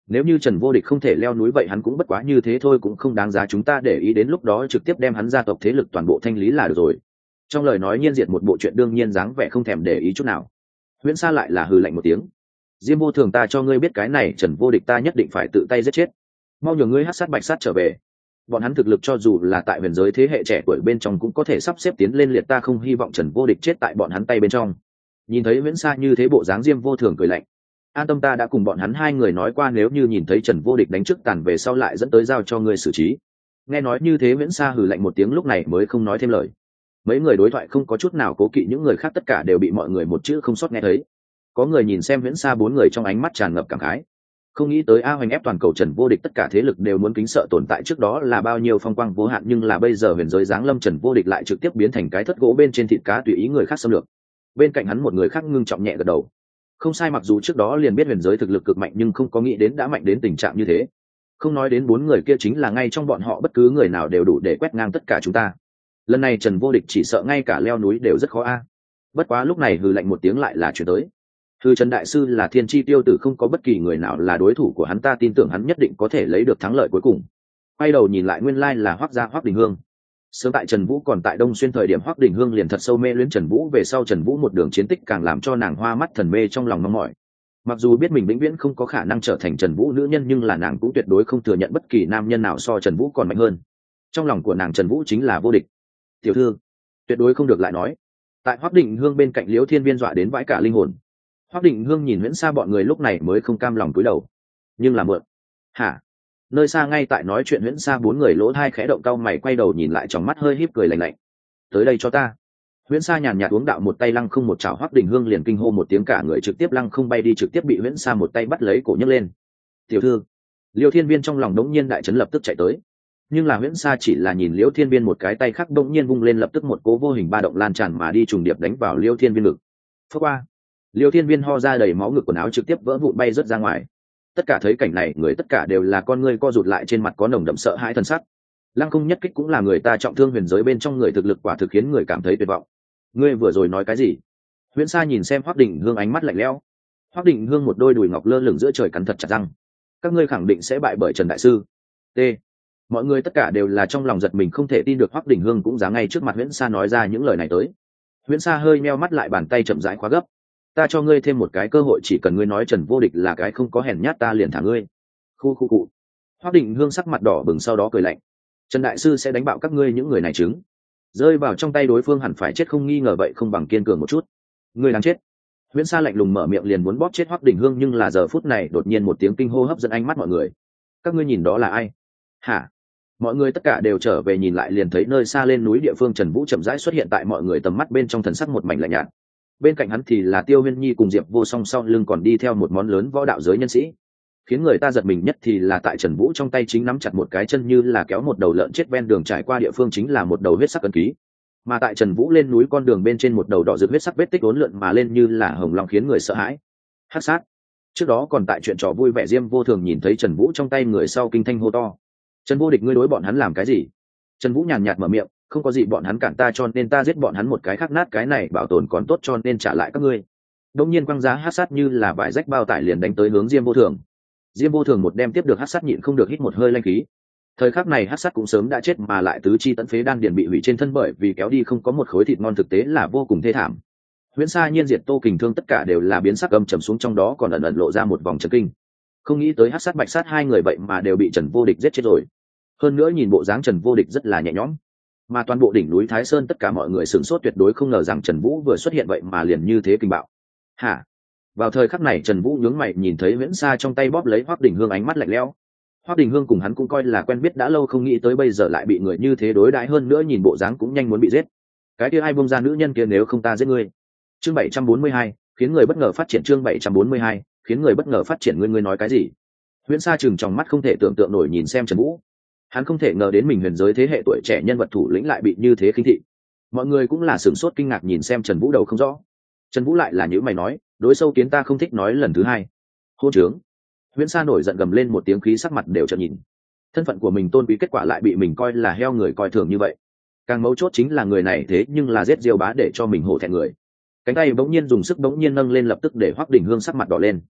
nếu như Trần Vô Địch không thể leo núi vậy hắn cũng bất quá như thế thôi, cũng không đáng giá chúng ta để ý, đến lúc đó trực tiếp đem hắn gia tộc thế lực toàn bộ thanh lý là được rồi. Trong lời nói nhiên diệt một bộ chuyện đương nhiên dáng vẻ không thèm để ý chút nào. Huyễn Sa lại là hừ lạnh một tiếng. Diêm Vô Thường, ta cho ngươi biết cái này Trần Vô Địch ta nhất định phải tự tay giết chết. Mau nhường ngươi hắc sát bạch sát trở về. Bọn hắn thực lực cho dù là tại huyền giới thế hệ trẻ tuổi bên trong cũng có thể sắp xếp tiến lên liệt, ta không hy vọng Trần Vô Địch chết tại bọn hắn tay bên trong. Nhìn thấy Huyễn Sa như thế bộ dáng, Diêm Vô Thường cười lạnh. An tâm, ta đã cùng bọn hắn hai người nói qua, nếu như nhìn thấy Trần Vô Địch đánh trước tàn về sau lại dẫn tới giao cho ngươi xử trí. Nghe nói như thế, Huyễn Sa hừ lạnh một tiếng, lúc này mới không nói thêm lời. Mấy người đối thoại không có chút nào cố kỵ, những người khác tất cả đều bị mọi người một chữ không sót nghe thấy. Có người nhìn xem Huyễn Sa, bốn người trong ánh mắt tràn ngập cảm khái. Không nghĩ tới a hoành ép toàn cầu Trần Vô Địch tất cả thế lực đều muốn kính sợ tồn tại trước đó là bao nhiêu phong quang vô hạn, nhưng là bây giờ huyền giới giáng lâm Trần Vô Địch lại trực tiếp biến thành cái thất gỗ bên trên thịt cá tùy ý người khác xâm lược. Bên cạnh hắn một người khác ngưng trọng nhẹ gật đầu. Không sai, mặc dù trước đó liền biết huyền giới thực lực cực mạnh nhưng không có nghĩ đến đã mạnh đến tình trạng như thế. Không nói đến bốn người kia, chính là ngay trong bọn họ bất cứ người nào đều đủ để quét ngang tất cả chúng ta. Lần này Trần Vô Địch chỉ sợ ngay cả leo núi đều rất khó a. Bất quá lúc này hừ lạnh một tiếng lại là chuyển tới. Hừ, Trần đại sư là thiên chi tiêu tử, không có bất kỳ người nào là đối thủ của hắn, ta tin tưởng hắn nhất định có thể lấy được thắng lợi cuối cùng. Quay đầu nhìn lại, nguyên lai là Hoắc gia Hoắc Đình Hương. Sớm tại Trần Vũ còn tại Đông Xuyên thời điểm, Hoắc Đình Hương liền thật sâu mê luyến Trần Vũ, về sau Trần Vũ một đường chiến tích càng làm cho nàng hoa mắt thần mê trong lòng mong mỏi. Mặc dù biết mình vĩnh viễn không có khả năng trở thành Trần Vũ nữ nhân, nhưng là nàng cũng tuyệt đối không thừa nhận bất kỳ nam nhân nào so Trần Vũ còn mạnh hơn. Trong lòng của nàng Trần Vũ chính là vô địch. Tiểu thư, tuyệt đối không được lại nói. Tại Hoắc Định Hương bên cạnh, Liễu Thiên Viên dọa đến vãi cả linh hồn. Hoắc Định Hương nhìn Huyễn Sa bọn người lúc này mới không cam lòng cúi đầu. Nhưng là mượn. Hả? Nơi xa ngay tại nói chuyện Huyễn Sa bốn người lỗ tai khẽ động, cau mày quay đầu nhìn lại, trong mắt hơi híp cười lạnh lạnh. Tới đây cho ta. Huyễn Sa nhàn nhạt uống đạo một tay lăng không một chảo, Hoắc Đình Hương liền kinh hô một tiếng, cả người trực tiếp lăng không bay đi, trực tiếp bị Huyễn Sa một tay bắt lấy cổ nhấc lên. Tiểu thư. Liêu Thiên Viên trong lòng đống nhiên đại chấn, lập tức chạy tới. Nhưng là Huyễn Sa chỉ là nhìn Liêu Thiên Viên một cái, tay khác đống nhiên vung lên, lập tức một cố vô hình ba động lan tràn mà đi, trùng điệp đánh vào Liêu Thiên Viên ngực. Phất qua. Liêu Thiên Viên ho ra đầy máu, ngực quần áo trực tiếp vỡ vụn bay rớt ra ngoài. Tất cả thấy cảnh này, người tất cả đều là con ngươi co rụt lại, trên mặt có nồng đậm sợ hãi thần sắc. Lăng không nhất kích cũng là người ta trọng thương huyền giới bên trong người, thực lực quả thực khiến người cảm thấy tuyệt vọng. Ngươi vừa rồi nói cái gì? Huyễn Sa nhìn xem Hoắc Định Hương, ánh mắt lạnh lẽo. Hoắc Định Hương một đôi đùi ngọc lơ lửng giữa trời, cắn thật chặt răng. Các ngươi khẳng định sẽ bại bởi Trần đại sư. T. Mọi người tất cả đều là trong lòng giật mình, không thể tin được Hoắc Định Hương cũng dám ngay trước mặt Huyễn Sa nói ra những lời này tới. Huyễn Sa hơi meo mắt lại, bàn tay chậm rãi khóa gấp. Ta cho ngươi thêm một cái cơ hội, chỉ cần ngươi nói Trần Vô Địch là cái không có hèn nhát, ta liền thả ngươi. Khu khu cụ. Hoắc Định Hương sắc mặt đỏ bừng, sau đó cười lạnh. Trần đại sư sẽ đánh bạo các ngươi những người này chứng. Rơi vào trong tay đối phương hẳn phải chết không nghi ngờ, vậy không bằng kiên cường một chút. Ngươi đáng chết. Huyễn Sa lạnh lùng mở miệng liền muốn bóp chết Hoắc Đình Hương, nhưng là giờ phút này đột nhiên một tiếng kinh hô hấp dẫn ánh mắt mọi người. Các ngươi nhìn đó là ai? Hả? Mọi người tất cả đều trở về nhìn lại, liền thấy nơi xa lên núi địa phương Trần Vũ chậm rãi xuất hiện tại mọi người tầm mắt bên trong, thần sắc một mảnh lạnh nhạt. Bên cạnh hắn thì là Tiêu Huyên Nhi cùng Diệp Vô Song, sau lưng còn đi theo một món lớn võ đạo giới nhân sĩ. Khiến người ta giật mình nhất thì là tại Trần Vũ trong tay chính nắm chặt một cái chân, như là kéo một đầu lợn chết, ven đường trải qua địa phương chính là một đầu huyết sắc ấn ký. Mà tại Trần Vũ lên núi con đường bên trên, một đầu đỏ rực huyết sắc vết tích uốn lượn mà lên như là hồng long, khiến người sợ hãi. Hắc sát. Trước đó còn tại chuyện trò vui vẻ, Diêm Vô Thường nhìn thấy Trần Vũ trong tay người sau kinh thanh hô to. Trần Vô Địch, ngươi đối bọn hắn làm cái gì? Trần Vũ nhàn nhạt mở miệng, không có gì, bọn hắn cản ta cho nên ta giết bọn hắn một cái khác nát, cái này bảo tồn còn tốt cho nên trả lại các ngươi. Đông nhiên quăng giá hắc sát như là vải rách bao tải liền đánh tới hướng Diêm Vô Thường. Diêm Vô Thường một đem tiếp được hắc sát, nhịn không được hít một hơi lanh khí. Thời khắc này hắc sát cũng sớm đã chết, mà lại tứ chi tận phế, đan điền bị hủy trên thân, bởi vì kéo đi không có một khối thịt ngon, thực tế là vô cùng thê thảm. Huyễn Sa, Nhiên Diệt, Tô Kình Thương tất cả đều là biến sắc âm trầm xuống, trong đó còn ẩn ẩn lộ ra một vòng chấn kinh. Không nghĩ tới hắc sát bạch sát hai người vậy mà đều bị Trần Vô Địch giết chết rồi. Hơn nữa nhìn bộ dáng Trần Vô Địch rất là nhẹ nhõm, mà toàn bộ đỉnh núi Thái Sơn tất cả mọi người sửng sốt, tuyệt đối không ngờ rằng Trần Vũ vừa xuất hiện vậy mà liền như thế kinh bạo. Hả? Vào thời khắc này Trần Vũ nhướng mày nhìn thấy Huyễn Sa trong tay bóp lấy Hoắc Đình Hương, ánh mắt lạnh lẽo. Hoắc Đình Hương cùng hắn cũng coi là quen biết đã lâu, không nghĩ tới bây giờ lại bị người như thế đối đãi, hơn nữa nhìn bộ dáng cũng nhanh muốn bị giết. Cái kia ai buông ra nữ nhân kia, nếu không ta giết ngươi. Chương bảy trăm bốn mươi hai, khiến người bất ngờ phát triển. Chương bảy trăm bốn mươi hai, khiến người bất ngờ phát triển. Ngươi ngươi nói cái gì? Huyễn Sa trừng trong mắt không thể tưởng tượng nổi nhìn xem Trần Vũ. Hắn không thể ngờ đến mình huyền giới thế hệ tuổi trẻ nhân vật thủ lĩnh lại bị như thế khinh thị. Mọi người cũng là sửng sốt kinh ngạc nhìn xem Trần Vũ, đầu không rõ. Trần Vũ lại là những mày nói, đối sâu kiến ta không thích nói lần thứ hai. Hôn trướng. Huyễn Sa nổi giận gầm lên một tiếng, khí sắc mặt đều chợt nhìn. Thân phận của mình tôn quý, kết quả lại bị mình coi là heo người coi thường như vậy. Càng mấu chốt chính là người này thế nhưng là giết Diêu Bá để cho mình hổ thẹn người. Cánh tay bỗng nhiên dùng sức bỗng nhiên nâng lên, lập tức để Hoắc Đình Hương sắc mặt đỏ lên.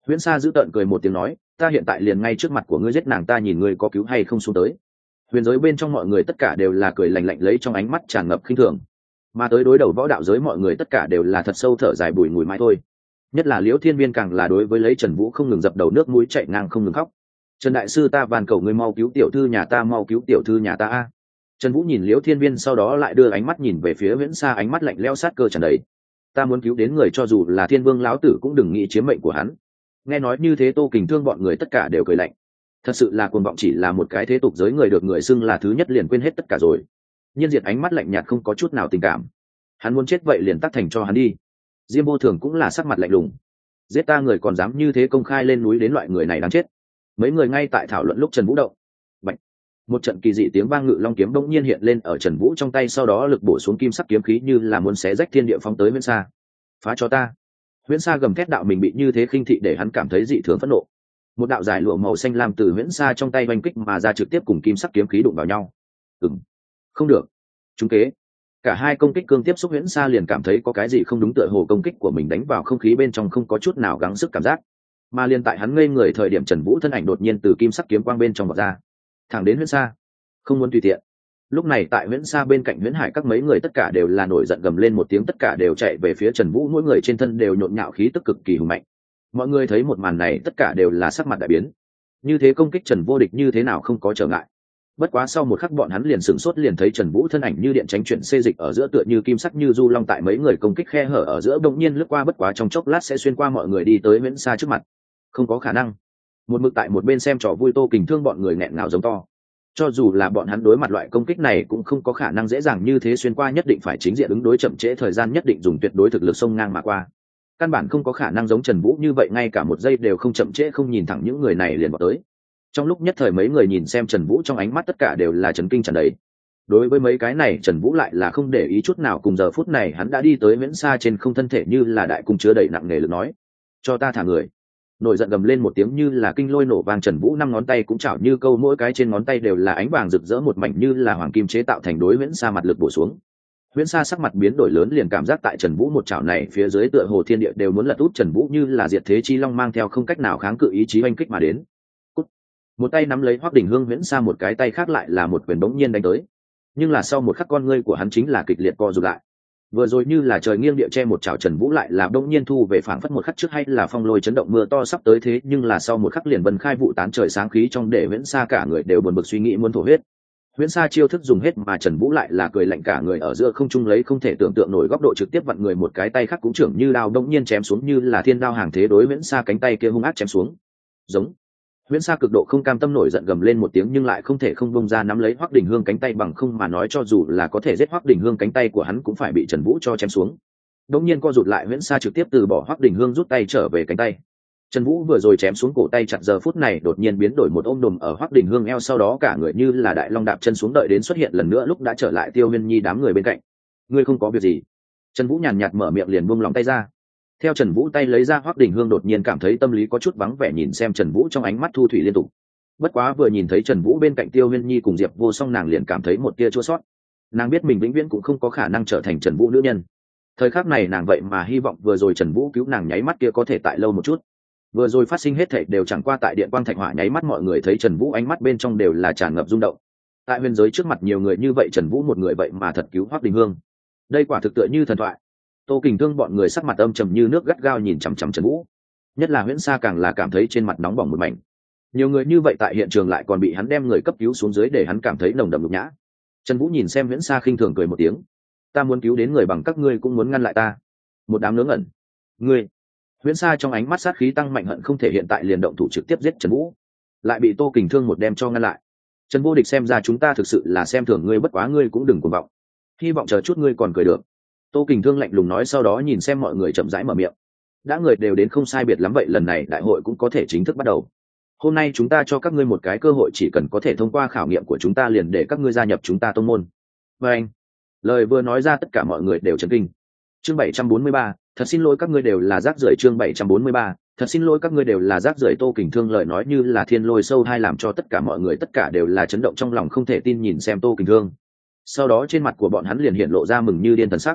Huyễn Sa giữ tợn cười một tiếng nói, ta hiện tại liền ngay trước mặt của ngươi giết nàng, ta nhìn ngươi có cứu hay không xuống tới. Huyền giới bên trong mọi người tất cả đều là cười lạnh lạnh, lấy trong ánh mắt tràn ngập khinh thường, mà tới đối đầu võ đạo giới mọi người tất cả đều là thật sâu thở dài bùi ngùi mãi thôi. Nhất là Liễu Thiên Viên càng là đối với lấy Trần Vũ không ngừng dập đầu, nước mũi chảy ngang không ngừng khóc. Trần đại sư, ta van cầu ngươi mau cứu tiểu thư nhà ta, mau cứu tiểu thư nhà ta a. Trần Vũ nhìn Liễu Thiên Viên, sau đó lại đưa ánh mắt nhìn về phía Huyễn Sa, ánh mắt lạnh lẽo sát cơ tràn đầy. Ta muốn cứu đến người, cho dù là Thiên Vương lão tử cũng đừng nghĩ chiếm mệnh của hắn. Nghe nói như thế, Tô Kình Thương bọn người tất cả đều cười lạnh. Thật sự là cuồng vọng, chỉ là một cái thế tục giới người được người xưng là thứ nhất liền quên hết tất cả rồi. Nhiên Diệt ánh mắt lạnh nhạt không có chút nào tình cảm. Hắn muốn chết vậy liền tắt thành cho hắn đi. Diêm Vô Thường cũng là sắc mặt lạnh lùng. Giết ta người còn dám như thế công khai lên núi, đến loại người này đáng chết. Mấy người ngay tại thảo luận lúc Trần Vũ động. Bạch. Một trận kỳ dị tiếng vang, Ngự Long kiếm bỗng nhiên hiện lên ở Trần Vũ trong tay, sau đó lực bổ xuống kim sắc kiếm khí như là muốn xé rách thiên địa phóng tới Huyễn Sa. Phá cho ta. Huyễn Sa gầm thét đạo, mình bị như thế khinh thị để hắn cảm thấy dị thường phẫn nộ. Một đạo giải lụa màu xanh lam từ Huyễn Sa trong tay oanh kích mà ra, trực tiếp cùng kim sắc kiếm khí đụng vào nhau. Ừm, không được, trúng kế. Cả hai công kích cương tiếp xúc, Huyễn Sa liền cảm thấy có cái gì không đúng, tựa hồ công kích của mình đánh vào không khí bên trong không có chút nào gắng sức cảm giác. Mà liền tại hắn ngây người thời điểm, Trần Vũ thân ảnh đột nhiên từ kim sắc kiếm quang bên trong vọt ra, thẳng đến Huyễn Sa. Không muốn tùy tiện. Lúc này tại Huyễn Sa bên cạnh Huyễn Hải các mấy người tất cả đều là nổi giận gầm lên một tiếng, tất cả đều chạy về phía Trần Vũ, mỗi người trên thân đều nhộn nhạo khí tức cực kỳ hùng mạnh. Mọi người thấy một màn này tất cả đều là sắc mặt đại biến. Như thế công kích Trần Vô Địch như thế nào không có trở ngại. Bất quá sau một khắc bọn hắn liền sửng sốt, liền thấy Trần Vũ thân ảnh như điện tránh chuyển xê dịch ở giữa, tựa như kim sắc như du long, tại mấy người công kích khe hở ở giữa đột nhiên lướt qua, bất quá trong chốc lát sẽ xuyên qua mọi người đi tới Huyễn Sa trước mặt. Không có khả năng. Một mực tại một bên xem trò vui Tô Kình Thương bọn người nghẹn ngào giống to. Cho dù là bọn hắn đối mặt loại công kích này cũng không có khả năng dễ dàng như thế xuyên qua, nhất định phải chính diện ứng đối, chậm trễ thời gian nhất định dùng tuyệt đối thực lực xông ngang mà qua. Căn bản không có khả năng giống Trần Vũ như vậy, ngay cả một giây đều không chậm trễ, không nhìn thẳng những người này liền vào tới. Trong lúc nhất thời mấy người nhìn xem Trần Vũ trong ánh mắt tất cả đều là chấn kinh tràn đầy. Đối với mấy cái này Trần Vũ lại là không để ý chút nào, cùng giờ phút này hắn đã đi tới Huyễn Sa trên không, thân thể như là đại cung chứa đầy nặng nề lực nói: cho ta thả người. Nổi giận gầm lên một tiếng như là kinh lôi nổ vang, Trần Vũ năm ngón tay cũng chảo như câu, mỗi cái trên ngón tay đều là ánh vàng rực rỡ một mảnh, như là hoàng kim chế tạo thành, đối Huyễn Sa mặt lực bổ xuống. Huyễn Sa sắc mặt biến đổi lớn, liền cảm giác tại Trần Vũ một chảo này phía dưới tựa hồ thiên địa đều muốn lật úp, Trần Vũ như là diệt thế chi long mang theo không cách nào kháng cự ý chí oanh kích mà đến. Cút. Một tay nắm lấy Hoắc Đình Hương, Huyễn Sa một cái tay khác lại là một quyền bỗng nhiên đánh tới. Nhưng là sau một khắc con ngươi của hắn chính là kịch liệt co rụt lại. Vừa rồi như là trời nghiêng địa che một chảo, Trần Vũ lại là bỗng nhiên thu về, phảng phất một khắc trước hay là phong lôi chấn động mưa to sắp tới thế, nhưng là sau một khắc liền vân khai vụ tán trời sáng khí trong, để Huyễn Sa cả người đều buồn bực suy nghĩ muốn thổ huyết. Huyễn Sa chiêu thức dùng hết mà Trần Vũ lại là cười lạnh, cả người ở giữa không trung lấy không thể tưởng tượng nổi góc độ trực tiếp vặn người, một cái tay khác cũng trưởng như đao đông nhiên chém xuống, như là thiên đao hàng thế đối Huyễn Sa cánh tay kia hung ác chém xuống. Giống. Huyễn Sa cực độ không cam tâm, nổi giận gầm lên một tiếng, nhưng lại không thể không bông ra nắm lấy Hoắc Đình Hương cánh tay, bằng không mà nói cho dù là có thể giết Hoắc Đình Hương, cánh tay của hắn cũng phải bị Trần Vũ cho chém xuống. Đống nhiên co rụt lại, Huyễn Sa trực tiếp từ bỏ Hoắc Đình Hương, rút tay trở về cánh tay. Trần Vũ vừa rồi chém xuống cổ tay chặt, giờ phút này đột nhiên biến đổi một ôm đùm ở Hoắc Đình Hương eo, sau đó cả người như là đại long đạp chân xuống, đợi đến xuất hiện lần nữa lúc đã trở lại Tiêu Huyên Nhi đám người bên cạnh. Ngươi không có việc gì? Trần Vũ nhàn nhạt mở miệng liền buông lòng tay ra. Theo Trần Vũ tay lấy ra, Hoắc Đình Hương đột nhiên cảm thấy tâm lý có chút vắng vẻ, nhìn xem Trần Vũ trong ánh mắt thu thủy liên tục. Bất quá vừa nhìn thấy Trần Vũ bên cạnh Tiêu Huyên Nhi cùng Diệp Vô Song, nàng liền cảm thấy một tia chua xót. Nàng biết mình vĩnh viễn cũng không có khả năng trở thành Trần Vũ nữ nhân. Thời khắc này nàng vậy mà hy vọng vừa rồi Trần Vũ cứu nàng nháy mắt kia có thể tại lâu một chút. Vừa rồi phát sinh hết thảy đều chẳng qua tại điện quang thạch hỏa nháy mắt, mọi người thấy Trần Vũ ánh mắt bên trong đều là tràn ngập rung động. Tại huyền giới trước mặt nhiều người như vậy, Trần Vũ một người vậy mà thật cứu Hoắc Đình Hương. Đây quả thực tựa như thần thoại. Tô Kình Thương bọn người sắc mặt âm trầm như nước, gắt gao nhìn chằm chằm Trần Vũ. Nhất là Huyễn Sa càng là cảm thấy trên mặt nóng bỏng một mảnh. Nhiều người như vậy tại hiện trường lại còn bị hắn đem người cấp cứu xuống dưới, để hắn cảm thấy nồng đậm nhục nhã. Trần Vũ nhìn xem Huyễn Sa khinh thường cười một tiếng. Ta muốn cứu đến người bằng các ngươi cũng muốn ngăn lại ta. Một đám ngớ ngẩn. Ngươi. Huyễn Sa trong ánh mắt sát khí tăng mạnh, hận không thể hiện tại liền động thủ trực tiếp giết Trần Vũ, lại bị Tô Kình Thương một đem cho ngăn lại. Trần Vô Địch, xem ra chúng ta thực sự là xem thường ngươi, bất quá ngươi cũng đừng cuồng vọng, hy vọng chờ chút ngươi còn cười được. Tô Kình Thương lạnh lùng nói, sau đó nhìn xem mọi người chậm rãi mở miệng. Đã người đều đến không sai biệt lắm vậy lần này đại hội cũng có thể chính thức bắt đầu. Hôm nay chúng ta cho các ngươi một cái cơ hội, chỉ cần có thể thông qua khảo nghiệm của chúng ta liền để các ngươi gia nhập chúng ta tông môn. Và anh, lời vừa nói ra tất cả mọi người đều chấn kinh. Chương bảy trăm bốn mươi ba, thật xin lỗi các ngươi đều là rác rưởi. Chương bảy trăm bốn mươi ba, thật xin lỗi các ngươi đều là rác rưởi. Tô Kình Thương lời nói như là thiên lôi sâu hai, làm cho tất cả mọi người tất cả đều là chấn động trong lòng, không thể tin nhìn xem Tô Kình Thương. Sau đó trên mặt của bọn hắn liền hiện lộ ra mừng như điên thần sắc.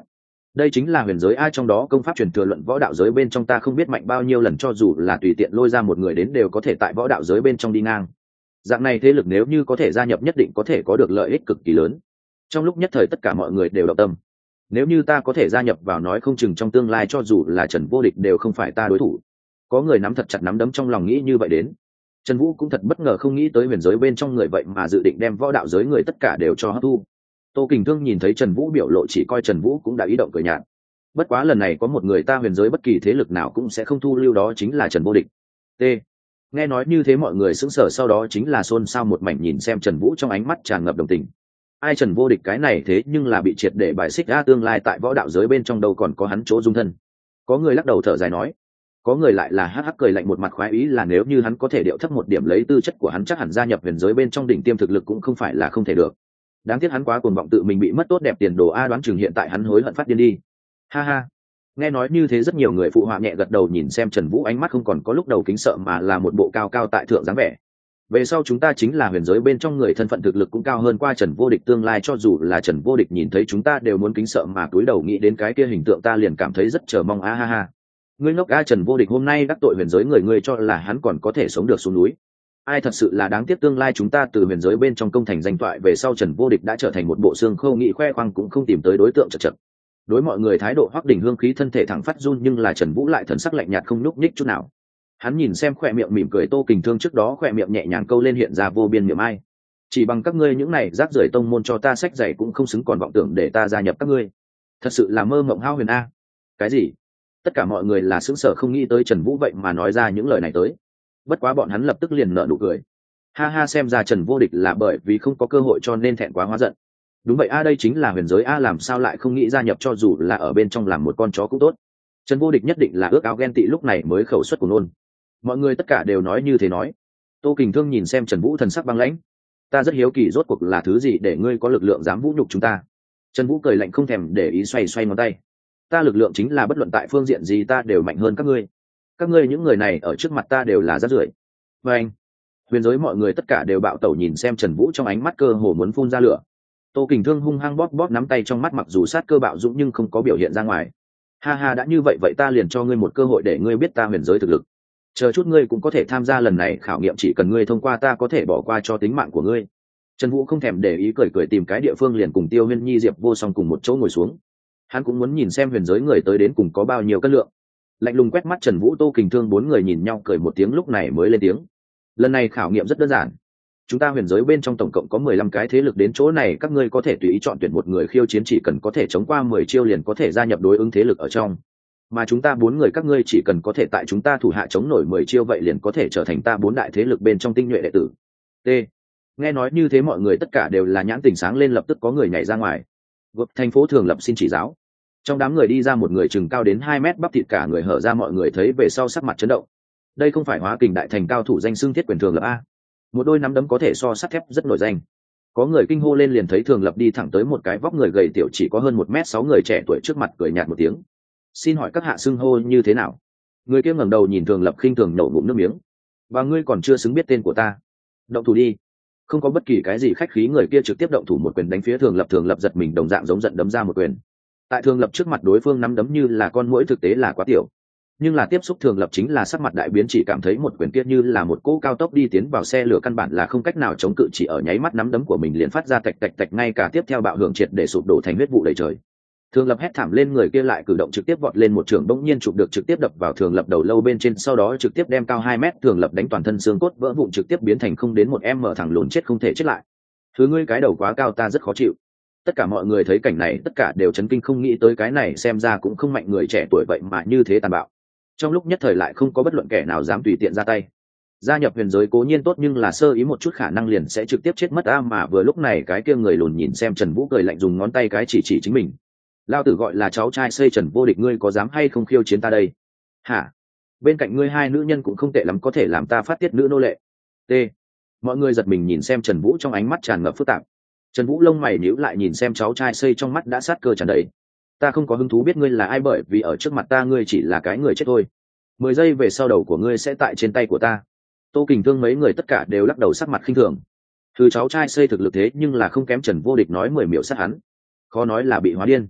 Đây chính là huyền giới a, trong đó công pháp truyền thừa luận võ đạo giới bên trong ta không biết mạnh bao nhiêu lần, cho dù là tùy tiện lôi ra một người đến đều có thể tại võ đạo giới bên trong đi ngang. Dạng này thế lực nếu như có thể gia nhập nhất định có thể có được lợi ích cực kỳ lớn. Trong lúc nhất thời tất cả mọi người đều động tâm. Nếu như ta có thể gia nhập vào, nói không chừng trong tương lai cho dù là Trần Vô Địch đều không phải ta đối thủ. Có người nắm thật chặt nắm đấm trong lòng nghĩ như vậy đến. Trần Vũ cũng thật bất ngờ không nghĩ tới huyền giới bên trong người vậy mà dự định đem võ đạo giới người tất cả đều cho hấp thu. Tô Kình Thương nhìn thấy Trần Vũ biểu lộ, chỉ coi Trần Vũ cũng đã ý động cười nhạt. Bất quá lần này có một người ta huyền giới bất kỳ thế lực nào cũng sẽ không thu lưu, đó chính là Trần Vô Địch. T. Nghe nói như thế mọi người sững sờ, sau đó chính là xôn xao một mảnh, nhìn xem Trần Vũ trong ánh mắt tràn ngập đồng tình. Ai Trần Vô Địch cái này thế nhưng là bị triệt để bài xích ra, tương lai tại võ đạo giới bên trong đâu còn có hắn chỗ dung thân. Có người lắc đầu thở dài nói, có người lại là hắc hắc cười lạnh một mặt khoái ý, là nếu như hắn có thể điệu thấp một điểm, lấy tư chất của hắn chắc hẳn gia nhập huyền giới bên trong đỉnh tiêm thực lực cũng không phải là không thể được. Đáng tiếc hắn quá cuồng vọng, tự mình bị mất tốt đẹp tiền đồ a, đoán chừng hiện tại hắn hối hận phát điên đi. Ha ha. Nghe nói như thế rất nhiều người phụ họa nhẹ gật đầu, nhìn xem Trần Vũ ánh mắt không còn có lúc đầu kính sợ mà là một bộ cao cao tại thượng dáng vẻ. Về sau chúng ta chính là huyền giới bên trong người, thân phận thực lực cũng cao hơn qua Trần Vô Địch, tương lai cho dù là Trần Vô Địch nhìn thấy chúng ta đều muốn kính sợ mà cúi đầu, nghĩ đến cái kia hình tượng ta liền cảm thấy rất chờ mong a ha ha. Ngươi ngốc a, Trần Vô Địch hôm nay đắc tội huyền giới người, ngươi cho là hắn còn có thể sống được xuống núi? Ai thật sự là đáng tiếc, tương lai chúng ta từ huyền giới bên trong công thành danh toại, về sau Trần Vô Địch đã trở thành một bộ xương khô, nghị khoe khoang cũng không tìm tới đối tượng chật chật. Đối mọi người thái độ Hoắc Đỉnh hương khí thân thể thẳng phát run, nhưng là Trần Vũ lại thần sắc lạnh nhạt không nhúc nhích chút nào. Hắn nhìn xem khỏe miệng mỉm cười Tô Kình Thương, trước đó khỏe miệng nhẹ nhàng câu lên hiện ra vô biên miệng ai. Chỉ bằng các ngươi những này rác rưởi tông môn cho ta sách dạy cũng không xứng còn vọng tưởng để ta gia nhập các ngươi. Thật sự là mơ mộng hao huyền a. Cái gì? Tất cả mọi người là sững sờ không nghĩ tới Trần Vũ vậy mà nói ra những lời này tới. Bất quá bọn hắn lập tức liền nở nụ cười. Ha ha, xem ra Trần Vô Địch là bởi vì không có cơ hội cho nên thẹn quá hóa giận. Đúng vậy a, đây chính là huyền giới a, làm sao lại không nghĩ gia nhập, cho dù là ở bên trong làm một con chó cũng tốt. Trần Vô Địch nhất định là ước ao ghen tị, lúc này mới khẩu suất của nôn. Mọi người tất cả đều nói như thế nói. Tô Kình Thương nhìn xem Trần Vũ thần sắc băng lãnh. Ta rất hiếu kỳ rốt cuộc là thứ gì để ngươi có lực lượng dám vũ nhục chúng ta. Trần Vũ cười lạnh không thèm để ý, xoay xoay ngón tay. Ta lực lượng chính là bất luận tại phương diện gì ta đều mạnh hơn các ngươi. Các ngươi những người này ở trước mặt ta đều là rác rưởi. Và anh, huyền giới mọi người tất cả đều bạo tẩu nhìn xem Trần Vũ, trong ánh mắt cơ hồ muốn phun ra lửa. Tô Kình Thương hung hăng bóp bóp nắm tay trong mắt, mặc dù sát cơ bạo dũng nhưng không có biểu hiện ra ngoài. Ha ha, đã như vậy vậy ta liền cho ngươi một cơ hội để ngươi biết ta huyền giới thực lực. Chờ chút ngươi cũng có thể tham gia lần này khảo nghiệm, chỉ cần ngươi thông qua ta có thể bỏ qua cho tính mạng của ngươi. Trần Vũ không thèm để ý, cười cười tìm cái địa phương liền cùng Tiêu Huyên Nhi, Diệp Vô Song cùng một chỗ ngồi xuống. Hắn cũng muốn nhìn xem huyền giới người tới đến cùng có bao nhiêu cân lượng. Lạnh lùng quét mắt Trần Vũ, Tô Kình Thương bốn người nhìn nhau cười một tiếng, lúc này mới lên tiếng. Lần này khảo nghiệm rất đơn giản. Chúng ta huyền giới bên trong tổng cộng có mười lăm cái thế lực đến chỗ này, các ngươi có thể tùy ý chọn tuyển một người khiêu chiến, chỉ cần có thể chống qua mười chiêu liền có thể gia nhập đối ứng thế lực ở trong. Mà chúng ta bốn người các ngươi chỉ cần có thể tại chúng ta thủ hạ chống nổi mười chiêu vậy liền có thể trở thành ta bốn đại thế lực bên trong tinh nhuệ đệ tử. T. Nghe nói như thế mọi người tất cả đều là nhãn tình sáng lên, lập tức có người nhảy ra ngoài. Vượt thành phố Thường Lập xin chỉ giáo. Trong đám người đi ra một người chừng cao đến hai mét, bắp thịt cả người hở ra, mọi người thấy về sau sắc mặt chấn động. Đây không phải Hóa Kình đại thành cao thủ danh xưng Thiết Quyền Thường Lập a? Một đôi nắm đấm có thể so sắt thép rất nổi danh. Có người kinh hô lên, liền thấy Thường Lập đi thẳng tới một cái vóc người gầy tiểu chỉ có hơn một mét sáu người trẻ tuổi trước mặt, cười nhạt một tiếng. Xin hỏi các hạ xưng hô như thế nào? Người kia ngẩng đầu nhìn Thường Lập khinh thường nổ ngụm nước miếng. Và ngươi còn chưa xứng biết tên của ta. Động thủ đi. Không có bất kỳ cái gì khách khí, người kia trực tiếp động thủ một quyền đánh phía Thường Lập. Thường Lập giật mình, đồng dạng giống giận đấm ra một quyền. Tại Thường Lập trước mặt đối phương nắm đấm như là con muỗi, thực tế là quá tiểu. Nhưng là tiếp xúc Thường Lập chính là sắc mặt đại biến, chỉ cảm thấy một quyền kia như là một cỗ cao tốc đi tiến vào xe lửa, căn bản là không cách nào chống cự, chỉ ở nháy mắt nắm đấm của mình liền phát ra tạch tạch tạch, ngay cả tiếp theo bạo hưởng triệt để sụp đổ thành huyết vụ đầy trời. Thường Lập hét thảm lên, người kia lại cử động trực tiếp vọt lên một trường bỗng nhiên chụp được, trực tiếp đập vào Thường Lập đầu lâu bên trên, sau đó trực tiếp đem cao hai mét Thường Lập đánh toàn thân xương cốt vỡ vụn, trực tiếp biến thành không đến một em mở thẳng lùn chết không thể chết lại. Thứ ngươi cái đầu quá cao, ta rất khó chịu. Tất cả mọi người thấy cảnh này tất cả đều chấn kinh, không nghĩ tới cái này xem ra cũng không mạnh người trẻ tuổi vậy mà như thế tàn bạo. Trong lúc nhất thời lại không có bất luận kẻ nào dám tùy tiện ra tay. Gia nhập huyền giới cố nhiên tốt, nhưng là sơ ý một chút khả năng liền sẽ trực tiếp chết mất a. Mà vừa lúc này cái kia người lùn nhìn xem Trần Vũ cười lạnh, dùng ngón tay cái chỉ chỉ chính mình. Lao tử gọi là cháu trai xây Trần Vô Địch, ngươi có dám hay không khiêu chiến ta đây? Hả? Bên cạnh ngươi hai nữ nhân cũng không tệ lắm, có thể làm ta phát tiết nữ nô lệ. T. Mọi người giật mình nhìn xem Trần Vũ, trong ánh mắt tràn ngập phức tạp. Trần Vũ lông mày nhíu lại nhìn xem cháu trai xây, trong mắt đã sát cơ tràn đầy. Ta không có hứng thú biết ngươi là ai, bởi vì ở trước mặt ta ngươi chỉ là cái người chết thôi. Mười giây về sau đầu của ngươi sẽ tại trên tay của ta. Tô Kình Thương mấy người tất cả đều lắc đầu sắc mặt khinh thường. Thứ cháu trai xây thực lực thế nhưng là không kém Trần Vô Địch, nói mười miểu sát hắn, khó nói là bị hóa điên.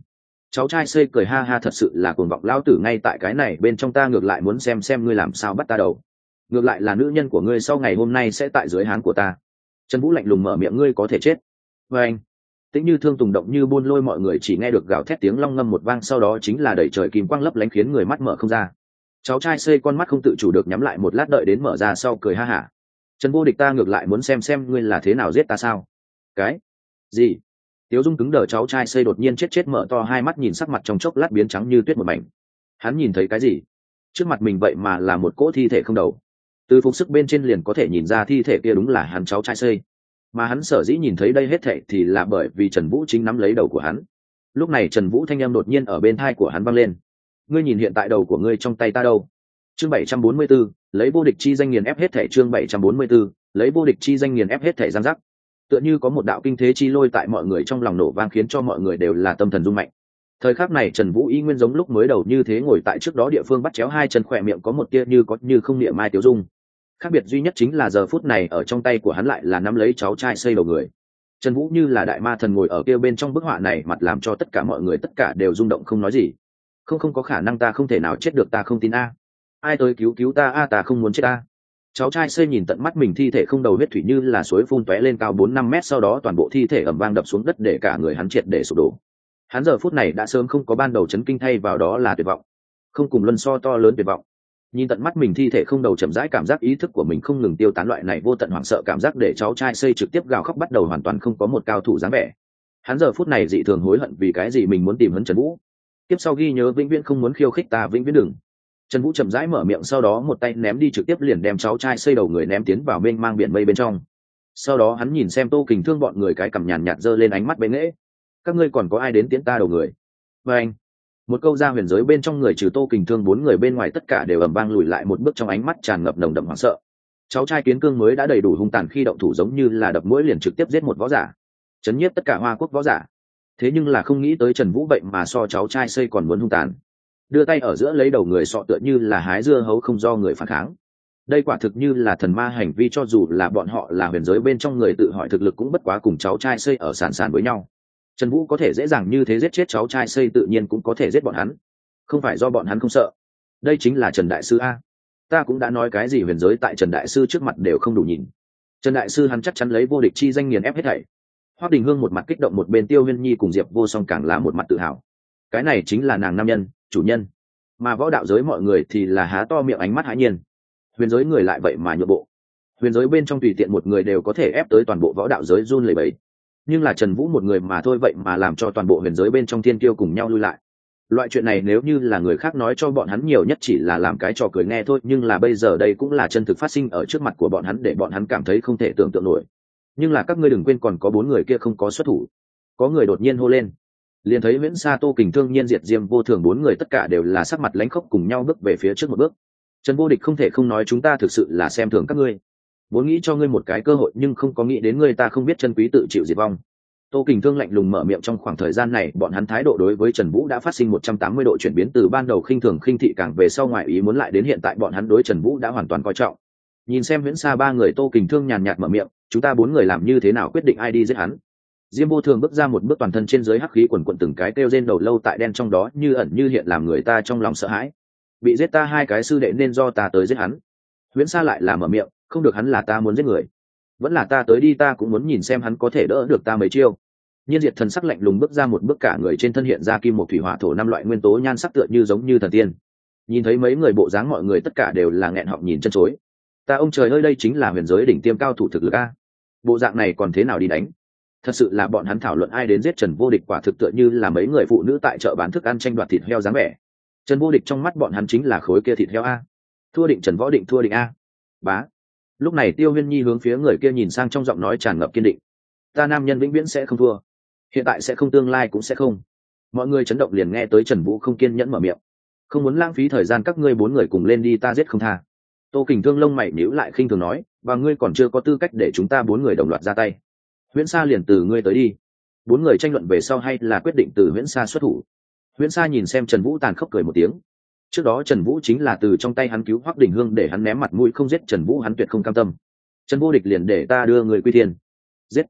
Cháu trai xây cười ha ha, thật sự là cuồng vọng lao tử, ngay tại cái này bên trong ta ngược lại muốn xem xem ngươi làm sao bắt ta đầu. Ngược lại là nữ nhân của ngươi sau ngày hôm nay sẽ tại dưới háng của ta. Trần Vũ lạnh lùng mở miệng, ngươi có thể chết. Và anh tĩnh như thương tùng động như buôn lôi, mọi người chỉ nghe được gào thét tiếng long ngâm một vang, sau đó chính là đẩy trời kim quang lấp lánh khiến người mắt mở không ra. Cháu trai xây con mắt không tự chủ được nhắm lại một lát, đợi đến mở ra sau cười ha hả. Trần Vô Địch, ta ngược lại muốn xem xem ngươi là thế nào giết ta sao. Cái gì? Tiếu Dung cứng đờ, cháu trai xây đột nhiên chết chết mở to hai mắt nhìn, sắc mặt trong chốc lát biến trắng như tuyết một mảnh. Hắn nhìn thấy cái gì? Trước mặt mình vậy mà là một cỗ thi thể không đầu. Từ phục sức bên trên liền có thể nhìn ra thi thể kia đúng là hắn cháu trai xây. Mà hắn sở dĩ nhìn thấy đây hết thảy thì là bởi vì Trần Vũ chính nắm lấy đầu của hắn. Lúc này Trần Vũ thanh âm đột nhiên ở bên tai của hắn vang lên. Ngươi nhìn hiện tại đầu của ngươi trong tay ta đâu? Chương bảy trăm bốn mươi 44, lấy vô địch chi danh nghiền ép hết thảy. Chương bảy trăm bốn mươi 44, lấy vô địch chi danh nghiền ép hết thảy. Giang giác. Tựa như có một đạo kinh thế chi lôi tại mọi người trong lòng nổ vang, khiến cho mọi người đều là tâm thần rung mạnh. Thời khắc này Trần Vũ y nguyên giống lúc mới đầu như thế, ngồi tại trước đó địa phương bắt chéo hai chân, khỏe miệng có một tia như có như không niệm mai Tiếu Dung. Khác biệt duy nhất chính là giờ phút này ở trong tay của hắn lại là nắm lấy cháu trai xây đầu người. Trần Vũ như là đại ma thần ngồi ở kia bên trong bức họa này, mặt làm cho tất cả mọi người tất cả đều rung động không nói gì. Không không có khả năng, ta không thể nào chết được, ta không tin a. Ai tới cứu cứu ta a, ta không muốn chết a. Cháu trai xây nhìn tận mắt mình thi thể không đầu, huyết thủy như là suối phun tóe lên cao bốn năm mét, sau đó toàn bộ thi thể ầm vang đập xuống đất để cả người hắn triệt để sụp đổ. Hắn giờ phút này đã sớm không có ban đầu chấn kinh, thay vào đó là tuyệt vọng, không cùng luân so to lớn tuyệt vọng. Nhìn tận mắt mình thi thể không đầu chậm rãi, cảm giác ý thức của mình không ngừng tiêu tán, loại này vô tận hoảng sợ cảm giác để cháu trai xây trực tiếp gào khóc, bắt đầu hoàn toàn không có một cao thủ dáng vẻ. Hắn giờ phút này dị thường hối hận vì cái gì mình muốn tìm hắn Trần Vũ. Tiếp sau ghi nhớ vĩnh viễn không muốn khiêu khích ta, vĩnh viễn đừng. Trần Vũ chậm rãi mở miệng, sau đó một tay ném đi, trực tiếp liền đem cháu trai xây đầu người ném tiến vào mênh mang biển mây bên trong. Sau đó hắn nhìn xem Tô Kình Thương bọn người, cái cằm nhàn nhạt giơ lên, ánh mắt bén nghễ. Các ngươi còn có ai đến tiến ta đầu người? Và anh một câu ra huyền giới bên trong, người trừ Tô Kình Thương bốn người bên ngoài tất cả đều ầm vang lùi lại một bước, trong ánh mắt tràn ngập nồng đậm hoảng sợ. Cháu trai Kiến Cương mới đã đầy đủ hung tàn, khi động thủ giống như là đập mũi liền trực tiếp giết một võ giả, chấn nhiếp tất cả Hoa Quốc võ giả. Thế nhưng là không nghĩ tới Trần Vũ vậy mà so cháu trai xây còn muốn hung tàn, đưa tay ở giữa lấy đầu người sọ, tựa như là hái dưa hấu không do người phản kháng. Đây quả thực như là thần ma hành vi, cho dù là bọn họ là huyền giới bên trong người tự hỏi thực lực cũng bất quá cùng cháu trai xây ở sàn sàn với nhau. Trần Vũ có thể dễ dàng như thế giết chết cháu trai xây, tự nhiên cũng có thể giết bọn hắn. Không phải do bọn hắn không sợ. Đây chính là Trần Đại Sư a. Ta cũng đã nói cái gì huyền giới tại Trần Đại Sư trước mặt đều không đủ nhìn. Trần Đại Sư hắn chắc chắn lấy vô địch chi danh nghiền ép hết thảy. Hoắc Đình Hương một mặt kích động, một bên Tiêu Huyên Nhi cùng Diệp Vô Song càng là một mặt tự hào. Cái này chính là nàng nam nhân, chủ nhân. Mà võ đạo giới mọi người thì là há to miệng, ánh mắt hãi nhiên. Huyền giới người lại vậy mà nhượng bộ. Huyền giới bên trong tùy tiện một người đều có thể ép tới toàn bộ võ đạo giới run lẩy bẩy. Nhưng là Trần Vũ một người mà thôi, vậy mà làm cho toàn bộ huyền giới bên trong thiên kiêu cùng nhau lui lại. Loại chuyện này nếu như là người khác nói cho bọn hắn, nhiều nhất chỉ là làm cái trò cười nghe thôi, nhưng là bây giờ đây cũng là chân thực phát sinh ở trước mặt của bọn hắn, để bọn hắn cảm thấy không thể tưởng tượng nổi. Nhưng là các ngươi đừng quên còn có bốn người kia không có xuất thủ. Có người đột nhiên hô lên, liền thấy Viễn Sa, Tô Kình Thương, Nhiên Diệt, Diêm Vô Thường bốn người tất cả đều là sắc mặt lãnh khốc, cùng nhau bước về phía trước một bước. Trần Vô Địch không thể không nói, chúng ta thực sự là xem thường các ngươi, vốn nghĩ cho ngươi một cái cơ hội nhưng không có nghĩ đến ngươi ta không biết chân quý, tự chịu diệt vong. Tô Kình Thương lạnh lùng mở miệng, trong khoảng thời gian này bọn hắn thái độ đối với Trần Vũ đã phát sinh một trăm tám mươi độ chuyển biến, từ ban đầu khinh thường khinh thị, càng về sau ngoại ý muốn, lại đến hiện tại bọn hắn đối Trần Vũ đã hoàn toàn coi trọng. Nhìn xem Viễn Sa ba người, Tô Kình Thương nhàn nhạt mở miệng, chúng ta bốn người làm như thế nào quyết định ai đi giết hắn. Diêm Vô Thường bước ra một bước, toàn thân trên dưới hắc khí quần quần, từng cái kêu rên đầu lâu tại đen trong đó như ẩn như hiện, làm người ta trong lòng sợ hãi. Bị giết ta hai cái sư đệ nên do ta tới giết hắn. Viễn Sa lại là mở miệng, không được, hắn là ta muốn giết người, vẫn là ta tới đi, ta cũng muốn nhìn xem hắn có thể đỡ được ta mấy chiêu. Nhiên Diệt thần sắc lạnh lùng bước ra một bước, cả người trên thân hiện ra kim một thủy hỏa thổ năm loại nguyên tố, nhan sắc tựa như giống như thần tiên. Nhìn thấy mấy người bộ dáng, mọi người tất cả đều là nghẹn họng nhìn chân chối. Ta ông trời ơi, đây chính là huyền giới đỉnh tiêm cao thủ thực lực a. Bộ dạng này còn thế nào đi đánh? Thật sự là bọn hắn thảo luận ai đến giết Trần Vô Địch, quả thực tựa như là mấy người phụ nữ tại chợ bán thức ăn tranh đoạt thịt heo dáng vẻ. Trần Vô Địch trong mắt bọn hắn chính là khối kia thịt heo a. Thua định Trần Võ Định, thua định a. Bá. Lúc này Tiêu Huyên Nhi hướng phía người kia nhìn sang, trong giọng nói tràn ngập kiên định. Ta nam nhân vĩnh viễn sẽ không thua, hiện tại sẽ không, tương lai cũng sẽ không. Mọi người chấn động, liền nghe tới Trần Vũ không kiên nhẫn mở miệng, không muốn lãng phí thời gian, các ngươi bốn người cùng lên đi, ta giết không tha. Tô Kình Thương lông mày nhíu lại, khinh thường nói, và ngươi còn chưa có tư cách để chúng ta bốn người đồng loạt ra tay. Huyễn Sa liền từ ngươi tới đi. Bốn người tranh luận về sau, hay là quyết định từ Huyễn Sa xuất thủ. Huyễn Sa nhìn xem Trần Vũ tàn khốc cười một tiếng. Trước đó Trần Vũ chính là từ trong tay hắn cứu Hoắc Đình Hương, để hắn ném mặt mũi không giết Trần Vũ hắn tuyệt không cam tâm. Trần Vô Địch liền để ta đưa người quy thiên. Giết.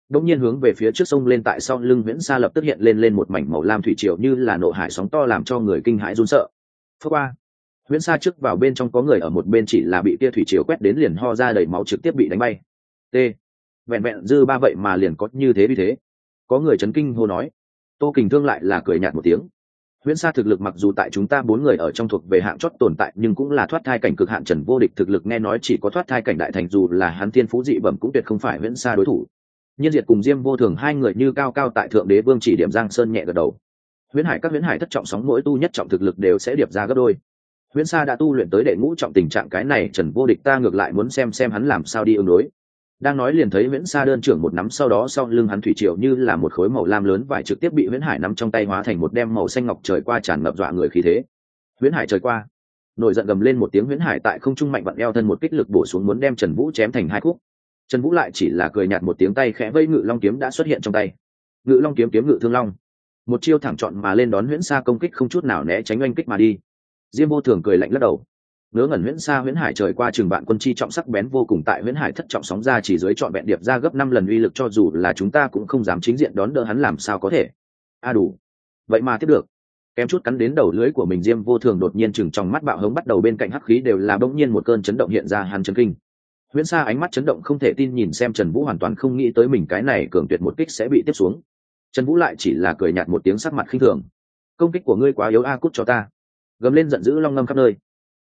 đột nhiên hướng về phía trước sông lên, tại sau lưng Huyễn Sa lập tức hiện lên lên một mảnh màu lam thủy triều, như là nộ hải sóng to làm cho người kinh hãi run sợ. Phước qua, Huyễn Sa trước vào bên trong có người ở một bên, chỉ là bị tia thủy triều quét đến liền ho ra đầy máu, trực tiếp bị đánh bay. T. Vẹn vẹn dư ba vậy mà liền có như thế vì thế. Có người chấn kinh hô nói. Tô Kình Thương lại là cười nhạt một tiếng. Huyễn Sa thực lực mặc dù tại chúng ta bốn người ở trong thuộc về hạng chót tồn tại, nhưng cũng là thoát thai cảnh cực hạn Trần Vô Địch thực lực nghe nói chỉ có thoát thai cảnh đại thành, dù là hắn thiên phú dị bẩm cũng tuyệt không phải Huyễn Sa đối thủ. Nhiên Diệt cùng Diêm Vô Thường hai người như cao cao tại thượng đế vương chỉ điểm, Giang Sơn nhẹ gật đầu. Huyễn Hải các Huyễn Hải thất trọng sóng mỗi tu nhất trọng thực lực đều sẽ điệp ra gấp đôi. Huyễn Sa đã tu luyện tới đệ ngũ trọng tình trạng, cái này Trần Vô Địch ta ngược lại muốn xem xem hắn làm sao đi ứng đối. Đang nói liền thấy Huyễn Sa đơn trưởng một nắm, sau đó sau lưng hắn thủy triều như là một khối màu lam lớn vải trực tiếp bị Huyễn Hải nắm trong tay hóa thành một đem màu xanh ngọc trời qua, tràn ngập dọa người khí thế. Huyễn Hải trời qua, nổi giận gầm lên một tiếng, Huyễn Hải tại không trung mạnh vặn eo thân một kích lực bổ xuống, muốn đem Trần Vũ chém thành hai khúc. Trần Vũ lại chỉ là cười nhạt một tiếng, tay khẽ vây Ngự Long kiếm đã xuất hiện trong tay. Ngự Long kiếm kiếm ngự thương long, một chiêu thẳng chọn mà lên đón Huyễn Sa công kích, không chút nào né tránh oanh kích mà đi. Diêm Vô Thường cười lạnh lắc đầu. Ngớ ngẩn Huyễn Sa Huyễn Hải trời qua trường bạn quân chi trọng sắc bén vô cùng, tại Huyễn Hải thất trọng sóng ra chỉ dưới trọn vẹn điệp ra gấp năm lần uy lực, cho dù là chúng ta cũng không dám chính diện đón đỡ hắn, làm sao có thể. A đủ, vậy mà tiếp được. Kém chút cắn đến đầu lưỡi của mình, Diêm Vô Thường đột nhiên chừng trong mắt bạo hống, bắt đầu bên cạnh hắc khí đều là bỗng nhiên một cơn chấn động hiện ra, hắn chấn kinh. Huyễn Sa ánh mắt chấn động không thể tin nhìn xem Trần Vũ, hoàn toàn không nghĩ tới mình cái này cường tuyệt một kích sẽ bị tiếp xuống. Trần Vũ lại chỉ là cười nhạt một tiếng, sắc mặt khinh thường. Công kích của ngươi quá yếu, a cút cho ta. Gầm lên giận dữ long ngâm khắp nơi.